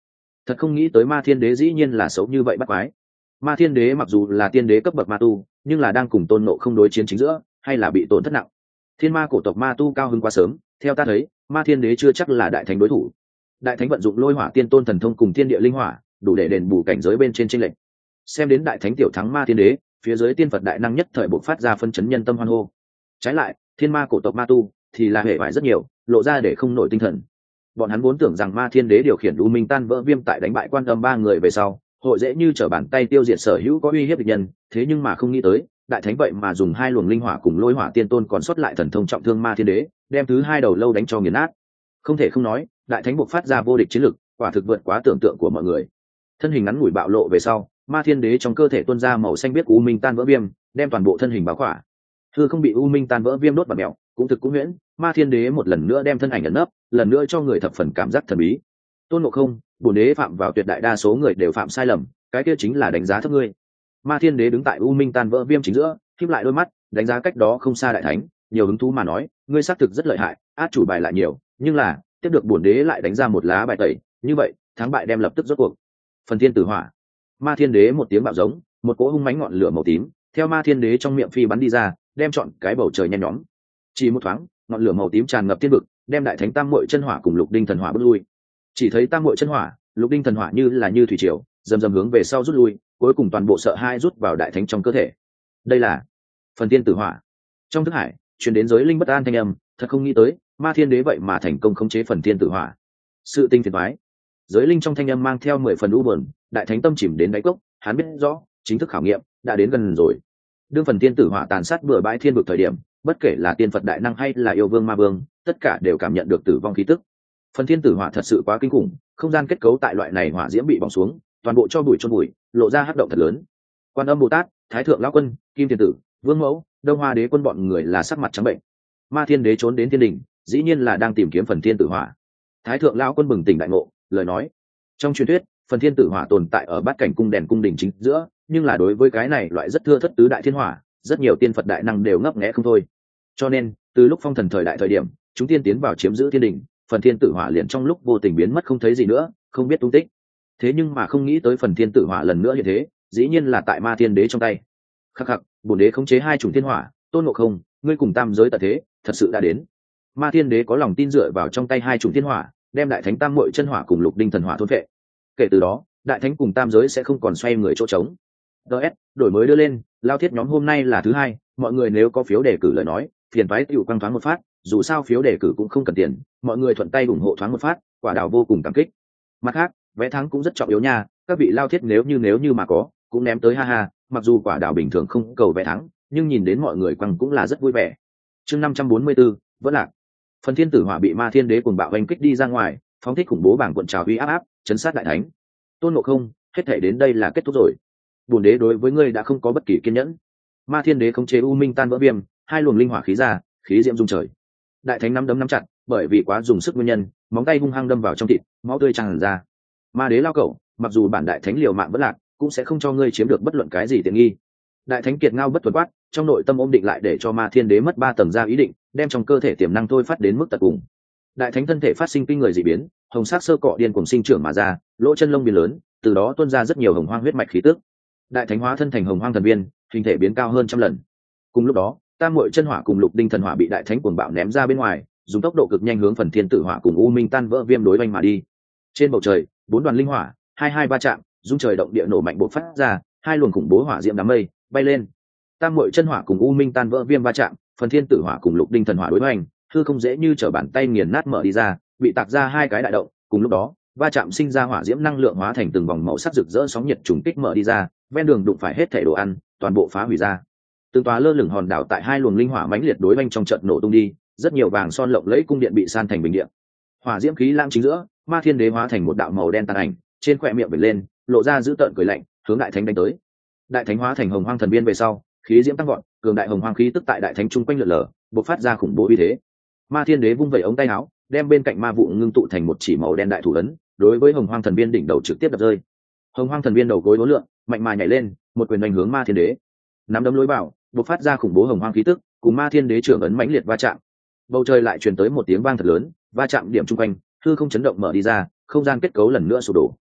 Thật không nghĩ tới ma thiên đế dĩ nhiên là xấu như vậy bắt quái. Ma thiên đế mặc dù là tiên đế cấp bậc ma tu, nhưng là đang cùng Tôn Ngộ Không đối chiến chính giữa, hay là bị tổn thất nặng. Thiên ma cổ tộc ma tu cao hơn quá sớm, theo ta thấy ma thiên đế chưa chắc là đại thánh đối thủ. Đại thánh vận dụng lôi hỏa tiên tôn thần thông cùng thiên địa linh hỏa, đủ để đền bù cảnh giới bên trên chênh lệch. Xem đến đại thánh tiểu thắng ma thiên đế, phía dưới tiên phật đại năng nhất thời bộc phát ra phân chấn nhân tâm hoan hô. Trái lại thiên ma cổ tộc ma tu thì là hệ vải rất nhiều, lộ ra để không nổi tinh thần. Bọn hắn vốn tưởng rằng ma thiên đế điều khiển u minh tan vỡ viêm tại đánh bại Quan Âm ba người về sau, hội dễ như trở bàn tay tiêu diệt sở hữu có uy hiếp địch nhân, thế nhưng mà không nghĩ tới đại thánh vậy mà dùng hai luồng linh hỏa cùng lôi hỏa tiên tôn còn sót lại thần thông trọng thương ma thiên đế, đem thứ hai đầu lâu đánh cho nghiền nát. Không thể không nói đại thánh bộc phát ra vô địch chiến lực, quả thực vượt quá tưởng tượng của mọi người. Thân hình ngắn ngủi bạo lộ về sau, ma thiên đế trong cơ thể tuôn ra màu xanh biếc u minh tan vỡ viêm, đem toàn bộ thân hình bao khỏa. Hư không bị u minh tan vỡ viêm đốt và mèo, cũng thực cũng huyễn. Ma thiên đế một lần nữa đem thân ảnh ẩn nấp, lần nữa cho người thập phần cảm giác thần bí. Tôn Ngộ Không, bổn đế phạm vào tuyệt đại đa số người đều phạm sai lầm, cái kia chính là đánh giá thấp ngươi. Ma thiên đế đứng tại u minh tan vỡ viêm chính giữa, khép lại đôi mắt, đánh giá cách đó không xa đại thánh, nhiều hứng thú mà nói, ngươi xác thực rất lợi hại, át chủ bài lại nhiều, nhưng là tiếp được bổn đế lại đánh ra một lá bài tẩy, như vậy thắng bại đem lập tức rốt cuộc. Phần thiên tử hỏa. Ma thiên đế một tiếng bạo giống, một cỗ hung mãnh ngọn lửa màu tím theo ma thiên đế trong miệng phi bắn đi ra, đem trọn cái bầu trời nhen nhóm. Chỉ một thoáng, ngọn lửa màu tím tràn ngập thiên vực, đem đại thánh tam muội chân hỏa cùng lục đinh thần hỏa bước lui. Chỉ thấy tam muội chân hỏa, lục đinh thần hỏa như thủy triều, dầm dầm hướng về sau rút lui, cuối cùng toàn bộ sợ hai rút vào đại thánh trong cơ thể. Đây là phần thiên tử hỏa. Trong thức hải truyền đến giới linh bất an thanh âm, thật không nghĩ tới ma thiên đế vậy mà thành công khống chế phần thiên tử hỏa. Sự tinh phiền toái. Giới linh trong thanh âm mang theo 10 phần u buồn, đại thánh tâm chìm đến đáy cốc, hắn biết rõ chính thức khảo nghiệm đã đến gần rồi. Đương phần thiên tử hỏa tàn sát bừa bãi thiên vực thời điểm, bất kể là tiên phật đại năng hay là yêu vương ma vương, tất cả đều cảm nhận được tử vong khí tức. Phần thiên tử hỏa thật sự quá kinh khủng, không gian kết cấu tại loại này hỏa diễm bị bỏng xuống, toàn bộ cho bụi chôn bụi, lộ ra hắc động thật lớn. Quan Âm Bồ Tát, Thái thượng lão quân, Kim Thiên tử, Vương Mẫu, Đông Hoa đế quân bọn người là sắc mặt trắng bệnh. Ma thiên đế trốn đến thiên đình, dĩ nhiên là đang tìm kiếm phần thiên tử hỏa. Thái thượng lão quân bừng tỉnh đại ngộ, lời nói: trong truyền thuyết phần thiên tử hỏa tồn tại ở bát cảnh cung đèn cung đình chính giữa, nhưng là đối với cái này loại rất thưa thất tứ đại thiên hỏa, rất nhiều tiên phật đại năng đều ngấp nghé không thôi. Cho nên từ lúc phong thần thời đại thời điểm, chúng tiên tiến vào chiếm giữ thiên đình, phần thiên tử hỏa liền trong lúc vô tình biến mất không thấy gì nữa, không biết tung tích. Thế nhưng mà không nghĩ tới phần thiên tử hỏa lần nữa như thế, dĩ nhiên là tại ma thiên đế trong tay. Khắc khắc, bổn đế khống chế hai chủng thiên hỏa, Tôn Ngộ Không, ngươi cùng tam giới tận thế thật sự đã đến. Ma thiên đế có lòng tin dựa vào trong tay hai chủng thiên hỏa, đem đại thánh tam muội chân hỏa cùng lục đinh thần hỏa thôn phệ. Kể từ đó đại thánh cùng tam giới sẽ không còn xoay người chỗ trống. ds đổi mới đưa lên, lao thiết nhóm hôm nay là thứ hai, mọi người nếu có phiếu đề cử lời nói, phiền phái tiểu quang thoáng một phát, dù sao phiếu đề cử cũng không cần tiền, mọi người thuận tay ủng hộ thoáng một phát, quả đào vô cùng cảm kích. Mặt khác vé thắng cũng rất trọng yếu nha, các vị lao thiết nếu như mà có cũng ném tới, ha ha. Mặc dù quả đào bình thường không cầu vé thắng, nhưng nhìn đến mọi người quăng cũng là rất vui vẻ. Chương 544, vẫn lạc. Phần thiên tử hỏa bị ma thiên đế cuồng bạo oanh kích đi ra ngoài, phóng thích khủng bố bảng cuộn trào uy áp chấn sát đại thánh. Tôn Ngộ Không, hết thể đến đây là kết thúc rồi. Bổn đế đối với ngươi đã không có bất kỳ kiên nhẫn. Ma thiên đế khống chế u minh tan vỡ viêm, hai luồng linh hỏa khí ra, khí diễm dung trời. Đại thánh nắm đấm nắm chặt, bởi vì quá dùng sức nguyên nhân, móng tay hung hăng đâm vào trong thịt, máu tươi tràn ra. Ma đế lao cẩu, mặc dù bản đại thánh liều mạng bất lạc, cũng sẽ không cho ngươi chiếm được bất luận cái gì tiện nghi. Đại thánh kiệt ngao bất tuần quát, trong nội tâm ôm định lại để cho ma thiên đế mất 3 tầng ra ý định, đem trong cơ thể tiềm năng thôi phát đến mức tận cùng. Đại thánh thân thể phát sinh kinh người dị biến, hồng sắc sơ cọ điên cuồng sinh trưởng mà ra, lỗ chân lông biến lớn, từ đó tuôn ra rất nhiều hồng hoang huyết mạch khí tức. Đại thánh hóa thân thành hồng hoang thần viên, hình thể biến cao hơn trăm lần. Cùng lúc đó tam muội chân hỏa cùng lục đinh thần hỏa bị đại thánh cuồng bạo ném ra bên ngoài, dùng tốc độ cực nhanh hướng phần thiên tử hỏa cùng u minh tan vỡ viêm đối oanh mà đi. Trên bầu trời 4 đoàn linh hỏa hai va chạm, dung trời động địa nổ mạnh bộc phát ra, hai luồng khủng bố hỏa diễm đám mây bay lên. Tam muội chân hỏa cùng u minh tan vỡ viêm va chạm, phần thiên tử hỏa cùng lục đinh thần hỏa đối oanh, hư không dễ như trở bàn tay nghiền nát mở đi ra, bị tạc ra hai cái đại động. Cùng lúc đó va chạm sinh ra hỏa diễm năng lượng hóa thành từng vòng màu sắc rực rỡ sóng nhiệt trùng kích mở đi ra, ven đường đụng phải hết thảy đồ ăn, toàn bộ phá hủy ra. Từng tòa lơ lửng hòn đảo tại hai luồng linh hỏa mãnh liệt đối oanh trong trận nổ tung đi, rất nhiều vàng son lộng lẫy cung điện bị san thành bình điện. Hỏa diễm khí lãng chính giữa, ma thiên đế hóa thành một đạo màu đen tàn ảnh, trên khóe miệng vểnh lên, lộ ra dữ tợn cười lạnh, hướng đại thánh đánh tới. Đại thánh hóa thành hồng hoang thần viên về sau, khí diễm tăng vọt, cường đại hồng hoang khí tức tại đại thánh trung quanh lượn lờ, bộc phát ra khủng bố uy thế. Ma thiên đế vung vẩy ống tay áo, đem bên cạnh ma vụ ngưng tụ thành một chỉ màu đen đại thủ ấn, đối với hồng hoang thần viên đỉnh đầu trực tiếp đập rơi. Hồng hoang thần viên đầu gối uốn lượn, mạnh mà nhảy lên, một quyền đánh hướng ma thiên đế. Nắm đấm lối vào, bộc phát ra khủng bố hồng hoang khí tức, cùng ma thiên đế trưởng ấn mãnh liệt va chạm. Bầu trời lại truyền tới một tiếng vang thật lớn, va chạm điểm trung quanh, hư không chấn động mở đi ra, không gian kết cấu lần nữa sụp đổ.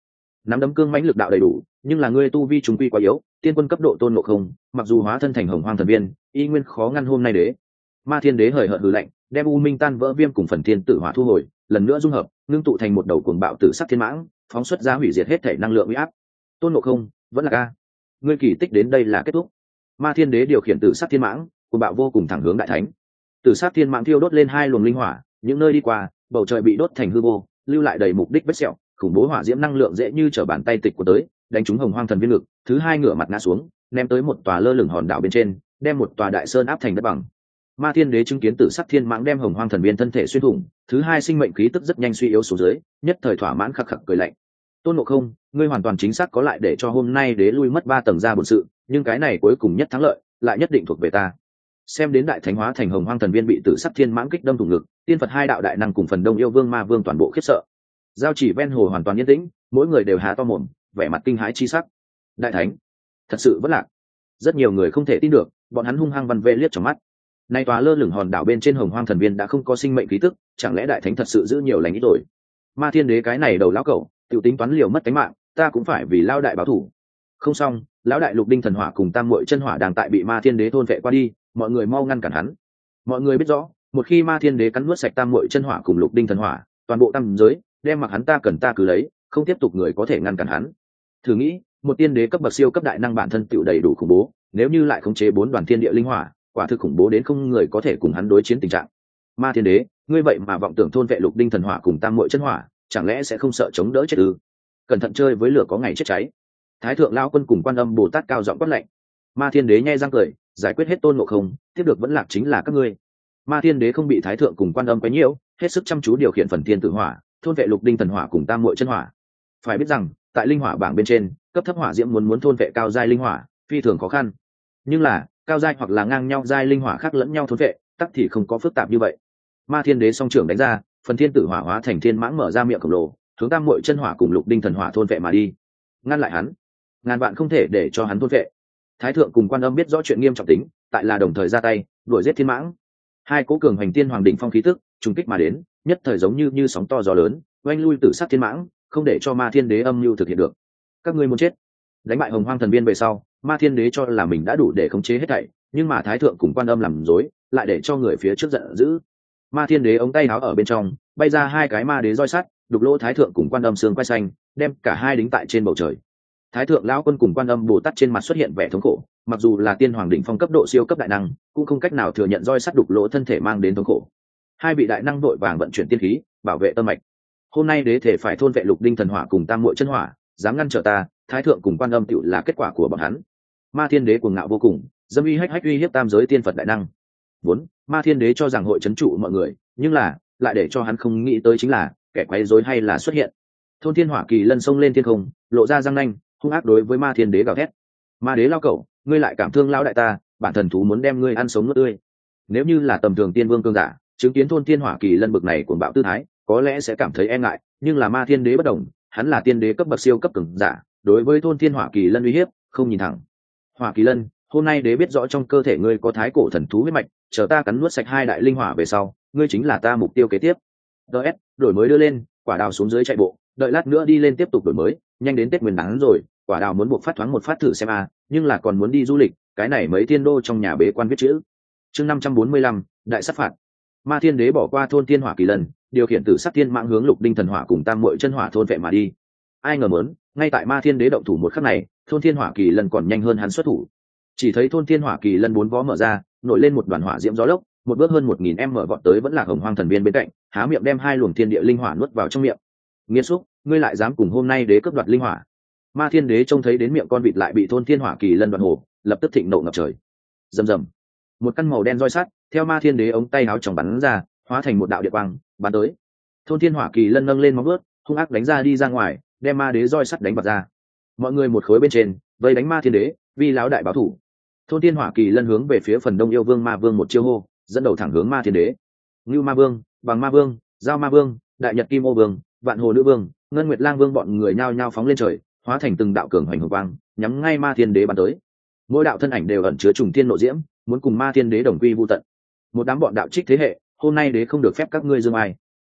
nắm đấm cương mãnh lực đạo đầy đủ, nhưng là ngươi tu vi trùng quy quá yếu, tiên quân cấp độ Tôn Ngộ Không mặc dù hóa thân thành hồng hoang thần viên, y nguyên khó ngăn hôm nay đế. Ma Thiên Đế hời hợt hừ lạnh, đem u minh tan vỡ viêm cùng phần thiên tử hỏa thu hồi, lần nữa dung hợp, ngưng tụ thành một đầu cuồng bạo tử sắc thiên mãng, phóng xuất ra hủy diệt hết thể năng lượng uy áp. Tôn Ngộ Không, vẫn là ca, ngươi kỳ tích đến đây là kết thúc. Ma Thiên Đế điều khiển tử sắc thiên mãng, cuồng bạo vô cùng thẳng hướng đại thánh. Tử sắc thiên mãng thiêu đốt lên hai luồng linh hỏa, những nơi đi qua, bầu trời bị đốt thành hư vô, lưu lại đầy mục đích vết sẹo, khủng bố hỏa diễm năng lượng dễ như trở bàn tay tịch của tới, đánh trúng hồng hoang thần viên ngực, thứ hai ngửa mặt ngã xuống, ném tới một tòa lơ lửng hòn đảo bên trên, đem một tòa đại sơn áp thành đất bằng. Ma Thiên Đế chứng kiến tử sắc thiên mãng đem hồng hoang thần viên thân thể xuyên thủng, thứ hai sinh mệnh khí tức rất nhanh suy yếu xuống dưới, nhất thời thỏa mãn khặc khặc cười lạnh. Tôn Ngộ Không, ngươi hoàn toàn chính xác có lại để cho hôm nay đế lui mất 3 tầng ra bổn sự, nhưng cái này cuối cùng nhất thắng lợi, lại nhất định thuộc về ta. Xem đến đại thánh hóa thành hồng hoang thần viên bị tử sắc thiên mãng kích đâm thủng ngực, tiên Phật hai đạo đại năng cùng phần đông yêu vương ma vương toàn bộ khiếp sợ. Giao chỉ ven hồ hoàn toàn yên tĩnh, mỗi người đều há to mồm, vẻ mặt kinh hãi chi sắc. Đại thánh, thật sự vất lạc. Rất nhiều người không thể tin được, bọn hắn hung hăng văn vệ liếc trong mắt. Nay tòa lơ lửng hòn đảo bên trên hồng hoang thần viên đã không có sinh mệnh khí tức, chẳng lẽ đại thánh thật sự giữ nhiều lành ít rồi? Ma Thiên Đế cái này đầu lão cẩu, tiểu tính toán liều mất tính mạng, ta cũng phải vì lao đại báo thủ. Không xong, lão đại lục đinh thần hỏa cùng tam muội chân hỏa đang tại bị Ma Thiên Đế thôn vệ qua đi, mọi người mau ngăn cản hắn. Mọi người biết rõ, một khi Ma Thiên Đế cắn nuốt sạch tam muội chân hỏa cùng lục đinh thần hỏa, toàn bộ tam giới đem mặc hắn ta cần ta cứ lấy, không tiếp tục người có thể ngăn cản hắn. Thử nghĩ, một tiên đế cấp bậc siêu cấp đại năng bản thân tiểu đầy đủ khủng bố, nếu như lại khống chế 4 đoàn thiên địa linh hỏa, quả thực khủng bố đến không người có thể cùng hắn đối chiến tình trạng. Ma Thiên Đế, ngươi vậy mà vọng tưởng thôn vệ lục đinh thần hỏa cùng tam muội chân hỏa, chẳng lẽ sẽ không sợ chống đỡ chết ư? Cẩn thận chơi với lửa có ngày chết cháy. Thái thượng lão quân cùng Quan Âm Bồ Tát cao giọng quát lệnh. Ma Thiên Đế nhe răng cười, giải quyết hết Tôn Ngộ Không, tiếp được vẫn lạc chính là các ngươi. Ma Thiên Đế không bị Thái thượng cùng Quan Âm quấy nhiễu, hết sức chăm chú điều khiển phần thiên tử hỏa, thôn vệ lục đinh thần hỏa cùng tam muội chân hỏa. Phải biết rằng, tại linh hỏa bảng bên trên, cấp thấp hỏa diễm muốn thôn vệ cao giai linh hỏa, phi thường khó khăn. Nhưng là, cao giai hoặc là ngang nhau giai linh hỏa khác lẫn nhau thôn vệ, tắc thì không có phức tạp như vậy. Ma Thiên Đế song trưởng đánh ra, phần thiên tử hỏa hóa thành thiên mãng mở ra miệng khổng lồ, hướng tam muội chân hỏa cùng lục đinh thần hỏa thôn vệ mà đi. Ngăn lại hắn, ngàn vạn không thể để cho hắn thôn vệ. Thái thượng cùng Quan Âm biết rõ chuyện nghiêm trọng tính, tại là đồng thời ra tay, đuổi giết thiên mãng. Hai cố cường hành tiên hoàng đỉnh phong khí tức trùng kích mà đến, nhất thời giống như sóng to gió lớn, oanh lui tử sắc thiên mãng, không để cho Ma Thiên Đế âm mưu thực hiện được. Các ngươi muốn chết. Đánh bại hồng hoang thần viên về sau, Ma Thiên Đế cho là mình đã đủ để khống chế hết thảy, nhưng mà Thái thượng cùng Quan Âm làm dối, lại để cho người phía trước giận dữ. Ma Thiên Đế ống tay áo ở bên trong bay ra hai cái ma đế roi sắt, đục lỗ Thái thượng cùng Quan Âm xương quai xanh, đem cả hai đính tại trên bầu trời. Thái thượng lão quân cùng Quan Âm Bồ Tát trên mặt xuất hiện vẻ thống khổ, mặc dù là tiên hoàng đỉnh phong cấp độ siêu cấp đại năng, cũng không cách nào thừa nhận roi sắt đục lỗ thân thể mang đến thống khổ. Hai vị đại năng đội vàng vận chuyển tiên khí, bảo vệ tâm mạch. Hôm nay đế thể phải thôn vệ lục đinh thần hỏa cùng tam muội chân hỏa, dám ngăn trở ta, Thái thượng cùng Quan Âm tựu là kết quả của bọn hắn. Ma Thiên Đế cuồng ngạo vô cùng, dâm uy hách uy hiếp tam giới tiên Phật đại năng. Vốn, Ma Thiên Đế cho rằng hội trấn trụ mọi người, nhưng là, lại để cho hắn không nghĩ tới chính là, kẻ quấy rối hay là xuất hiện. Thôn Thiên Hỏa Kỳ lân xông lên thiên không, lộ ra răng nanh, hung ác đối với Ma Thiên Đế gào thét. Ma Đế lao cẩu, ngươi lại cảm thương lão đại ta, bản thần thú muốn đem ngươi ăn sống nuốt tươi. Nếu như là tầm thường tiên vương cương giả, chứng kiến Thôn Thiên Hỏa Kỳ lân bực này cuồng bạo tư thái, có lẽ sẽ cảm thấy e ngại, nhưng là Ma Thiên Đế bất đồng, hắn là tiên đế cấp bậc siêu cấp cường giả, đối với Thôn Thiên Hỏa Kỳ lân uy hiếp, không nhìn thẳng. Hỏa Kỳ lân, hôm nay đế biết rõ trong cơ thể ngươi có thái cổ thần thú huyết mạch, chờ ta cắn nuốt sạch hai đại linh hỏa về sau, ngươi chính là ta mục tiêu kế tiếp. DS, đổi mới đưa lên, quả đào xuống dưới chạy bộ, đợi lát nữa đi lên tiếp tục đổi mới, nhanh đến Tết Nguyên đán rồi, quả đào muốn buộc phát thoáng một phát thử xem nhưng là còn muốn đi du lịch, cái này mấy thiên đô trong nhà bế quan viết chữ. Chương 545, đại sát phạt. Ma Thiên Đế bỏ qua Thôn Thiên Hỏa Kỳ lân, điều khiển tử sắc thiên mạng hướng lục đinh thần hỏa cùng tam muội chân hỏa thôn vệ mà đi. Ai ngờ muốn, ngay tại Ma Thiên Đế động thủ một khắc này, Thôn Thiên Hỏa Kỳ lân còn nhanh hơn hắn xuất thủ. Chỉ thấy Thôn Thiên Hỏa Kỳ lân 4 vó mở ra, nổi lên một đoàn hỏa diễm gió lốc, một bước hơn 1000m vọt tới vẫn là hồng hoang thần viên bên cạnh, há miệng đem hai luồng thiên địa linh hỏa nuốt vào trong miệng. Nghiệt xúc, ngươi lại dám cùng hôm nay đế cướp đoạt linh hỏa. Ma Thiên Đế trông thấy đến miệng con vịt lại bị Thôn Thiên Hỏa Kỳ lân đoạn hổ, lập tức thịnh nộ ngập trời. Rầm rầm, một căn màu đen roi sắt theo Ma Thiên Đế ống tay áo tròng bắn ra, hóa thành một đạo địa quang bắn tới. Thôn Thiên Hỏa Kỳ lân nâng lên móng vuốt, hung ác đánh ra đi ra ngoài, đem Ma Đế roi sắt đánh bật ra. Mọi người một khối bên trên vây đánh Ma Thiên Đế, vì lão đại báo thủ. Thôn Thiên Hỏa Kỳ lân hướng về phía phần đông yêu vương ma vương một chiêu hô, dẫn đầu thẳng hướng Ma Thiên Đế. Ngưu Ma Vương, Bằng Ma Vương, Giao Ma Vương, Đại Nhật Kim Ô Vương, Vạn Hồ Nữ Vương, Ngân Nguyệt Lang Vương bọn người nhao nhao phóng lên trời, hóa thành từng đạo cường hoành hồng quang, nhắm ngay Ma Thiên Đế bắn tới. Mỗi đạo thân ảnh đều ẩn chứa trùng thiên nộ diễm, muốn cùng Ma Thiên Đế đồng quy vu tận. Một đám bọn đạo trích thế hệ, hôm nay đế không được phép các ngươi dương ai.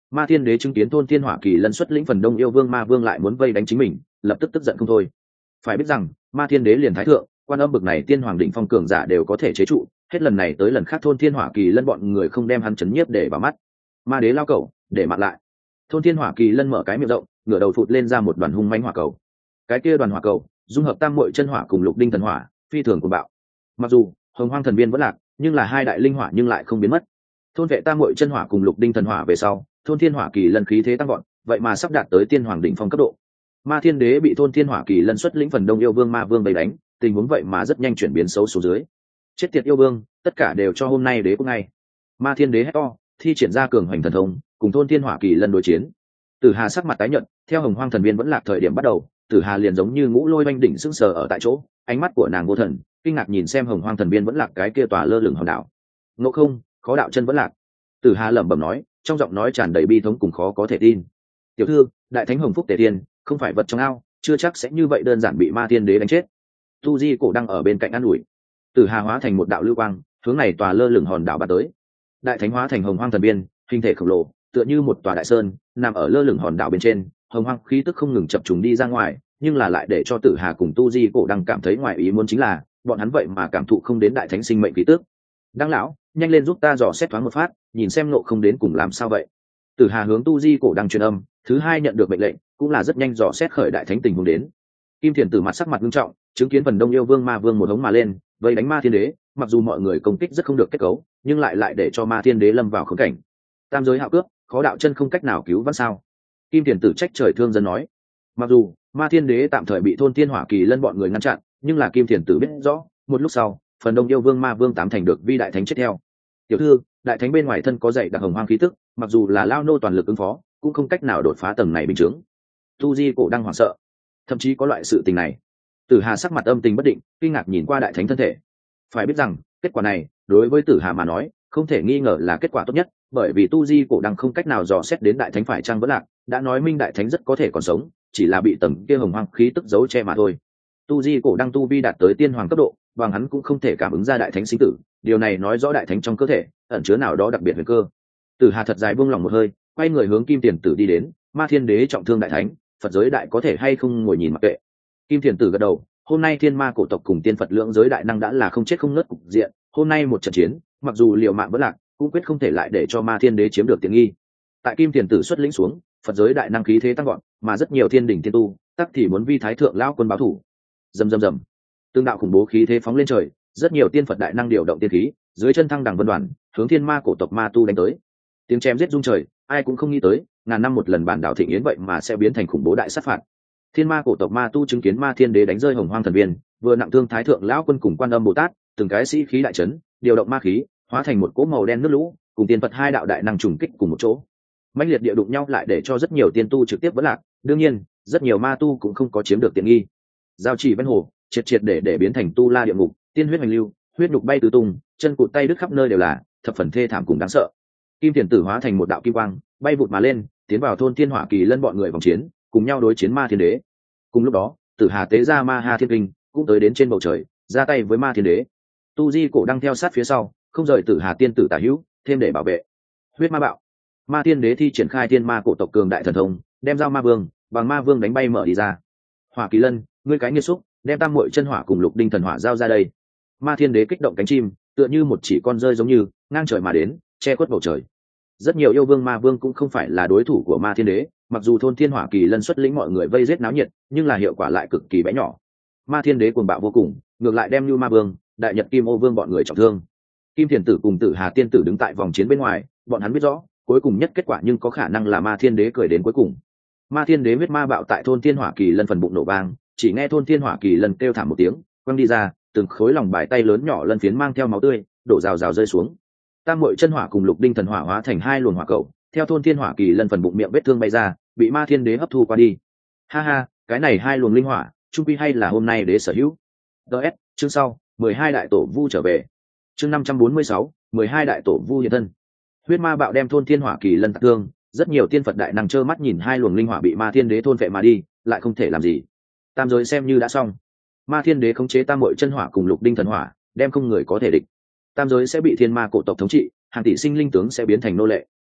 Ma thiên đế chứng kiến thôn thiên hỏa kỳ lân xuất lĩnh phần đông yêu vương ma vương lại muốn vây đánh chính mình, lập tức tức giận không thôi. Phải biết rằng ma thiên đế liền thái thượng quan âm bực này tiên hoàng định phong cường giả đều có thể chế trụ, hết lần này tới lần khác thôn thiên hỏa kỳ lân bọn người không đem hắn chấn nhiếp để vào mắt. Ma đế lao cẩu để mặn lại. Thôn thiên hỏa kỳ lân mở cái miệng rộng, ngửa đầu phụt lên ra một đoàn hung mãnh hỏa cầu. Cái kia đoàn hỏa cầu dung hợp tam muội chân hỏa cùng lục đinh thần hỏa, phi thường cuồng bạo. Mặc dù hồng hoang thần viên vẫn lạc, nhưng là hai đại linh hỏa nhưng lại không biến mất. Thôn vệ tam muội chân hỏa cùng lục đinh thần hỏa về sau, thôn thiên hỏa kỳ lân khí thế tăng vọt, vậy mà sắp đạt tới tiên hoàng đỉnh phong cấp độ. Ma thiên đế bị thôn thiên hỏa kỳ lân xuất lĩnh phần đông yêu vương ma vương bày đánh, tình huống vậy mà rất nhanh chuyển biến xấu xuống dưới. Chết tiệt yêu vương, tất cả đều cho hôm nay đế quốc ngay. Ma thiên đế hét to, thi triển ra cường hoành thần thông, cùng thôn thiên hỏa kỳ lân đối chiến. Tử Hà sắc mặt tái nhợt, theo hồng hoang thần viên vẫn lạc thời điểm bắt đầu, Tử Hà liền giống như ngũ lôi oanh đỉnh sững sờ ở tại chỗ, ánh mắt của nàng vô thần, kinh ngạc nhìn xem hồng hoang thần viên vẫn lạc cái kia tòa lơ lửng hòn đảo. Ngộ không, khó đạo chân vẫn lạc. Tử Hà lẩm bẩm nói, trong giọng nói tràn đầy bi thống cùng khó có thể tin. Tiểu thư, đại thánh hồng phúc tề tiên, không phải vật trong ao, chưa chắc sẽ như vậy đơn giản bị ma thiên đế đánh chết. Tu Di cổ đang ở bên cạnh an ủi. Tử Hà hóa thành một đạo lưu quang, hướng này tòa lơ lửng hòn đảo bắn tới. Đại thánh hóa thành hồng hoang thần viên, hình thể khổng lồ, tựa như một tòa đại sơn, nằm ở lơ lửng hòn đảo bên trên, hồng hoang khí tức không ngừng chập trùng đi ra ngoài, nhưng là lại để cho Tử Hà cùng Tu Di cổ đang cảm thấy ngoài ý muốn chính là, bọn hắn vậy mà cảm thụ không đến đại thánh sinh mệnh khí tức. Đăng lão, nhanh lên giúp ta dò xét thoáng một phát, nhìn xem nộ không đến cùng làm sao vậy. Tử Hà hướng Tu Di cổ đang truyền âm, thứ hai nhận được mệnh lệnh, cũng là rất nhanh dò xét khởi đại thánh tình huống đến. Kim Thiền Tử mặt sắc mặt nghiêm trọng, chứng kiến phần đông yêu vương ma vương một hống mà lên, vây đánh ma thiên đế, mặc dù mọi người công kích rất không được kết cấu, nhưng lại để cho ma thiên đế lâm vào khốn cảnh. Tam giới hạo cướp, khó đạo chân không cách nào cứu vãn sao? Kim Thiền Tử trách trời thương dân nói. Mặc dù ma thiên đế tạm thời bị thôn thiên hỏa kỳ lân bọn người ngăn chặn, nhưng là Kim Thiền Tử biết rõ, một lúc sau, phần đông yêu vương ma vương tám thành được vi đại thánh chết theo. Tiểu thư, đại thánh bên ngoài thân có dày đặc hồng hoang khí tức, mặc dù là lao nô toàn lực ứng phó, cũng không cách nào đột phá tầng này bình chứng. Tu Di cổ đang hoảng sợ, thậm chí có loại sự tình này. Tử Hà sắc mặt âm tình bất định, kinh ngạc nhìn qua đại thánh thân thể. Phải biết rằng kết quả này đối với Tử Hà mà nói không thể nghi ngờ là kết quả tốt nhất, bởi vì Tu Di cổ đang không cách nào dò xét đến đại thánh phải chăng vẫn lạc, đã nói minh đại thánh rất có thể còn sống, chỉ là bị tầng kia hồng hoang khí tức giấu che mà thôi. Tu Di cổ đang tu vi đạt tới tiên hoàng cấp độ, bằng hắn cũng không thể cảm ứng ra đại thánh sinh tử, điều này nói rõ đại thánh trong cơ thể ẩn chứa nào đó đặc biệt huyền cơ. Tử Hà thật dài buông lòng một hơi, quay người hướng Kim Tiền Tử đi đến. Ma thiên đế trọng thương đại thánh, Phật giới đại có thể hay không ngồi nhìn mặc kệ. Kim Tiền Tử gật đầu, hôm nay thiên ma cổ tộc cùng tiên Phật lưỡng giới đại năng đã là không chết không nứt cục diện, hôm nay một trận chiến, mặc dù liều mạng vẫn lạc, cũng quyết không thể lại để cho ma thiên đế chiếm được tiện nghi. Tại Kim Tiền Tử xuất lĩnh xuống, Phật giới đại năng khí thế tăng gọn, mà rất nhiều thiên đỉnh tiên tu tắc thì muốn vi thái thượng lão quân báo thủ. Rầm rầm rầm, tương đạo khủng bố khí thế phóng lên trời, rất nhiều tiên Phật đại năng điều động tiên khí, dưới chân thăng đằng vân đoàn, hướng thiên ma cổ tộc ma tu đánh tới. Tiếng chém giết rung trời, ai cũng không nghĩ tới, ngàn năm một lần bản đảo thịnh yến vậy mà sẽ biến thành khủng bố đại sát phạt. Thiên ma cổ tộc ma tu chứng kiến ma thiên đế đánh rơi hồng hoang thần viên, vừa nặng thương thái thượng lão quân cùng quan âm bồ tát, từng cái sĩ khí đại chấn, điều động ma khí, hóa thành một cỗ màu đen nước lũ, cùng tiên Phật hai đạo đại năng trùng kích cùng một chỗ. Mãnh liệt địa đụng nhau lại để cho rất nhiều tiên tu trực tiếp vỡ lạc, đương nhiên, rất nhiều ma tu cũng không có chiếm được tiện nghi. Giao chỉ ven hồ, triệt triệt để biến thành tu la địa ngục, tiên huyết hành lưu, huyết nhục bay tứ tung, chân cụt tay đứt khắp nơi đều là, thập phần thê thảm cùng đáng sợ. Kim Tiền Tử hóa thành một đạo kim quang, bay vụt mà lên, tiến vào thôn thiên hỏa kỳ lân bọn người vòng chiến, cùng nhau đối chiến ma thiên đế. Cùng lúc đó, Tử Hà tế ra ma ha thiên kinh, cũng tới đến trên bầu trời, ra tay với ma thiên đế. Tu Di cổ đang theo sát phía sau, không rời Tử Hà tiên tử tả hữu, thêm để bảo vệ. Huyết ma bạo, ma thiên đế thi triển khai thiên ma cổ tộc cường đại thần thông, đem giao ma vương, bằng ma vương đánh bay mở đi ra. Hỏa kỳ lân, ngươi cái nghiệt xúc, đem tam muội chân hỏa cùng lục đinh thần hỏa giao ra đây. Ma thiên đế kích động cánh chim, tựa như một chỉ con rơi giống như ngang trời mà đến, che khuất bầu trời. Rất nhiều yêu vương ma vương cũng không phải là đối thủ của ma thiên đế, mặc dù thôn thiên hỏa kỳ lân xuất lĩnh mọi người vây giết náo nhiệt, nhưng là hiệu quả lại cực kỳ bé nhỏ. Ma thiên đế cuồng bạo vô cùng, ngược lại đem Lưu Ma vương, Đại Nhật Kim Ô vương bọn người trọng thương. Kim Thiền Tử cùng Tử Hà tiên tử đứng tại vòng chiến bên ngoài, bọn hắn biết rõ cuối cùng nhất kết quả, nhưng có khả năng là ma thiên đế cười đến cuối cùng. Ma thiên đế huyết ma bạo tại thôn thiên hỏa kỳ lân phần bụng nổ vang, chỉ nghe thôn thiên hỏa kỳ lân kêu thảm một tiếng, quăng đi ra từng khối lòng bài tay lớn nhỏ lân phiến mang theo máu tươi đổ rào rào rơi xuống. Tam muội chân hỏa cùng lục đinh thần hỏa hóa thành hai luồng hỏa cầu, theo thôn thiên hỏa kỳ lân phần bụng miệng vết thương bay ra, bị ma thiên đế hấp thu qua đi. Ha ha, cái này hai luồng linh hỏa trung quy hay là hôm nay đế sở hữu. DS chương sau 12 đại tổ vu trở về. Chương 546, 12 đại tổ vu hiện thân. Huyết ma bạo đem thôn thiên hỏa kỳ lân tạc thương, rất nhiều tiên Phật đại năng trơ mắt nhìn hai luồng linh hỏa bị ma thiên đế thôn vệ mà đi, lại không thể làm gì. Tam giới xem như đã xong. Ma thiên đế khống chế tam muội chân hỏa cùng lục đinh thần hỏa, đem không người có thể địch. Tam giới sẽ bị thiên ma cổ tộc thống trị, hàng tỷ sinh linh tướng sẽ biến thành nô lệ.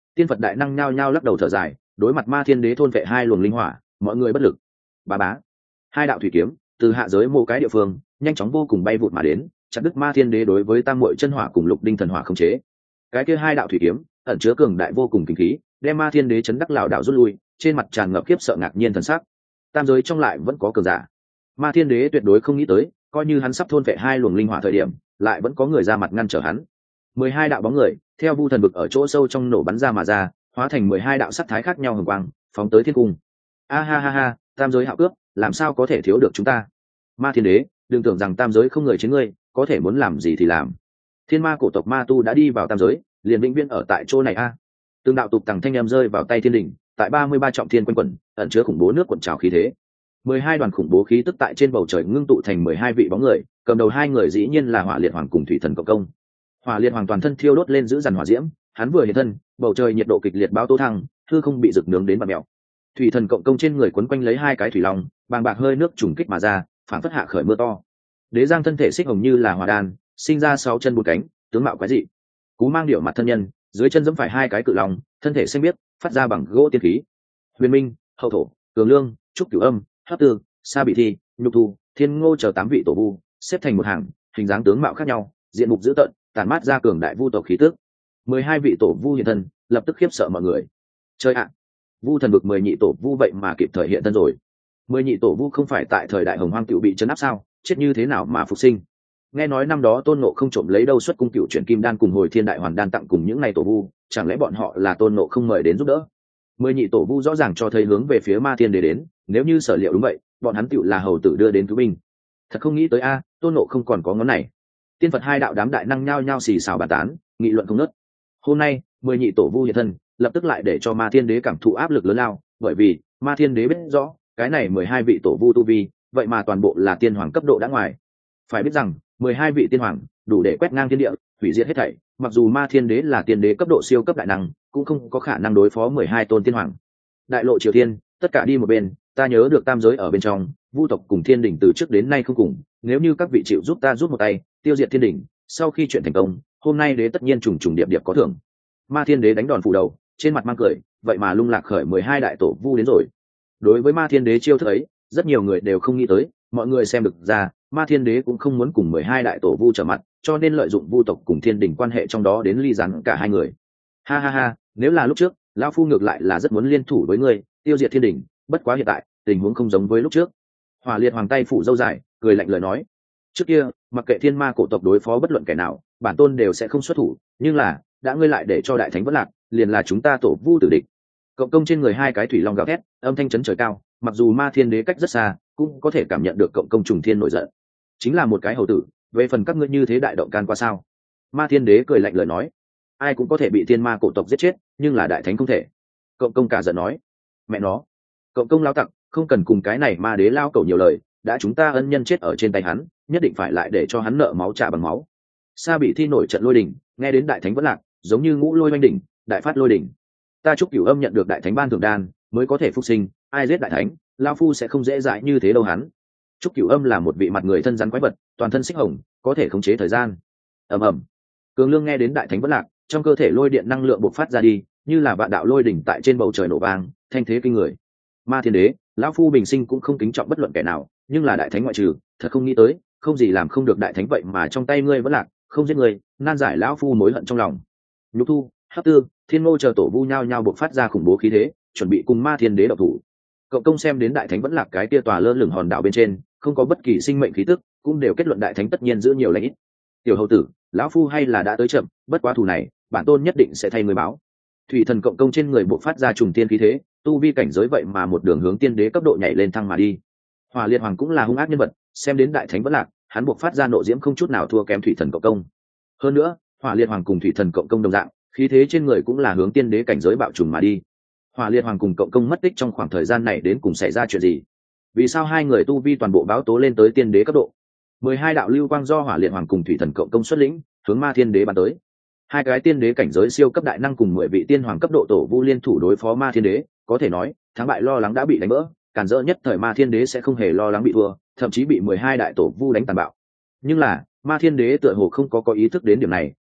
Tiên Phật đại năng nhao nhao lắc đầu thở dài, đối mặt ma thiên đế thôn vệ hai luồng linh hỏa, mọi người bất lực. Bá bá, hai đạo thủy kiếm từ hạ giới một cái địa phương nhanh chóng vô cùng bay vụt mà đến, chặt đứt ma thiên đế đối với tam muội chân hỏa cùng lục đinh thần hỏa khống chế. Cái kia hai đạo thủy kiếm ẩn chứa cường đại vô cùng kinh khí, đem ma thiên đế chấn đắc lảo đảo rút lui, trên mặt tràn ngập khiếp sợ ngạc nhiên thần sắc. Tam giới trong lại vẫn có cường giả. Ma thiên đế tuyệt đối không nghĩ tới, coi như hắn sắp thôn vệ hai luồng linh hỏa thời điểm, lại vẫn có người ra mặt ngăn trở hắn. 12 đạo bóng người theo vu thần vực ở chỗ sâu trong nổ bắn ra mà ra, hóa thành 12 đạo sắc thái khác nhau hừng quang, phóng tới thiên cung. A ha ha ha, tam giới hạo cướp, làm sao có thể thiếu được chúng ta? Ma thiên đế, đừng tưởng rằng tam giới không người chiến ngươi, có thể muốn làm gì thì làm. Thiên ma cổ tộc ma tu đã đi vào tam giới, liền vĩnh viễn ở tại chỗ này a. Từng đạo tục tằng thanh em rơi vào tay thiên đỉnh, tại 33 trọng thiên quanh quẩn, ẩn chứa khủng bố nước cuộn trào khí thế. 12 đoàn khủng bố khí tức tại trên bầu trời ngưng tụ thành 12 vị bóng người, cầm đầu hai người dĩ nhiên là Hỏa Liệt Hoàng cùng Thủy Thần Cộng Công. Hỏa Liệt Hoàng toàn thân thiêu đốt lên giữ dằn hỏa diễm, hắn vừa hiện thân, bầu trời nhiệt độ kịch liệt bao tố thăng, hư không bị rực nướng đến bặm mèo. Thủy Thần Cộng Công trên người quấn quanh lấy hai cái thủy long, bàng bạc hơi nước trùng kích mà ra, phản phất hạ khởi mưa to. Đế Giang thân thể xích hồng như là hỏa đan, sinh ra 6 chân 4 cánh, tướng mạo quái dị. Cú mang điệu mặt thân nhân, dưới chân giẫm phải hai cái cự long, thân thể xanh biếc, phát ra bằng gỗ tiên khí. Huyền Minh, Hậu Thổ, Cường Lương, Trúc Cửu Âm, Hấp Tư, Sa Bị Thi, Nhục Thu, Thiên Ngô chờ 8 vị tổ vu, xếp thành một hàng, hình dáng tướng mạo khác nhau, diện mục dữ tợn, tản mát ra cường đại vu tộc khí tức. 12 vị tổ vu hiện thân, lập tức khiếp sợ mọi người. Chơi ạ, vu thần vực 10 nhị tổ vu vậy mà kịp thời hiện thân rồi. 10 nhị tổ vu không phải tại thời đại Hồng Hoang tiểu bị trấn áp sao, chết như thế nào mà phục sinh? Nghe nói năm đó Tôn Ngộ không trộm lấy đâu xuất cung cựu chuyển kim đan cùng hồi thiên đại hoàn đan tặng cùng những này tổ vu, chẳng lẽ bọn họ là Tôn Ngộ không mời đến giúp đỡ? 10 nhị tổ vu rõ ràng cho thấy hướng về phía Ma Thiên Đế đến, nếu như sở liệu đúng vậy, bọn hắn tựu là hầu tử đưa đến cứu binh. Thật không nghĩ tới a, Tôn Ngộ không còn có ngón này. Tiên Phật hai đạo đám đại năng nhao nhao xì xào bàn tán, nghị luận không ngớt. Hôm nay, 10 nhị tổ vu hiện thân, lập tức lại để cho Ma Thiên Đế cảm thụ áp lực lớn lao, bởi vì Ma Thiên Đế biết rõ, cái này 12 vị tổ vu tu vi, vậy mà toàn bộ là tiên hoàng cấp độ đã ngoài. Phải biết rằng, 12 vị tiên hoàng đủ để quét ngang thiên địa, hủy diệt hết thảy, mặc dù Ma Thiên Đế là tiên đế cấp độ siêu cấp đại năng, cũng không có khả năng đối phó 12 tôn tiên hoàng. Đại lộ triều thiên, tất cả đi một bên, ta nhớ được tam giới ở bên trong, vu tộc cùng thiên đỉnh từ trước đến nay không cùng, nếu như các vị chịu giúp ta giúp một tay, tiêu diệt thiên đỉnh, sau khi chuyện thành công, hôm nay đế tất nhiên trùng trùng điệp điệp có thưởng. Ma Thiên Đế đánh đòn phủ đầu, trên mặt mang cười, vậy mà lung lạc khởi 12 đại tổ vu đến rồi. Đối với Ma Thiên Đế chiêu thức ấy, rất nhiều người đều không nghĩ tới, mọi người xem được ra, Ma Thiên Đế cũng không muốn cùng 12 đại tổ vu trở mặt, cho nên lợi dụng vu tộc cùng thiên đỉnh quan hệ trong đó đến ly gián cả hai người. Ha ha ha, nếu là lúc trước, lão phu ngược lại là rất muốn liên thủ với ngươi, tiêu diệt thiên đỉnh, bất quá hiện tại, tình huống không giống với lúc trước. Hỏa Liệt Hoàng tay phủ râu dài, cười lạnh lời nói. Trước kia, mặc kệ thiên ma cổ tộc đối phó bất luận kẻ nào, bản tôn đều sẽ không xuất thủ, nhưng là, đã ngươi lại để cho đại thánh vẫn lạc, liền là chúng ta tổ vu tử địch. Cộng công trên người hai cái thủy long gào thét, âm thanh chấn trời cao, mặc dù Ma Thiên Đế cách rất xa, cũng có thể cảm nhận được cộng công trùng thiên nổi giận. Chính là một cái hầu tử, về phần các ngươi như thế đại động can qua sao? Ma Thiên Đế cười lạnh lời nói. Ai cũng có thể bị thiên ma cổ tộc giết chết, nhưng là đại thánh không thể. Cộng công cả giận nói. Mẹ nó, cộng công lao tặc, không cần cùng cái này ma đế lao cẩu nhiều lời, đã chúng ta ân nhân chết ở trên tay hắn, nhất định phải lại để cho hắn nợ máu trả bằng máu. Sa Bị Thi nổi trận lôi đình, nghe đến đại thánh vẫn lạc, giống như ngũ lôi oanh đỉnh, đại phát lôi đỉnh. Ta chúc Cửu Âm nhận được đại thánh ban thượng đan, mới có thể phục sinh, ai giết đại thánh, lao phu sẽ không dễ dãi như thế đâu hắn. Trúc Cửu Âm là một vị mặt người thân rắn quái vật, toàn thân xích hồng, có thể khống chế thời gian. Ầm ầm. Cường Lương nghe đến đại thánh vẫn lạc, trong cơ thể lôi điện năng lượng bộc phát ra đi, như là vạn đạo lôi đỉnh tại trên bầu trời nổ vang, thanh thế kinh người. Ma Thiên Đế, lão phu bình sinh cũng không kính trọng bất luận kẻ nào, nhưng là đại thánh ngoại trừ, thật không nghĩ tới, không gì làm không được đại thánh vậy mà trong tay ngươi vẫn lạc, không giết ngươi, nan giải lão phu mối hận trong lòng. Nhục Thu, Hấp Tư, Thiên Ngô chờ tổ vu nhao nhao bộc phát ra khủng bố khí thế, chuẩn bị cùng Ma Thiên Đế động thủ. Cộng công xem đến đại thánh vẫn lạc cái tia tòa lơ lửng hòn đảo bên trên, không có bất kỳ sinh mệnh khí tức, cũng đều kết luận đại thánh tất nhiên giữ nhiều lãnh ít. Tiểu hầu tử, lão phu hay là đã tới chậm, bất quá thù này, bản tôn nhất định sẽ thay người báo. Thủy Thần Cộng công trên người bộc phát ra trùng tiên khí thế, tu vi cảnh giới vậy mà một đường hướng tiên đế cấp độ nhảy lên thăng mà đi. Hỏa Liệt Hoàng cũng là hung ác nhân vật, xem đến đại thánh vẫn lạc, hắn bộc phát ra nộ diễm không chút nào thua kém Thủy Thần Cộng công. Hơn nữa, Hỏa Liệt Hoàng cùng Thủy Thần Cộng công đồng dạng, khí thế trên người cũng là hướng tiên đế cảnh giới bạo trùng mà đi. Hỏa Liệt Hoàng cùng Cộng công mất tích trong khoảng thời gian này đến cùng xảy ra chuyện gì? Vì sao hai người tu vi toàn bộ báo tố lên tới tiên đế cấp độ? 12 đạo lưu quang do Hỏa Liệt Hoàng cùng Thủy Thần Cộng công xuất lĩnh, hướng Ma Thiên Đế bắn tới. Hai cái tiên đế cảnh giới siêu cấp đại năng cùng 10 vị tiên hoàng cấp độ tổ vu liên thủ đối phó Ma Thiên Đế, có thể nói, thắng bại lo lắng đã bị đánh vỡ, cản rỡ nhất thời Ma Thiên Đế sẽ không hề lo lắng bị thua, thậm chí bị 12 đại tổ vu đánh tàn bạo. Nhưng là, Ma Thiên Đế tựa hồ không có ý thức đến điểm này,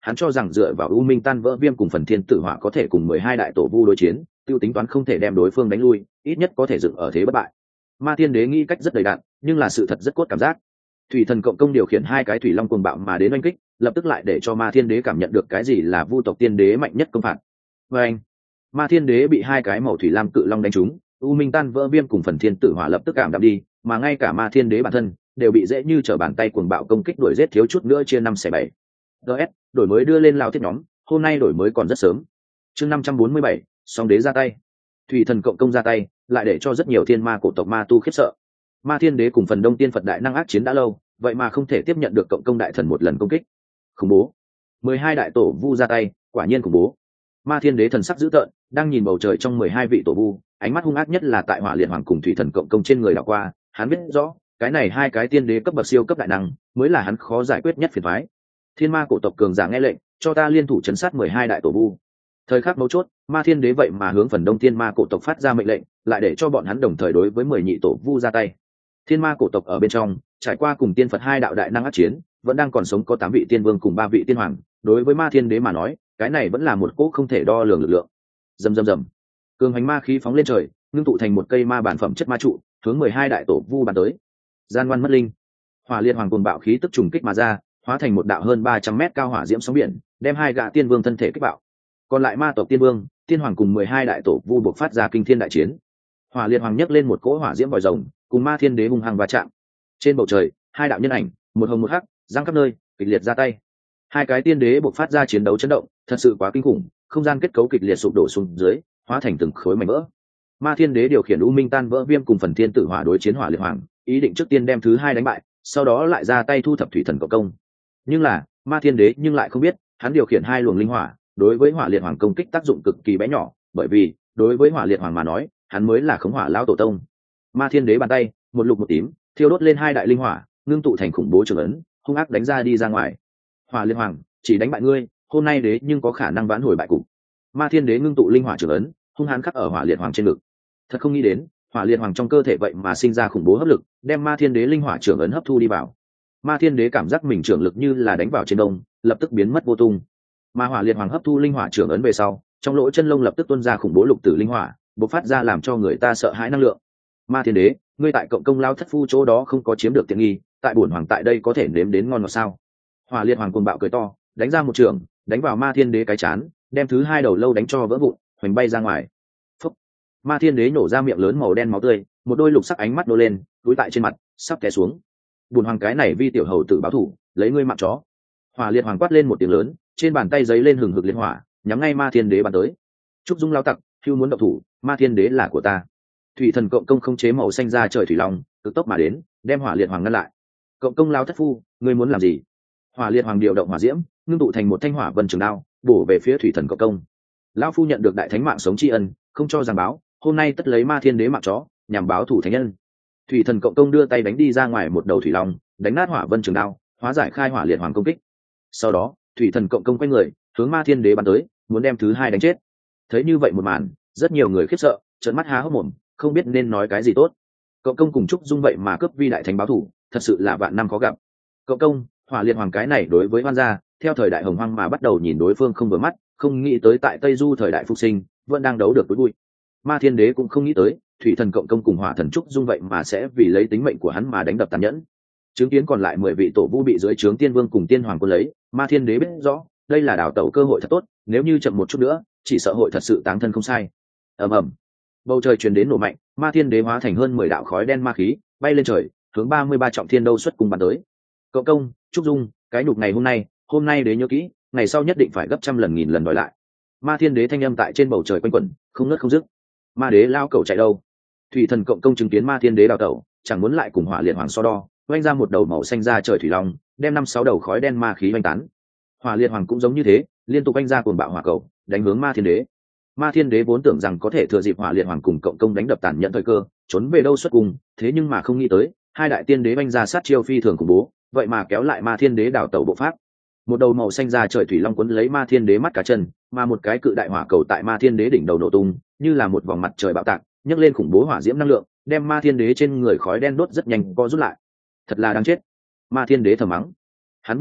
hắn cho rằng dựa vào u minh tan vỡ viêm cùng phần thiên tử hỏa có thể cùng 12 đại tổ vu đối chiến, tiêu tính toán không thể đem đối phương đánh lui, ít nhất có thể dựng ở thế bất bại. Ma Thiên Đế nghĩ cách rất đầy đặn, nhưng là sự thật rất cốt cảm giác. Thủy thần cộng công điều khiển hai cái thủy long cuồng bạo mà đến oanh kích, lập tức lại để cho Ma Thiên Đế cảm nhận được cái gì là vu tộc tiên đế mạnh nhất công phạt. Và anh, Ma Thiên Đế bị hai cái màu thủy lam cự long đánh trúng, u minh tan vỡ viêm cùng phần thiên tử hỏa lập tức cảm đạm đi, mà ngay cả Ma Thiên Đế bản thân đều bị dễ như trở bàn tay cuồng bạo công kích đuổi giết thiếu chút nữa chia 5/7. DS, đổi mới đưa lên lao thiết nhóm, hôm nay đổi mới còn rất sớm. Chương 547, song đế ra tay. Thủy thần cộng công ra tay, lại để cho rất nhiều thiên ma cổ tộc ma tu khiếp sợ. Ma Thiên Đế cùng phần đông tiên Phật đại năng ác chiến đã lâu, vậy mà không thể tiếp nhận được cộng công đại thần một lần công kích. Khủng bố. 12 đại tổ vu ra tay, quả nhiên khủng bố. Ma Thiên Đế thần sắc dữ tợn, đang nhìn bầu trời trong 12 vị tổ vu, ánh mắt hung ác nhất là tại Hỏa Liệt Hoàng cùng Thủy thần cộng công trên người đảo qua, hắn biết rõ, cái này hai cái tiên đế cấp bậc siêu cấp đại năng, mới là hắn khó giải quyết nhất phiền toái. Thiên ma cổ tộc cường giả nghe lệnh, cho ta liên thủ chấn sát 12 đại tổ vu. Thời khắc mấu chốt, Ma Thiên Đế vậy mà hướng phần đông thiên ma cổ tộc phát ra mệnh lệnh, lại để cho bọn hắn đồng thời đối với 10 nhị tổ vu ra tay. Thiên ma cổ tộc ở bên trong, trải qua cùng tiên Phật hai đạo đại năng ác chiến, vẫn đang còn sống có 8 vị tiên vương cùng 3 vị tiên hoàng, đối với Ma Thiên Đế mà nói, cái này vẫn là một cỗ không thể đo lường lực lượng. Rầm rầm rầm. Cường hành ma khí phóng lên trời, ngưng tụ thành một cây ma bản phẩm chất ma trụ, hướng 12 đại tổ vu bàn tới. Gian ngoan mất linh. Hỏa Liệt Hoàng cuồng bạo khí tức trùng kích mà ra, hóa thành một đạo hơn 300 mét cao hỏa diễm sóng biển, đem hai gã tiên vương thân thể kích bạo. Còn lại ma tộc tiên vương, tiên hoàng cùng 12 đại tổ vu buộc phát ra kinh thiên đại chiến. Hỏa Liệt Hoàng nhấc lên một cỗ hỏa diễm vòi rồng, cùng Ma Thiên Đế hung hăng va chạm. Trên bầu trời, hai đạo nhân ảnh, một hồng một hắc, giăng khắp nơi, kịch liệt ra tay. Hai cái tiên đế buộc phát ra chiến đấu chấn động, thật sự quá kinh khủng, không gian kết cấu kịch liệt sụp đổ xuống dưới, hóa thành từng khối mảnh vỡ. Ma Thiên Đế điều khiển U Minh tan vỡ viêm cùng phần thiên tử hỏa đối chiến Hỏa Liệt Hoàng, ý định trước tiên đem thứ hai đánh bại, sau đó lại ra tay thu thập thủy thần cộng công. Nhưng là, Ma Thiên Đế nhưng lại không biết, hắn điều khiển hai luồng linh hỏa, đối với Hỏa Liệt Hoàng công kích tác dụng cực kỳ bé nhỏ, bởi vì, đối với Hỏa Liệt Hoàng mà nói, hắn mới là khống hỏa lão tổ tông. Ma Thiên Đế bàn tay, một lục một tím, thiêu đốt lên hai đại linh hỏa, ngưng tụ thành khủng bố trường ấn, hung ác đánh ra đi ra ngoài. Hỏa Liệt Hoàng, chỉ đánh bại ngươi, hôm nay đế nhưng có khả năng vãn hồi bại cục. Ma Thiên Đế ngưng tụ linh hỏa trường ấn, hung hãn khắc ở Hỏa Liệt Hoàng trên ngực. Thật không nghĩ đến, Hỏa Liệt Hoàng trong cơ thể vậy mà sinh ra khủng bố hấp lực, đem Ma Thiên Đế linh hỏa trường ấn hấp thu đi vào. Ma Thiên Đế cảm giác mình trường lực như là đánh vào trên đông, lập tức biến mất vô tung. Mà Hỏa Liệt Hoàng hấp thu linh hỏa trường ấn về sau, trong lỗ chân lông lập tức tuôn ra khủng bố lục tử linh hỏa, bộc phát ra làm cho người ta sợ hãi năng lượng. Ma Thiên Đế, ngươi tại cộng công lao thất phu chỗ đó không có chiếm được tiện nghi, tại bổn hoàng tại đây có thể nếm đến ngon ngọt sao? Hỏa Liệt Hoàng cuồng bạo cười to, đánh ra một trường, đánh vào Ma Thiên Đế cái chán, đem thứ hai đầu lâu đánh cho vỡ vụn, hoành bay ra ngoài. Phúc. Ma Thiên Đế nổ ra miệng lớn màu đen máu tươi, một đôi lục sắc ánh mắt nô lên, túi tại trên mặt, sắp té xuống. Bổn hoàng cái này vi tiểu hầu tử báo thủ, lấy ngươi mạng chó. Hỏa Liệt Hoàng quát lên một tiếng lớn, trên bàn tay giấy lên hừng hực liên hỏa, nhắm ngay Ma Thiên Đế bắn tới. Trúc Dung lao tặc, hưu muốn động thủ, Ma Thiên Đế là của ta. Thủy thần cộng công không chế màu xanh ra trời thủy long, cực tốc mà đến, đem Hỏa Liệt Hoàng ngăn lại. Cộng công lao thất phu, ngươi muốn làm gì? Hỏa Liệt Hoàng điều động hỏa diễm, ngưng tụ thành một thanh hỏa vân trường đao, bổ về phía thủy thần cộng công. Lão phu nhận được đại thánh mạng sống tri ân, không cho giảng báo, hôm nay tất lấy Ma Thiên Đế mạng chó, nhằm báo thủ thánh nhân. Thủy thần cộng công đưa tay đánh đi ra ngoài một đầu thủy long, đánh nát hỏa vân trường đao, hóa giải khai Hỏa Liệt Hoàng công kích. Sau đó, thủy thần cộng công quay người, hướng Ma Thiên Đế bắn tới, muốn đem thứ hai đánh chết. Thấy như vậy một màn, rất nhiều người khiếp sợ, trợn mắt há hốc mồm, không biết nên nói cái gì tốt. Cộng công cùng Trúc Dung vậy mà cướp vi đại thánh báo thủ, thật sự là vạn năm khó gặp. Cộng công, Hỏa Liệt Hoàng cái này đối với Hoan gia, theo thời đại hồng hoang mà bắt đầu nhìn đối phương không vừa mắt, không nghĩ tới tại Tây Du thời đại phục sinh, vẫn đang đấu được với vui. Ma Thiên Đế cũng không nghĩ tới, thủy thần cộng công cùng Hỏa thần Trúc Dung vậy mà sẽ vì lấy tính mệnh của hắn mà đánh đập tàn nhẫn. Chứng kiến còn lại 10 vị tổ vu bị dưới trướng tiên vương cùng tiên hoàng quân lấy, Ma Thiên Đế biết rõ, đây là đào tẩu cơ hội thật tốt, nếu như chậm một chút nữa, chỉ sợ hội thật sự táng thân không sai. Ầm ầm. Bầu trời truyền đến nổ mạnh, Ma Thiên Đế hóa thành hơn 10 đạo khói đen ma khí, bay lên trời, hướng 33 trọng thiên đâu xuất cùng bắn tới. Cộng công, Trúc Dung, cái nhục này hôm nay đế nhớ kỹ, ngày sau nhất định phải gấp trăm lần nghìn lần đòi lại. Ma Thiên Đế thanh âm tại trên bầu trời quanh quẩn, không ngớt không dứt. Ma Đế lao cẩu chạy đâu? Thủy thần cộng công chứng kiến Ma Thiên Đế đào tẩu, chẳng muốn lại cùng Hỏa Liệt Hoàng so đo, oanh ra một đầu màu xanh ra trời thủy long, đem 5-6 đầu khói đen ma khí oanh tán. Hỏa Liệt Hoàng cũng giống như thế, liên tục oanh ra cuồng bạo hỏa cầu, đánh hướng Ma Thiên Đế. Ma Thiên Đế vốn tưởng rằng có thể thừa dịp Hỏa Liệt Hoàng cùng cộng công đánh đập tàn nhẫn thời cơ, trốn về đâu xuất cùng, thế nhưng mà không nghĩ tới, hai đại tiên đế oanh ra sát chiêu phi thường khủng bố, vậy mà kéo lại Ma Thiên Đế đảo tẩu bộ pháp. Một đầu màu xanh ra trời thủy long cuốn lấy Ma Thiên Đế mắt cá chân, mà một cái cự đại hỏa cầu tại Ma Thiên Đế đỉnh đầu nổ tung, như là một vòng mặt trời bạo tạc, nhấc lên khủng bố hỏa diễm năng lượng, đem Ma Thiên Đế trên người khói đen đốt rất nhanh co rút lại. Thật là đáng chết. Ma Thiên Đế thầm mắng. Hắn biết rõ,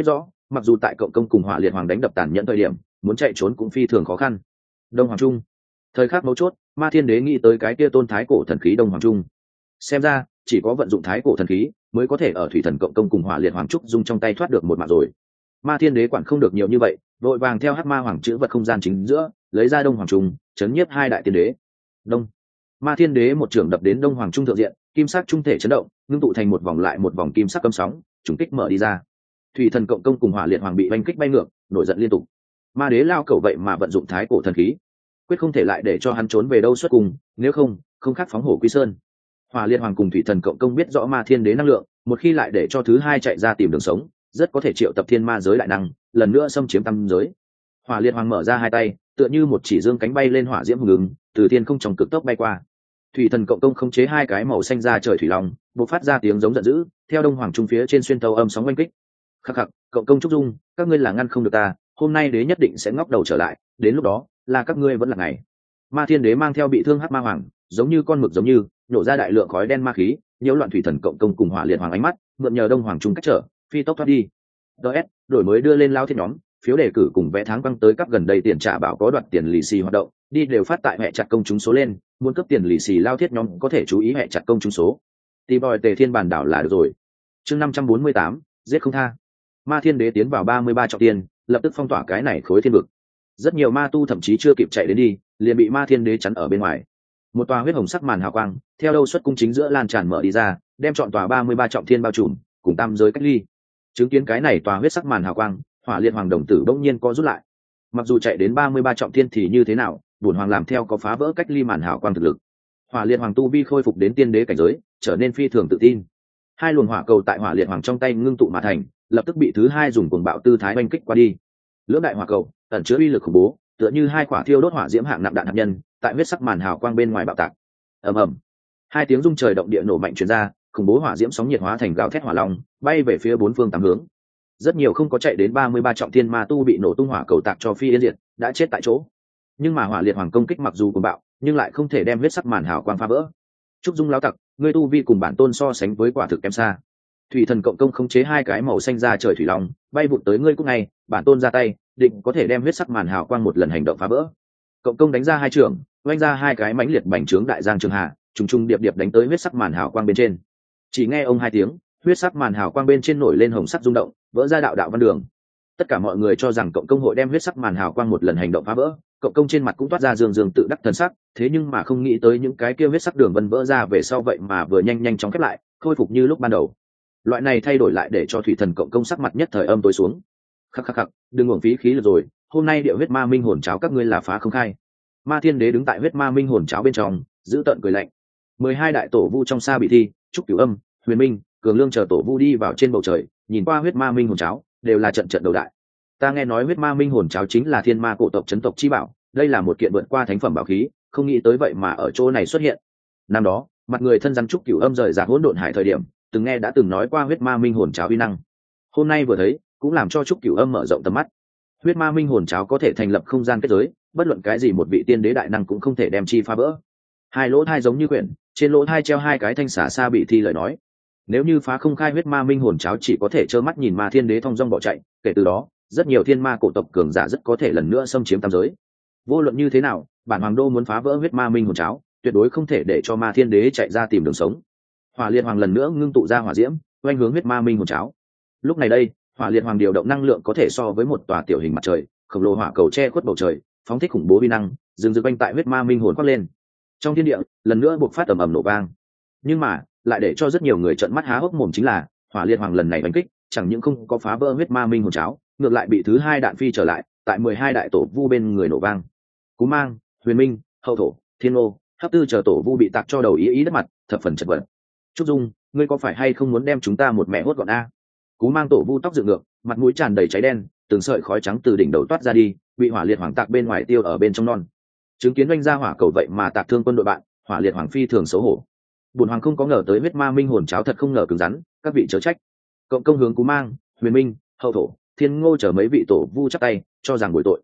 mặc dù tại cộng công cùng hỏa liệt hoàng đánh đập tàn nhẫn thời điểm muốn chạy trốn cũng phi thường khó khăn. Đông Hoàng Trung. Thời khắc mấu chốt, Ma Thiên Đế nghĩ tới cái kia tôn thái cổ thần khí Đông Hoàng Trung. Xem ra chỉ có vận dụng thái cổ thần khí mới có thể ở thủy thần cộng công cùng hỏa liệt hoàng trúc dung trong tay thoát được một mạng rồi. Ma Thiên Đế quản không được nhiều như vậy, vội vàng theo hắc ma hoàng chữ vật không gian chính giữa lấy ra Đông Hoàng Trung, chấn nhiếp hai đại tiên đế. Đông. Ma Thiên Đế một trường đập đến Đông Hoàng Trung thượng diện, kim sắc trung thể chấn động, ngưng tụ thành một vòng lại một vòng kim sắc cấm sóng, trùng kích mở đi ra. Thủy thần cộng công cùng hỏa liệt hoàng bị oanh kích bay ngược, nổi giận liên tục. Ma đế lao cẩu vậy mà vận dụng thái cổ thần khí, quyết không thể lại để cho hắn trốn về đâu xuất cùng, nếu không, không khác phóng hổ quy sơn. Hỏa liệt hoàng cùng thủy thần cộng công biết rõ Ma Thiên Đế năng lượng, một khi lại để cho thứ hai chạy ra tìm đường sống, rất có thể triệu tập thiên ma giới đại năng, lần nữa xâm chiếm tam giới. Hỏa liệt hoàng mở ra hai tay, tựa như một chỉ dương cánh bay lên hỏa diễm hùng ứng, từ thiên không trong cực tốc bay qua. Thủy thần cộng công khống chế hai cái màu xanh ra trời thủy long, bộc phát ra tiếng giống giận dữ, theo Đông Hoàng Trung phía trên xuyên tấu âm sóng oanh kích. Khắc khắc, cộng công trúc dung, các ngươi là ngăn không được ta, hôm nay đế nhất định sẽ ngóc đầu trở lại, đến lúc đó là các ngươi vẫn là ngày. Ma Thiên Đế mang theo bị thương hắc ma hoàng, giống như con mực giống như nổ ra đại lượng khói đen ma khí, nhiễu loạn thủy thần cộng công cùng hỏa liệt hoàng ánh mắt, mượn nhờ Đông Hoàng Trung cách trở, phi tốc thoát đi. DS đổi mới đưa lên lao thiết nhóm, phiếu đề cử cùng vẽ tháng quăng tới các gần đây tiền trả bảo có đoạt tiền lì xì hoạt động, đi đều phát tại hệ chặt công chúng số lên, muốn cấp tiền lì xì lao thiết nhóm có thể chú ý hệ chặt công chúng số. Tì bòi tề thiên bản đảo là được rồi. Chương 548, giết không tha. Ma Thiên Đế tiến vào 33 trọng tiên, lập tức phong tỏa cái này khối thiên vực. Rất nhiều ma tu thậm chí chưa kịp chạy đến đi, liền bị Ma Thiên Đế chắn ở bên ngoài. Một tòa huyết hồng sắc màn hào quang, theo đâu xuất cung chính giữa lan tràn mở đi ra, đem trọn tòa 33 trọng thiên bao trùm, cùng tam giới cách ly. Chứng kiến cái này tòa huyết sắc màn hào quang, hỏa liệt hoàng đồng tử bỗng nhiên có rút lại. Mặc dù chạy đến 33 trọng thiên thì như thế nào, bổn hoàng làm theo có phá vỡ cách ly màn hào quang thực lực. Hỏa liệt hoàng tu vi khôi phục đến tiên đế cảnh giới, trở nên phi thường tự tin. Hai luồng hỏa cầu tại hỏa liệt hoàng trong tay ngưng tụ mà thành, lập tức bị thứ hai dùng cuồng bạo tư thái oanh kích qua đi. Lưỡng đại hỏa cầu ẩn chứa uy lực khủng bố, tựa như hai quả thiêu đốt hỏa diễm hạng nặng đạn hạt nhân, tại huyết sắc màn hào quang bên ngoài bạo tạc. Ầm ầm, hai tiếng rung trời động địa nổ mạnh truyền ra, khủng bố hỏa diễm sóng nhiệt hóa thành gào thét hỏa long, bay về phía bốn phương tám hướng. Rất nhiều không có chạy đến 33 trọng thiên ma tu bị nổ tung hỏa cầu tạc cho phi yên diệt, đã chết tại chỗ. Nhưng mà hỏa liệt hoàng công kích mặc dù cuồng bạo, nhưng lại không thể đem huyết sắc màn hào quang phá vỡ. Trúc Dung lão tặc, ngươi tu vi cùng bản tôn so sánh với quả thực kém xa. Thủy thần cộng công khống chế hai cái màu xanh ra trời thủy long, bay vụt tới ngươi cũng ngay, bản tôn ra tay, định có thể đem huyết sắc màn hào quang một lần hành động phá vỡ. Cộng công đánh ra hai trường, oanh ra hai cái mãnh liệt bành trướng đại giang trường hạ, trùng trùng điệp điệp đánh tới huyết sắc màn hào quang bên trên. Chỉ nghe ông hai tiếng, huyết sắc màn hào quang bên trên nổi lên hồng sắc rung động, vỡ ra đạo đạo văn đường. Tất cả mọi người cho rằng cộng công hội đem huyết sắc màn hào quang một lần hành động phá vỡ, cộng công trên mặt cũng toát ra dương dương tự đắc thần sắc, thế nhưng mà không nghĩ tới những cái kia huyết sắc đường vân vỡ ra về sau vậy mà vừa nhanh nhanh chóng khép lại, khôi phục như lúc ban đầu. Loại này thay đổi lại để cho thủy thần cộng công sắc mặt nhất thời âm tối xuống. Khắc khắc khắc, đừng uổng phí khí lực rồi, hôm nay địa huyết ma minh hồn cháo các ngươi là phá không khai. Ma Thiên Đế đứng tại huyết ma minh hồn cháo bên trong, giữ tợn cười lạnh. 12 đại tổ vu trong xa bị thi, trúc cửu âm, huyền minh, cường lương chờ tổ vu đi vào trên bầu trời, nhìn qua huyết ma minh hồn cháo, đều là trận trận đầu đại. Ta nghe nói huyết ma minh hồn cháo chính là thiên ma cổ tộc chấn tộc chi bảo, đây là một kiện vượt qua thánh phẩm bảo khí, không nghĩ tới vậy mà ở chỗ này xuất hiện. Năm đó, mặt người thân rắn trúc cửu âm rời rạc hỗn độn hải thời điểm, từng nghe đã từng nói qua huyết ma minh hồn cháo uy năng. Hôm nay vừa thấy, cũng làm cho trúc cửu âm mở rộng tầm mắt. Huyết ma minh hồn cháo có thể thành lập không gian kết giới, bất luận cái gì một vị tiên đế đại năng cũng không thể đem chi phá vỡ. Hai lỗ thai giống như quyển, trên lỗ thai treo hai cái thanh xả xa bị thi lời nói. Nếu như phá không khai huyết ma minh hồn cháo chỉ có thể trơ mắt nhìn Ma Thiên Đế thong dong bỏ chạy, kể từ đó, rất nhiều thiên ma cổ tộc cường giả rất có thể lần nữa xâm chiếm tam giới. Vô luận như thế nào, bản hoàng đô muốn phá vỡ huyết ma minh hồn cháo, tuyệt đối không thể để cho Ma Thiên Đế chạy ra tìm đường sống. Hỏa liệt hoàng lần nữa ngưng tụ ra hỏa diễm, oanh hướng huyết ma minh hồn cháo. Lúc này đây, hỏa liệt hoàng điều động năng lượng có thể so với một tòa tiểu hình mặt trời, khổng lồ hỏa cầu che khuất bầu trời, phóng thích khủng bố vi năng, dừng dừng quanh tại huyết ma minh hồn quát lên. Trong thiên địa, lần nữa buộc phát ầm ầm nổ vang. Nhưng mà, lại để cho rất nhiều người trợn mắt há hốc mồm chính là, hỏa liệt hoàng lần này đánh kích, chẳng những không có phá vỡ huyết ma minh hồn cháo, ngược lại bị thứ hai đạn phi trở lại, tại 12 đại tổ vu bên người nổ vang. Cú Mang, Huyền Minh, Hậu Thổ, Thiên Ô, Hấp Tư chờ tổ vu bị tạc cho đầu ý đất mặt, thập phần chật vật. Trúc Dung, ngươi có phải hay không muốn đem chúng ta một mẹ hốt gọn a? Cú Mang tổ vu tóc dựng ngược, mặt mũi tràn đầy cháy đen, từng sợi khói trắng từ đỉnh đầu toát ra đi, bị hỏa liệt hoàng tạc bên ngoài tiêu ở bên trong non. Chứng kiến oanh ra hỏa cầu vậy mà tạc thương quân đội bạn, hỏa liệt hoàng phi thường xấu hổ. Bùn hoàng không có ngờ tới huyết ma minh hồn cháo thật không ngờ cứng rắn, các vị chớ trách. Cộng công hướng Cú Mang, Huyền Minh, Hậu Thổ, Thiên Ngô chở mấy vị tổ vu chắp tay, cho rằng bồi tội.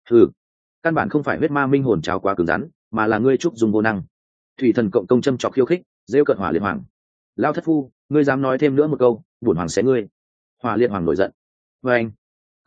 Căn bản không phải huyết ma minh hồn cháo quá cứng rắn, mà là ngươi Trúc Dung vô năng. Thủy thần cộng công châm chọc khiêu khích, rêu cợt hỏa liệt hoàng. Lao thất phu, ngươi dám nói thêm nữa một câu, bổn hoàng sẽ ngươi. Hỏa liệt hoàng nổi giận. Và anh,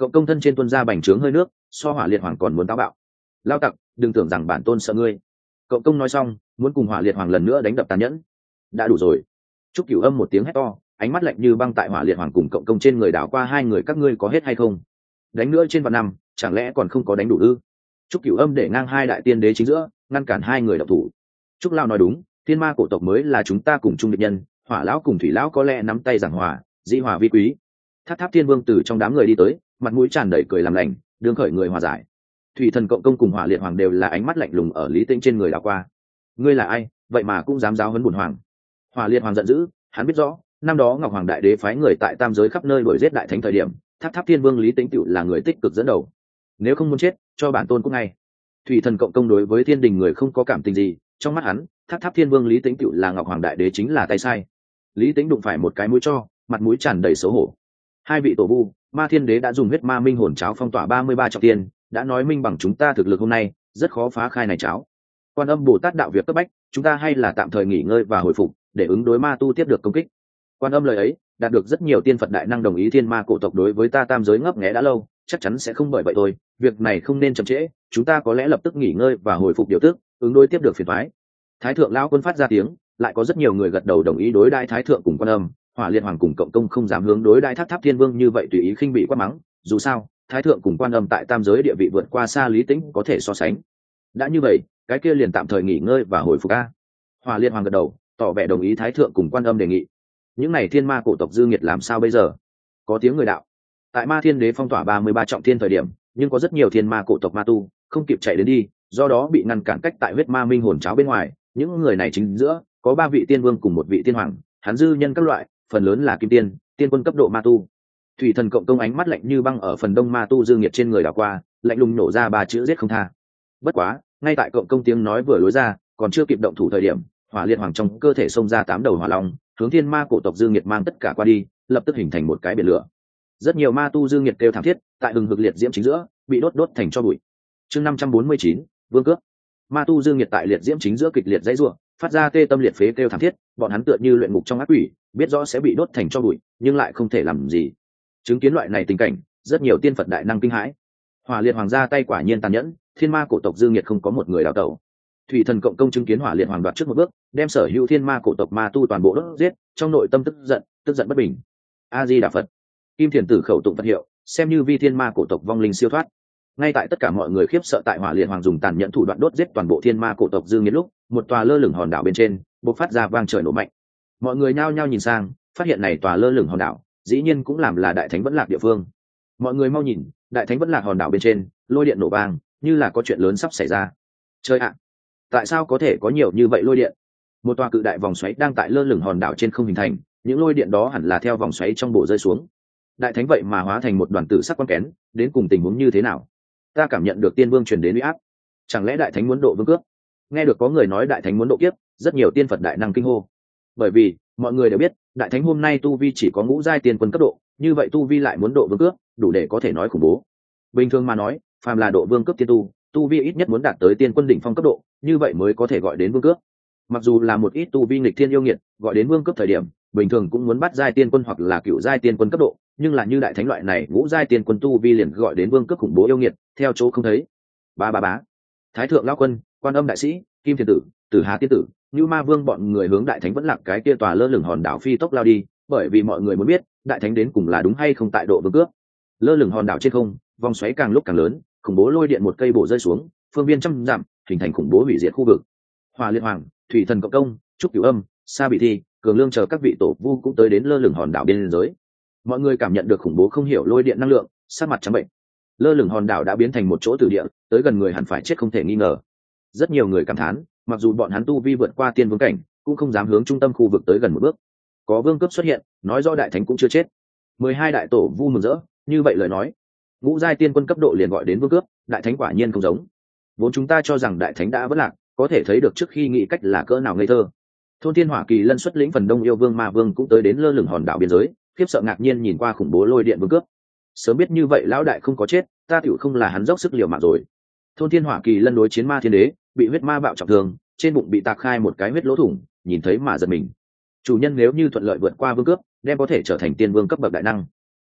Cộng công thân trên tuân ra bành trướng hơi nước, so Hỏa Liệt Hoàng còn muốn táo bạo. Lao tặc, đừng tưởng rằng bản tôn sợ ngươi. Cộng công nói xong, muốn cùng Hỏa Liệt Hoàng lần nữa đánh đập tàn nhẫn. Đã đủ rồi. Trúc Cửu Âm một tiếng hét to, ánh mắt lạnh như băng tại Hỏa Liệt Hoàng cùng cộng công trên người đảo qua hai người, các ngươi có hết hay không? Đánh nữa trên vạn năm, chẳng lẽ còn không có đánh đủ ư? Trúc Cửu Âm để ngang hai đại tiên đế chính giữa, ngăn cản hai người động thủ. Trúc Lão nói đúng, thiên ma cổ tộc mới là chúng ta cùng chung địch nhân, Hỏa lão cùng Thủy lão có lẽ nắm tay giảng hòa, dĩ hòa vi quý. Tháp Tháp Thiên Vương từ trong đám người đi tới, mặt mũi tràn đầy cười làm lành, đương khởi người hòa giải. Thủy Thần cộng công cùng Hỏa Liệt Hoàng đều là ánh mắt lạnh lùng ở Lý Tĩnh trên người đảo qua. Ngươi là ai, vậy mà cũng dám giáo huấn bổn hoàng? Hỏa Liệt Hoàng giận dữ, hắn biết rõ, năm đó Ngọc Hoàng Đại Đế phái người tại tam giới khắp nơi đuổi giết đại thánh thời điểm, Tháp Tháp Thiên Vương Lý Tĩnh tựu là người tích cực dẫn đầu. Nếu không muốn chết, cho bản tôn cũng ngay. Thủy Thần cộng công đối với Thiên Đình người không có cảm tình gì, trong mắt hắn, Tháp Tháp Thiên Vương Lý Tĩnh tựu là Ngọc Hoàng Đại Đế chính là tay sai. Lý Tĩnh đụng phải một cái mũi cho, mặt mũi tràn đầy xấu hổ. Hai vị tổ vu, Ma Thiên Đế đã dùng huyết ma minh hồn cháo phong tỏa 33 trọng tiên, đã nói minh bằng chúng ta thực lực hôm nay, rất khó phá khai này cháo. Quan Âm Bồ Tát đạo việc cấp bách, chúng ta hay là tạm thời nghỉ ngơi và hồi phục, để ứng đối ma tu tiếp được công kích. Quan Âm lời ấy, đạt được rất nhiều tiên Phật đại năng đồng ý, thiên ma cổ tộc đối với ta tam giới ngấp nghé đã lâu, chắc chắn sẽ không bởi vậy thôi, việc này không nên chậm trễ, chúng ta có lẽ lập tức nghỉ ngơi và hồi phục điều tức, ứng đối tiếp được phiền toái. Thái thượng lão quân phát ra tiếng, lại có rất nhiều người gật đầu đồng ý đối đãi Thái thượng cùng Quan Âm. Hỏa Liệt Hoàng cùng cộng công không dám hướng đối đãi Tháp Tháp Thiên Vương như vậy tùy ý khinh bị quát mắng, dù sao Thái thượng cùng Quan Âm tại tam giới địa vị vượt qua xa Lý Tĩnh có thể so sánh. Đã như vậy, cái kia liền tạm thời nghỉ ngơi và hồi phục a. Hỏa Liệt Hoàng gật đầu, tỏ vẻ đồng ý Thái thượng cùng Quan Âm đề nghị. Những này thiên ma cổ tộc dư nghiệt làm sao bây giờ? Có tiếng người đạo. Tại Ma Thiên Đế phong tỏa 33 trọng thiên thời điểm, nhưng có rất nhiều thiên ma cổ tộc ma tu không kịp chạy đến đi, do đó bị ngăn cản cách tại huyết ma minh hồn cháo bên ngoài. Những người này chính giữa có 3 vị tiên vương cùng 1 vị tiên hoàng, hắn dư nhân các loại, phần lớn là kim tiên, tiên quân cấp độ ma tu. Thủy Thần cộng công ánh mắt lạnh như băng ở phần đông ma tu dư nghiệt trên người đảo qua, lạnh lùng nổ ra 3 chữ giết không tha. Bất quá, ngay tại cộng công tiếng nói vừa lối ra, còn chưa kịp động thủ thời điểm, Hỏa Liệt Hoàng trong cơ thể xông ra 8 đầu hỏa long, hướng thiên ma cổ tộc dư nghiệt mang tất cả qua đi, lập tức hình thành một cái biển lửa. Rất nhiều ma tu dư nghiệt kêu thảm thiết, tại hừng hực liệt diễm chính giữa, bị đốt thành tro bụi. Chương 549, vương cướp. Ma tu dư nghiệt tại liệt diễm chính giữa kịch liệt dãy rủa, phát ra tê tâm liệt phế kêu thảm thiết, bọn hắn tựa như luyện ngục trong ác quỷ, biết rõ sẽ bị đốt thành tro bụi, nhưng lại không thể làm gì. Chứng kiến loại này tình cảnh, rất nhiều tiên Phật đại năng kinh hãi. Hỏa Liệt Hoàng ra tay quả nhiên tàn nhẫn, thiên ma cổ tộc dư nghiệt không có một người đào tẩu. Thủy Thần cộng công chứng kiến Hỏa Liệt Hoàng đoạt trước một bước, đem sở hữu thiên ma cổ tộc ma tu toàn bộ đốt giết, trong nội tâm tức giận bất bình. A Di Đà Phật. Kim Thiền Tử khẩu tụng Phật hiệu, xem như vi thiên ma cổ tộc vong linh siêu thoát. Ngay tại tất cả mọi người khiếp sợ tại Hỏa Liệt Hoàng dùng tàn nhẫn thủ đoạn đốt giết toàn bộ thiên ma cổ tộc dư nghiệt lúc, một tòa lơ lửng hòn đảo bên trên bộc phát ra vang trời nổ mạnh. Mọi người nhao nhao nhìn sang, phát hiện này tòa lơ lửng hòn đảo dĩ nhiên cũng làm là đại thánh vẫn lạc địa phương. Mọi người mau nhìn, đại thánh vẫn lạc hòn đảo bên trên, lôi điện nổ vang, như là có chuyện lớn sắp xảy ra. Trời ạ, tại sao có thể có nhiều như vậy lôi điện? Một tòa cự đại vòng xoáy đang tại lơ lửng hòn đảo trên không hình thành, những lôi điện đó hẳn là theo vòng xoáy trong bộ rơi xuống. Đại thánh vậy mà hóa thành một đoàn tử sắc quang kén, đến cùng tình huống như thế nào? Ta cảm nhận được tiên vương truyền đến uy áp, chẳng lẽ đại thánh muốn độ vương cướp? Nghe được có người nói đại thánh muốn độ kiếp, rất nhiều tiên Phật đại năng kinh hô. Bởi vì mọi người đều biết, đại thánh hôm nay tu vi chỉ có ngũ giai tiên quân cấp độ, như vậy tu vi lại muốn độ vương cướp, đủ để có thể nói khủng bố. Bình thường mà nói, phàm là độ vương cướp tiên tu vi ít nhất muốn đạt tới tiên quân đỉnh phong cấp độ, như vậy mới có thể gọi đến vương cướp. Mặc dù là một ít tu vi nghịch thiên yêu nghiệt, gọi đến vương cướp thời điểm, bình thường cũng muốn bắt giai tiên quân hoặc là cựu giai tiên quân cấp độ, nhưng là như đại thánh loại này ngũ giai tiên quân tu vi liền gọi đến vương cướp khủng bố yêu nghiệt, theo chỗ không thấy. Bá. Thái thượng lão quân, Quan Âm đại sĩ, Kim Thiền Tử, Tử Hà tiên tử, Như Ma Vương bọn người hướng đại thánh vẫn lạc cái kia tòa lơ lửng hòn đảo phi tốc lao đi, bởi vì mọi người muốn biết, đại thánh đến cùng là đúng hay không tại độ vương cướp. Lơ lửng hòn đảo trên không, vòng xoáy càng lúc càng lớn, khủng bố lôi điện một cây bổ rơi xuống, phương viên trăm dặm, hình thành khủng bố hủy diệt khu vực. Hỏa Liệt Hoàng, Thủy Thần cộng công, Trúc Cửu Âm, Sa Bị Thi, Cường Lương chờ các vị tổ vu cũng tới đến lơ lửng hòn đảo biên giới. Mọi người cảm nhận được khủng bố không hiểu lôi điện năng lượng, sát mặt trắng bệnh. Lơ lửng hòn đảo đã biến thành một chỗ tử địa, tới gần người hẳn phải chết không thể nghi ngờ. Rất nhiều người cảm thán, mặc dù bọn hắn tu vi vượt qua tiên vương cảnh, cũng không dám hướng trung tâm khu vực tới gần một bước. Có vương cấp xuất hiện, nói do đại thánh cũng chưa chết. 12 đại tổ vu mừng rỡ, như vậy lời nói, ngũ giai tiên quân cấp độ liền gọi đến vương cướp, đại thánh quả nhiên không giống. Vốn chúng ta cho rằng đại thánh đã vất lạc, có thể thấy được trước khi nghĩ cách là cỡ nào ngây thơ. Thôn Thiên Hỏa Kỳ Lân xuất lĩnh phần đông yêu vương ma vương cũng tới đến lơ lửng hòn đảo biên giới, khiếp sợ ngạc nhiên nhìn qua khủng bố lôi điện vương cướp. Sớm biết như vậy lão đại không có chết, ta tiểu không là hắn dốc sức liều mạng rồi. Thôn Thiên Hỏa Kỳ Lân đối chiến Ma Thiên Đế, bị huyết ma bạo trọng thương, trên bụng bị tạc khai một cái huyết lỗ thủng, nhìn thấy mà giật mình. Chủ nhân nếu như thuận lợi vượt qua vương cướp, đem có thể trở thành tiên vương cấp bậc đại năng.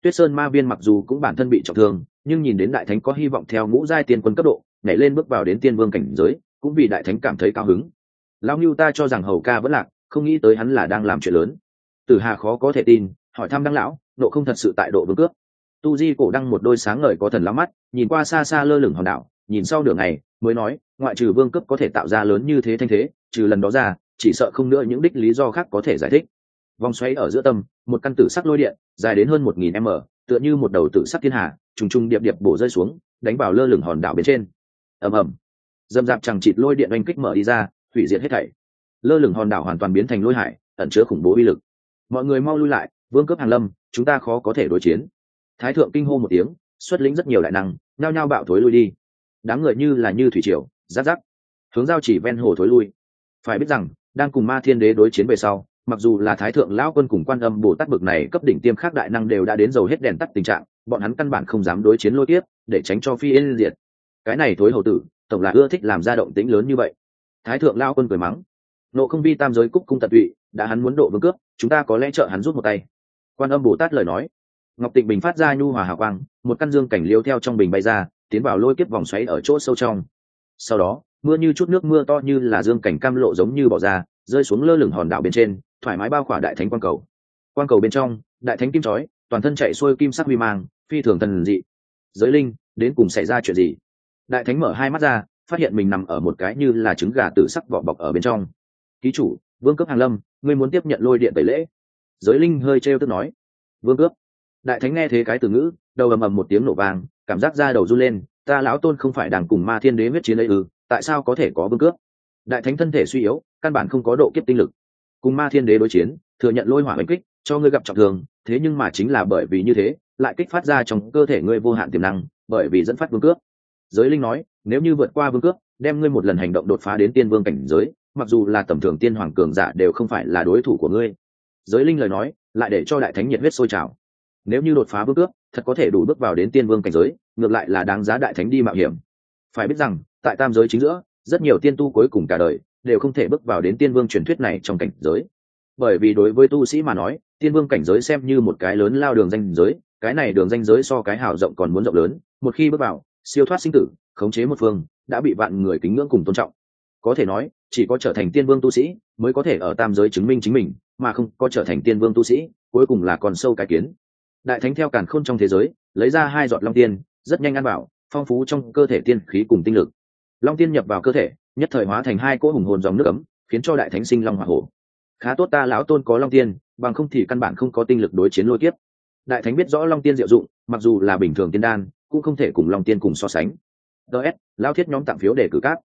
Tuyết Sơn Ma Viên mặc dù cũng bản thân bị trọng thương, nhưng nhìn đến đại thánh có hy vọng theo ngũ giai tiên quân cấp độ nhảy lên bước vào đến tiên vương cảnh giới, cũng vì đại thánh cảm thấy cao hứng. Lão Nưu ta cho rằng hầu ca vẫn lạc, không nghĩ tới hắn là đang làm chuyện lớn. Tử Hà khó có thể tin, hỏi thăm Đăng lão, nộ không thật sự tại độ vương cướp. Tu Di Cổ Đăng một đôi sáng ngời có thần lão mắt, nhìn qua xa xa lơ lửng hòn đảo, nhìn sau nửa ngày mới nói, ngoại trừ vương cấp có thể tạo ra lớn như thế thanh thế, trừ lần đó ra chỉ sợ không nữa những đích lý do khác có thể giải thích. Vòng xoáy ở giữa tâm, một căn tử sắc lôi điện dài đến hơn 1000 m, tựa như một đầu tử sắc thiên hà, trùng trùng điệp điệp bổ rơi xuống, đánh vào lơ lửng hòn đảo bên trên. Ầm ầm, dầm dạp chẳng chịt lôi điện oanh kích mở đi ra, hủy diệt hết thảy. Lơ lửng hòn đảo hoàn toàn biến thành lôi hải, ẩn chứa khủng bố uy lực. Mọi người mau lui lại, vương cấp hàng lâm, chúng ta khó có thể đối chiến. Thái thượng kinh hô một tiếng, xuất lĩnh rất nhiều đại năng, nhao nhao bạo thối lui đi. Đám người như thủy triều, rát rát hướng giao chỉ ven hồ thối lui. Phải biết rằng đang cùng Ma Thiên Đế đối chiến về sau, mặc dù là Thái thượng lão quân cùng Quan Âm Bồ Tát bực này cấp đỉnh tiêm khác đại năng đều đã đến dầu hết đèn tắt tình trạng, bọn hắn căn bản không dám đối chiến lôi tiếp, để tránh cho phi yên diệt. Cái này thối hầu tử, tổng là ưa thích làm ra động tĩnh lớn như vậy. Thái thượng lão quân cười mắng, nộ không vi tam giới cúc cung tận tụy, đã hắn muốn độ vương cướp, chúng ta có lẽ trợ hắn rút một tay. Quan Âm Bồ Tát lời nói. Ngọc Tịnh bình phát ra nhu hòa hào quang, một căn dương cảnh liêu theo trong bình bay ra, tiến vào lôi kiếp vòng xoáy ở chỗ sâu trong. Sau đó mưa như chút nước mưa to như là dương cảnh cam lộ giống như bỏ ra, rơi xuống lơ lửng hòn đảo bên trên, thoải mái bao khỏa đại thánh quang cầu. Quang cầu bên trong, đại thánh kim chói, toàn thân chạy xuôi kim sắc huy mang, phi thường thần dị. Giới linh, đến cùng xảy ra chuyện gì? Đại thánh mở hai mắt ra, phát hiện mình nằm ở một cái như là trứng gà tử sắc vỏ bọc ở bên trong. Ký chủ, vương cấp hàng lâm, ngươi muốn tiếp nhận lôi điện tẩy lễ. Giới linh hơi trêu tức nói. Vương cướp. Đại thánh nghe thế cái từ ngữ, đầu ầm ầm một tiếng nổ vang, cảm giác da đầu run lên, ta lão tôn không phải đang cùng Ma Thiên Đế huyết chiến ấy ư, tại sao có thể có vương cướp? Đại thánh thân thể suy yếu, căn bản không có độ kiếp tinh lực. Cùng Ma Thiên Đế đối chiến, thừa nhận lôi hỏa đánh kích, cho ngươi gặp trọng thương, thế nhưng mà chính là bởi vì như thế, lại kích phát ra trong cơ thể ngươi vô hạn tiềm năng, bởi vì dẫn phát vương cướp. Giới linh nói, nếu như vượt qua vương cướp, đem ngươi một lần hành động đột phá đến tiên vương cảnh giới, mặc dù là tầm thường tiên hoàng cường giả đều không phải là đối thủ của ngươi. Giới linh lời nói, lại để cho đại thánh nhiệt huyết sôi trào. Nếu như đột phá vương cướp, thật có thể đủ bước vào đến tiên vương cảnh giới, ngược lại là đáng giá đại thánh đi mạo hiểm. Phải biết rằng tại tam giới chính giữa, rất nhiều tiên tu cuối cùng cả đời đều không thể bước vào đến tiên vương truyền thuyết này trong cảnh giới, bởi vì đối với tu sĩ mà nói, tiên vương cảnh giới xem như một cái lớn lao đường danh giới, cái này đường danh giới so cái hào rộng còn muốn rộng lớn, một khi bước vào, siêu thoát sinh tử, khống chế một phương, đã bị vạn người kính ngưỡng cùng tôn trọng. Có thể nói, chỉ có trở thành tiên vương tu sĩ mới có thể ở tam giới chứng minh chính mình, mà không có trở thành tiên vương tu sĩ, cuối cùng là còn sâu cái kiến. Đại thánh theo càn khôn trong thế giới lấy ra 2 giọt long tiên, rất nhanh ăn vào, phong phú trong cơ thể tiên khí cùng tinh lực. Long tiên nhập vào cơ thể, nhất thời hóa thành 2 cỗ hùng hồn dòng nước ấm, khiến cho đại thánh sinh long hỏa hổ. Khá tốt ta lão tôn có long tiên, bằng không thì căn bản không có tinh lực đối chiến lôi kiếp. Đại thánh biết rõ long tiên diệu dụng, mặc dù là bình thường tiên đan, cũng không thể cùng long tiên cùng so sánh. DS, lão thiết nhóm tặng phiếu để cử cáp.